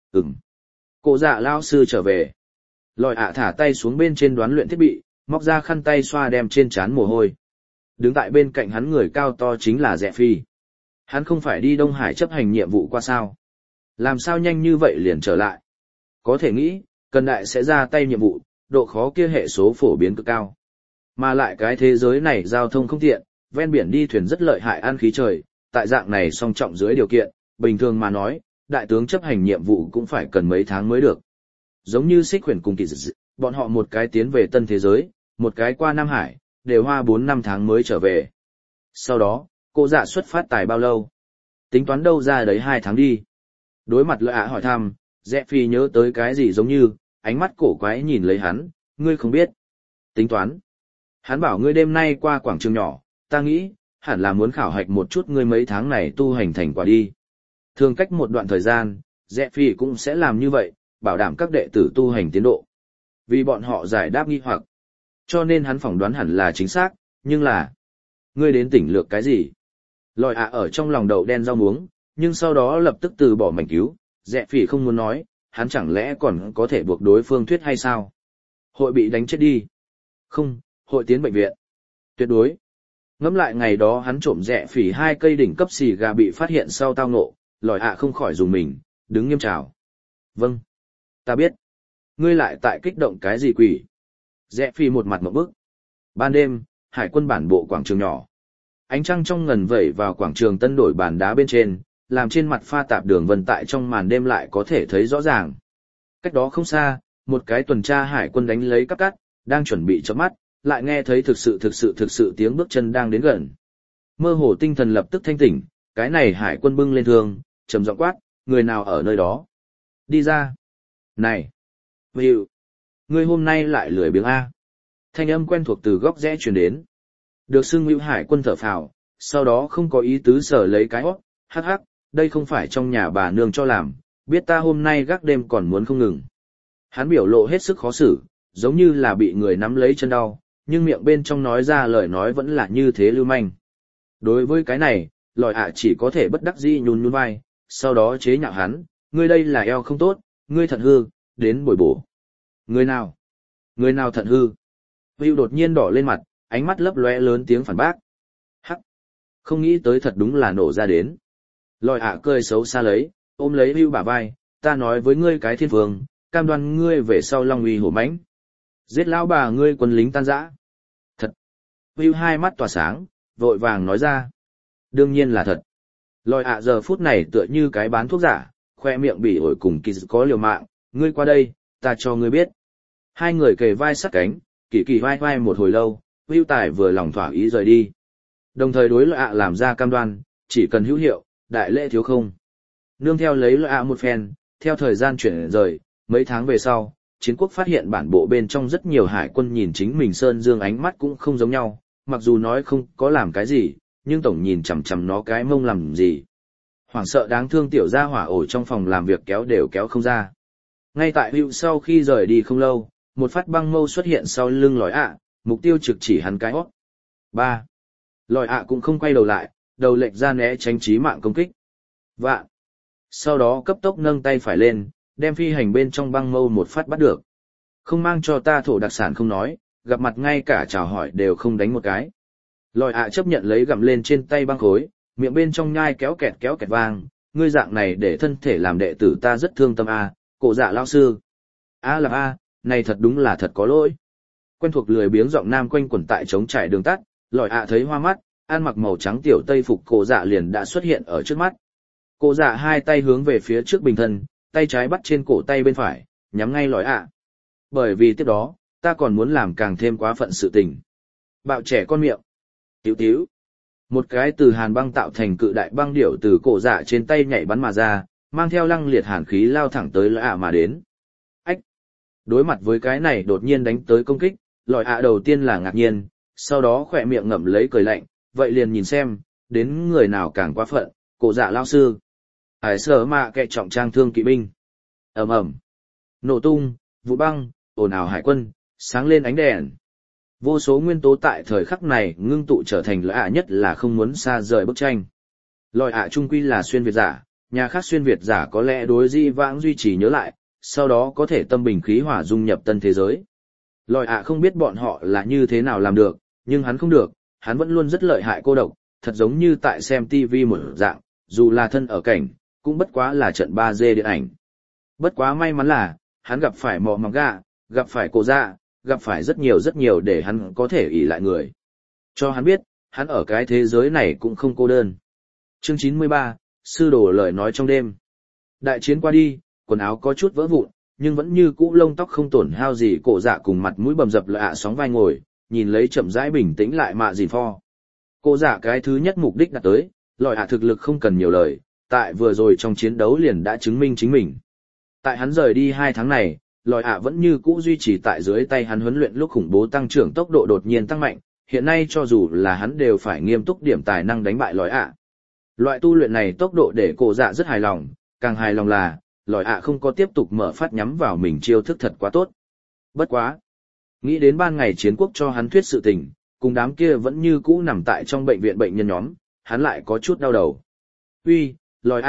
Cô dạ lao sư trở về. Lòi thả tay xuống bên trên đoán luyện thiết bị, móc ra khăn tay xoa đem trên trán mồ hôi. Đứng tại bên cạnh hắn người cao to chính là Dẹ Phi. Hắn không phải đi Đông Hải chấp hành nhiệm vụ qua sao? Làm sao nhanh như vậy liền trở lại? Có thể nghĩ, Cần Đại sẽ ra tay nhiệm vụ, độ khó kia hệ số phổ biến cực cao. Mà lại cái thế giới này giao thông không tiện, ven biển đi thuyền rất lợi hại ăn khí trời, tại dạng này song trọng dưới điều kiện, bình thường mà nói, đại tướng chấp hành nhiệm vụ cũng phải cần mấy tháng mới được. Giống như Xích Huyền cùng Kỳ Dị, bọn họ một cái tiến về tân thế giới, một cái qua Nam Hải, đều hoa 4-5 tháng mới trở về. Sau đó, cô dạ xuất phát tài bao lâu? Tính toán đâu ra đấy 2 tháng đi. Đối mặt Lợi hỏi thăm, Dẹ Phi nhớ tới cái gì giống như, ánh mắt cổ quái nhìn lấy hắn, ngươi không biết. Tính toán. Hắn bảo ngươi đêm nay qua quảng trường nhỏ, ta nghĩ, hẳn là muốn khảo hạch một chút ngươi mấy tháng này tu hành thành quả đi. Thường cách một đoạn thời gian, Dẹ Phi cũng sẽ làm như vậy, bảo đảm các đệ tử tu hành tiến độ. Vì bọn họ giải đáp nghi hoặc. Cho nên hắn phỏng đoán hẳn là chính xác, nhưng là... Ngươi đến tỉnh lược cái gì? Lòi ở trong lòng đậu đen rau muống, nhưng sau đó lập tức từ bỏ mảnh cứu, Dẹ Phỉ không muốn nói, hắn chẳng lẽ còn có thể buộc đối phương thuyết hay sao? Hội bị đánh chết đi. Không, hội tiến bệnh viện. Tuyệt đối. Ngẫm lại ngày đó hắn trộm Dẹ Phỉ 2 cây đỉnh cấp xì gà bị phát hiện sau tao ngộ, lòi không khỏi dùng mình, đứng nghiêm trào. Vâng. Ta biết. Ngươi lại tại kích động cái gì quỷ? Dẹ Phỉ một mặt ngộp bức. Ban đêm, hải quân bản bộ quảng trường nhỏ. Ánh trăng trong ngần vẩy vào quảng trường tân đổi bàn đá bên trên, làm trên mặt pha tạp đường vân tại trong màn đêm lại có thể thấy rõ ràng. Cách đó không xa, một cái tuần tra hải quân đánh lấy cắp cắt, đang chuẩn bị chớp mắt, lại nghe thấy thực sự tiếng bước chân đang đến gần. Mơ hồ tinh thần lập tức thanh tỉnh, cái này hải quân bưng lên thương, trầm giọng quát, người nào ở nơi đó? Đi ra. Này! Hiệu! Ngươi hôm nay lại lười biếng A. Thanh âm quen thuộc từ góc rẽ truyền đến. Được xưng Hữu Hải quân thở phào, sau đó không có ý tứ sở lấy cái hót, hắc hắc, đây không phải trong nhà bà nương cho làm, biết ta hôm nay gác đêm còn muốn không ngừng. Hắn biểu lộ hết sức khó xử, giống như là bị người nắm lấy chân đau, nhưng miệng bên trong nói ra lời nói vẫn là như thế lưu manh. Đối với cái này, lòi chỉ có thể bất đắc dĩ nhún nhún vai, sau đó chế nhạo hắn, ngươi đây là eo không tốt, ngươi thận hư, đến bồi bổ. Người nào? Người nào thận hư? Hữu đột nhiên đỏ lên mặt, ánh mắt lấp lóe lớn tiếng phản bác. Hắc! Không nghĩ tới thật đúng là nổ ra đến. Lòi cười xấu xa lấy, ôm lấy Hữu bả vai, ta nói với ngươi cái thiên vương, cam đoan ngươi về sau long uy hổ mãnh. Giết lão bà ngươi quân lính tan rã. Thật! Hữu hai mắt tỏa sáng, vội vàng nói ra. Đương nhiên là thật. Lòi giờ phút này tựa như cái bán thuốc giả, khoe miệng bỉ ổi cùng kỳ có liều mạng, ngươi qua đây, ta cho ngươi biết. Hai người kề vai sát cánh, kỳ vai vai một hồi lâu, Hữu Tài vừa lòng thỏa ý rời đi. Đồng thời đối Lợi làm ra cam đoan, chỉ cần hữu hiệu, đại lễ thiếu không. Nương theo lấy Lợi một phen, theo thời gian chuyển rời, mấy tháng về sau, chiến quốc phát hiện bản bộ bên trong rất nhiều hải quân nhìn chính mình Sơn Dương ánh mắt cũng không giống nhau, mặc dù nói không có làm cái gì, nhưng tổng nhìn chằm chằm nó cái mông làm gì. Hoảng sợ đáng thương tiểu gia hỏa ổ trong phòng làm việc kéo đều kéo không ra. Ngay tại Hữu sau khi rời đi không lâu, một phát băng mâu xuất hiện sau lưng lòi mục tiêu trực chỉ hắn cái hót. 3. Lòi cũng không quay đầu lại, đầu lệch ra né tránh chí mạng công kích. Vạn. Sau đó cấp tốc nâng tay phải lên, đem phi hành bên trong băng mâu một phát bắt được. Không mang cho ta thổ đặc sản không nói, gặp mặt ngay cả chào hỏi đều không đánh một cái. Lòi chấp nhận lấy gặm lên trên tay băng khối, miệng bên trong nhai kéo kẹt vang, ngươi dạng này để thân thể làm đệ tử ta rất thương tâm cổ dạ lao sư. Này thật đúng là thật có lỗi. Quen thuộc lười biếng giọng nam quanh quẩn tại trống trải đường tắt, lòi thấy hoa mắt, ăn mặc màu trắng tiểu tây phục cổ dạ liền đã xuất hiện ở trước mắt. Cổ dạ hai tay hướng về phía trước bình thân, tay trái bắt trên cổ tay bên phải, nhắm ngay lòi ạ. Bởi vì tiếp đó, ta còn muốn làm càng thêm quá phận sự tình. Bạo trẻ con miệng. Tíu tíu. Một cái từ hàn băng tạo thành cự đại băng điểu từ cổ dạ trên tay nhảy bắn mà ra, mang theo lăng liệt hàn khí lao thẳng tới lòi ạ mà đến. Ách! Đối mặt với cái này đột nhiên đánh tới công kích, lòi ạ đầu tiên là ngạc nhiên, sau đó khỏe miệng ngậm lấy cười lạnh, vậy liền nhìn xem, đến người nào càng quá phận, cổ dạ lao sư. Hải sở mạ kệ trọng trang thương kỵ binh. Ầm ầm. Nổ tung, vụ băng, ồn ào hải quân, sáng lên ánh đèn. Vô số nguyên tố tại thời khắc này ngưng tụ trở thành lòi ạ nhất là không muốn xa rời bức tranh. Lòi ạ trung quy là xuyên Việt giả, nhà khác xuyên Việt giả có lẽ đối di vãng duy trì nhớ lại, sau đó có thể tâm bình khí hỏa dung nhập tân thế giới. Lòi ạ không biết bọn họ là như thế nào làm được, nhưng hắn không được, hắn vẫn luôn rất lợi hại cô độc, thật giống như tại xem TV một dạng, dù là thân ở cảnh, cũng bất quá là trận 3D điện ảnh. Bất quá may mắn là, hắn gặp phải mò mỏng gà, gặp phải cổ dạ, gặp phải rất nhiều để hắn có thể ỷ lại người. Cho hắn biết, hắn ở cái thế giới này cũng không cô đơn. Chương 93, sư đồ lời nói trong đêm. Đại chiến qua đi, quần áo có chút vỡ vụn, nhưng vẫn như cũ lông tóc không tổn hao gì, cổ dạ cùng mặt mũi bầm dập lại sóng vai ngồi, nhìn lấy chậm rãi bình tĩnh lại mạ dìn pho. Cổ dạ cái thứ nhất mục đích đạt tới, lòi thực lực không cần nhiều lời, tại vừa rồi trong chiến đấu liền đã chứng minh chính mình. Tại hắn rời đi 2 tháng này, lòi vẫn như cũ duy trì tại dưới tay hắn huấn luyện lúc khủng bố tăng trưởng tốc độ đột nhiên tăng mạnh, hiện nay cho dù là hắn đều phải nghiêm túc điểm tài năng đánh bại lòi Loại tu luyện này tốc độ để cổ dạ rất hài lòng, càng hài lòng là, lòi không có tiếp tục mở phát nhắm vào mình chiêu thức thật quá tốt. Bất quá. Nghĩ đến ban ngày chiến quốc cho hắn thuyết sự tình, cùng đám kia vẫn như cũ nằm tại trong bệnh viện bệnh nhân nhóm, hắn lại có chút đau đầu. Uy, lòi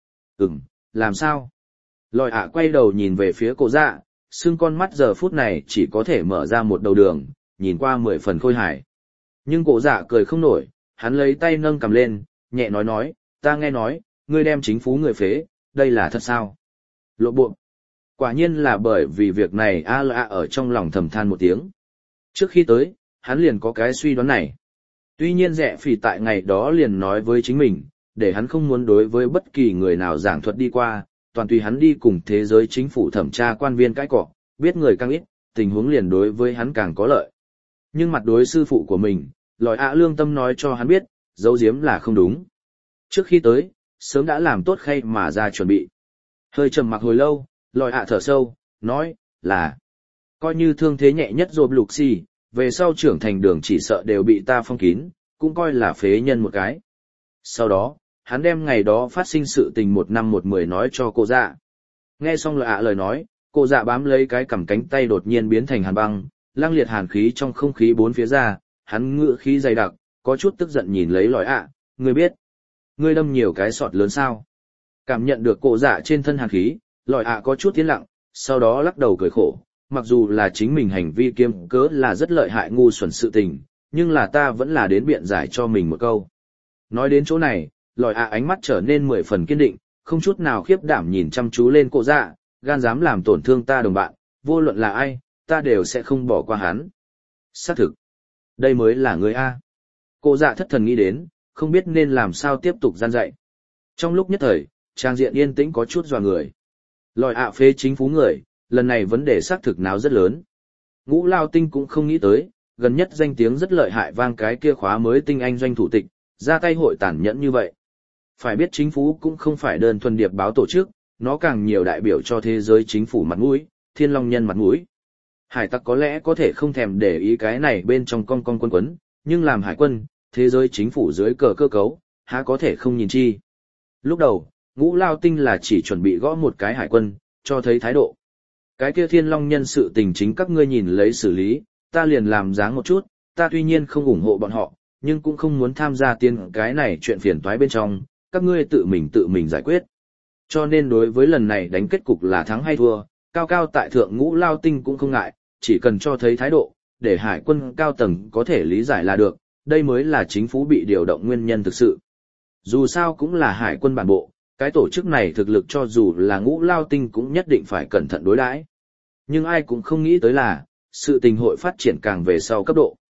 làm sao? Lòi quay đầu nhìn về phía cổ dạ, xương con mắt giờ phút này chỉ có thể mở ra một đầu đường, nhìn qua 10 phần khôi hài. Nhưng cổ dạ cười không nổi, hắn lấy tay nâng cầm lên, nhẹ nói, ta nghe nói, ngươi đem chính phú người phế, đây là thật sao? Lộ buộc. Quả nhiên là bởi vì việc này ở trong lòng thầm than một tiếng. Trước khi tới, hắn liền có cái suy đoán này. Tuy nhiên Rẽ Phỉ tại ngày đó liền nói với chính mình, để hắn không muốn đối với bất kỳ người nào giảng thuật đi qua, toàn tùy hắn đi cùng thế giới chính phủ thẩm tra quan viên cãi cọ, biết người càng ít, tình huống liền đối với hắn càng có lợi. Nhưng mặt đối sư phụ của mình, lòi lương tâm nói cho hắn biết, giấu giếm là không đúng. Trước khi tới, sớm đã làm tốt khay mà ra chuẩn bị. Hơi trầm mặc hồi lâu, lòi thở sâu, nói, là, coi như thương thế nhẹ nhất rồi lục xì, về sau trưởng thành đường chỉ sợ đều bị ta phong kín, cũng coi là phế nhân một cái. Sau đó, hắn đem ngày đó phát sinh sự tình 1 năm 1 10 nói cho cô dạ. Nghe xong lời nói, cô dạ bám lấy cái cằm cánh tay đột nhiên biến thành hàn băng, lăng liệt hàn khí trong không khí bốn phía ra, hắn ngựa khí dày đặc, có chút tức giận nhìn lấy lòi ngươi biết, ngươi đâm nhiều cái sọt lớn sao? Cảm nhận được cô dạ trên thân hàn khí, lòi có chút tiến lặng, sau đó lắc đầu cười khổ, mặc dù là chính mình hành vi kiêm cớ là rất lợi hại ngu xuẩn sự tình, nhưng là ta vẫn là đến biện giải cho mình một câu. Nói đến chỗ này, lòi ánh mắt trở nên 10 phần kiên định, không chút nào khiếp đảm nhìn chăm chú lên cô dạ, gan dám làm tổn thương ta đồng bạn, vô luận là ai, ta đều sẽ không bỏ qua hắn. Xác thực, đây mới là người A. Cô dạ thất thần nghĩ đến, không biết nên làm sao tiếp tục gian dạy. Trong lúc nhất thời, trang diện yên tĩnh có chút dọa người. Lòi phế chính phú người, lần này vấn đề xác thực nào rất lớn. Ngũ Lao Tinh cũng không nghĩ tới, gần nhất danh tiếng rất lợi hại vang cái kia khóa mới tinh anh doanh thủ tịch, ra tay hội tàn nhẫn như vậy. Phải biết chính phủ cũng không phải đơn thuần điệp báo tổ chức, nó càng nhiều đại biểu cho thế giới chính phủ mặt mũi, thiên long nhân mặt mũi. Hải tặc có lẽ có thể không thèm để ý cái này bên trong con quân quấn, nhưng làm hải quân, thế giới chính phủ dưới cờ cơ cấu, há có thể không nhìn chi. Lúc đầu, Ngũ Lao Tinh là chỉ chuẩn bị gõ một cái hải quân, cho thấy thái độ. Cái kia thiên long nhân sự tình chính các ngươi nhìn lấy xử lý, ta liền làm dáng một chút, ta tuy nhiên không ủng hộ bọn họ, nhưng cũng không muốn tham gia tiên cái này chuyện phiền toái bên trong, các ngươi tự mình giải quyết. Cho nên đối với lần này đánh kết cục là thắng hay thua, cao cao tại thượng Ngũ Lao Tinh cũng không ngại, chỉ cần cho thấy thái độ, để hải quân cao tầng có thể lý giải là được, đây mới là chính phủ bị điều động nguyên nhân thực sự. Dù sao cũng là hải quân bản bộ, cái tổ chức này thực lực cho dù là Ngũ Lao Tinh cũng nhất định phải cẩn thận đối đãi. Nhưng ai cũng không nghĩ tới là, sự tình hội phát triển càng về sau cấp độ.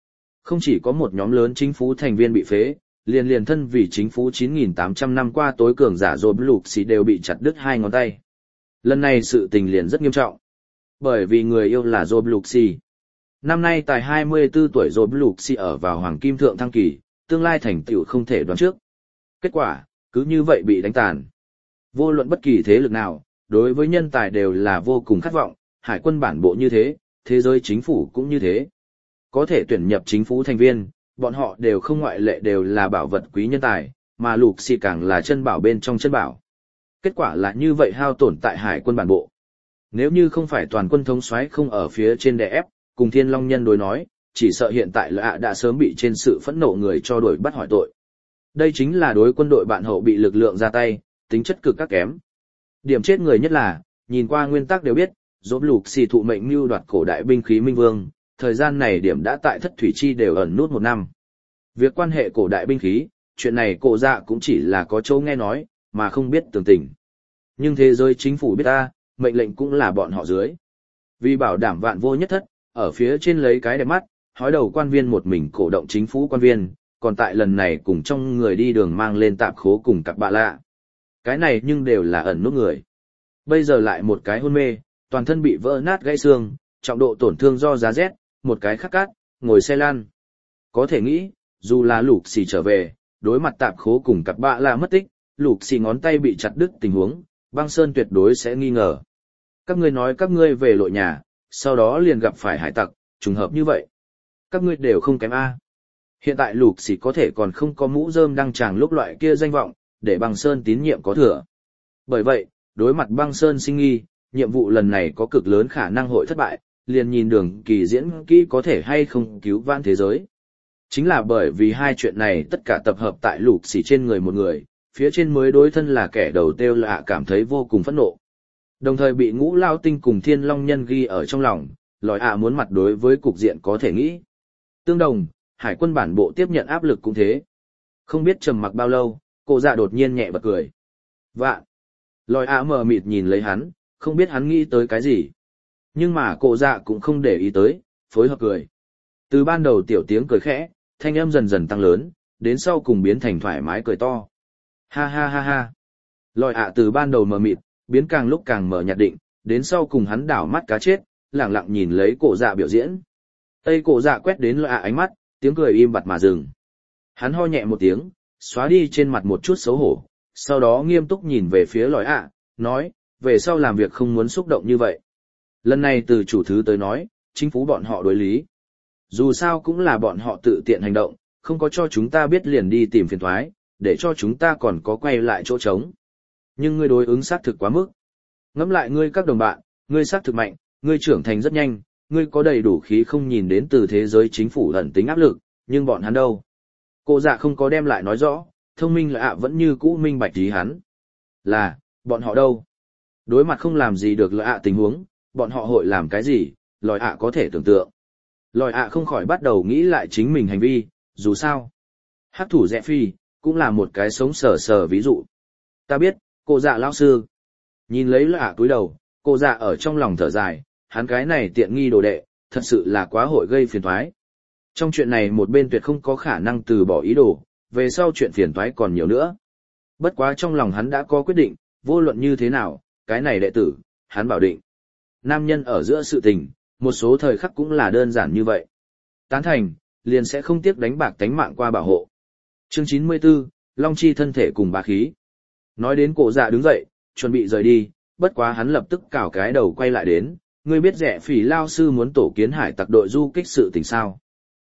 Không chỉ có một nhóm lớn chính phủ thành viên bị phế, liền thân vì chính phủ 9.800 năm qua tối cường giả rồi lục xì đều bị chặt đứt hai ngón tay. Lần này sự tình liền rất nghiêm trọng. Bởi vì người yêu là Job Luxi. Năm nay tại 24 tuổi Job Luxi ở vào hoàng kim thượng thăng kỳ, tương lai thành tựu không thể đoán trước. Kết quả, cứ như vậy bị đánh tàn. Vô luận bất kỳ thế lực nào, đối với nhân tài đều là vô cùng khát vọng, hải quân bản bộ như thế, thế giới chính phủ cũng như thế. Có thể tuyển nhập chính phủ thành viên, bọn họ đều không ngoại lệ đều là bảo vật quý nhân tài, mà Luxi càng là chân bảo bên trong chân bảo. Kết quả là như vậy hao tổn tại hải quân bản bộ. Nếu như không phải toàn quân thống soái không ở phía trên đè ép, cùng Thiên Long Nhân đối nói, chỉ sợ hiện tại là đã sớm bị trên sự phẫn nộ người cho đuổi bắt hỏi tội. Đây chính là đối quân đội bạn hậu bị lực lượng ra tay, tính chất cực các kém. Điểm chết người nhất là, nhìn qua nguyên tắc đều biết, Dỗm Lục xì thụ mệnh mưu đoạt cổ đại binh khí Minh Vương, thời gian này điểm đã tại Thất Thủy Chi đều ẩn nút 1 năm. Việc quan hệ cổ đại binh khí, chuyện này cổ dạ cũng chỉ là có chỗ nghe nói, mà không biết tường tình. Nhưng thế giới chính phủ biết ta, mệnh lệnh cũng là bọn họ dưới. Vì bảo đảm vạn vô nhất thất, ở phía trên lấy cái đẹp mắt, hói đầu quan viên một mình cổ động chính phủ quan viên, còn tại lần này cùng trong người đi đường mang lên tạp khố cùng cặp bạ lạ. Cái này nhưng đều là ẩn nút người. Bây giờ lại một cái hôn mê, toàn thân bị vỡ nát gãy xương, trọng độ tổn thương do giá rét, một cái khắc cát, ngồi xe lan. Có thể nghĩ, dù là Lục xì trở về, đối mặt tạp khố cùng cặp bạ lạ mất tích, Lục xì ngón tay bị chặt đứt tình huống, Băng Sơn tuyệt đối sẽ nghi ngờ. Các ngươi nói các ngươi về lội nhà, sau đó liền gặp phải hải tặc, trùng hợp như vậy. Các ngươi đều không kém A. Hiện tại Lục xì có thể còn không có mũ rơm đăng tràng lúc loại kia danh vọng, để Băng Sơn tín nhiệm có thừa. Bởi vậy, đối mặt Băng Sơn sinh nghi, nhiệm vụ lần này có cực lớn khả năng hội thất bại, liền nhìn Đường Kỳ diễn kỹ có thể hay không cứu vãn thế giới. Chính là bởi vì hai chuyện này tất cả tập hợp tại Lục xì trên người một người, phía trên mới đối thân là kẻ đầu tiêu lạ cảm thấy vô cùng phẫn nộ. Đồng thời bị Ngũ Lao Tinh cùng Thiên Long Nhân ghi ở trong lòng, lòi muốn mặt đối với cục diện có thể nghĩ. Tương đồng, hải quân bản bộ tiếp nhận áp lực cũng thế. Không biết trầm mặc bao lâu, cô dạ đột nhiên nhẹ bật cười. Vạn! Lòi mờ mịt nhìn lấy hắn, không biết hắn nghĩ tới cái gì. Nhưng mà cô dạ cũng không để ý tới, phối hợp cười. Từ ban đầu tiểu tiếng cười khẽ, thanh âm dần dần tăng lớn, đến sau cùng biến thành thoải mái cười to. Ha ha ha ha. Lòi từ ban đầu mờ mịt, biến càng lúc càng mờ nhạt định, đến sau cùng hắn đảo mắt cá chết, lẳng lặng nhìn lấy cổ dạ biểu diễn. Tây cổ dạ quét đến lòi ánh mắt, tiếng cười im bặt mà dừng. Hắn ho nhẹ một tiếng, xóa đi trên mặt một chút xấu hổ, sau đó nghiêm túc nhìn về phía lòi nói, về sau làm việc không muốn xúc động như vậy. Lần này từ chủ thứ tới nói, chính phủ bọn họ đối lý. Dù sao cũng là bọn họ tự tiện hành động, không có cho chúng ta biết liền đi tìm phiền toái, để cho chúng ta còn có quay lại chỗ trống. Nhưng ngươi đối ứng xác thực quá mức. Ngẫm lại ngươi các đồng bạn, ngươi xác thực mạnh, ngươi trưởng thành rất nhanh, ngươi có đầy đủ khí không nhìn đến từ thế giới chính phủ ẩn tính áp lực, nhưng bọn hắn đâu? Cô dạ không có đem lại nói rõ, thông minh là vẫn như cũ minh bạch ý hắn. Là, bọn họ đâu? Đối mặt không làm gì được là tình huống, bọn họ hội làm cái gì, lòi có thể tưởng tượng. Lòi không khỏi bắt đầu nghĩ lại chính mình hành vi, dù sao. Hắc thủ Rẽ Phi, cũng là một cái sống sờ sờ ví dụ. Ta biết, cô dạ lão sư. Nhìn lấy lạ túi đầu, cô dạ ở trong lòng thở dài, hắn cái này tiện nghi đồ đệ, thật sự là quá hội gây phiền toái. Trong chuyện này một bên tuyệt không có khả năng từ bỏ ý đồ, về sau chuyện phiền toái còn nhiều nữa. Bất quá trong lòng hắn đã có quyết định, vô luận như thế nào, cái này đệ tử, hắn bảo định. Nam nhân ở giữa sự tình, một số thời khắc cũng là đơn giản như vậy. Tán thành, liền sẽ không tiếc đánh bạc tánh mạng qua bảo hộ. Chương 94, Long Chi thân thể cùng bá khí. Nói đến cổ dạ đứng dậy, chuẩn bị rời đi, bất quá hắn lập tức cào cái đầu quay lại đến, ngươi biết Rẽ Phỉ lao sư muốn tổ kiến hải tặc đội du kích sự tình sao?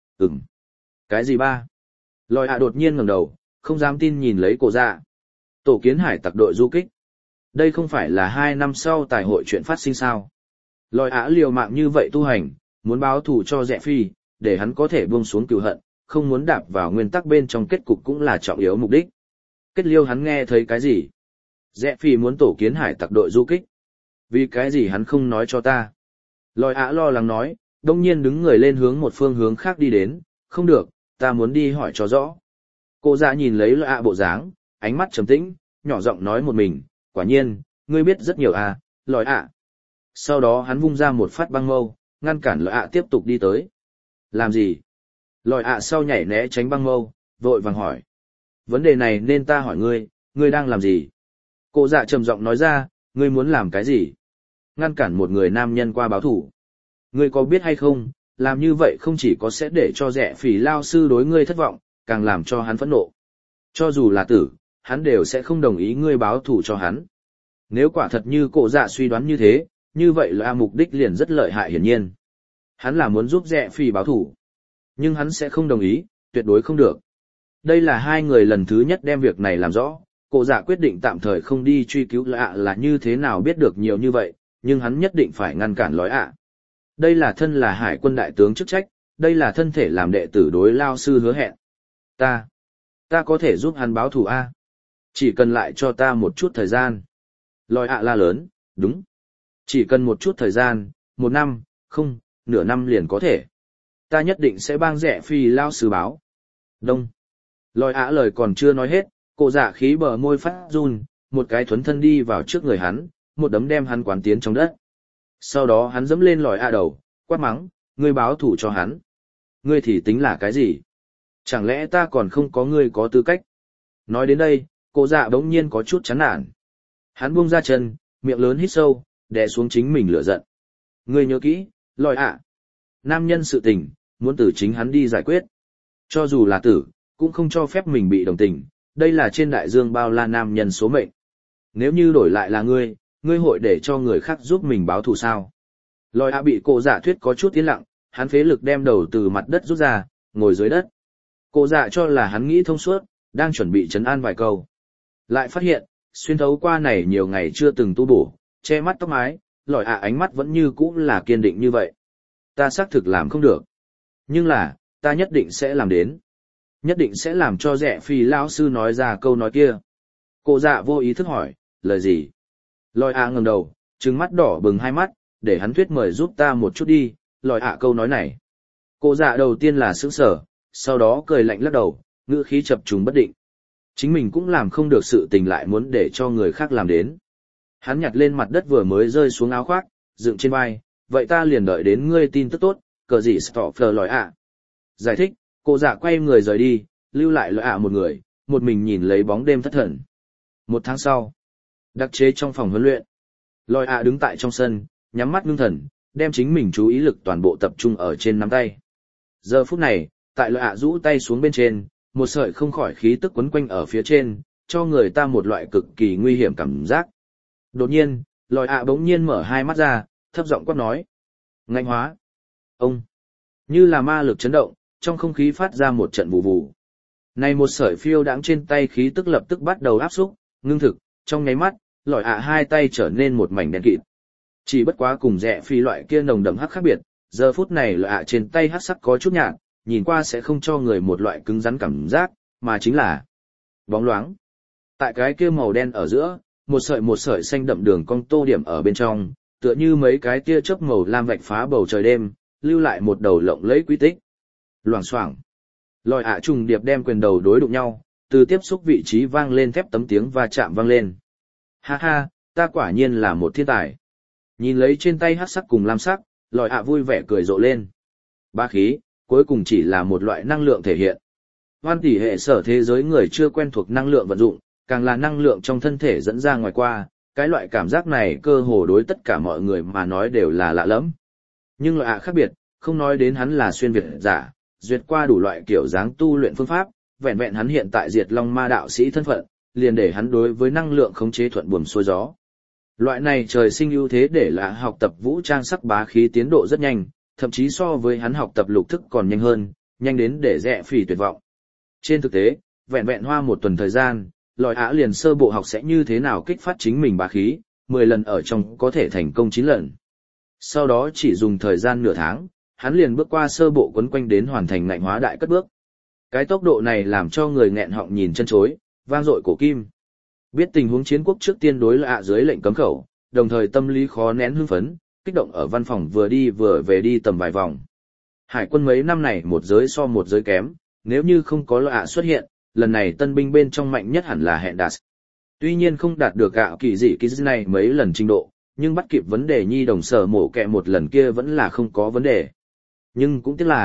Cái gì ba? Lòi đột nhiên ngẩng đầu, không dám tin nhìn lấy cổ dạ. Tổ kiến hải tặc đội du kích. Đây không phải là 2 năm sau tài hội chuyện phát sinh sao? Lòi liều mạng như vậy tu hành, muốn báo thù cho Rẽ Phi, để hắn có thể buông xuống cừu hận, không muốn đạp vào nguyên tắc bên trong kết cục cũng là trọng yếu mục đích. Kết liêu hắn nghe thấy cái gì? Rẽ Phi muốn tổ kiến hải tặc đội du kích. Vì cái gì hắn không nói cho ta? Lòi lo lắng nói, đông nhiên đứng người lên hướng một phương hướng khác đi đến, không được, ta muốn đi hỏi cho rõ. Cô dạ nhìn lấy lòi bộ dáng, ánh mắt trầm tĩnh, nhỏ giọng nói một mình, quả nhiên, ngươi biết rất nhiều lòi Sau đó hắn vung ra một phát băng mâu, ngăn cản lòi tiếp tục đi tới. Làm gì? Lòi ạ sau nhảy né tránh băng mâu, vội vàng hỏi. Vấn đề này nên ta hỏi ngươi đang làm gì? Cô dạ trầm giọng nói ra, ngươi muốn làm cái gì? Ngăn cản một người nam nhân qua báo thủ. Ngươi có biết hay không, làm như vậy không chỉ có sẽ để cho rẻ phỉ lao sư đối ngươi thất vọng, càng làm cho hắn phẫn nộ. Cho dù là tử, hắn đều sẽ không đồng ý ngươi báo thủ cho hắn. Nếu quả thật như cổ dạ suy đoán như thế, như vậy là mục đích liền rất lợi hại hiển nhiên. Hắn là muốn giúp rẻ phỉ báo thủ. Nhưng hắn sẽ không đồng ý, tuyệt đối không được. Đây là hai người lần thứ nhất đem việc này làm rõ, cổ dạ quyết định tạm thời không đi truy cứu là như thế nào biết được nhiều như vậy, nhưng hắn nhất định phải ngăn cản lói Đây là thân là hải quân đại tướng chức trách, đây là thân thể làm đệ tử đối lao sư hứa hẹn. Ta có thể giúp hắn báo thù A. Chỉ cần lại cho ta một chút thời gian. Lòi la lớn, đúng. Chỉ cần một chút thời gian, 1 năm, không, nửa năm liền có thể. Ta nhất định sẽ bang rẻ phi lao sư báo. Đông. Lòi lời còn chưa nói hết, cổ dạ khí bờ môi phát run, một cái thuấn thân đi vào trước người hắn, một đấm đem hắn quán tiến trong đất. Sau đó hắn dẫm lên lòi đầu, quát mắng, ngươi báo thủ cho hắn. Ngươi thì tính là cái gì? Chẳng lẽ ta còn không có ngươi có tư cách? Nói đến đây, cổ dạ bỗng nhiên có chút chán nản. Hắn buông ra chân, miệng lớn hít sâu, đè xuống chính mình lửa giận. Ngươi nhớ kỹ, lòi nam nhân sự tình, muốn từ chính hắn đi giải quyết. Cho dù là tử, cũng không cho phép mình bị đồng tình, đây là trên đại dương bao la nam nhân số mệnh. Nếu như đổi lại là ngươi hội để cho người khác giúp mình báo thù sao? Lòi bị cổ dạ thuyết có chút tiến lặng, hắn phế lực đem đầu từ mặt đất rút ra, ngồi dưới đất. Cổ dạ cho là hắn nghĩ thông suốt, đang chuẩn bị trấn an vài câu. Lại phát hiện, xuyên thấu qua này nhiều ngày chưa từng tu bổ, che mắt tóc mái, lòi ánh mắt vẫn như cũ là kiên định như vậy. Ta xác thực làm không được. Nhưng là, ta nhất định sẽ làm đến. Nhất định sẽ làm cho rẻ phi lão sư nói ra câu nói kia. Cổ dạ vô ý thức hỏi, lời gì? Lòi ngẩng đầu, trừng mắt đỏ bừng hai mắt, để hắn thuyết mời giúp ta một chút đi, lòi câu nói này. Cổ dạ đầu tiên là sững sờ, sau đó cười lạnh lắc đầu, ngữ khí chập trùng bất định. Chính mình cũng làm không được sự tình lại muốn để cho người khác làm đến. Hắn nhặt lên mặt đất vừa mới rơi xuống áo khoác, dựng trên vai, vậy ta liền đợi đến ngươi tin tức tốt, cờ gì Stoffer lòi Giải thích, cổ dạ quay người rời đi, lưu lại lòi một người, một mình nhìn lấy bóng đêm thất thần. 1 tháng sau, đặc chế trong phòng huấn luyện, lòi đứng tại trong sân, nhắm mắt ngưng thần, đem chính mình chú ý lực toàn bộ tập trung ở trên nắm tay. Giờ phút này, tại lòi rũ tay xuống bên trên, một sợi không khỏi khí tức quấn quanh ở phía trên, cho người ta một loại cực kỳ nguy hiểm cảm giác. Đột nhiên, lòi bỗng nhiên mở hai mắt ra, thấp giọng quát nói. Ngạnh hóa. Ông. Như là ma lực chấn động, trong không khí phát ra một trận vù vù. Này một sợi phiêu đãng trên tay khí tức lập tức bắt đầu áp xúc, ngưng thực, trong nháy mắt, lòi hai tay trở nên một mảnh đen kịt. Chỉ bất quá cùng rẻ phi loại kia nồng đậm hắc khác biệt, giờ phút này lòi trên tay hắc sắc có chút nhạt, nhìn qua sẽ không cho người một loại cứng rắn cảm giác, mà chính là bóng loáng. Tại cái kia màu đen ở giữa, một sợi xanh đậm đường cong tô điểm ở bên trong, tựa như mấy cái tia chớp màu lam vạch phá bầu trời đêm, lưu lại một đầu lộng lẫy quy tích. Loảng xoảng. Lòi trùng điệp đem quyền đầu đối đụng nhau, từ tiếp xúc vị trí vang lên thép tấm tiếng va chạm vang lên. Ha ha, ta quả nhiên là một thiên tài. Nhìn lấy trên tay hắc sắc cùng lam sắc, lòi vui vẻ cười rộ lên. Bá khí, cuối cùng chỉ là một loại năng lượng thể hiện. Hoan tỷ hệ sở thế giới người chưa quen thuộc năng lượng vận dụng, càng là năng lượng trong thân thể dẫn ra ngoài qua, cái loại cảm giác này cơ hồ đối tất cả mọi người mà nói đều là lạ lẫm. Nhưng loại khác biệt, không nói đến hắn là xuyên việt giả, duyệt qua đủ loại kiểu dáng tu luyện phương pháp, vẹn vẹn hắn hiện tại diệt long ma đạo sĩ thân phận, liền để hắn đối với năng lượng khống chế thuận buồm xuôi gió. Loại này trời sinh ưu thế để là học tập vũ trang sắc bá khí tiến độ rất nhanh, thậm chí so với hắn học tập lục thức còn nhanh hơn, nhanh đến để rẽ phỉ tuyệt vọng. Trên thực tế, vẹn vẹn hoa 1 tuần thời gian, lòi liền sơ bộ học sẽ như thế nào kích phát chính mình bá khí, 10 lần ở trong có thể thành công 9 lần. Sau đó chỉ dùng thời gian nửa tháng, hắn liền bước qua sơ bộ quấn quanh đến hoàn thành ngạnh hóa đại cất bước. Cái tốc độ này làm cho người nghẹn họng nhìn chân chối, vang dội cổ kim. Biết tình huống chiến quốc trước tiên đối dưới lệnh cấm khẩu, đồng thời tâm lý khó nén hưng phấn, kích động ở văn phòng vừa đi vừa về đi tầm vài vòng. Hải quân mấy năm này một giới so một giới kém, nếu như không có xuất hiện, lần này tân binh bên trong mạnh nhất hẳn là hẹn đạt. Tuy nhiên không đạt được kỳ dị này mấy lần trình độ, nhưng bắt kịp vấn đề nhi đồng sở mổ kẹ một lần kia vẫn là không có vấn đề. Nhưng cũng tiếc là,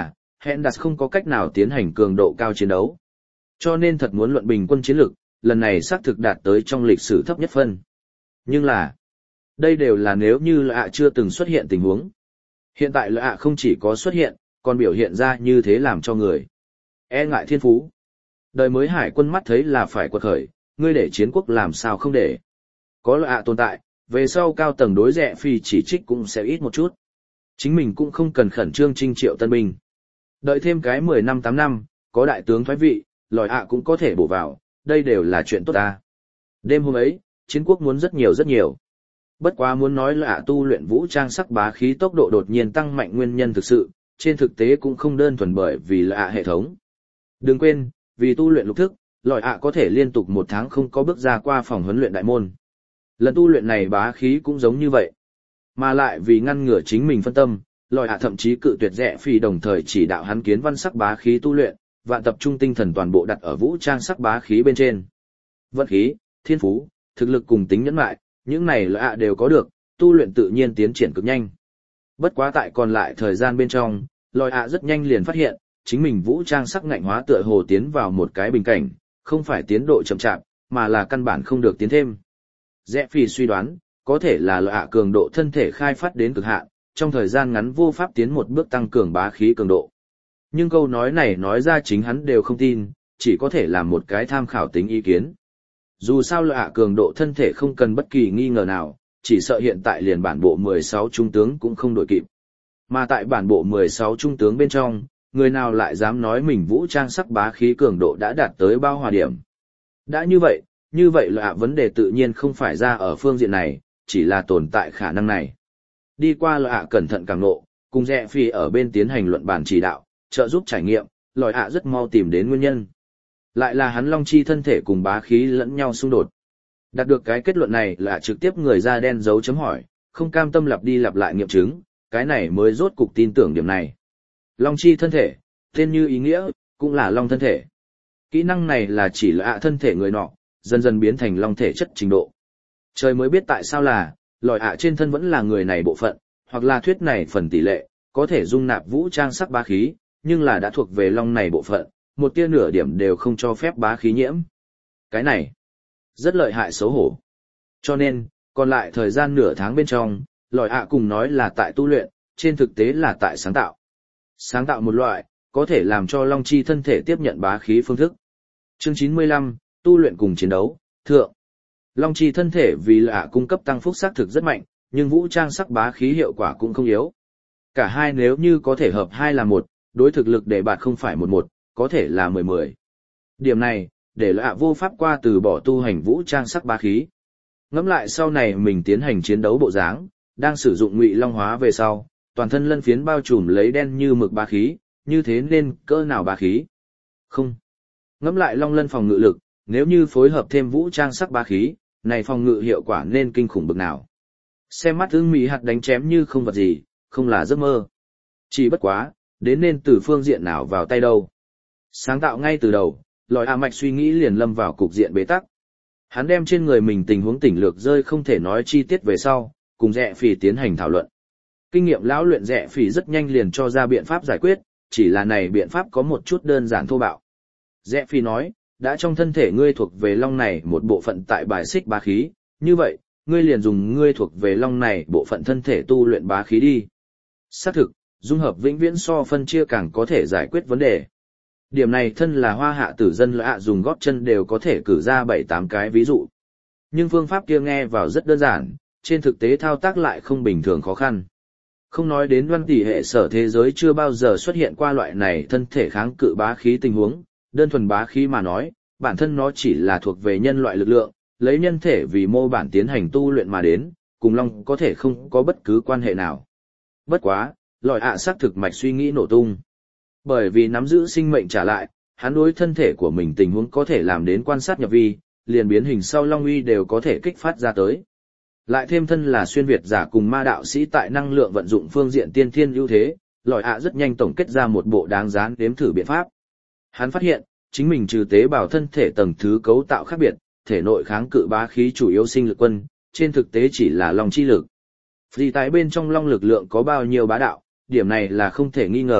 Hendas không có cách nào tiến hành cường độ cao chiến đấu. Cho nên thật muốn luận bình quân chiến lực, lần này xác thực đạt tới trong lịch sử thấp nhất phân. Nhưng là, đây đều là nếu như LA chưa từng xuất hiện tình huống. Hiện tại LA không chỉ có xuất hiện, còn biểu hiện ra như thế làm cho người e ngại thiên phú. Đời mới hải quân mắt thấy là phải quật khởi, ngươi để chiến quốc làm sao không để. Có LA tồn tại, về sau cao tầng đối rẻ phi chỉ trích cũng sẽ ít một chút. Chính mình cũng không cần khẩn trương trinh triệu tân binh. Đợi thêm cái 10 năm 8 năm, có đại tướng thoái vị, lòi cũng có thể bổ vào, đây đều là chuyện tốt ta. Đêm hôm ấy, chiến quốc muốn rất nhiều rất nhiều. Bất quá muốn nói là tu luyện vũ trang sắc bá khí tốc độ đột nhiên tăng mạnh nguyên nhân thực sự, trên thực tế cũng không đơn thuần bởi vì là hệ thống. Đừng quên, vì tu luyện lục thức, lòi có thể liên tục 1 tháng không có bước ra qua phòng huấn luyện đại môn. Lần tu luyện này bá khí cũng giống như vậy. Mà lại vì ngăn ngừa chính mình phân tâm, lòi thậm chí cự tuyệt rẽ phi đồng thời chỉ đạo hắn kiến văn sắc bá khí tu luyện, và tập trung tinh thần toàn bộ đặt ở vũ trang sắc bá khí bên trên. Vận khí, thiên phú, thực lực cùng tính nhẫn lại, những này là đều có được, tu luyện tự nhiên tiến triển cực nhanh. Bất quá tại còn lại thời gian bên trong, lòi rất nhanh liền phát hiện, chính mình vũ trang sắc ngạnh hóa tựa hồ tiến vào một cái bình cảnh, không phải tiến độ chậm chạp, mà là căn bản không được tiến thêm. Rẽ phi suy đoán, có thể là cường độ thân thể khai phát đến cực hạn, trong thời gian ngắn vô pháp tiến một bước tăng cường bá khí cường độ. Nhưng câu nói này nói ra chính hắn đều không tin, chỉ có thể làm một cái tham khảo tính ý kiến. Dù sao cường độ thân thể không cần bất kỳ nghi ngờ nào, chỉ sợ hiện tại liền bản bộ 16 trung tướng cũng không đổi kịp. Mà tại bản bộ 16 trung tướng bên trong, người nào lại dám nói mình vũ trang sắc bá khí cường độ đã đạt tới bao hòa điểm. Đã như vậy vấn đề tự nhiên không phải ra ở phương diện này, chỉ là tồn tại khả năng này. Đi qua cẩn thận càng nộ, cùng rẽ phi ở bên tiến hành luận bàn chỉ đạo, trợ giúp trải nghiệm, lòi rất mau tìm đến nguyên nhân. Lại là hắn long chi thân thể cùng bá khí lẫn nhau xung đột. Đạt được cái kết luận này là trực tiếp người da đen dấu chấm hỏi, không cam tâm lặp đi lặp lại nghiệm chứng, cái này mới rốt cục tin tưởng điểm này. Long chi thân thể, tên như ý nghĩa, cũng là long thân thể. Kỹ năng này là chỉ là thân thể người nọ, dần dần biến thành long thể chất trình độ. Trời mới biết tại sao là, lòi trên thân vẫn là người này bộ phận, hoặc là thuyết này phần tỷ lệ, có thể dung nạp vũ trang sắc bá khí, nhưng là đã thuộc về long này bộ phận, một tia nửa điểm đều không cho phép bá khí nhiễm. Cái này, rất lợi hại xấu hổ. Cho nên, còn lại thời gian nửa tháng bên trong, lòi cùng nói là tại tu luyện, trên thực tế là tại sáng tạo. Sáng tạo một loại, có thể làm cho long chi thân thể tiếp nhận bá khí phương thức. Chương 95, tu luyện cùng chiến đấu, thượng. Long chi thân thể vì là cung cấp tăng phúc xác thực rất mạnh, nhưng vũ trang sắc bá khí hiệu quả cũng không yếu. Cả hai nếu như có thể hợp hai là một, đối thực lực để bạt không phải 11, có thể là 10-10. Điểm này, để là vô pháp qua từ bỏ tu hành vũ trang sắc bá khí. Ngẫm lại sau này mình tiến hành chiến đấu bộ dáng, đang sử dụng ngụy long hóa về sau, toàn thân lân phiến bao trùm lấy đen như mực bá khí, như thế nên cỡ nào bá khí? Không. Ngẫm lại long lân phòng ngự lực, nếu như phối hợp thêm vũ trang sắc bá khí, này phòng ngự hiệu quả nên kinh khủng bực nào. Xem mắt ưng mỹ hạt đánh chém như không vật gì, không là giấc mơ. Chỉ bất quá, đến nên từ phương diện nào vào tay đâu. Sáng tạo ngay từ đầu, lòi mạch suy nghĩ liền lâm vào cục diện bế tắc. Hắn đem trên người mình tình huống tỉnh lược rơi không thể nói chi tiết về sau, cùng rẽ phỉ tiến hành thảo luận. Kinh nghiệm lão luyện rẽ phỉ rất nhanh liền cho ra biện pháp giải quyết, chỉ là này biện pháp có một chút đơn giản thô bạo. Rẽ phỉ nói, đã trong thân thể ngươi thuộc về long này một bộ phận tại bài xích bá khí, như vậy, ngươi liền dùng ngươi thuộc về long này bộ phận thân thể tu luyện bá khí đi. Xác thực, dung hợp vĩnh viễn so phân chia càng có thể giải quyết vấn đề. Điểm này thân là hoa hạ tử dân lạ dùng góp chân đều có thể cử ra 7-8 cái ví dụ. Nhưng phương pháp kia nghe vào rất đơn giản, trên thực tế thao tác lại không bình thường khó khăn. Không nói đến văn tỷ hệ sở thế giới chưa bao giờ xuất hiện qua loại này thân thể kháng cự bá khí tình huống, đơn thuần bá khí mà nói, bản thân nó chỉ là thuộc về nhân loại lực lượng, lấy nhân thể vì mô bản tiến hành tu luyện mà đến, cùng long có thể không có bất cứ quan hệ nào. Bất quá, lòi xác thực mạch suy nghĩ nổ tung. Bởi vì nắm giữ sinh mệnh trả lại, hắn đối thân thể của mình tình huống có thể làm đến quan sát nhập vi, liền biến hình sau long uy đều có thể kích phát ra tới. Lại thêm thân là xuyên việt giả cùng ma đạo sĩ tại năng lượng vận dụng phương diện tiên thiên ưu thế, lòi rất nhanh tổng kết ra một bộ đáng giá đếm thử biện pháp. Hắn phát hiện, chính mình trừ tế bào thân thể tầng thứ cấu tạo khác biệt, thể nội kháng cự bá khí chủ yếu sinh lực quân, trên thực tế chỉ là long chi lực. Vì tại bên trong long lực lượng có bao nhiêu bá đạo, điểm này là không thể nghi ngờ,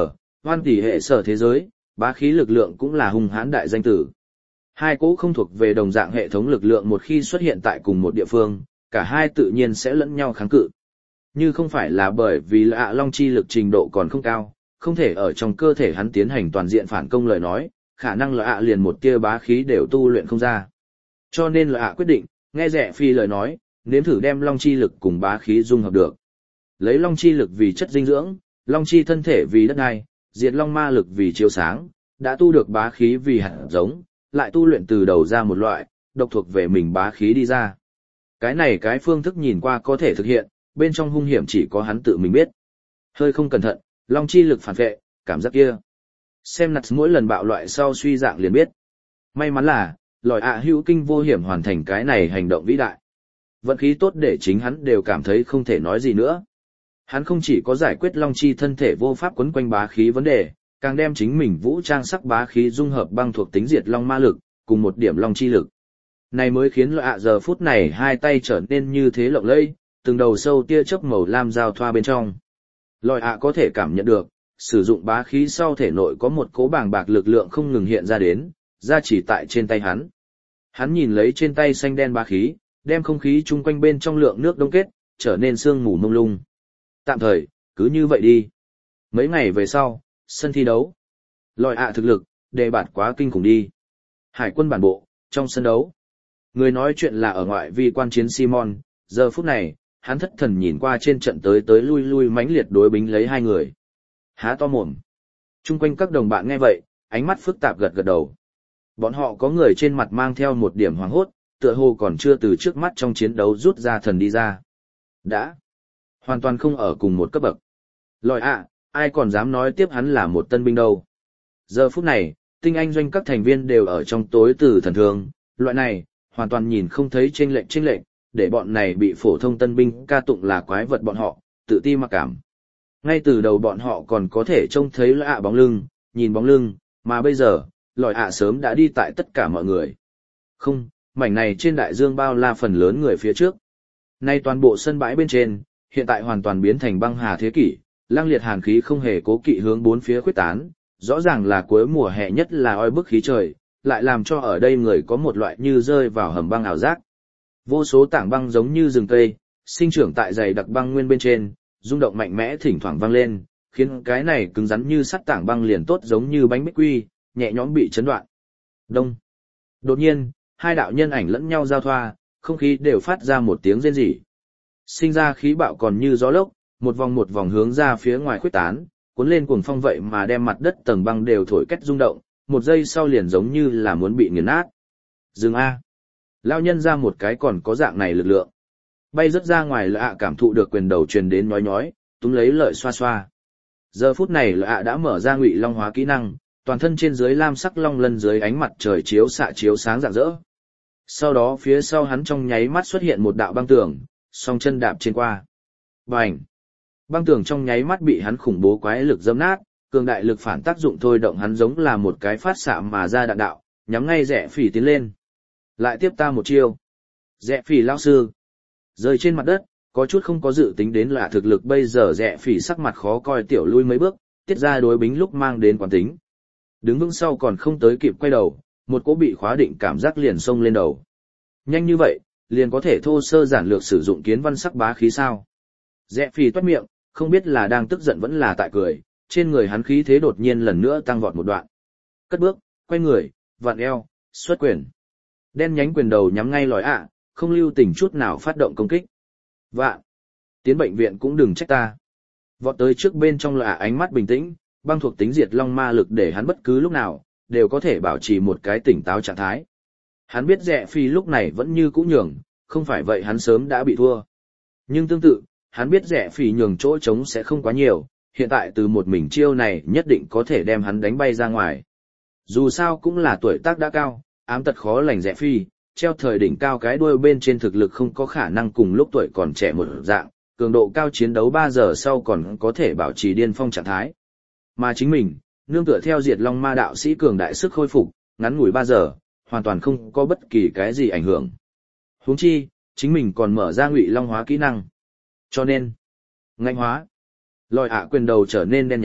Hoan tỷ hệ sở thế giới, bá khí lực lượng cũng là hung hãn đại danh tử. Hai cỗ không thuộc về đồng dạng hệ thống lực lượng một khi xuất hiện tại cùng một địa phương, cả hai tự nhiên sẽ lẫn nhau kháng cự. Như không phải là bởi vì Lạ Long chi lực trình độ còn không cao, không thể ở trong cơ thể hắn tiến hành toàn diện phản công lời nói, khả năng Lạ liền một tia bá khí đều tu luyện không ra. Cho nên Lạ quyết định, nghe Rẽ Phi lời nói, nếm thử đem Long chi lực cùng bá khí dung hợp được. Lấy Long chi lực vì chất dinh dưỡng, Long chi thân thể vì đất đai, diệt Long ma lực vì chiếu sáng, đã tu được bá khí vì hạt giống, lại tu luyện từ đầu ra một loại, độc thuộc về mình bá khí đi ra. Cái này cái phương thức nhìn qua có thể thực hiện, bên trong hung hiểm chỉ có hắn tự mình biết. Hơi không cẩn thận, Long chi lực phản vệ, cảm giác kia. Xem nặt mỗi lần bạo loại sau suy dạng liền biết. May mắn là, lòi hữu kinh vô hiểm hoàn thành cái này hành động vĩ đại. Vận khí tốt để chính hắn đều cảm thấy không thể nói gì nữa. Hắn không chỉ có giải quyết Long chi thân thể vô pháp quấn quanh bá khí vấn đề, càng đem chính mình vũ trang sắc bá khí dung hợp băng thuộc tính diệt Long ma lực, cùng một điểm Long chi lực. Này mới khiến Lạ giờ phút này hai tay trở nên như thế lộng lẫy, từng đầu sâu tia chớp màu lam giao thoa bên trong. Lòi có thể cảm nhận được, sử dụng bá khí sau thể nội có một cỗ bàng bạc lực lượng không ngừng hiện ra đến, ra chỉ tại trên tay hắn. Hắn nhìn lấy trên tay xanh đen bá khí, đem không khí chung quanh bên trong lượng nước đông kết, trở nên sương mù mông lung. Tạm thời, cứ như vậy đi. Mấy ngày về sau, sân thi đấu. Lòi thực lực, đề bạt quá kinh khủng đi. Hải quân bản bộ, trong sân đấu. Người nói chuyện là ở ngoại vi quan chiến Simon, giờ phút này, hắn thất thần nhìn qua trên trận tới lui lui mãnh liệt đối bính lấy hai người. Há to mồm. Chung quanh các đồng bạn nghe vậy, ánh mắt phức tạp gật gật đầu. Bọn họ có người trên mặt mang theo một điểm hoảng hốt, tựa hồ còn chưa từ trước mắt trong chiến đấu rút ra thần đi ra. Đã. Hoàn toàn không ở cùng một cấp bậc. Lòi ai còn dám nói tiếp hắn là một tân binh đâu. Giờ phút này, tinh anh doanh các thành viên đều ở trong tối từ thần thương, loại này, hoàn toàn nhìn không thấy chênh lệch, để bọn này bị phổ thông tân binh ca tụng là quái vật bọn họ, tự ti mặc cảm. Ngay từ đầu bọn họ còn có thể trông thấy lạ bóng lưng, nhìn bóng lưng, mà bây giờ, lòi sớm đã đi tại tất cả mọi người. Không, mảnh này trên đại dương bao la phần lớn người phía trước. Nay toàn bộ sân bãi bên trên, hiện tại hoàn toàn biến thành băng hà thế kỷ, lang liệt hàn khí không hề cố kỵ hướng bốn phía khuyết tán, rõ ràng là cuối mùa hè nhất là oi bức khí trời, lại làm cho ở đây người có một loại như rơi vào hầm băng ảo giác. Vô số tảng băng giống như rừng cây, sinh trưởng tại dày đặc băng nguyên bên trên, rung động mạnh mẽ thỉnh thoảng vang lên, khiến cái này cứng rắn như sắt tảng băng liền tốt giống như bánh bích quy, nhẹ nhõm bị chấn đoạn. Đông. Đột nhiên, hai đạo nhân ảnh lẫn nhau giao thoa, không khí đều phát ra một tiếng rên rỉ. Sinh ra khí bạo còn như gió lốc, một vòng hướng ra phía ngoài khuếch tán, cuốn lên cuồng phong vậy mà đem mặt đất tầng băng đều thổi cách rung động, một giây sau liền giống như là muốn bị nghiền nát. Dừng a. Lao nhân ra một cái còn có dạng này lực lượng. Bay rất ra ngoài Lạ cảm thụ được quyền đầu truyền đến nhói, túm lấy lợi xoa xoa. Giờ phút này Lạ đã mở ra Ngụy Long hóa kỹ năng, toàn thân trên dưới lam sắc long lân dưới ánh mặt trời chiếu sáng rạng rỡ. Sau đó phía sau hắn trong nháy mắt xuất hiện một đạo băng tường, song chân đạp trên qua. Bành! Băng tường trong nháy mắt bị hắn khủng bố quái lực dẫm nát, cường đại lực phản tác dụng thôi động hắn giống là một cái phát xạ mà ra đạn đạo, nhắm ngay Rẽ Phỉ tiến lên. Lại tiếp ta một chiêu. Rẽ Phỉ lão sư. Rơi trên mặt đất, có chút không có dự tính đến là thực lực bây giờ Rẽ Phỉ sắc mặt khó coi tiểu lui mấy bước, tiết ra đối bính lúc mang đến quán tính. Đứng vững sau còn không tới kịp quay đầu, một cỗ bị khóa định cảm giác liền xông lên đầu. Nhanh như vậy, liền có thể thô sơ giản lược sử dụng kiến văn sắc bá khí sao. Rẽ Phỉ toát miệng, không biết là đang tức giận vẫn là tại cười, trên người hắn khí thế đột nhiên lần nữa tăng vọt một đoạn. Cất bước, quay người, vặn eo, xuất quyền. Đen nhánh quyền đầu nhắm ngay lòi không lưu tình chút nào phát động công kích. Vạn! Tiến bệnh viện cũng đừng trách ta. Vọt tới trước bên trong lòi ánh mắt bình tĩnh, băng thuộc tính diệt long ma lực để hắn bất cứ lúc nào, đều có thể bảo trì một cái tỉnh táo trạng thái. Hắn biết Rẽ Phi lúc này vẫn như cũ nhường, không phải vậy hắn sớm đã bị thua. Nhưng tương tự, hắn biết Rẽ Phi nhường chỗ trống sẽ không quá nhiều, hiện tại từ một mình chiêu này nhất định có thể đem hắn đánh bay ra ngoài. Dù sao cũng là tuổi tác đã cao, ám tật khó lành Rẽ Phi, treo thời đỉnh cao cái đuôi bên trên thực lực không có khả năng cùng lúc tuổi còn trẻ một dạng, cường độ cao chiến đấu 3 giờ sau còn có thể bảo trì điên phong trạng thái. Mà chính mình, nương tựa theo diệt long ma đạo sĩ cường đại sức khôi phục, ngắn ngủi 3 giờ, hoàn toàn không có bất kỳ cái gì ảnh hưởng. Huống chi, chính mình còn mở ra Ngụy Long hóa kỹ năng. Cho nên, ngạnh hóa. Lòi quyền đầu trở nên đen nhánh,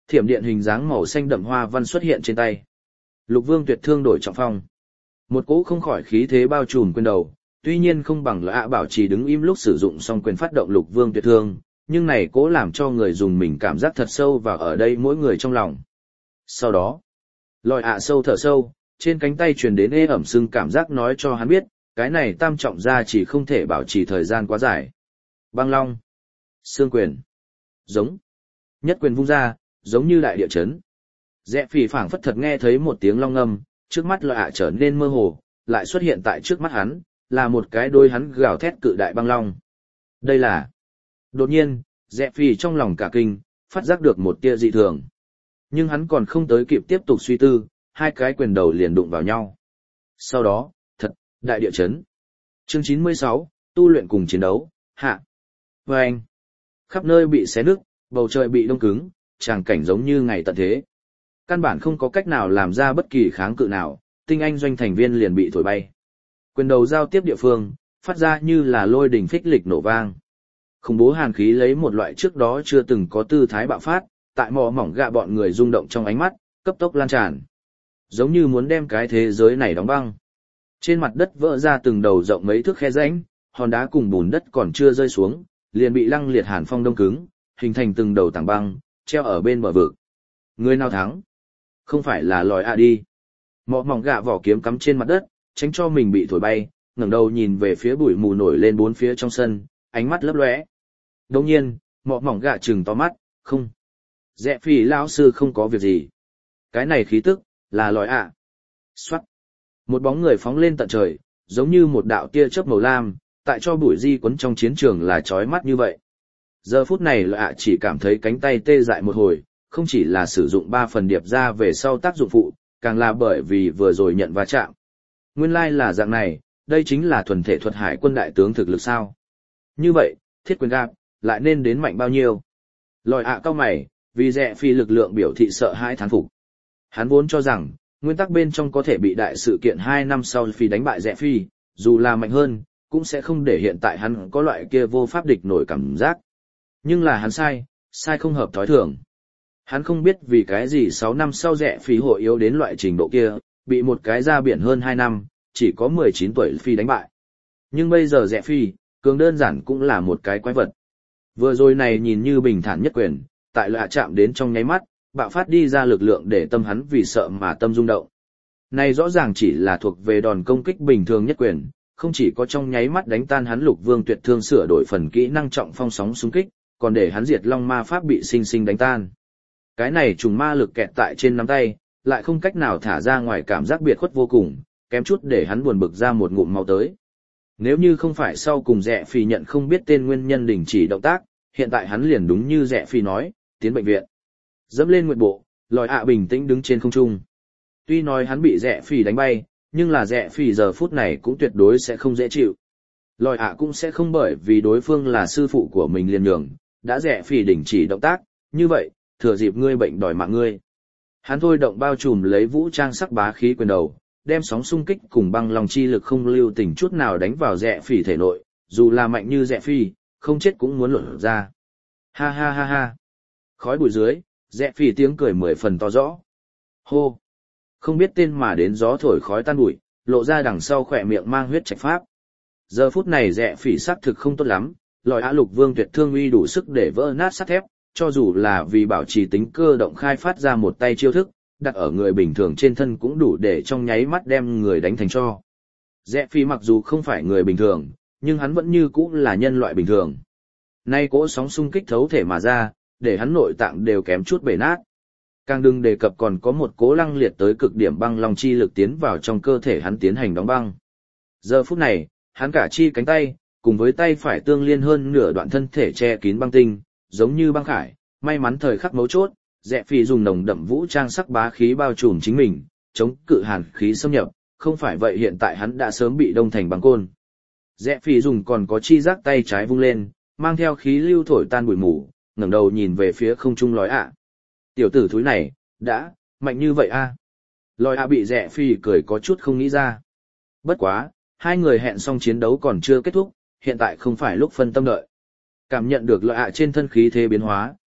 thiểm điện hình dáng màu xanh đậm hoa văn xuất hiện trên tay. Lục Vương Tuyệt Thương đổi trọng phong. Một cỗ không khỏi khí thế bao trùm quyền đầu, tuy nhiên không bằng Lợi ạ bảo trì đứng im lúc sử dụng xong quyền phát động Lục Vương Tuyệt Thương, nhưng này cố làm cho người dùng mình cảm giác thật sâu và ở đây mỗi người trong lòng. Sau đó, Lợi ạ sâu thở sâu, trên cánh tay truyền đến ê ẩm sưng cảm giác nói cho hắn biết, cái này tam trọng ra chỉ không thể bảo trì thời gian quá dài. Băng Long, Xương Quyền, giống, nhất quyền vung ra, giống như đại địa chấn. Rẽ Phỉ phảng phất thật nghe thấy một tiếng long ngâm, trước mắt Lợi ạ trở nên mơ hồ, lại xuất hiện tại trước mắt hắn, là một cái đôi hắn gào thét cự đại băng long. Đây là... Đột nhiên, Rẽ Phỉ trong lòng cả kinh, phát giác được một tia dị thường. Nhưng hắn còn không tới kịp tiếp tục suy tư, hai cái quyền đầu liền đụng vào nhau. Sau đó, thật, đại địa chấn. Chương 96, tu luyện cùng chiến đấu, hạ. Và anh, khắp nơi bị xé nứt, bầu trời bị đông cứng, tràng cảnh giống như ngày tận thế. Căn bản không có cách nào làm ra bất kỳ kháng cự nào, tinh anh doanh thành viên liền bị thổi bay. Quyền đầu giao tiếp địa phương, phát ra như là lôi đỉnh phích lịch nổ vang. Khủng bố hàn khí lấy một loại trước đó chưa từng có tư thái bạo phát, tại mỏ mỏng gạ bọn người rung động trong ánh mắt, cấp tốc lan tràn. Giống như muốn đem cái thế giới này đóng băng. Trên mặt đất vỡ ra từng đầu rộng mấy thước khe rãnh, hòn đá cùng bùn đất còn chưa rơi xuống, liền bị lăng liệt hàn phong đông cứng, hình thành từng đầu tảng băng, treo ở bên bờ vực. Người nào thắng? Không phải là Lợi ạ đi. Mỏ mỏng gạ vỏ kiếm cắm trên mặt đất, tránh cho mình bị thổi bay, ngẩng đầu nhìn về phía bụi mù nổi lên bốn phía trong sân, ánh mắt lấp lóe. Đồng nhiên, mỏ mỏng gạ trừng to mắt, không. Rẽ Phỉ lão sư không có việc gì. Cái này khí tức, là Lợi ạ. Xoát. Một bóng người phóng lên tận trời, giống như một đạo tia chớp màu lam, tại cho bụi di quấn trong chiến trường là chói mắt như vậy. Giờ phút này Lợi ạ chỉ cảm thấy cánh tay tê dại một hồi, không chỉ là sử dụng 3 phần điệp ra về sau tác dụng phụ, càng là bởi vì vừa rồi nhận va chạm. Nguyên lai là dạng này, đây chính là thuần thể thuật hải quân đại tướng thực lực sao. Như vậy, thiết quyền gạp, lại nên đến mạnh bao nhiêu? Lợi ạ cao mày, vì Rẽ Phỉ lực lượng biểu thị sợ hãi thán phục. Hắn vốn cho rằng, nguyên tắc bên trong có thể bị đại sự kiện 2 năm sau Phi đánh bại Rẽ Phỉ, dù là mạnh hơn, cũng sẽ không để hiện tại hắn có loại kia vô pháp địch nổi cảm giác. Nhưng là hắn sai không hợp thói thường. Hắn không biết vì cái gì 6 năm sau Rẽ Phỉ hội yếu đến loại trình độ kia, bị một cái ra biển hơn 2 năm, chỉ có 19 tuổi Phi đánh bại. Nhưng bây giờ Rẽ Phỉ, cường đơn giản cũng là một cái quái vật. Vừa rồi này nhìn như bình thản nhất quyền, tại Lợi ạ chạm đến trong nháy mắt, bạo phát đi ra lực lượng để tâm hắn vì sợ mà tâm rung động. Này rõ ràng chỉ là thuộc về đòn công kích bình thường nhất quyền, không chỉ có trong nháy mắt đánh tan hắn Lục Vương Tuyệt Thương sửa đổi phần kỹ năng trọng phong sóng xung kích, còn để hắn diệt long ma pháp bị sinh sinh đánh tan. Cái này trùng ma lực kẹt tại trên nắm tay, lại không cách nào thả ra ngoài cảm giác biệt khuất vô cùng, kém chút để hắn buồn bực ra một ngụm máu tới. Nếu như không phải sau cùng Rẽ Phỉ nhận không biết tên nguyên nhân đình chỉ động tác, hiện tại hắn liền đúng như Rẽ Phỉ nói, tiến bệnh viện. Dẫm lên nguyệt bộ, Lợi ạ bình tĩnh đứng trên không trung. Tuy nói hắn bị Rẽ Phỉ đánh bay, nhưng là Rẽ Phỉ giờ phút này cũng tuyệt đối sẽ không dễ chịu. Lợi ạ cũng sẽ không bởi vì đối phương là sư phụ của mình liền nhường, đã Rẽ Phỉ đình chỉ động tác, như vậy, thừa dịp ngươi bệnh đòi mạng ngươi. Hắn thôi động bao trùm lấy vũ trang sắc bá khí quyền đầu, đem sóng xung kích cùng băng lòng chi lực không lưu tình chút nào đánh vào Rẽ Phỉ thể nội, dù là mạnh như Rẽ Phỉ, không chết cũng muốn lột ra. Ha ha ha ha. Khói bụi dưới, Rẽ Phỉ tiếng cười 10 phần to rõ. Hô. Không biết tên mà đến gió thổi khói tan bụi, lộ ra đằng sau khỏe miệng mang huyết trạch pháp. Giờ phút này Rẽ Phỉ xác thực không tốt lắm, Lợi ạ Lục Vương Tuyệt Thương uy đủ sức để vỡ nát sắt thép, cho dù là vì bảo trì tính cơ động khai phát ra một tay chiêu thức, đặt ở người bình thường trên thân cũng đủ để trong nháy mắt đem người đánh thành tro. Rẽ Phỉ mặc dù không phải người bình thường, nhưng hắn vẫn như cũ là nhân loại bình thường. Nay cỗ sóng xung kích thấu thể mà ra, để hắn nội tạng đều kém chút bể nát. Càng đừng đề cập còn có một cỗ lăng liệt tới cực điểm băng long chi lực tiến vào trong cơ thể hắn tiến hành đóng băng. Giờ phút này, hắn cả chi cánh tay, cùng với tay phải tương liên hơn nửa đoạn thân thể che kín băng tinh, giống như băng khải, may mắn thời khắc mấu chốt, Rẽ Phỉ dùng nồng đậm vũ trang sắc bá khí bao trùm chính mình, chống cự hàn khí xâm nhập, không phải vậy hiện tại hắn đã sớm bị đông thành băng côn. Rẽ Phỉ dùng còn có chi giác tay trái vung lên, mang theo khí lưu thổi tan bụi mù, ngẩng đầu nhìn về phía không trung Lợi ạ. Tiểu tử thúi này, đã, mạnh như vậy a? Lợi ạ bị Rẽ Phỉ cười có chút không nghĩ ra. Bất quá, hai người hẹn xong chiến đấu còn chưa kết thúc, hiện tại không phải lúc phân tâm đợi. Cảm nhận được Lợi ạ trên thân khí thế biến hóa,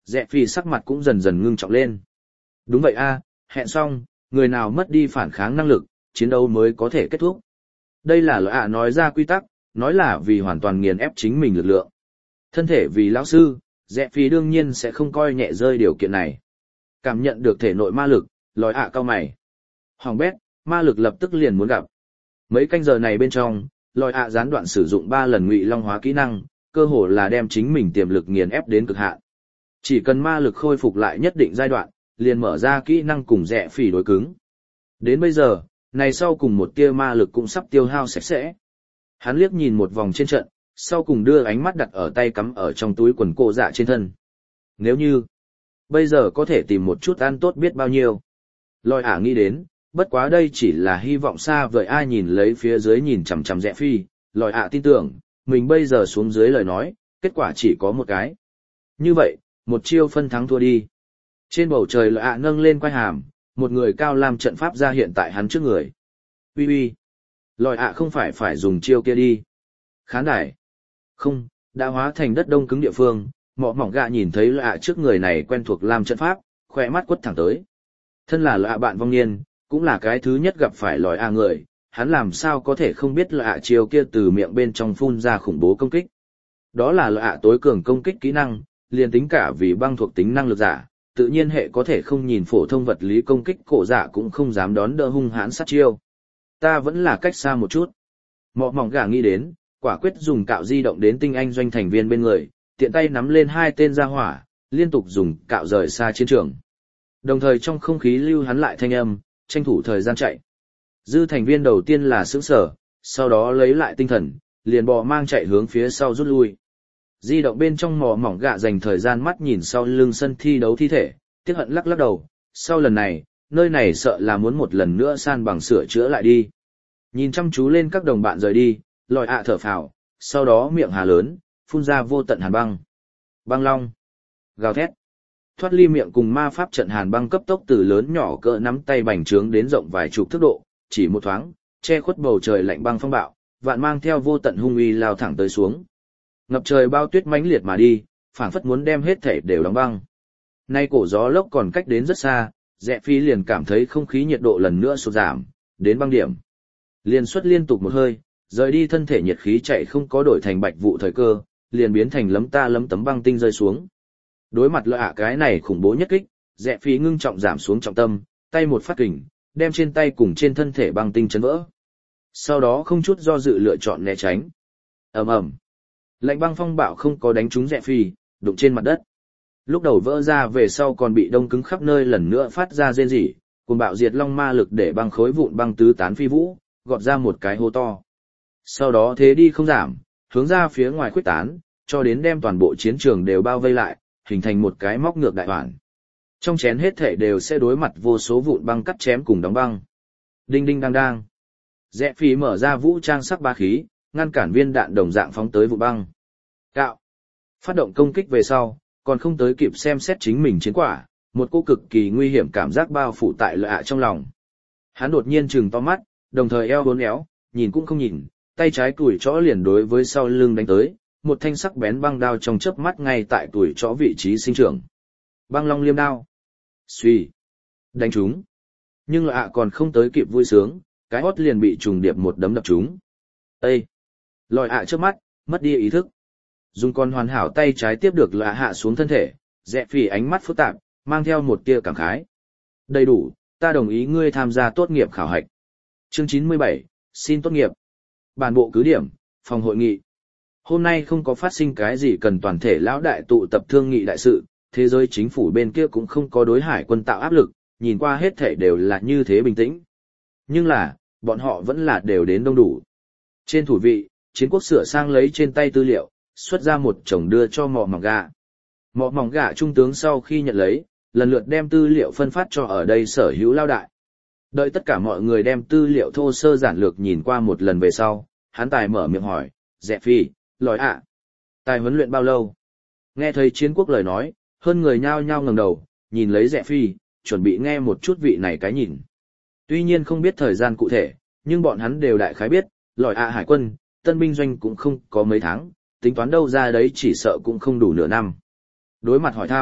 Rẽ phi sắc mặt cũng dần dần ngưng trọng lên. Đúng vậy a, hẹn xong, người nào mất đi phản kháng năng lực, chiến đấu mới có thể kết thúc. Đây là lợi ạ nói ra quy tắc, nói là vì hoàn toàn nghiền ép chính mình lực lượng. Thân thể vì lão sư, Rẽ phi đương nhiên sẽ không coi nhẹ rơi điều kiện này. Cảm nhận được thể nội ma lực, lòi ạ cao mày. Hoàng bét, ma lực lập tức liền muốn gặp. Mấy canh giờ này bên trong, lòi ạ gián đoạn sử dụng 3 lần ngụy long hóa kỹ năng, cơ hồ là đem chính mình tiềm lực nghiền ép đến cực hạn. Chỉ cần ma lực khôi phục lại nhất định giai đoạn, liền mở ra kỹ năng cùng Rẽ phỉ đối cứng. Đến bây giờ, này sau cùng một tia ma lực cũng sắp tiêu hao sạch sẽ. Hắn liếc nhìn một vòng trên trận, sau cùng đưa ánh mắt đặt ở tay cắm ở trong túi quần cổ dạ trên thân. Nếu như, bây giờ có thể tìm một chút ăn tốt biết bao nhiêu. Lòi ả nghĩ đến, bất quá đây chỉ là hy vọng xa vời ai nhìn lấy phía dưới nhìn chằm chằm Rẽ phi, lòi ả tin tưởng, mình bây giờ xuống dưới lời nói, kết quả chỉ có một cái. Như vậy, một chiêu phân thắng thua đi. Trên bầu trời lòi ả nâng lên quai hàm, một người cao làm trận pháp ra hiện tại hắn trước người. Ui ui, lòi ả không phải dùng chiêu kia đi. Khán đài. Không, đã hóa thành đất đông cứng địa phương, mọ mỏng gạ nhìn thấy lòi ả trước người này quen thuộc làm trận pháp, khỏe mắt quất thẳng tới. Thân là lòi ả bạn vong niên, cũng là cái thứ nhất gặp phải lòi ả người, hắn làm sao có thể không biết lòi ả chiêu kia từ miệng bên trong phun ra khủng bố công kích. Đó là lòi ả tối cường công kích kỹ năng, liền tính cả vì băng thuộc tính năng lực giả, tự nhiên hệ có thể không nhìn phổ thông vật lý công kích cổ giả cũng không dám đón đỡ hung hãn sát chiêu. Ta vẫn là cách xa một chút. Mọ mỏng gà nghĩ đến, quả quyết dùng cạo di động đến tinh anh doanh thành viên bên người, tiện tay nắm lên 2 tên ra hỏa, liên tục dùng cạo rời xa chiến trường. Đồng thời trong không khí lưu hắn lại thanh âm, tranh thủ thời gian chạy. Dư thành viên đầu tiên là sững sờ, sau đó lấy lại tinh thần, liền bò mang chạy hướng phía sau rút lui. Di động bên trong mỏ mỏng gạ dành thời gian mắt nhìn sau lưng sân thi đấu thi thể, tiếc hận lắc lắc đầu, sau lần này, nơi này sợ là muốn một lần nữa san bằng sửa chữa lại đi. Nhìn chăm chú lên các đồng bạn rời đi, lòi ạ thở phào, sau đó miệng hà lớn, phun ra vô tận hàn băng. Băng long. Gào thét. Thoát ly miệng cùng ma pháp trận hàn băng cấp tốc từ lớn nhỏ cỡ nắm tay bành trướng đến rộng vài chục thước độ, chỉ một thoáng, che khuất bầu trời lạnh băng phong bạo, vạn mang theo vô tận hung uy lao thẳng tới xuống. Ngập trời bao tuyết mãnh liệt mà đi, phảng phất muốn đem hết thể đều đóng băng. Nay cổ gió lốc còn cách đến rất xa, Rẽ phi liền cảm thấy không khí nhiệt độ lần nữa sụt giảm, đến băng điểm. Liền xuất liên tục một hơi, rời đi thân thể nhiệt khí chạy không có đổi thành bạch vụ thời cơ, liền biến thành lấm ta lấm tấm băng tinh rơi xuống. Đối mặt lợi ạ cái này khủng bố nhất kích, Rẽ phi ngưng trọng giảm xuống trọng tâm, tay một phát kình, đem trên tay cùng trên thân thể băng tinh chấn vỡ. Sau đó không chút do dự lựa chọn né tránh. Ầm ầm. Lạnh băng phong bạo không có đánh trúng Rẽ phi, đụng trên mặt đất. Lúc đầu vỡ ra về sau còn bị đông cứng khắp nơi lần nữa phát ra rên rỉ, cùng bạo diệt long ma lực để băng khối vụn băng tứ tán phi vũ, gọt ra một cái hố to. Sau đó thế đi không giảm, hướng ra phía ngoài khuếch tán, cho đến đem toàn bộ chiến trường đều bao vây lại, hình thành một cái móc ngược đại hoàn. Trong chén hết thể đều sẽ đối mặt vô số vụn băng cắt chém cùng đóng băng. Đinh đinh đang đang. Rẽ phi mở ra vũ trang sắc ba khí, ngăn cản viên đạn đồng dạng phóng tới vụ băng. Cạo. Phát động công kích về sau, còn không tới kịp xem xét chính mình chiến quả, một cô cực kỳ nguy hiểm cảm giác bao phủ tại lợi ạ trong lòng. Hắn đột nhiên trừng to mắt, đồng thời eo uốn éo, nhìn cũng không nhìn, tay trái tuổi chõ liền đối với sau lưng đánh tới, một thanh sắc bén băng đao trong chớp mắt ngay tại tuổi chõ vị trí sinh trưởng. Băng long liêm đao. Xuy. Đánh trúng. Nhưng lợi ạ còn không tới kịp vui sướng, cái hót liền bị trùng điệp một đấm đập trúng. Ê! Lòi ạ trước mắt, mất đi ý thức. Dùng con hoàn hảo tay trái tiếp được lạ hạ xuống thân thể, Rẽ phi ánh mắt phức tạp, mang theo một tia cảm khái. Đầy đủ, ta đồng ý ngươi tham gia tốt nghiệp khảo hạch. Chương 97, xin tốt nghiệp. Bản bộ cứ điểm, phòng hội nghị. Hôm nay không có phát sinh cái gì cần toàn thể lão đại tụ tập thương nghị đại sự, thế giới chính phủ bên kia cũng không có đối hải quân tạo áp lực, nhìn qua hết thể đều là như thế bình tĩnh. Nhưng là, bọn họ vẫn là đều đến đông đủ. Trên thủ vị, chiến quốc sửa sang lấy trên tay tư liệu, xuất ra một chồng đưa cho mọ mỏng gà. Mọ mỏng gà trung tướng sau khi nhận lấy, lần lượt đem tư liệu phân phát cho ở đây sở hữu lao đại. Đợi tất cả mọi người đem tư liệu thô sơ giản lược nhìn qua một lần về sau, hắn tài mở miệng hỏi, Rẽ phi, lòi ạ. Tài huấn luyện bao lâu? Nghe thấy chiến quốc lời nói, hơn người nhao nhao ngẩng đầu, nhìn lấy Rẽ phi, chuẩn bị nghe một chút vị này cái nhìn. Tuy nhiên không biết thời gian cụ thể, nhưng bọn hắn đều đại khái biết, lòi ạ hải quân, tân binh doanh cũng không có mấy tháng, tính toán đâu ra đấy chỉ sợ cũng không đủ nửa năm. Đối mặt hỏi thăm,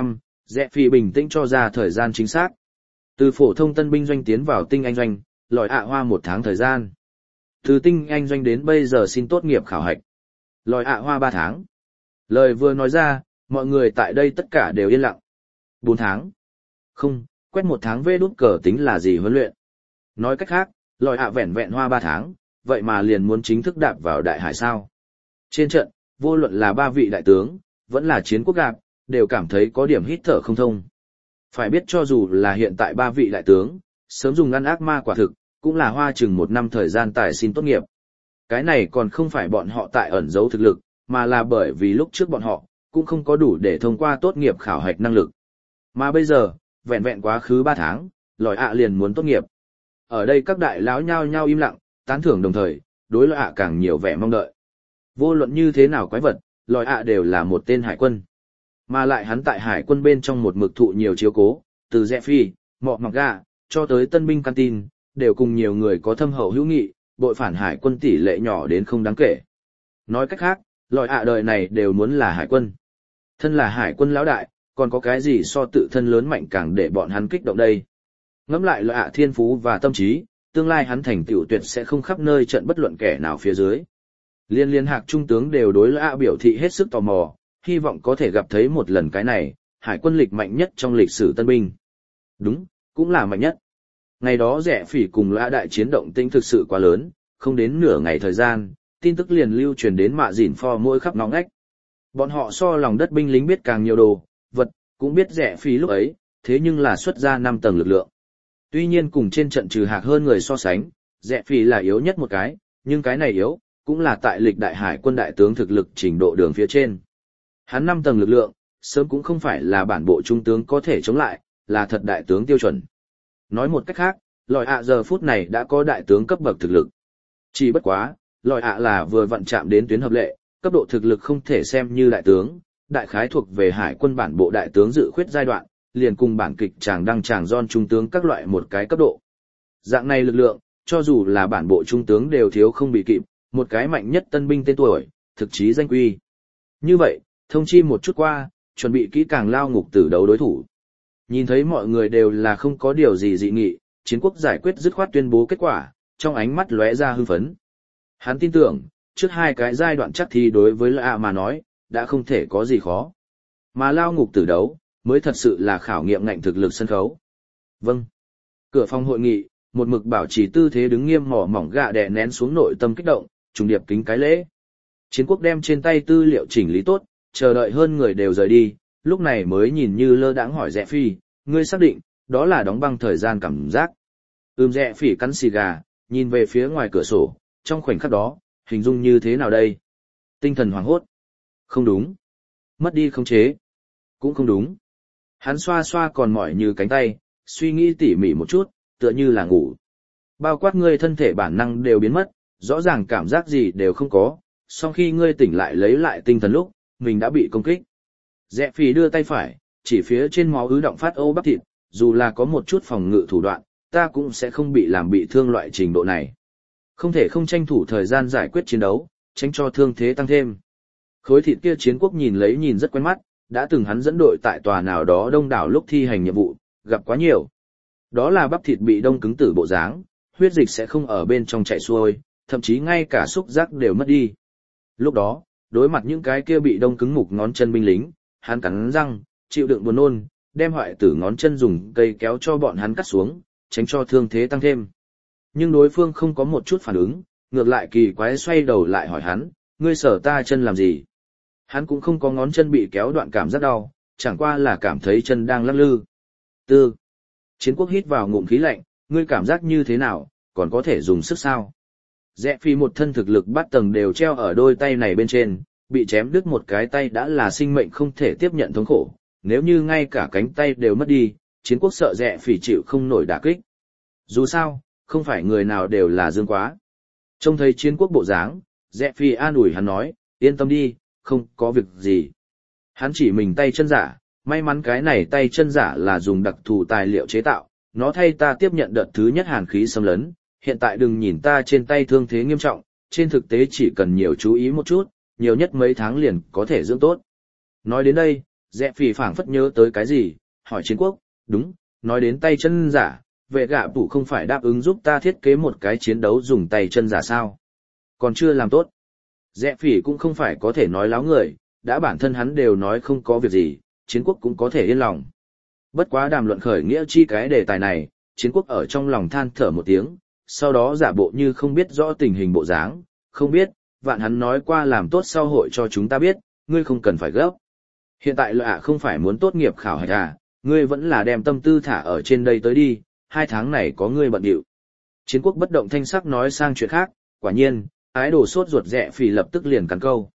Rẽ Phi bình tĩnh cho ra thời gian chính xác. Từ phổ thông tân binh doanh tiến vào tinh anh doanh, lòi ạ hoa 1 tháng thời gian. Từ tinh anh doanh đến bây giờ xin tốt nghiệp khảo hạch. Lòi ạ hoa 3 tháng. Lời vừa nói ra, mọi người tại đây tất cả đều yên lặng. 4 tháng. Không, quét 1 tháng vê đút cờ tính là gì huấn luyện. Nói cách khác, lòi ạ vẹn vẹn hoa 3 tháng, vậy mà liền muốn chính thức đạp vào đại hải sao. Trên trận, vô luận là 3 vị đại tướng, vẫn là chiến quốc gạp, đều cảm thấy có điểm hít thở không thông. Phải biết cho dù là hiện tại 3 vị đại tướng, sớm dùng ngăn ác ma quả thực, cũng là hoa chừng 1 năm thời gian tài xin tốt nghiệp. Cái này còn không phải bọn họ tại ẩn giấu thực lực, mà là bởi vì lúc trước bọn họ, cũng không có đủ để thông qua tốt nghiệp khảo hạch năng lực. Mà bây giờ, vẹn vẹn quá khứ 3 tháng, lòi ạ liền muốn tốt nghiệp. Ở đây các đại lão nhao nhao im lặng, tán thưởng đồng thời, đối lòi ạ càng nhiều vẻ mong đợi. Vô luận như thế nào quái vật, lòi ạ đều là một tên hải quân. Mà lại hắn tại hải quân bên trong một mực thụ nhiều chiếu cố, từ Rẽ Phi, Mọ Mặc Gà, cho tới tân binh canteen, đều cùng nhiều người có thâm hậu hữu nghị, bội phản hải quân tỷ lệ nhỏ đến không đáng kể. Nói cách khác, lòi ạ đời này đều muốn là hải quân. Thân là hải quân lão đại, còn có cái gì so tự thân lớn mạnh càng để bọn hắn kích động đây. Ngẫm lại lòi ạ thiên phú và tâm trí, tương lai hắn thành tựu tuyệt sẽ không khắp nơi trận bất luận kẻ nào phía dưới. Liên hạc trung tướng đều đối lòi ạ biểu thị hết sức tò mò, hy vọng có thể gặp thấy một lần cái này, hải quân lịch mạnh nhất trong lịch sử tân binh. Đúng, cũng là mạnh nhất. Ngày đó Rẽ Phỉ cùng lã đại chiến động tĩnh thực sự quá lớn, không đến nửa ngày thời gian, tin tức liền lưu truyền đến mạ dỉn pho mỗi khắp ngõ ngách. Bọn họ so lòng đất binh lính biết càng nhiều đồ, vật, cũng biết Rẽ Phỉ lúc ấy, thế nhưng là xuất ra 5 tầng lực lượng. Tuy nhiên cùng trên trận trừ hạc hơn người so sánh, Rẽ Phỉ là yếu nhất một cái, nhưng cái này yếu, cũng là tại lịch đại hải quân đại tướng thực lực trình độ đường phía trên. Hắn 5 tầng lực lượng, sớm cũng không phải là bản bộ trung tướng có thể chống lại, là thật đại tướng tiêu chuẩn. Nói một cách khác, lòi ạ giờ phút này đã có đại tướng cấp bậc thực lực. Chỉ bất quá, lòi ạ là vừa vặn chạm đến tuyến hợp lệ, cấp độ thực lực không thể xem như đại tướng, đại khái thuộc về hải quân bản bộ đại tướng dự khuyết giai đoạn, liền cùng bản kịch chàng đăng chàng giòn trung tướng các loại một cái cấp độ. Dạng này lực lượng, cho dù là bản bộ trung tướng đều thiếu không bị kịp, một cái mạnh nhất tân binh tên tuổi, thực chí danh quy. Như vậy, thông chi một chút qua, chuẩn bị kỹ càng lao ngục tử đấu đối thủ. Nhìn thấy mọi người đều là không có điều gì dị nghị, chiến quốc giải quyết dứt khoát tuyên bố kết quả, trong ánh mắt lóe ra hưng phấn. Hắn tin tưởng, trước 2 cái giai đoạn chắc thì đối với lạ mà nói, đã không thể có gì khó. Mà lao ngục tử đấu, mới thật sự là khảo nghiệm ngạnh thực lực sân khấu. Vâng. Cửa phòng hội nghị, một mực bảo trì tư thế đứng nghiêm mỏ mỏng gạ đè nén xuống nội tâm kích động, trùng điệp kính cái lễ. Chiến quốc đem trên tay tư liệu chỉnh lý tốt, chờ đợi hơn người đều rời đi, lúc này mới nhìn như lơ đãng hỏi Rẽ Phi, ngươi xác định, đó là đóng băng thời gian cảm giác. Rẽ Phi cắn xì gà, nhìn về phía ngoài cửa sổ, trong khoảnh khắc đó, hình dung như thế nào đây? Tinh thần hoảng hốt. Không đúng. Mất đi khống chế. Cũng không đúng. Hắn xoa xoa còn mỏi như cánh tay, suy nghĩ tỉ mỉ một chút, tựa như là ngủ. Bao quát ngươi thân thể bản năng đều biến mất, rõ ràng cảm giác gì đều không có, sau khi ngươi tỉnh lại lấy lại tinh thần lúc, mình đã bị công kích. Rẽ Phi đưa tay phải, chỉ phía trên máu ứ động phát ô bắp thịt, dù là có một chút phòng ngự thủ đoạn, ta cũng sẽ không bị làm bị thương loại trình độ này. Không thể không tranh thủ thời gian giải quyết chiến đấu, tránh cho thương thế tăng thêm. Khối thịt kia chiến quốc nhìn rất quen mắt, đã từng hắn dẫn đội tại tòa nào đó đông đảo lúc thi hành nhiệm vụ, gặp quá nhiều. Đó là bắp thịt bị đông cứng tử bộ dáng, huyết dịch sẽ không ở bên trong chảy xuôi, thậm chí ngay cả xúc giác đều mất đi. Lúc đó, đối mặt những cái kia bị đông cứng mục ngón chân binh lính, hắn cắn răng, chịu đựng buồn nôn, đem hoại tử ngón chân dùng cây kéo cho bọn hắn cắt xuống, tránh cho thương thế tăng thêm. Nhưng đối phương không có một chút phản ứng, ngược lại kỳ quái xoay đầu lại hỏi hắn, ngươi sở ta chân làm gì? Hắn cũng không có ngón chân bị kéo đoạn cảm giác đau, chẳng qua là cảm thấy chân đang lắc lư. Tư. Chiến quốc hít vào ngụm khí lạnh, ngươi cảm giác như thế nào, còn có thể dùng sức sao? Rẽ Phi một thân thực lực bát tầng đều treo ở đôi tay này bên trên, bị chém đứt một cái tay đã là sinh mệnh không thể tiếp nhận thống khổ, nếu như ngay cả cánh tay đều mất đi, chiến quốc sợ Rẽ Phi chịu không nổi đả kích. Dù sao, không phải người nào đều là dương quá. Trông thấy chiến quốc bộ dáng, Rẽ Phi an ủi hắn nói, yên tâm đi, không có việc gì. Hắn chỉ mình tay chân giả, may mắn cái này tay chân giả là dùng đặc thù tài liệu chế tạo, nó thay ta tiếp nhận đợt thứ nhất hàn khí xâm lấn, hiện tại đừng nhìn ta trên tay thương thế nghiêm trọng, trên thực tế chỉ cần nhiều chú ý một chút, nhiều nhất mấy tháng liền có thể dưỡng tốt. Nói đến đây, Dẹ phỉ phảng phất nhớ tới cái gì, hỏi Chiến Quốc, đúng, nói đến tay chân giả, vệ gạ phủ không phải đáp ứng giúp ta thiết kế một cái chiến đấu dùng tay chân giả sao? Còn chưa làm tốt. Dẹ phỉ cũng không phải có thể nói láo người, đã bản thân hắn đều nói không có việc gì, Chiến Quốc cũng có thể yên lòng. Bất quá đàm luận khởi nghĩa chi cái đề tài này, Chiến Quốc ở trong lòng than thở một tiếng, sau đó giả bộ như không biết rõ tình hình bộ dáng, không biết, vạn hắn nói qua làm tốt sau hội cho chúng ta biết, ngươi không cần phải gấp. Hiện tại lợi không phải muốn tốt nghiệp khảo hạch à, ngươi vẫn là đem tâm tư thả ở trên đây tới đi, 2 tháng này có ngươi bận điệu. Chiến Quốc bất động thanh sắc nói sang chuyện khác, quả nhiên, ái đồ sốt ruột rẹ phỉ lập tức liền cắn câu.